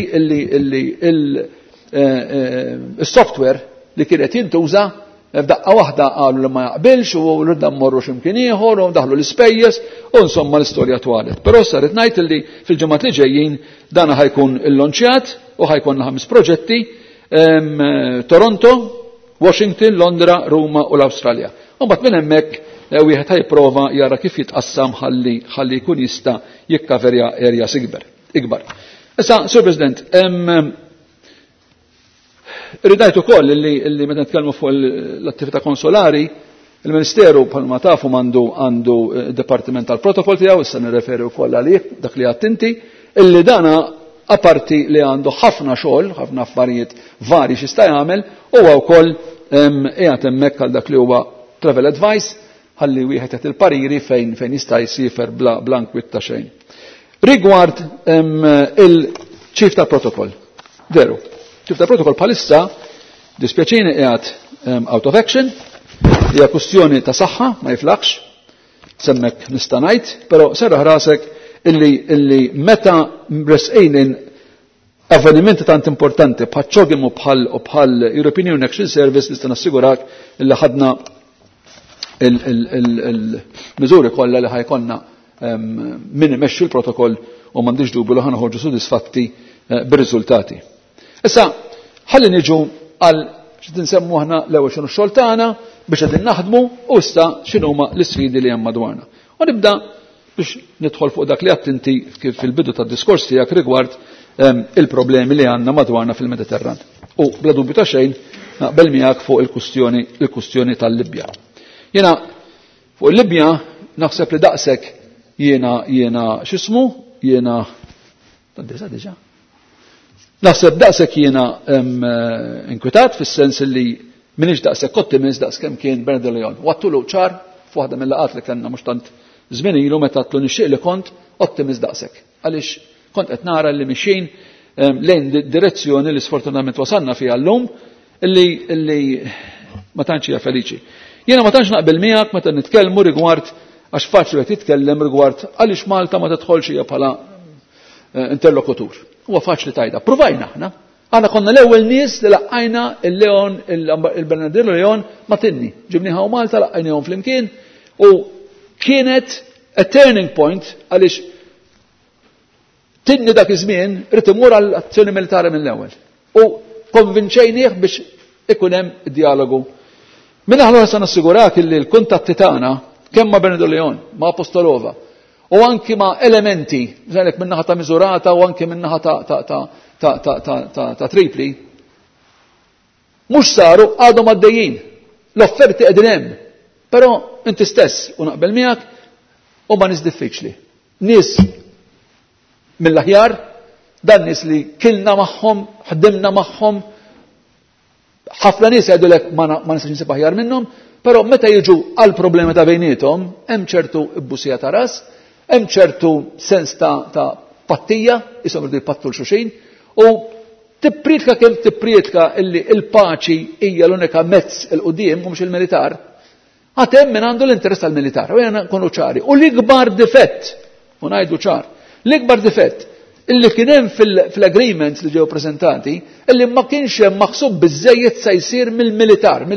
il-software li kienet jintuża f'daqqa waħda qalu li ma jaqbilx u rridna mmorru x'imkien ieħor u daħlu l-ispejjeż u insomma l-istorja twalet. Però saret ngħid li fil-ġimgħat li ġejjin dan ħajkun illonċjat u ħajkun 5 proġetti Toronto, Washington, Londra, Ruma u l-Awstralja. U mbagħad minn hemmhekk wieħed ħajprova jara kif jitqassam ħalli jkun jista' jikkaverja areas ikbar. Issa, Sur President, ridajt ukoll li meta nitkellmu fuq l-attività konsolari, il-Ministeru bħalma tafu għandu Dipartiment tal-Protokoll tiegħu, issa nirreferi wkoll għalih dak li għattinti, illi dana aparti li għandu ħafna xogħol, ħafna affarijiet vari x'jista' jagħmel, huwa wkoll qiegħed hemmhekk għal dak li huwa travel advice ħalli wieħed qed il-pariri fejn jista' jsifer bla nkwitt ta' xejn. Rigward il-Chief tal-Protokoll. Veru, Chief tal-Protokoll bħalissa dispjaċini qiegħed out of action, hija kwestjoni ta' saħħa ma jiflaħx, semmek nista' ngħid, però serraħ rasek illi meta mresqejn avvenimenti tant importanti bħal ċogim u bħal European Union Action Service nista' nassigurak illi ħadna il-miżuri kollha li ħajkonna min imexxi l-protokoll u m'għandix dubju li ħanoħorġu sodisfatti bir-riżultati. Issa ħalli niġu għal x'qed insemmu aħna l-ewwel x'inhu x-xogħol tagħna biex qegħdin naħdmu u issa x'inhuma l-isfidi li hemm madwarna. U nibda biex nidħol fuq dak li għadt inti fil-bidu tad-diskors tiegħek rigward il-problemi li għandna madwarna fil-Mediterran. U bla dubju ta' xejn naqbel miegħek fuq il-kwistjoni tal-Libja. Jiena fuq il-Libja naħseb li daqshekk jiena x'ismu, jiena diġà. Naħseb daqshekk jiena inkwetat fis-sens li minix daqshekk ottimist daqskemm kien Bernard Leon. Wattulu ċar f'waħda mill-laqgħat li kellna mhux tant żmien ilu meta tlu nixtieq li kont ottimist daqshekk. Għaliex kont qed nara li mixin lejn direzzjoni li sfortunatament wasanna fiha llum illi ma tantx hija feliċi. Jiena ma tantx naqbel miegħek meta nitkellmu rigward għax faċli qed jitkellem rigward għaliex Malta ma tidħolx hija bħala interlokutur. Huwa faċli tajda. Provajna aħna. Aħna konna l-ewwel nies li laqqajna il-Leon, il-Bernardino Leon ma tinni. Ġibniha u Malta laqqajnihom flimkien u kienet a turning point għaliex tinni dak iż-żmien rid imur għall azzjoni militari mill-ewwel. U konvinċejnieh biex ikun hemm dialogu. Minn aħna se nassigurak li l-kuntatti tagħna kemm ma' Bernardo Leon, ma' Apostolova, u anki ma' elementi, żelek minnaħa ta' Miżurata u anki minnaħa ta' Tripli, mhux saru għadhom għaddejjin. L-offerti qegħdin hemm, però inti stess u naqbel miegħek huma nies diffiċli. Nies mill-aħjar, dan nies li kilna magħhom, ħdimna magħhom, ħafna nies jgħidulek ma nistax nisib aħjar minnhom, però meta jiġu għal problemi ta' bejniethom, hemm ċertu ibbusija ta' ras, hemm ċertu sens ta' pattija, ishom irdu jpattu l-xuxin, u tippritka kemm tippritka illi il-paċi hija l-unika mezz il-qudiem u mhux il-militar, għad hemm min għandu l-interess tal-militar, u jena nkunu ċari. U l-ikbar difett, u ngħidu ċar, l-ikbar difett illi kien hemm fil-agreements li ġew preżentati, illi ma kienx hemm maħsub biżejjed se jsir mill-militar,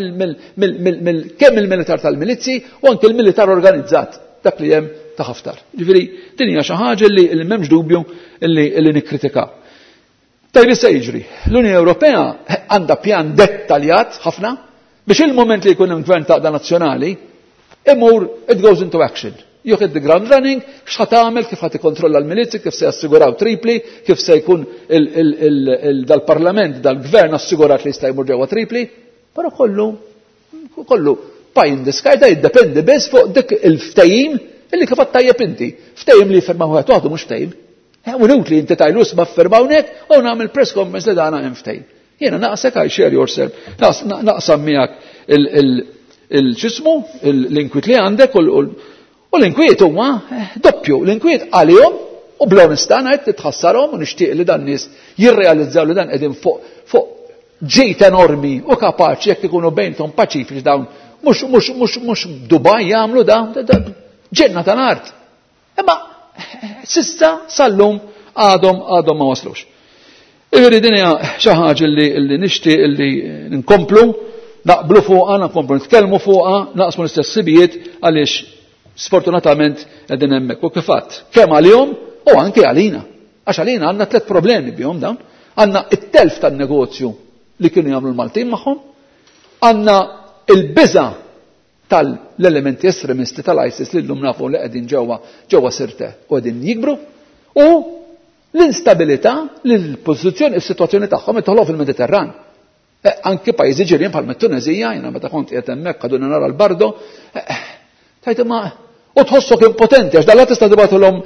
kemm il-militar tal-milizzi u anke il-militar organizzat, dak li hemm ta' Haftar. Ġifieri din hija xi ħaġa li m'hemmx dubju illi nikkritika. Tajb issa jiġri. L-Unjoni Ewropea għandha pjan dettaljat ħafna biex il-moment li jkun hemm gvern ta' nazzjonali imur it goes into action. Joħed the ground running, x'ħat tagħmel, kif ħadd ikkontrolla l-milizzi, kif se jassiguraw Tripli, kif se jkun dal-Parlament, dal-Gvern assigurat li jista' jmur ġewwa Tripli, però kollu pie in the sky da jiddependi biss fuq dik il-ftehim illi kif tajjeb inti. Ftehim li jfermaw wieħed waħdu mhux ftehim. Unut li inti tajlu isma' fermawnek u nagħmel press conference li dana hemm ftehim. Jiena naqsek I share yourself. Naqsam miegħek il-ġismu, l-inkwiet li għandek u l-inkwiet huma doppju. L-inkwiet għalihom u bl-onestà ngħid titħassarhom u nixtieq li dan nies jirrealizzaw li dan qegħdin fuq ġejt enormi u kapaċi jekk ikunu bejnhom paċifiċi dawn mhux Dubai jagħmlu dawn ġenna tal-art. Imma sissa sallum għadhom ma waslux. Iġri din hija xi ħaġa li nixtieq li nkomplu naqblu fuqha, nkomplu nitkellmu fuqha, naqsmu l-istess sibijiet għaliex sfortunatament qegħdin hemmhekk u kif fatt kemm għalihom u anke għalina. Għax għalina għandna tliet problemi bihom dawn. Għandna it-telf tan-negozju li kienu jagħmlu l-Maltin magħhom, għandna il-biża' tal-elementi estremisti tal-ISIS li llum nafu li qegħdin ġewwa Sirte u qegħdin jikbru u l-instabilità li l-pożizzjoni s-sitwazzjoni tagħhom itħolhom fil-Mediterran. Anke pajjiżi ġirien bħal mit-Tunisija, jiena meta kont qiegħed hemmhekk ħadu nara l-Bardo, tajt ma u tħossok impotenti għax dalla tista' tibatulhom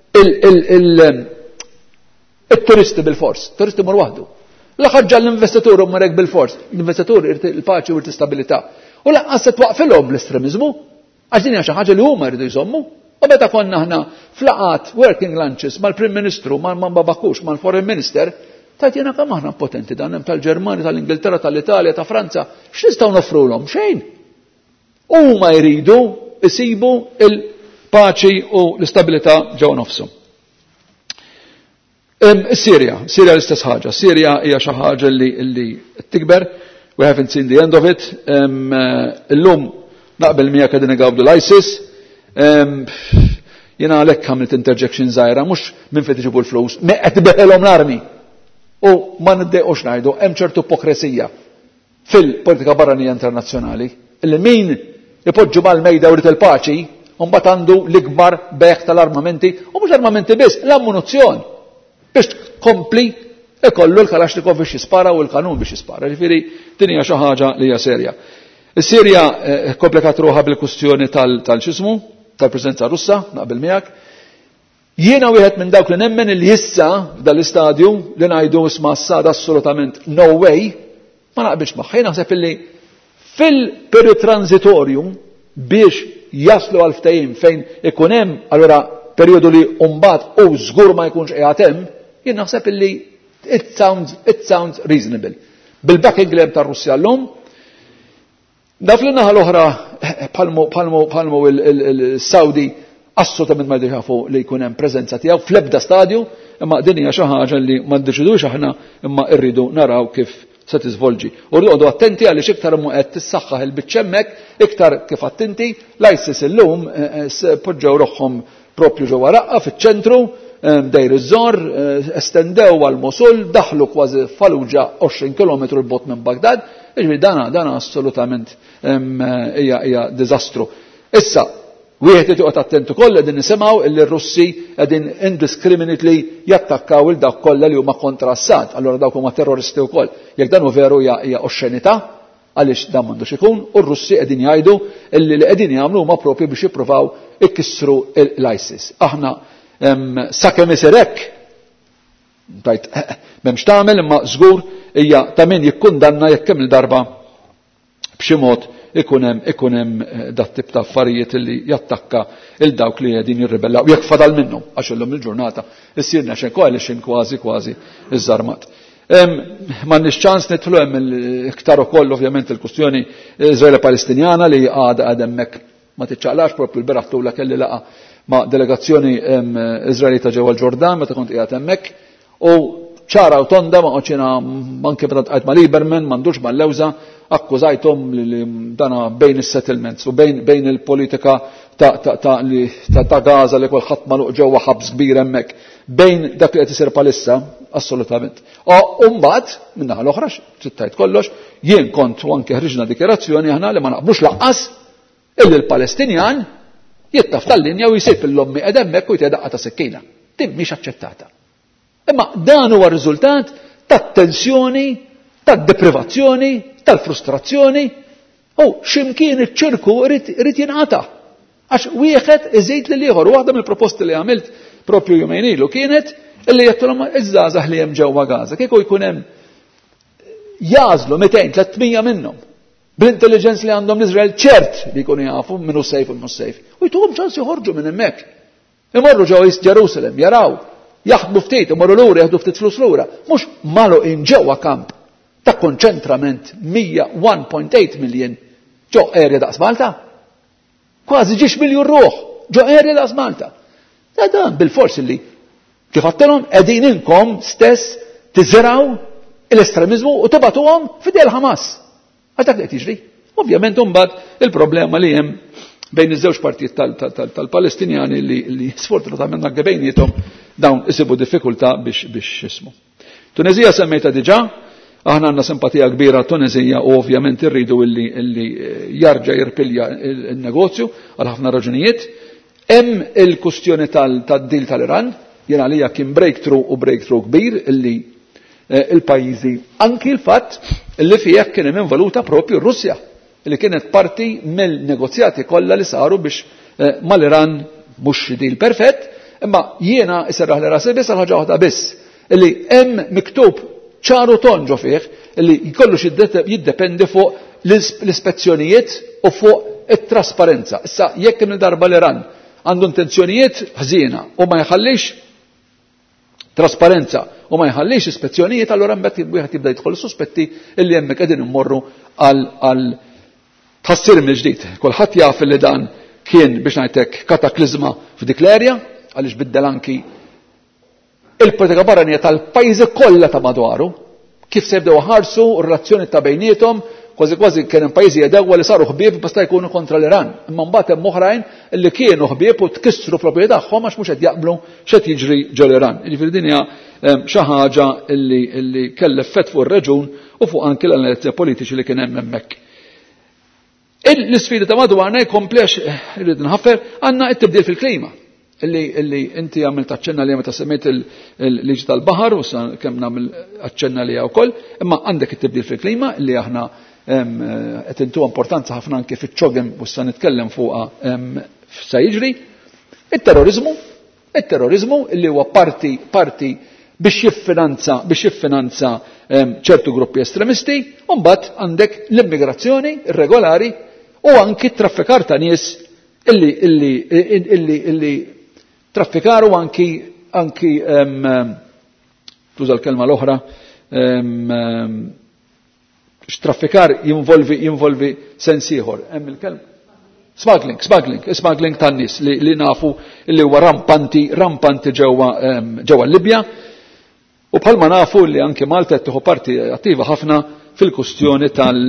il-turisti bil-fors, turisti mur waħdu. L-ħarġa l-investitur u marek bil-fors, l-investitur il-paċi u l-istabilità. U laqqas se twaqfilhom l-estremizmu, għax din hija xi ħaġa li huma jridu jżommu. U meta konna aħna flaqat working lunches mal-Prim Ministru, mal-Babakux, mal-Foreign Minister, tajt jiena kemm aħna potenti dan hemm tal-Ġermanja, tal-Ingilterra, tal-Italja, ta' Franza, x'nistgħu nofrulhom? Xejn. Huma jridu isibu il-paċi u l-istabilità ġew nofshom. Sirja l-istess ħaġa. Sirja hija xi ħaġa li tikber. We haven't seen the end of it. Illum naqbel miegħek qegħdin igawdu l-ISIS. Jiena għalhekk għamilt interjection żgħira mhux minn fejn tiġibu l-flus, ma qed beħelhom l-armi. U ma niddejqux ngħidu hemm ċertu ipokresija fil-politika barranija internazzjonali. Illi min ipoġġu mal-mejda u il-paċi u mbagħad għandu l-ikbar beħ tal-armamenti u mhux armamenti biss, l-ammunizzjon biex kompli ikollu l-Kalashnikov biex jispara u l-kanun biex jispara. Ġifieri din hija xi ħaġa li hija serja. Is-Sirja komplikat ruħha bil-kwistjoni tal-ċismu, tal-preżenza Russa, naqbel miegħek. Jiena wieħed minn dawk li nemmen li issa dal-istadju li ngħidu isma' s-sada assolutament no way, ma naqbilx magħha. Jien naħseb illi fil-perjodu transitorju biex jaslu għal ftehim fejn ikun hemm allura perjodu li mbagħad u żgur ma jkunx qiegħed hemm, jien naħseb illi it sounds reasonable. Bil-backing li hemm tar-Russja llum, daf li naħa l-oħra palmu il-Saudi assolutament ma jdiħafu li jkun hemm preżenza tiegħu fl-ebda stadju, imma din hija xi ħaġa li ma ddeċidux aħna imma rridu naraw kif se tiżvolġi. U rridu attenti għaliex iktar imma qed tissaħħaħ il-biċċemmek, iktar kif attenti l-ISIS illum poġġew ruħhom propju ġewwa Raqqa fiċ-ċentru, Dejr iż-Żor, estendew għal Mosul, daħlu kważi Fallujah 20 km il-bot minn Bagdad, jiġri dana assolutament hija diżastru. Issa, wieħed irid joqgħod attent ukoll qegħdin nisimgħu li r-Russi qegħdin indiscriminately jattakkaw il dawk kollha li huma kontra Assad, allura dawk huma terroristi wkoll. Jekk dan hu veru hija oxxenità, għaliex dan m'għandux ikun, u r-Russi qegħdin jgħidu li qegħdin jagħmlu huma propju biex jippruvaw ikkissru l-ISIS. Aħna sakemm isir hekk, tajt m'hemmx tagħmel imma żgur hija ta' min jikkundanna jekk hemm il-darba b'xi mod ikun hemm dat tip ta' affarijiet li jattakka il dawk li qegħdin jirribellaw jekk fadal minnhom għax illum il-ġurnata issirna xejn coalition kważi iżarmat. M'għandniex ċans nidħlu hemm iktar ukoll ovvjament il-kwistjoni Iżraeli-Palestinjana li għadha hemmhekk ma tiċċaqlax propju l-beraħ tula kelli laqa ma' delegazzjoni Iżraelita ġewwa l-Ġordan meta kont qiegħed hemmhekk u ċara u tonda ma qoċina manke meta tqajt ma' Lieberman m'għandux mal-lewża akkużajthom li dana bejn is-settlements u bejn il-politika ta' Gaza li kulħadd magħluq ġewwa ħabs kbir hemmhekk bejn dak li qed isir palissa assolutament. U mbagħad minn naħa l-oħra ċittajt kollox jien kont u anke ħriġna dikjerazzjoni aħna li ma naqblux laqqas illi l-Palestinjan jittaf tal-linja u jsir fil-lommi hemmhekk u jtedaqqa ta' sekkina. Din mhix aċċettata. Imma dan huwa riżultat tat-tensjoni, tad-deprivazzjoni, tal-frustrazzjoni u x'imkien iċ-ċirku irid jinqata'. Għax wieħed iżid lil ieħor. Waħda mill-proposti li għamilt propju jumejn ilu kienet illi jettilhom iż-żgħażagħ li hemm ġewwa Gaza. Kieku jkun hemm jażlu 200-300 minnhom bl-intelligence li għandhom l-Iżrael ċert li jkunu jafu minnu sejf u minnu sejf. U jtuhom ċans joħorġu minn hemmhekk. Imorru ġewwa Ġerusalemm, jaraw, jaħdmu ftit, imorru lura jaħdu ftit flus lura. Mhux magħluqin ġewwa kamp ta' konċentrament 1.8 miljun ġo erja daqs Malta. Kważi ġiex miljun ruħ ġo erja daqs Malta. Dan bil-forsi li kif għattilhom qegħdin inkom stess tiżraw l-estremizmu u tibatuhom fidel Ħamas. Għadak li tiġri. Ovvjament mbagħad il-problema li hemm bejn iż-żewġ partijiet tal-Palestinjani li sfortunatament anke bejniethom dawn isibu diffikultà biex ismu. Tunezija semmejta diġà, aħna għandna simpatija kbira Tunezija u ovvjament irridu illi jarġa' jirpilja n-negozju għal ħafna raġunijiet. Hemm il-kustjoni tad-dil tal-Iran, jien għalija kien breakthrough kbir illi il-pajjiżi anki l-fatt li fih kien hemm involuta propju r-Russja li kienet parti mill-negozjati kollha li saru biex mal-Iran mhux deal perfett, imma jiena iserraħ li rasi biss ħaġa waħda biss illi hemm miktub ċaru tonġo fih illi jkollux jiddependi fuq l-ispezzjonijiet u fuq it-trasparenza. Issa jekk darba l-Iran għandu intenzjonijiet ħżiena u ma jħallix trasparenza u ma jħallix ispezzjonijiet, allura mbagħad wieħed jibda jidħol suspetti illi hemmhekk qegħdin immorru għal tħassir mill-ġdid. Kulħadd jaf li dan kien biex ngħidlek kataklizma f'dik l-erja għaliex biddel anki il-politika barranija tal-pajjiżi kollha ta' madwaru kif se jibdew ħarsu r-relazzjoni ta' bejniethom kważi kien hemm pajjiżi jedewwa li saru ħbieb basta jkunu kontra l-Iran. Imma mbagħad hemm oħrajn li kienu ħbieb u tkissru proprjetà tagħhom għax mhux qed jaqblu x'qed jiġri ġol Iran. Jiġifieri din hija xi ħaġa li kellha effett fuq ir-reġun u fuq anke l-analizzja politiċi li kien hemm hemmhekk. L-isfida ta' madwarna jkomplex irrid nħaffer għandna t-tibdil fil-klima. Illi inti għamil taċċenna li meta semmejt il-liġi tal-baħar u kemm nagħmel aċċenna li wkoll, imma għandek it-tibdil fil-klima li aħna qed intu importanza ħafna anke fiċ-ċogem u sa nitkellem fuqha sa jiġri, it-terrorizmu illi huwa parti biex jiffinanza ċertu gruppi estremisti, u mbagħad għandek l-immigrazzjoni irregolari u anki traffikar ta' nies illi traffikaru anki tuża l-kelma l-oħra traffikar jinvolvi sens ieħor. Hemm il-kelma smuggling tan-nies li nafu li huwa rampanti ġewwa Libja. U bħalma nafu li anke Malta qed tieħu parti attiva ħafna fil-kustjoni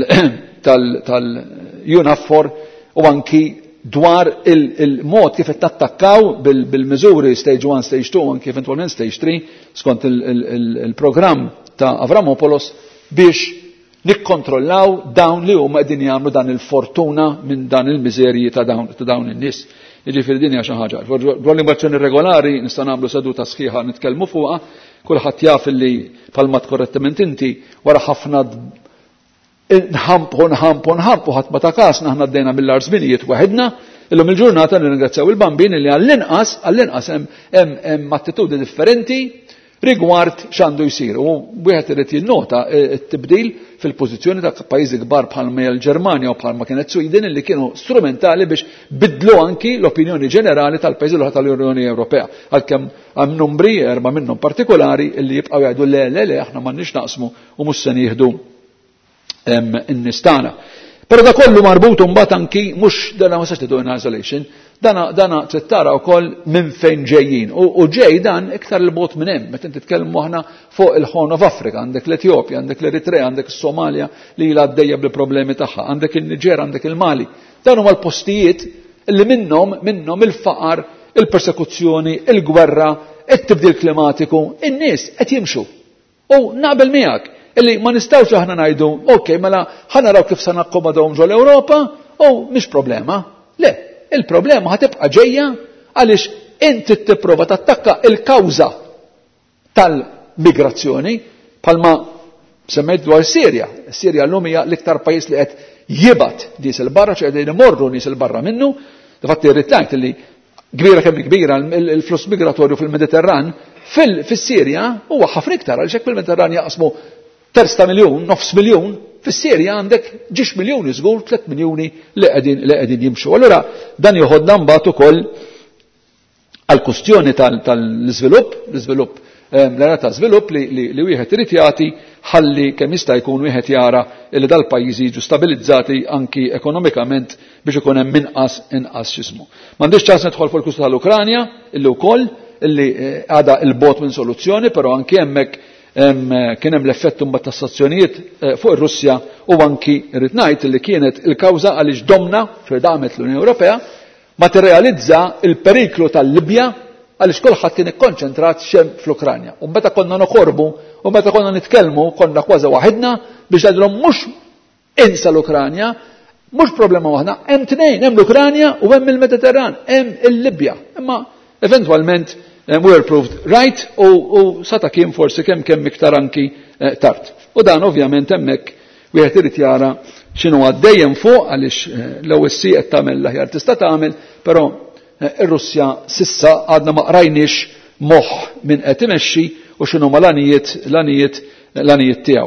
tal-UNAFOR u anki dwar il-mod kif qed tattakkaw bil-miżuri stage 1, stage 2, anke eventwalment stage 3 skont il-programm ta' Avramopoulos biex nikkontrollaw dawn li huma qegħdin jagħmlu dan il-fortuna minn dan il-miżerji ta' dawn in-nies. Jiġifieri din hija xi ħaġa. Dwar l-immigrazzjoni regolari nista' nagħmlu seduta sħiħa nitkellmu fuqha, kulħadd jaf li bħalma korrettament inti wara ħafna nħampu ħadd ma ta' kasna aħna għaddejna mill-ar żminijiet waħedna, illum il-ġurnata nirringrazzjaw il-bambin li għall-inqas hemm attitudi differenti rigward x'għandu jsir. U wieħed irid jinnota t-tibdil fil-pożizzjoni ta' pajjiżi kbar bħalma l-Ġermanja u bħalma kienet Sweden li kienu strumentali biex bidlu anki l-opinjoni ġenerali tal-pajjiżi l-oħra tal-Unjoni Ewropea. Għalkemm hemm numbri 4 minnhom partikolari li jibqgħu jgħidu le aħna m'għandniex naqsmu u mhux se nieħdu in-nistana. Però da kollu marbutu mbagħad anki mhux dana ma sax tidu in isolation, dana trid tara wkoll minn fejn ġejjin. U ġej dan iktar il-bot minn hemm, meta titkellmu aħna fuq il-Horn of Africa, għandek l-Etjopja, għandek l-Eritrea, għandek is-Somalja li ilha għaddejja bil-problemi tagħha, għandek il-Niġer, għandek il-Mali. Dan huma l-postijiet li minnhom il-faqar, il-persekuzzjoni, il-gwerra, it-tibdil klimatiku, in-nies qed jimxu. U naqbel miegħek illi ma nistgħux aħna ngħidu, okay, mela ħanaraw kif se nakkomodawhom ġol Ewropa, u mhix problema. Le, il-problema ħatibqa' ġejja għaliex inti tipprova tattakka il-kawża tal-migrazzjoni bħalma semmejt dwar Sirja. Sirja llum hija l-iktar pajjiż li qed jibgħat nies il-barra, qegħdin imorru nies il-barra minnu. Difatti rrid ngħid li kbira kemm kbira il-fluss migratorju fil-Mediterran fis-Sirja huwa ħafna iktar għaliex hekk fil-Mediterran jaqsmu terz ta' miljun, nofs miljun, fis-Sirja għandek 10 miljuni żgur 3 miljuni li qegħdin jimxu. Allura dan joħodna mbagħad ukoll għall-kwistjoni tal-iżvilupp, l-era ta' żvilupp li wieħed irid jagħti ħalli kemm jista' jkun wieħed jara li dal-pajjiżi jiġu stabilizzati anki ekonomikament biex ikun hemm inqas x'ismu. M'għandix ċans nidħol fuq il-kwistjoni tal-Ukranja illi wkoll illi għadha il-bot minn soluzzjoni, però anki hemmhekk kien hemm l-effett imbagħad tas-sanzjonijiet fuq ir-Russja u anki rrid ngħid li kienet il-kawża għaliex domna f'damet l-Unjoni Ewropea materializza il-periklu tal-Libja għaliex kulħadd kien ikkonċentrat xem fl-Ukranja. U meta konna noqorbu u meta konna nitkellmu konna kważi waħedna biex ngħidulhom mhux insa l-Ukranja, mhux problema waħda, hemm tnejn, hemm l-Ukranja u hemm il-Mediterran, hemm il-Libja. Imma eventwalment we were proved right u sata kien forsi kemm iktar anki tard. U dan ovvjament hemmhekk wieħed irid jara x'inhu għaddejjem fuq għaliex l-OSC qed tagħmel l-aħjar tista' tagħmel, però ir-Russja sissa għadna ma qrajniex moħħ min qed imexxi u x'inhu l-għanijiet tiegħu.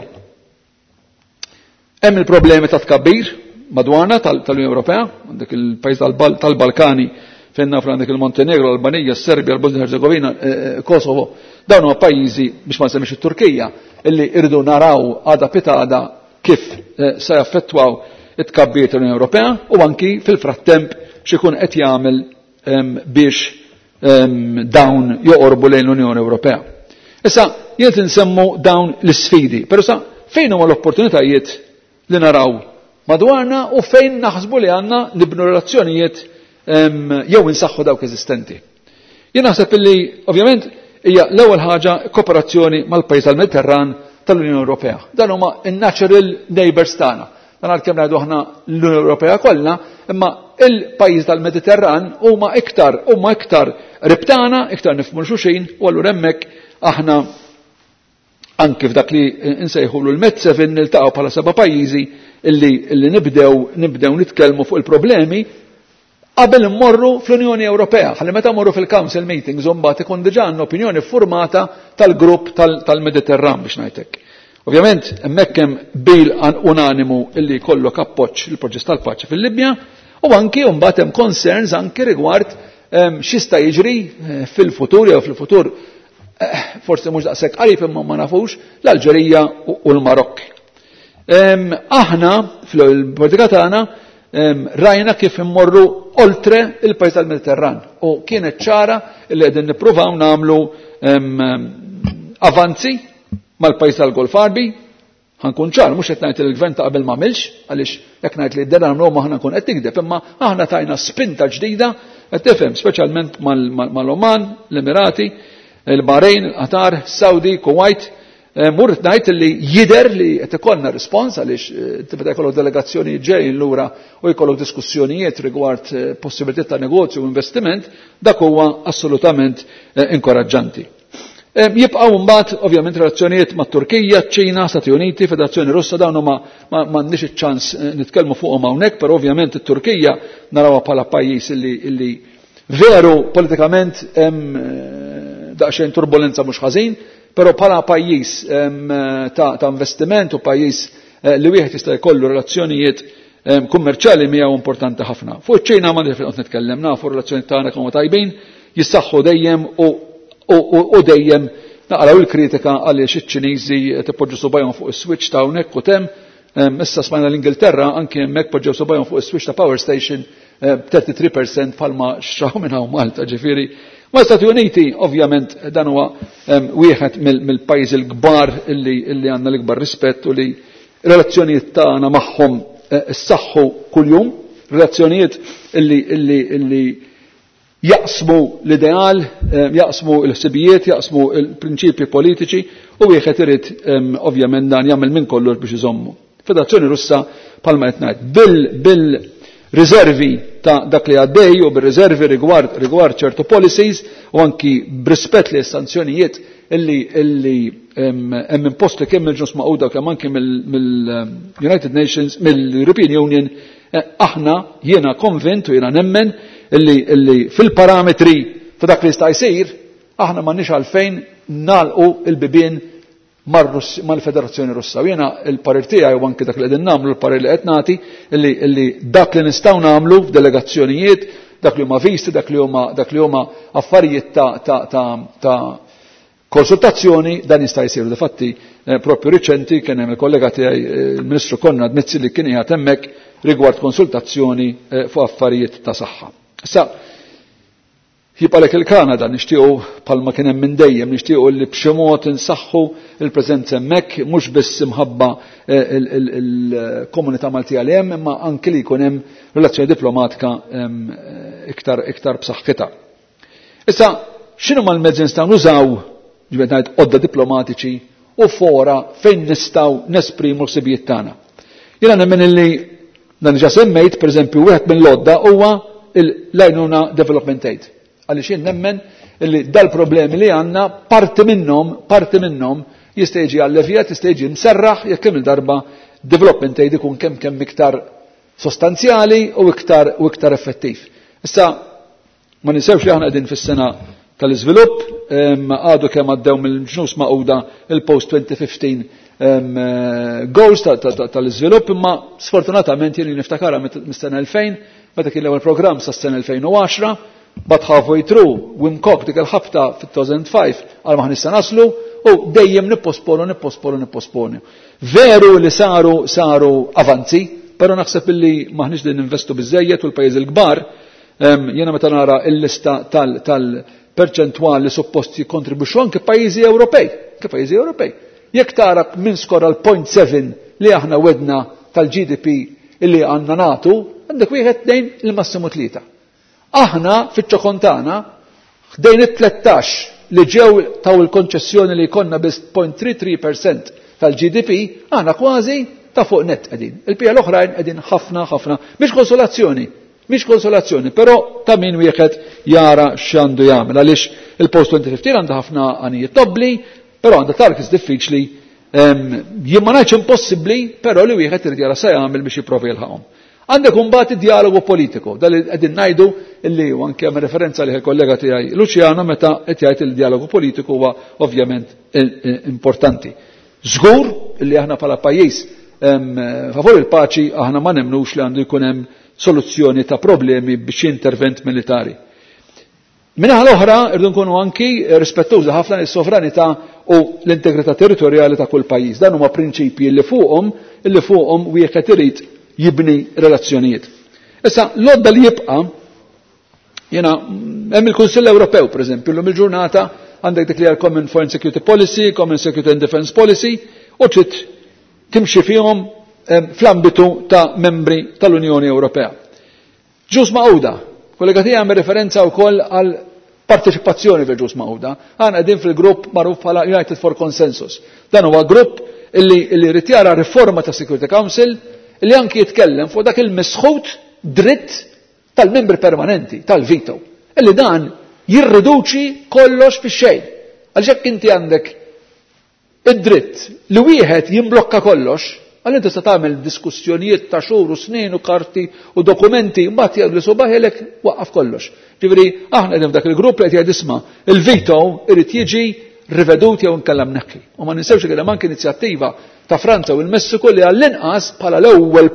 Hemm il-problemi ta' tkabbir madwarna tal-Unjoni Ewropea, għandek il-pajjiż tal-Balkani fejn nafra għandek il-Montenegro, l-Albanija, s-Serbja, l-Bosnia-Herzegovina, Kosovo. Dawn huma pajjiżi biex ma nsemmix it-Turkija illi irdu naraw għada pitada kif se jaffettwaw it-tkabbir tal-Unjoni Ewropea u anki fil-frattemp x'ikun qed jagħmel biex dawn joqorbu lejn l-Unjoni Ewropea. Issa jien insemmu dawn l-isfidi, però sa fejn huma l-opportunitajiet li naraw madwarna u fejn naħsbu li għandna nibnu relazzjonijiet jew insaħħu dawk eżistenti. Jien naħseb illi ovvjament hija l-ewwel ħaġa kooperazzjoni mal-pajjiż tal-Mediterran tal-Unjoni Ewropea. Dan huma in-natural neighbors tagħna. Dan għalkemm ngħidu aħna l-Unjoni Ewropea kollha, imma il-pajjiż tal-Mediterran huma iktar ribtana, iktar nifhmu xulxin, u allura hemmhekk aħna anke f'dak li nsejħulu l-Med7 niltaqgħu bħala 7 pajjiżi illi nibdew nitkellmu fuq il-problemi qabel immorru fl-Unjoni Ewropea. Ħalli meta mmorru fil-Council meetings mbagħad ikun diġà għandna opinjoni formata tal-grupp tal-Mediterran biex ngħidlek. Ovvjament hemmhekk hemm bil unanimu illi jkollok appoġġ il-proċess tal-paċi fil-Libja u anki mbagħad hemm concerns anki rigward x'jista' jiġri fil-futur jew fil-futur forsi mhux daqshekk qarib imma ma nafux l-Alġerija u l-Marokk. Aħna fil-politika tagħna rajna kif immorru oltre il-pajjiż tal-Mediterran u kienet ċara li qegħdin nippruvaw nagħmlu avanzi mal-pajjiż tal-Golf Arbi. Ħankun ċar, mhux qed ngħid il-gvern ta' qabel m'għamilx, għaliex jekk ngħid li d-dera nagħmlu aħna nkun qed nikdeb, imma aħna tajna spinta ġdida qed tifhem speċjalment mal-Oman, l-Emirati, il-Bahrain, il-Qatar, Saudi, Kuwait. Murrit ngħid li jidher li qed ikollna rispons għaliex tibda jkollok delegazzjoni ġej lura u jkollok diskussjonijiet rigward possibilità ta' negozju u investiment, dak huwa assolutament inkoraġġanti. Jibqgħu mbagħad ovvjament relazzjonijiet mat-Turkija, ċ-Ċina, Stati Uniti, Federazzjoni Russa dawn huma m'għandniex iċ-ċans nitkellmu fuqhom hawnhekk, però ovvjament it-Turkija narawha bħala pajjiż illi veru politikament hemm daqsxejn turbulenza mhux ħażin, però bħala pajjiż ta' investiment u pajjiż li wieħed jista' jkollu relazzjonijiet kummerċjali miegħu importanti ħafna. Fuq iċ-Ċina ma nifqgħod nitkellem, nafu relazzjonijiet tagħna kemm tajbin, jissaħħu dejjem u dejjem naqraw il-kritika għaliex iċ-Ċiniżi tipoġġu subajhom fuq is-switch ta' hawnhekk u issa smajna l-Ingilterra anke hemmhekk poġġew subajhom fuq is-switch ta' power station 33% bħalma xtraw minn hawn Malta, ġifieri. Ma Stati Uniti ovvjament dan huwa wieħed mill-pajjiżi l-kbar illi għandna l-ikbar rispett u li relazzjonijiet tagħna magħhom issaħħu kuljum, relazzjonijiet illi jaqsmu l-ideal, jaqsmu l-ħsibijiet, jaqsmu l-prinċipji politiċi u wieħed irid ovvjament dan jagħmel minn kollu biex iżommu. Federazzjoni Russa bħalma qed ngħid bil-riservi ta' dak li għaddej u bil-riservi rigward ċertu policies u anki b'rispett li sanzjonijiet illi hemm imposti kemm mill-ġnus Magħquda kemm anki mill-United Nations, mill-European Union, aħna jiena konvint u jiena nemmen illi fil-parametri ta' dak li jista' jsir aħna m'għandniex għalfejn nagħlqu il-bibien mal-Federazzjoni Russa. Jiena il-parir tiegħi u anke dak li qegħdin nagħmlu l-parir li qed nagħti illi dak li nistgħu nagħmlu f'delegazzjonijiet, dak li huma visti, dak li huma affarijiet ta' konsultazzjoni dan jista' jsir. Difatti propju riċenti kien hemm il-kollega tiegħi il-Ministru Konrad Mizzi li kien qiegħed hemmhekk rigward konsultazzjoni fuq affarijiet ta' saħħa. Issa jibqalek il-Kanada nixtiequ bħalma kien hemm minn dejjem nixtiequ li b'xi mod insaħħu il-preżenza hemmhekk mhux biss imħabba il-komunità Maltija li hemm imma anke li jkun hemm relazzjoni diplomatika iktar b'saħħitha. Issa x'inhu mal-mezzi nistgħu nużaw ġifier ngħid għodda diplomatiċi u fora fejn nistgħu nesprimu l-ħsibijiet tagħna. Jiena nemmen illi dan ġa semmejt pereżempju wieħed mill-għodda huwa l-għajnuna development aid. Għaliex jien nemmen illi dal-problemi li għandna parti minnhom jista' jiġi allevjat, jista' jiġi mserraħ jekk hemm il-darba development aid ikun kemm iktar sostanzjali u iktar effettiv. Issa ma ninsewx li aħna qegħdin fis-sena tal-iżvilupp għadu kemm għaddew mill-ġnus Magħquda il-post 2015 goals tal-iżvilupp imma sfortunatament jien niftakarha mis-sena 2000 meta kien l-ewwel programm sas-sena 2010 but halfway through Wim Kok dik il-ħabta fit-2005 għal ma ħnissa naslu u dejjem nipposponu. Veru li saru avanzi, però naħseb illi maħniex din investu biżejjed u l-pajjiż il-kbar jiena meta nara l-lista tal-perċentwal li suppost jikkontribwixxu anke pajjiżi Ewropej. Jekk tara min skora l-0.7 li aħna wedna tal-GDP illi għandna nagħtu, għandek wieħed dejn il-massimu 3. Aħna fiċ-ċokontana ħdejn it-13 li ġew taw il-konċessjoni li jkollna biss 0.33% tal-GDP, aħna kważi ta' fuq net qegħdin. Il-pija l-oħrajn qegħdin ħafna. Mhix konsolazzjoni, però ta' min wieħed jara x'għandu jagħmel għaliex il-post 2015 għandha ħafna għanijiet dobbli, però għandha targets diffiċli jien ma ngħidx impossibbli, però li wieħed irid jara se jagħmel biex jipprovi jilħaqhom. Għandek imbagħad id-dialogu politiku, dal qegħdin ngħidu illi anke hemm referenza li il-kollega tiegħi Luciano meta qed jgħid il-dialogu politiku huwa ovvjament importanti. Żgur illi aħna bħala pajjiż favur il-paċi aħna ma nemnux li għandu jkun hemm soluzzjoni ta' problemi biex intervent militari. Minnaħa l-oħra irdu nkunu anki rispettużi ħafna lis-sovranità u l-integrità territorjali ta' kull pajjiż. Dan huma prinċipji li fuqhom wieħed irid jibni relazzjonijiet. Issa l-odda li jibqa' jiena hemm il-Kunsill Ewropew pereżempju llum il-ġurnata għandek dik li hija Common Foreign Security Policy, Common Security and Defence Policy u trid timxi fihom fl-ambitu ta' membri tal-Unjoni Ewropea. Ġus Magħquda, kollega tiegħi għamel referenza wkoll għal parteċipazzjoni fil-ġus Magħquda. Aħna qegħdin fil-grupp magħruf bħala United for Consensus. Dan huwa grupp illi rid jara riforma ta' Security Council illi anki jitkellem fuq dak il-misħut dritt tal-membri permanenti, tal-vito. Illi dan jirriduċi kollox fix-xejn. Għaliex hekk inti għandek id-dritt li wieħed jimblokka kollox, għal inti se tagħmel diskussjonijiet ta' xhur u snin u karti u dokumenti mbagħad jgħidu subaħelek waqqaf kollox. Ġifieri aħna qegħdin f'dak il-grupp li qed jgħid isma' il-vito irid jiġi rivedut jew nkellem neħki. U ma ninsewx li hemm anke inizjattiva ta' Franza u l-Messiku li għall-inqas bħala l-ewwel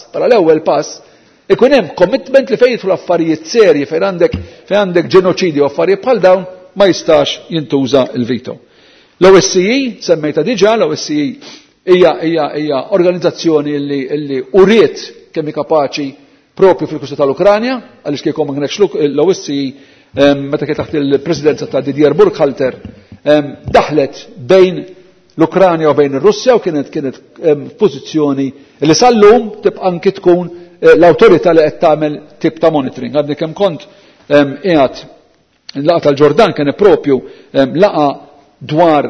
pass ikun hemm commitment li fejn jidħlu affarijiet serji fejn għandek ġenoċidju u affarijiet bħal dawn ma jistax jintuża l-vito. L-OSCE semmejta diġà, l-OSCE hija organizzazzjoni li uriet kemm hi kapaċi propju fil-kwistjoni tal-Ukranja, għaliex kieku ma kienx l-OSCE meta kien taħt il-presidenza ta' Didier Burkhalter daħlet bejn l-Ukranja u bejn ir-Russja u kienet f'pożizzjoni li sal-lum tibqa' anke tkun l-awtorità li qed tagħmel tip ta' monitoring. Għadni kemm kont qiegħed il-laqgħa tal-Ġordan kien propju laqa dwar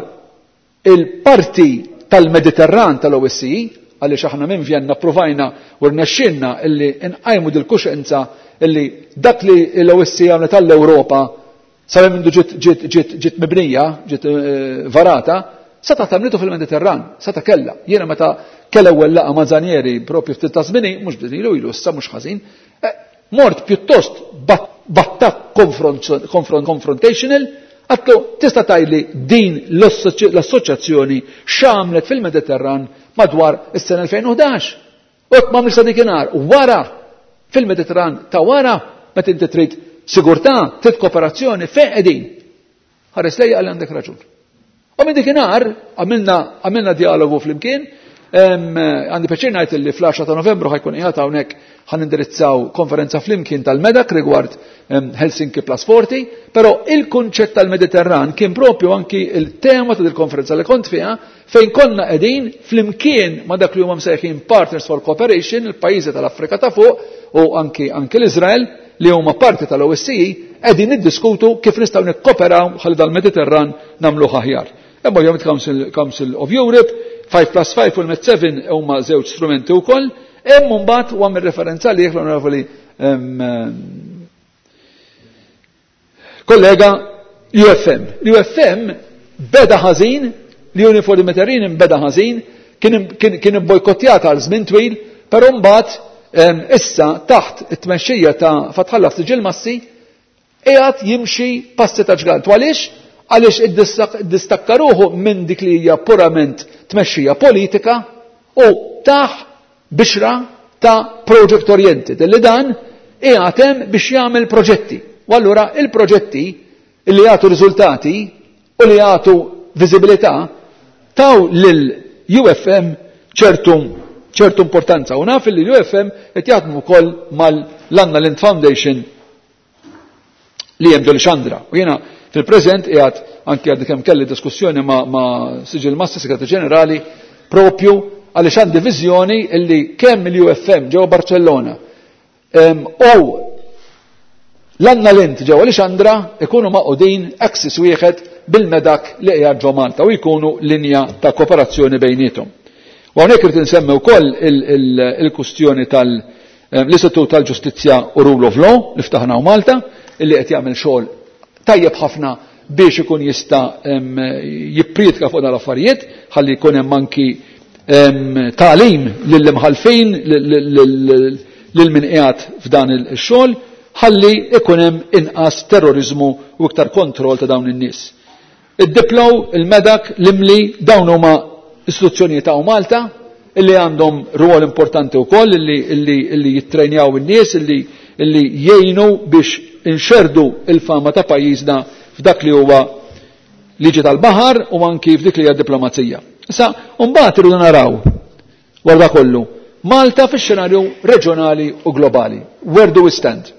il-parti tal-Mediterran tal-OSCE għaliex aħna minn Vjenna provajna u rnexxinna illi nqajmu dil-kuxenza illi dak li l-OSCE għamlet tal-Ewropa sabe mindu ġiet mibnija, ġiet varata, seta' tagħmlitu fil-Mediterran, seta' kella. Jiena meta kella ewwel laqa ma' Zanieri propju ftit ta' żmini, mhux bdilu ilu issa mhux ħażin, mort pjuttost battak confrontational, għatlu tista' tgħidli din l-assoċjazzjoni x'għamlet fil-Mediterran madwar is-sena 2011. U hekk m'għamilx dikinhar wara fil-Mediterran ta' wara meta inti trid sigurtà, trid kooperazzjoni fejn qegħdin. Ħares lejja għal għandek raġun. U minn dikinhar għamilna dialogu flimkien, għandi peċir ngħid li fl-10 ta' Novembru ħajkun qiegħed hawnhekk ħanindirizzaw konferenza flimkien tal-Medak rigward Helsinki Plus 40, però il-kunċett tal-Mediterran kien propju anki il-tema ta' dil-konferenza li kont fiha fejn konna qegħdin flimkien ma' dak li huma msejħin Partners for Cooperation, il-pajjiżi tal-Afrika ta' fuq u anki l-Iżrael li huma parti tal-OSCE qegħdin niddiskutu kif nistgħu nikkoperaw ħalli dal-Mediterran nagħmluh aħjar. Hemm Joint Council of Europe, 5+5 u l-Met7 huma żewġ strumenti wkoll, hemm mbagħad u għamel referenza li l-onorevoli kollega UFM. L-UFM beda ħażin, l-Union Mediterranean beda ħażin, kien ibbojkottjata għal żmien twil, però mbagħad issa taħt it-tmexxija ta' Fatħallah Siġil Massi qiegħed jimxi passi ta' ġgant. Għaliex iddistakkaruhu minn dik li hija purament tmexxija politika u taħ bixra ta' project oriented li dan qiegħed hemm biex jagħmel proġetti. U allura il-proġetti li jagħtu riżultati u li jagħtu viżibilità taw lil UFM ċertu importanza. U naf li l-UFM qed jaħdmu wkoll mal-Anna Lindh Foundation li hemm ġol Xandra. U jiena fil-preżent qiegħed anke għaddi kemm kelli diskussjoni ma' Siġil Massi Segretarju Ġenerali propju għaliex għandi viżjoni illi kemm il-UFM ġewwa Barcellona u l-Anna Lindh ġewwa Alexandra ikunu maqudin axis wieħed bil-Medak li qiegħed ġo Malta u jkunu linja ta' kooperazzjoni bejniethom. U hawnhekk irid insemmi wkoll il-kwistjoni tal-Istitut tal-Ġustizzja u Rule of Law li ftaħnaw Malta illi qed jagħmel xogħol tajjeb ħafna biex ikun jista' jippriedka fuq l-affarijiet, ħalli jkun hemm anki tagħlim lill-imħalfin lil min qiegħed f'dan il-xogħol, ħalli ikun hemm inqas terrorizmu u iktar kontroll ta' dawn in-nies. Id-diplow, il-medak, l-imli, dawn huma istituzzjonijiet ta' Malta illi għandhom rwol importanti wkoll illi jittrejnjaw in-nies, illi jgħinu biex inxerdu il-fama ta' pajjiżna f'dak li huwa liġi tal-baħar u anki f'dik li hija diplomazija. Issa mbagħad irridu naraw wara kollu Malta fix-xenarju reġjonali u globali. Where do we stand?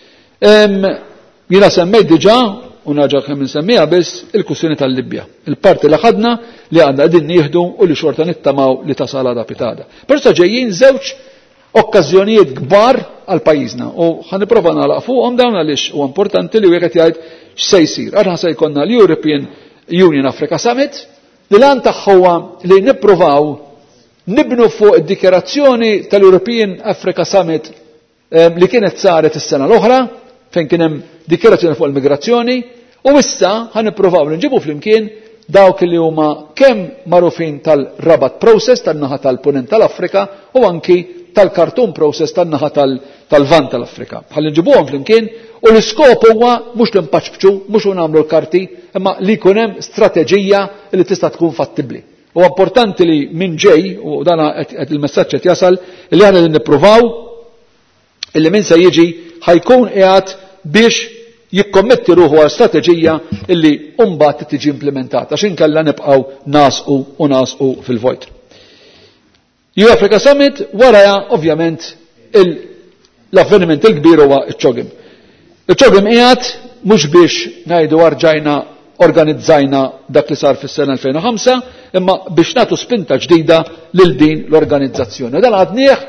Jiena semmejt diġà u naġa kemm insemmija biss il-kwistjoni tal-Libja. Il-parti li ħadna li għandna qegħdin nieħdu u li xorta nittamaw li tasal għadha pitada. Però ġejjin żewġ okkażjonijiet kbar għal pajjiżna u ħanipprova nagħlaq fuqhom dawn għaliex huwa importanti li wieħed jgħid x'se jsir. Aħna se jkollna l-European Union Africa Summit li lan tagħha li nippruvaw nibnu fuq id-dikjerazzjoni tal-European Africa Summit li kienet saret is-sena l-oħra fejn kien hemm dikjerazzjoni fuq il-migrazzjoni u issa ħanippruvaw li nġibu flimkien dawk li huma kemm magħrufin tal-Rabat Process tan-naħa tal-Punent tal-Afrika u anki tal-Khartoum Process tan-naħa tal-Vant tal-Afrika. Ħalli nġibuhom flimkien u l-iskop huwa mhux li npaċċbċu, mhux nagħmlu l-karti, imma li jkun hemm strateġija li tista' tkun fattibbli. U importanti li min ġej u dan il-messaġġ qed jasal li aħna li nippruvaw illi min se jiġi ħajkun qiegħed biex jikkommetti ruħu għal strateġija illi mbagħad tiġi implementata x'inkella nibqgħu nasqu fil-vojt. Africa Summit waraja ovvjament l-avveniment il-kbir huwa ċ-ċogim. Iċ-ċogim qiegħed mhux biex ngħidu arġajna organizzajna dak li sar fis-sena 2005 imma biex nagħtu spinta ġdida lil din l-organizzazzjoni. Dan għadnieh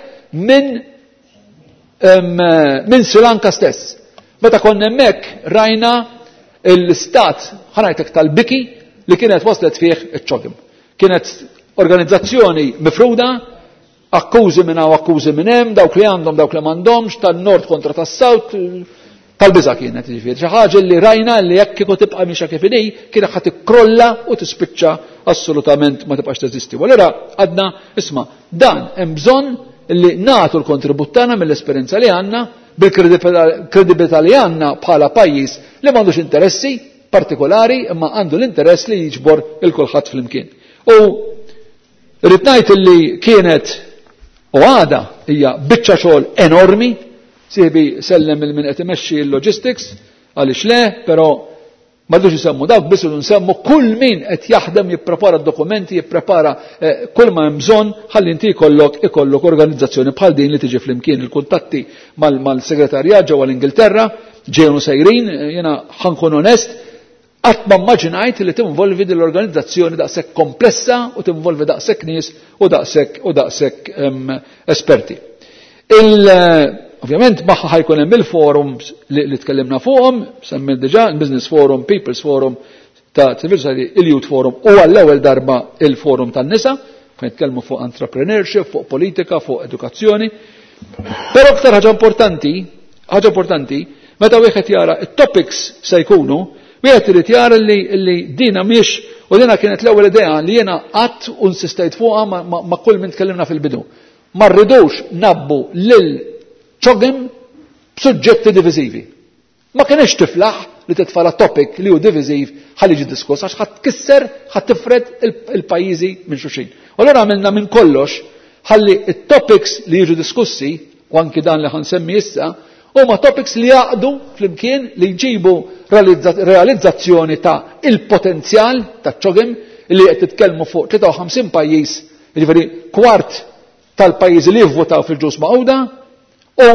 minn Sri Lanka stess. Meta konna hemmhekk rajna l-istat ħanajtek tal-biki li kienet waslet fih iċ-ċogim. Kienet organizzazzjoni mifruda, akkużi minn hawn akkużi minn hemm, dawk li għandhom dawk li m'għandhomx, tan-nord kontra tas-sawt, tal-biża' kienet jiġifieri. Xi ħaġa li rajna li jekk kieku tibqa' mixha kif inhi kienet ħadd ikkrolla u tispiċċa assolutament ma tibqax teżisti. Allura għadna isma' dan hemm bżonn li nagħtu l-kontribut tagħna mill-esperjenza li għandna bil-kredibilità li għandna bħala pajjiż li m'għandux interessi partikolari imma għandu l-interess li jiġbor il-kulħadd flimkien. U rrid ngħid li kienet u għada hija biċċa xogħol enormi, sieħbi sellem il-min qed imexxi l-logistics għaliex le, però m'għadux isemmu dawk biss idu nsemmu kull min qed jaħdem jipprepara d-dokumenti, jipprepara kull ma hemm bżonn ħalli inti ikollok organizzazzjoni bħal din li tiġi flimkien il-kuntatti mal-segretarjat ġewwa l-Ingilterra ġejnu sejrin, jiena ħankun onest, qatt ma immaġinajt li tinvolvi din l-organizzazzjoni daqshekk komplessa u tinvolvi daqshekk nies u daqshekk esperti. Ovvjament magħha ħajkun hemm il-forums li tkellimna fuqhom, semmejt diġà il-Business Forum, People's Forum ta' Civil Society, il-Youth Forum u għall-ewwel darba il-Forum tan-nisa, fejn nitkellmu fuq entrepreneurship, fuq politika, fuq edukazzjoni. Però aktar ħaġa importanti, meta wieħed jara it-topics se jkunu, wieħed irid jara li dina mhix u dina kienet l-ewwel idea li jiena qatt u insistejt fuqha ma' kull min tkellimna fil-bidu. Ma rridux nabbu lil ċogim b'suġġetti diviżivi. Ma kienx tiflaħ li titfala topic li hu diviżiv ħalli jiġi diskuss għax ħadd tkisser ħadd tifred il-pajjiżi minn xulxin. U allura għamilna minn kollox ħalli it-topics li jiġu diskussi u anki dan li ħansemmi issa huma topics li jaqdu flimkien li jġibu realizzazzjoni ta' il-potenzjal ta' ċogim li qed titkellmu fuq 53 pajjiż, jiġifieri kwart tal-pajjiżi li jivvotaw fil-ġus maqgħuda u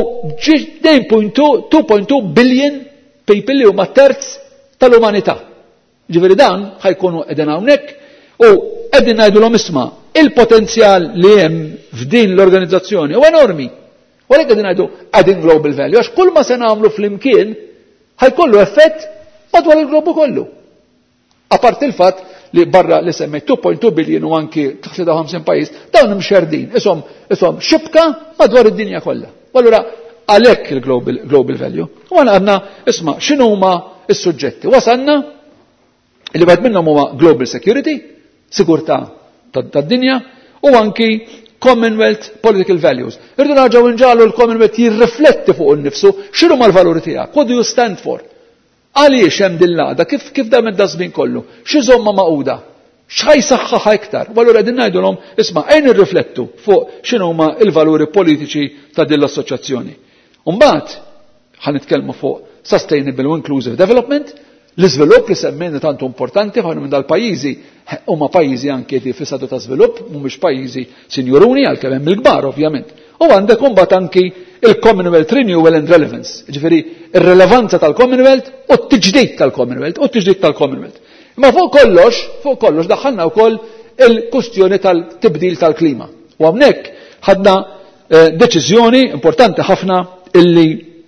2.2 billion people li huma terz tal-umanità. Ġifieri dan ħajkunu qegħdin hawnhekk u qegħdin ngħidulhom isma' il-potenzjal li hemm f'din l-organizzazzjoni huwa enormi. U għalhekk qegħdin ngħidu adding global value għax kull ma se nagħmlu flimkien ħajkollu effett madwar il-globu kollu. Apart il-fatt li barra li semmejt 2.2 billion u anki 53 pajjiż dawn imxerdin ishom xibka madwar id-dinja kollha. Allura għalhekk il-global value. U għandna isma' x'inhuma s-suġġetti. Wasanna Li wieħed minnhom huwa global security, sigurtà tad-dinja, u anki Commonwealth political values. Irdu narġgħu nġallu l-Commonwealth jirrifletti fuq innifsu x'inhu mal-valuri tiegħek, what do you stand for? Għaliex hemm din l-għada, kif dam id-dasbin kollu, xi żomma maquda, x'ħajsaħħaħ iktar. U allura qegħdin ngħidulhom isma' ejn irriflettu fuq x'inhuma l-valuri politiċi ta' din l-assoċjazzjoni. U mbagħad ħanitkellmu fuq sustainable u inclusive development, l-iżvilupp li semmejna tantu importanti ħafna minn dal-pajjiżi huma pajjiżi anke fi stadu ta' żvilupp, mhumiex pajjiżi sinjuruni għalkemm hemm il-kbar ovvjament. U għandek imbagħad anki il-Commonwealth Renewal and Relevance, ġifieri ir-relevanza tal-Commonwealth u t-tiġdid tal-Commonwealth. Ma fuq kollox daħħalna wkoll il-kwistjoni tal-tibdil tal-klima. U hawnhekk ħadna deċiżjoni importanti ħafna illi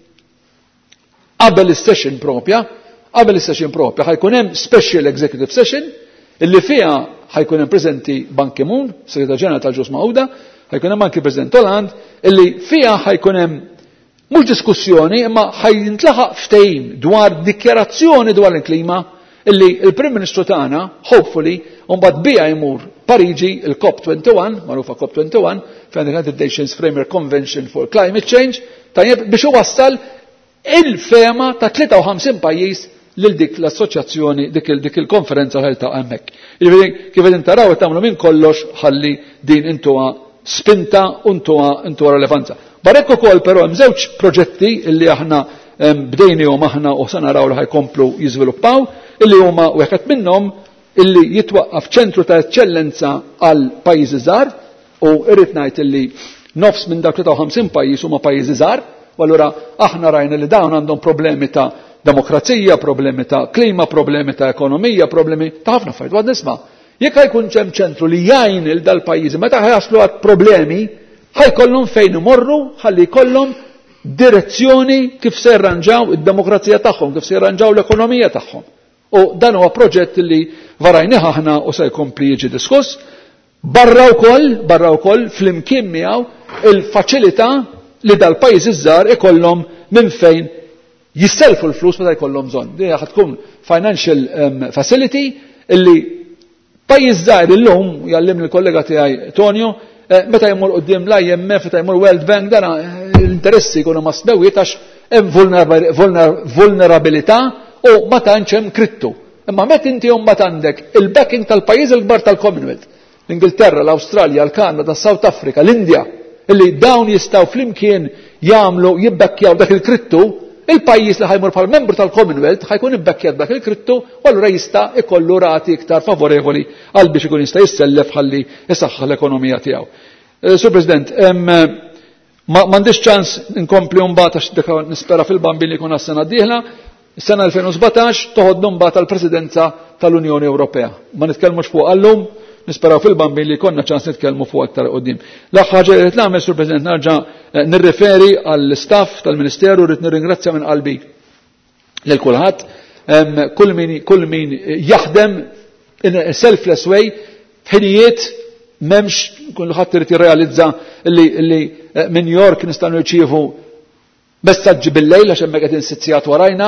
qabel is-session propja ħajkun hemm special executive session illi fiha ħajkun hemm preżenti Ban Ki-moon, Segretarju Ġenerali tal-Ġnus Magħquda, ħajkun hemm anki President Hollande, illi fiha ħajkun hemm mhux diskussjoni imma ħajintlaħaq ftehim dwar dikjarazzjoni dwar il-klima illi il-Prim Ministru tagħna, hopefully, mbagħad biha jmur Pariġi il-COP21, magħrufa COP21, fejn United Nations Framework Convention for Climate Change, tajjeb biex iwassal il-fema ta' 53 pajjiż lil dik l-assoċjazzjoni dik il-konferenza ħelta hemmhekk. Kif qegħdin taraw qed tagħmlu minn kollox ħalli din intuha spinta u intuha relevanza. Barek ukoll però hemm żewġ proġetti illi aħna bdejnihom aħna u se naraw li ħajkomplu jiżviluppaw, illi huma wieħed minnhom illi jitwaqqaf ċentru ta' eċċellenza għal pajjiżi żgħar u irrid ngħid illi nofs minn dak 53 pajjiż huma pajjiżi żgħar, u allura aħna rajna li dawn għandhom problemi ta' demokrazija, problemi ta' klima, problemi ta' ekonomija, problemi ta' ħafna affarijiet. Għad nisma' jekk ħajkun hemm ċentru li jgħin il dal-pajjiżi meta ħajaslu għad problemi, ħajkollhom fejn imorru ħalli jkollhom direzzjoni kif se jirranġaw id-demokrazija tagħhom, kif se jirranġaw l-ekonomija tagħhom. U dan huwa proġett li varajnieh aħna u se jkompli jiġi diskuss. Barra wkoll flimkien miegħu il-faċilità li dal-pajjiżi żgħar ikollhom minn fejn jisselfu l-flus meta jkollhom bżonn. Din ħad tkun financial facility illi pajjiż żgħar illum jallimni l-kollega tiegħi Tonio meta jmur qudiem l-IMF, meta jmur World Bank, dan l-interessi jkunu masnewiet għax hemm vulnerabilità u ma tantx hemm krittu. Imma meta inti mbagħad għandek il-backing tal-pajjiż il-kbar tal-Commonwealth, l-Ingilterra, l-Awstralja, l-Kanada, South Africa, l-Indja, illi dawn jistgħu flimkien jagħmlu jibbekkjaw dak il-krittu, il-pajjiż li ħajmur bħal membru tal-Commonwealth ħajkun ibbekkjat dak il-krittu u allura jista' ikollu rati iktar favorevoli għal biex ikun jista' jissellef ħalli isaħħa l-ekonomija tiegħu. Sur President, m'għandix ċans inkompli mbagħad għax nispera fil-bambin li jkun għas-sena d-dieħla, is-sena 2017 toħodnu mbagħad tal-Presidenza tal-Unjoni Ewropea. Ma nitkellmux fuq għallum, nisperaw fil-bambin li konna ċans nitkellmu fuq aktar qudiem. L-aħħar ħaġa li nagħmel, Sur President, narġa' nirreferi għall-staff tal-Ministeru, rrid nirringrazzja minn qalbi lil kulħadd, kull min jaħdem in a selfless way, ħinijiet m'hemmx kulħadd irid jirrealizza li minn New York nistgħu nirċievu messaġġi bil-lejl għax hemmhekk qed insizzjat warajna,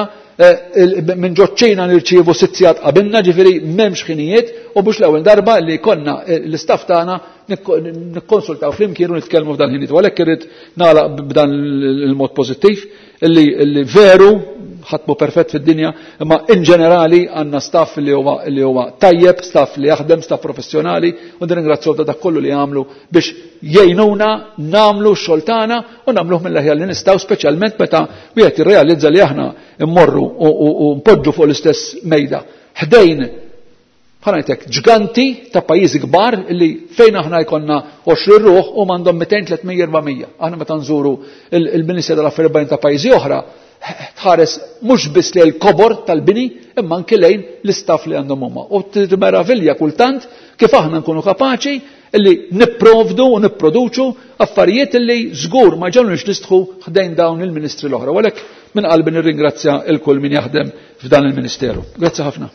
minn ġoċċina nirċievu sizzjat qabilna, ġifieri m'hemmx ħinijiet u biex l-ewwel darba li konna l-istaff tagħna nikkonsultaw flimkien u nitkellmu f'dan ħinijiet. U għalhekk irid nagħlaq b'dan il-mod pożittiv illi veru ħatmu perfett fid-dinja, imma in ġenerali għandna staff li huwa tajjeb, staff li jaħdem, staff professjonali, u nirringrazzjaw ta' dak kollu li għamlu biex jgħinuna nagħmlu x-xogħol tagħna u nagħmluh mill-aħjar li nistgħu, speċjalment meta wieħed jirrealizza li aħna immorru u npoġġu fuq l-istess mejda. Ħdejn bħalajtek ġganti ta' pajjiżi kbar li fejn aħna jkollna 20 ruħ u m'għandhom 200, 300, 400. Aħna meta nżuru il-Ministru tal-Affarijiet Barranin ta' pajjiżi oħra tħares mhux biss lejn kobor tal-bini imma anke lejn l-istaff li għandhom huma. U timeravilja kultant kif aħna nkunu kapaċi illi nipprovdu u nipproduċu affarijiet illi żgur ma ġewniex nistħu ħdejn dawn il-ministri l-oħra. Walek minn qalbi nirringrazzja il-kull min jaħdem f'dan il-Ministeru. Grazzi ħafna.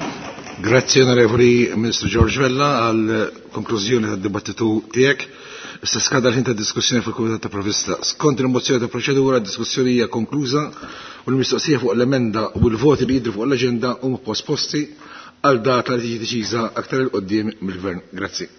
Grazie onorevoli Ministru George Vella għal konklużjoni tad-dibattitu tiegħek. Issa skada l-ħin ta' diskussjoni fil-Kumitat ta' Provvista. Skont il-mozzjoni ta' proċedura, d-diskussjoni hija konkluża u l-mistoqsija fuq l-emenda u l-voti li jidru fuq l-aġenda huma posposti għal data li tiġi deċiża aktar il-qoddim mill-Gvern. Grazzi.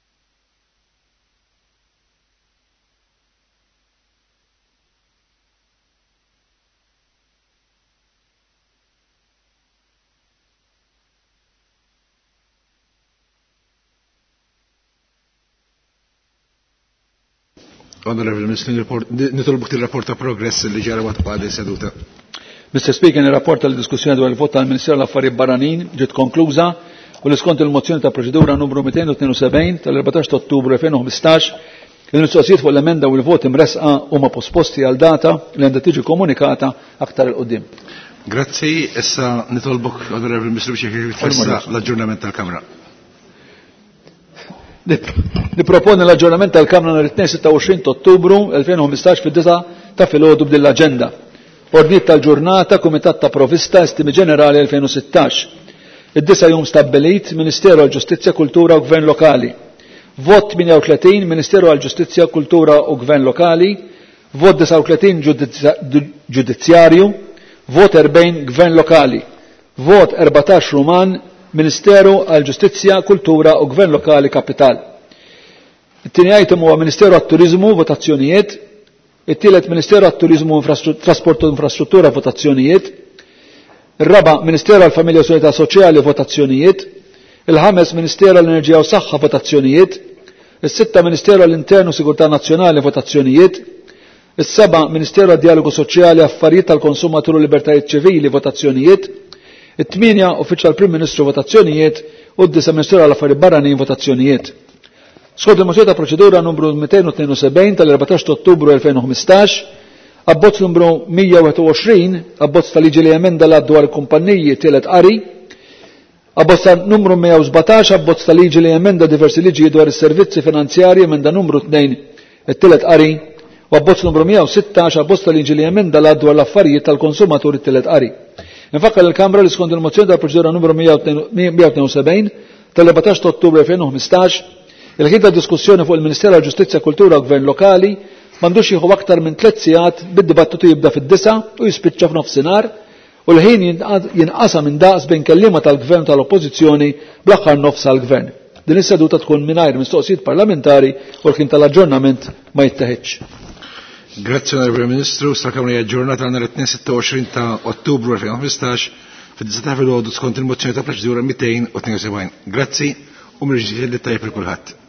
Honorable Minister, nitolbuk il-rapport ta' progress li ġara waqt għadi seduta. Mr. Speaker, il-rapport tal-diskussjoni dwar il-vot tal-Ministeru tal-Affarijiet Barranin ġiet konkluża u l-iskont il-mozzjoni ta' proċedura numru 272 tal-14 Ottubru 2015 il-mistoqsijiet fuq l-emenda u l-vot imresqa huma posposti għal data li għandha tiġi komunikata aktar il-qudiem. Grazzi, issa nitolbuk Honorable Minister biex jfissa l-aġġornament tal-Kamra. Niproponi l-aġġornament tal-Kamra nhar 26 Ottubru 2015 fid-9 ta' filgħodu b'din l-aġenda. Ordnijiet tal-ġurnata, Kumitat ta' Provvista, Estimi Ġenerali 2016. Id-9 jum stabbilit Ministeru għall-Ġustizzja, Kultura u Gvern Lokali. Vot 38 Ministeru għall-Ġustizzja, Kultura u Gvern Lokali. Vot 39 Ġudizzjarju. Vot 40 Gvern Lokali. Vot 14 Ruman Ministeru għall-Ġustizzja, Kultura u Gvern Lokali Kapital. It-tieni item huwa Ministeru għat-Turiżmu, votazzjonijiet. It-tielet Ministeru għat-Turiżmu, Trasport u Infrastruttura, votazzjonijiet. Ir-raba' Ministeru għall-Familja u Solidarietà Soċjali, votazzjonijiet. Il-ħames Ministeru għall-Enerġija u Saħħa, votazzjonijiet. Is-sitta Ministeru għall-Internu u Sigurtà Nazzjonali, votazzjonijiet. Is-seba' Ministeru għad-Dialogu Soċjali, Affarijiet tal-Konsumatur u Libertajiet Ċivili, votazzjonijiet. It-tminja Uffiċjal Prim Ministru, votazzjonijiet u d-disa Ministeru għall-Affarijiet Barranin, votazzjonijiet. Skont il-mozzjoni ta' proċedura numru 272 tal-14 Ottubru 2015, abbozz numru 121, abbozz ta' liġi li emenda l-għaddu għal-kumpanniji tielet qari, abbozz ta' numru 117, abbozz ta' liġi li emenda diversi liġi dwar is-servizzi finanzjarji emenda numru 2 it-tielet qari, u abbozz numru 116, abbozz ta' liġi li emenda l-għaddu għall-affarijiet tal-konsumatur it-tielet qari. Infakkar il-Kamra li skont il-mozzjoni ta' proċedura numru 172 tal-14 Ottubru 2015 il-ħin ta' diskussjoni fuq il-Ministeru għall-Ġustizzja, Kultura u Gvern Lokali m'għandux jieħu aktar minn 3 sigħat bid-dibattitu jibda fid-9 u jispiċċa f'nofsinhar u l-ħin jinqasam minn daqs bejn kelliema tal-Gvern tal-Oppożizzjoni bl-aħħar nofs għall-Gvern. Din is-seduta tkun mingħajr mistoqsijiet parlamentari u l-ħin tal-aġġornament ma jittaħidx. Grazzi Onorevole Ministru, sta-Kamra ġurnata nhar 26 ta' Ottubru 2015 fid-9 ta' filgħodu skont il-mozzjoni ta' proċedura 272. Grazzi u mirġiet li tajjeb il kulħadd.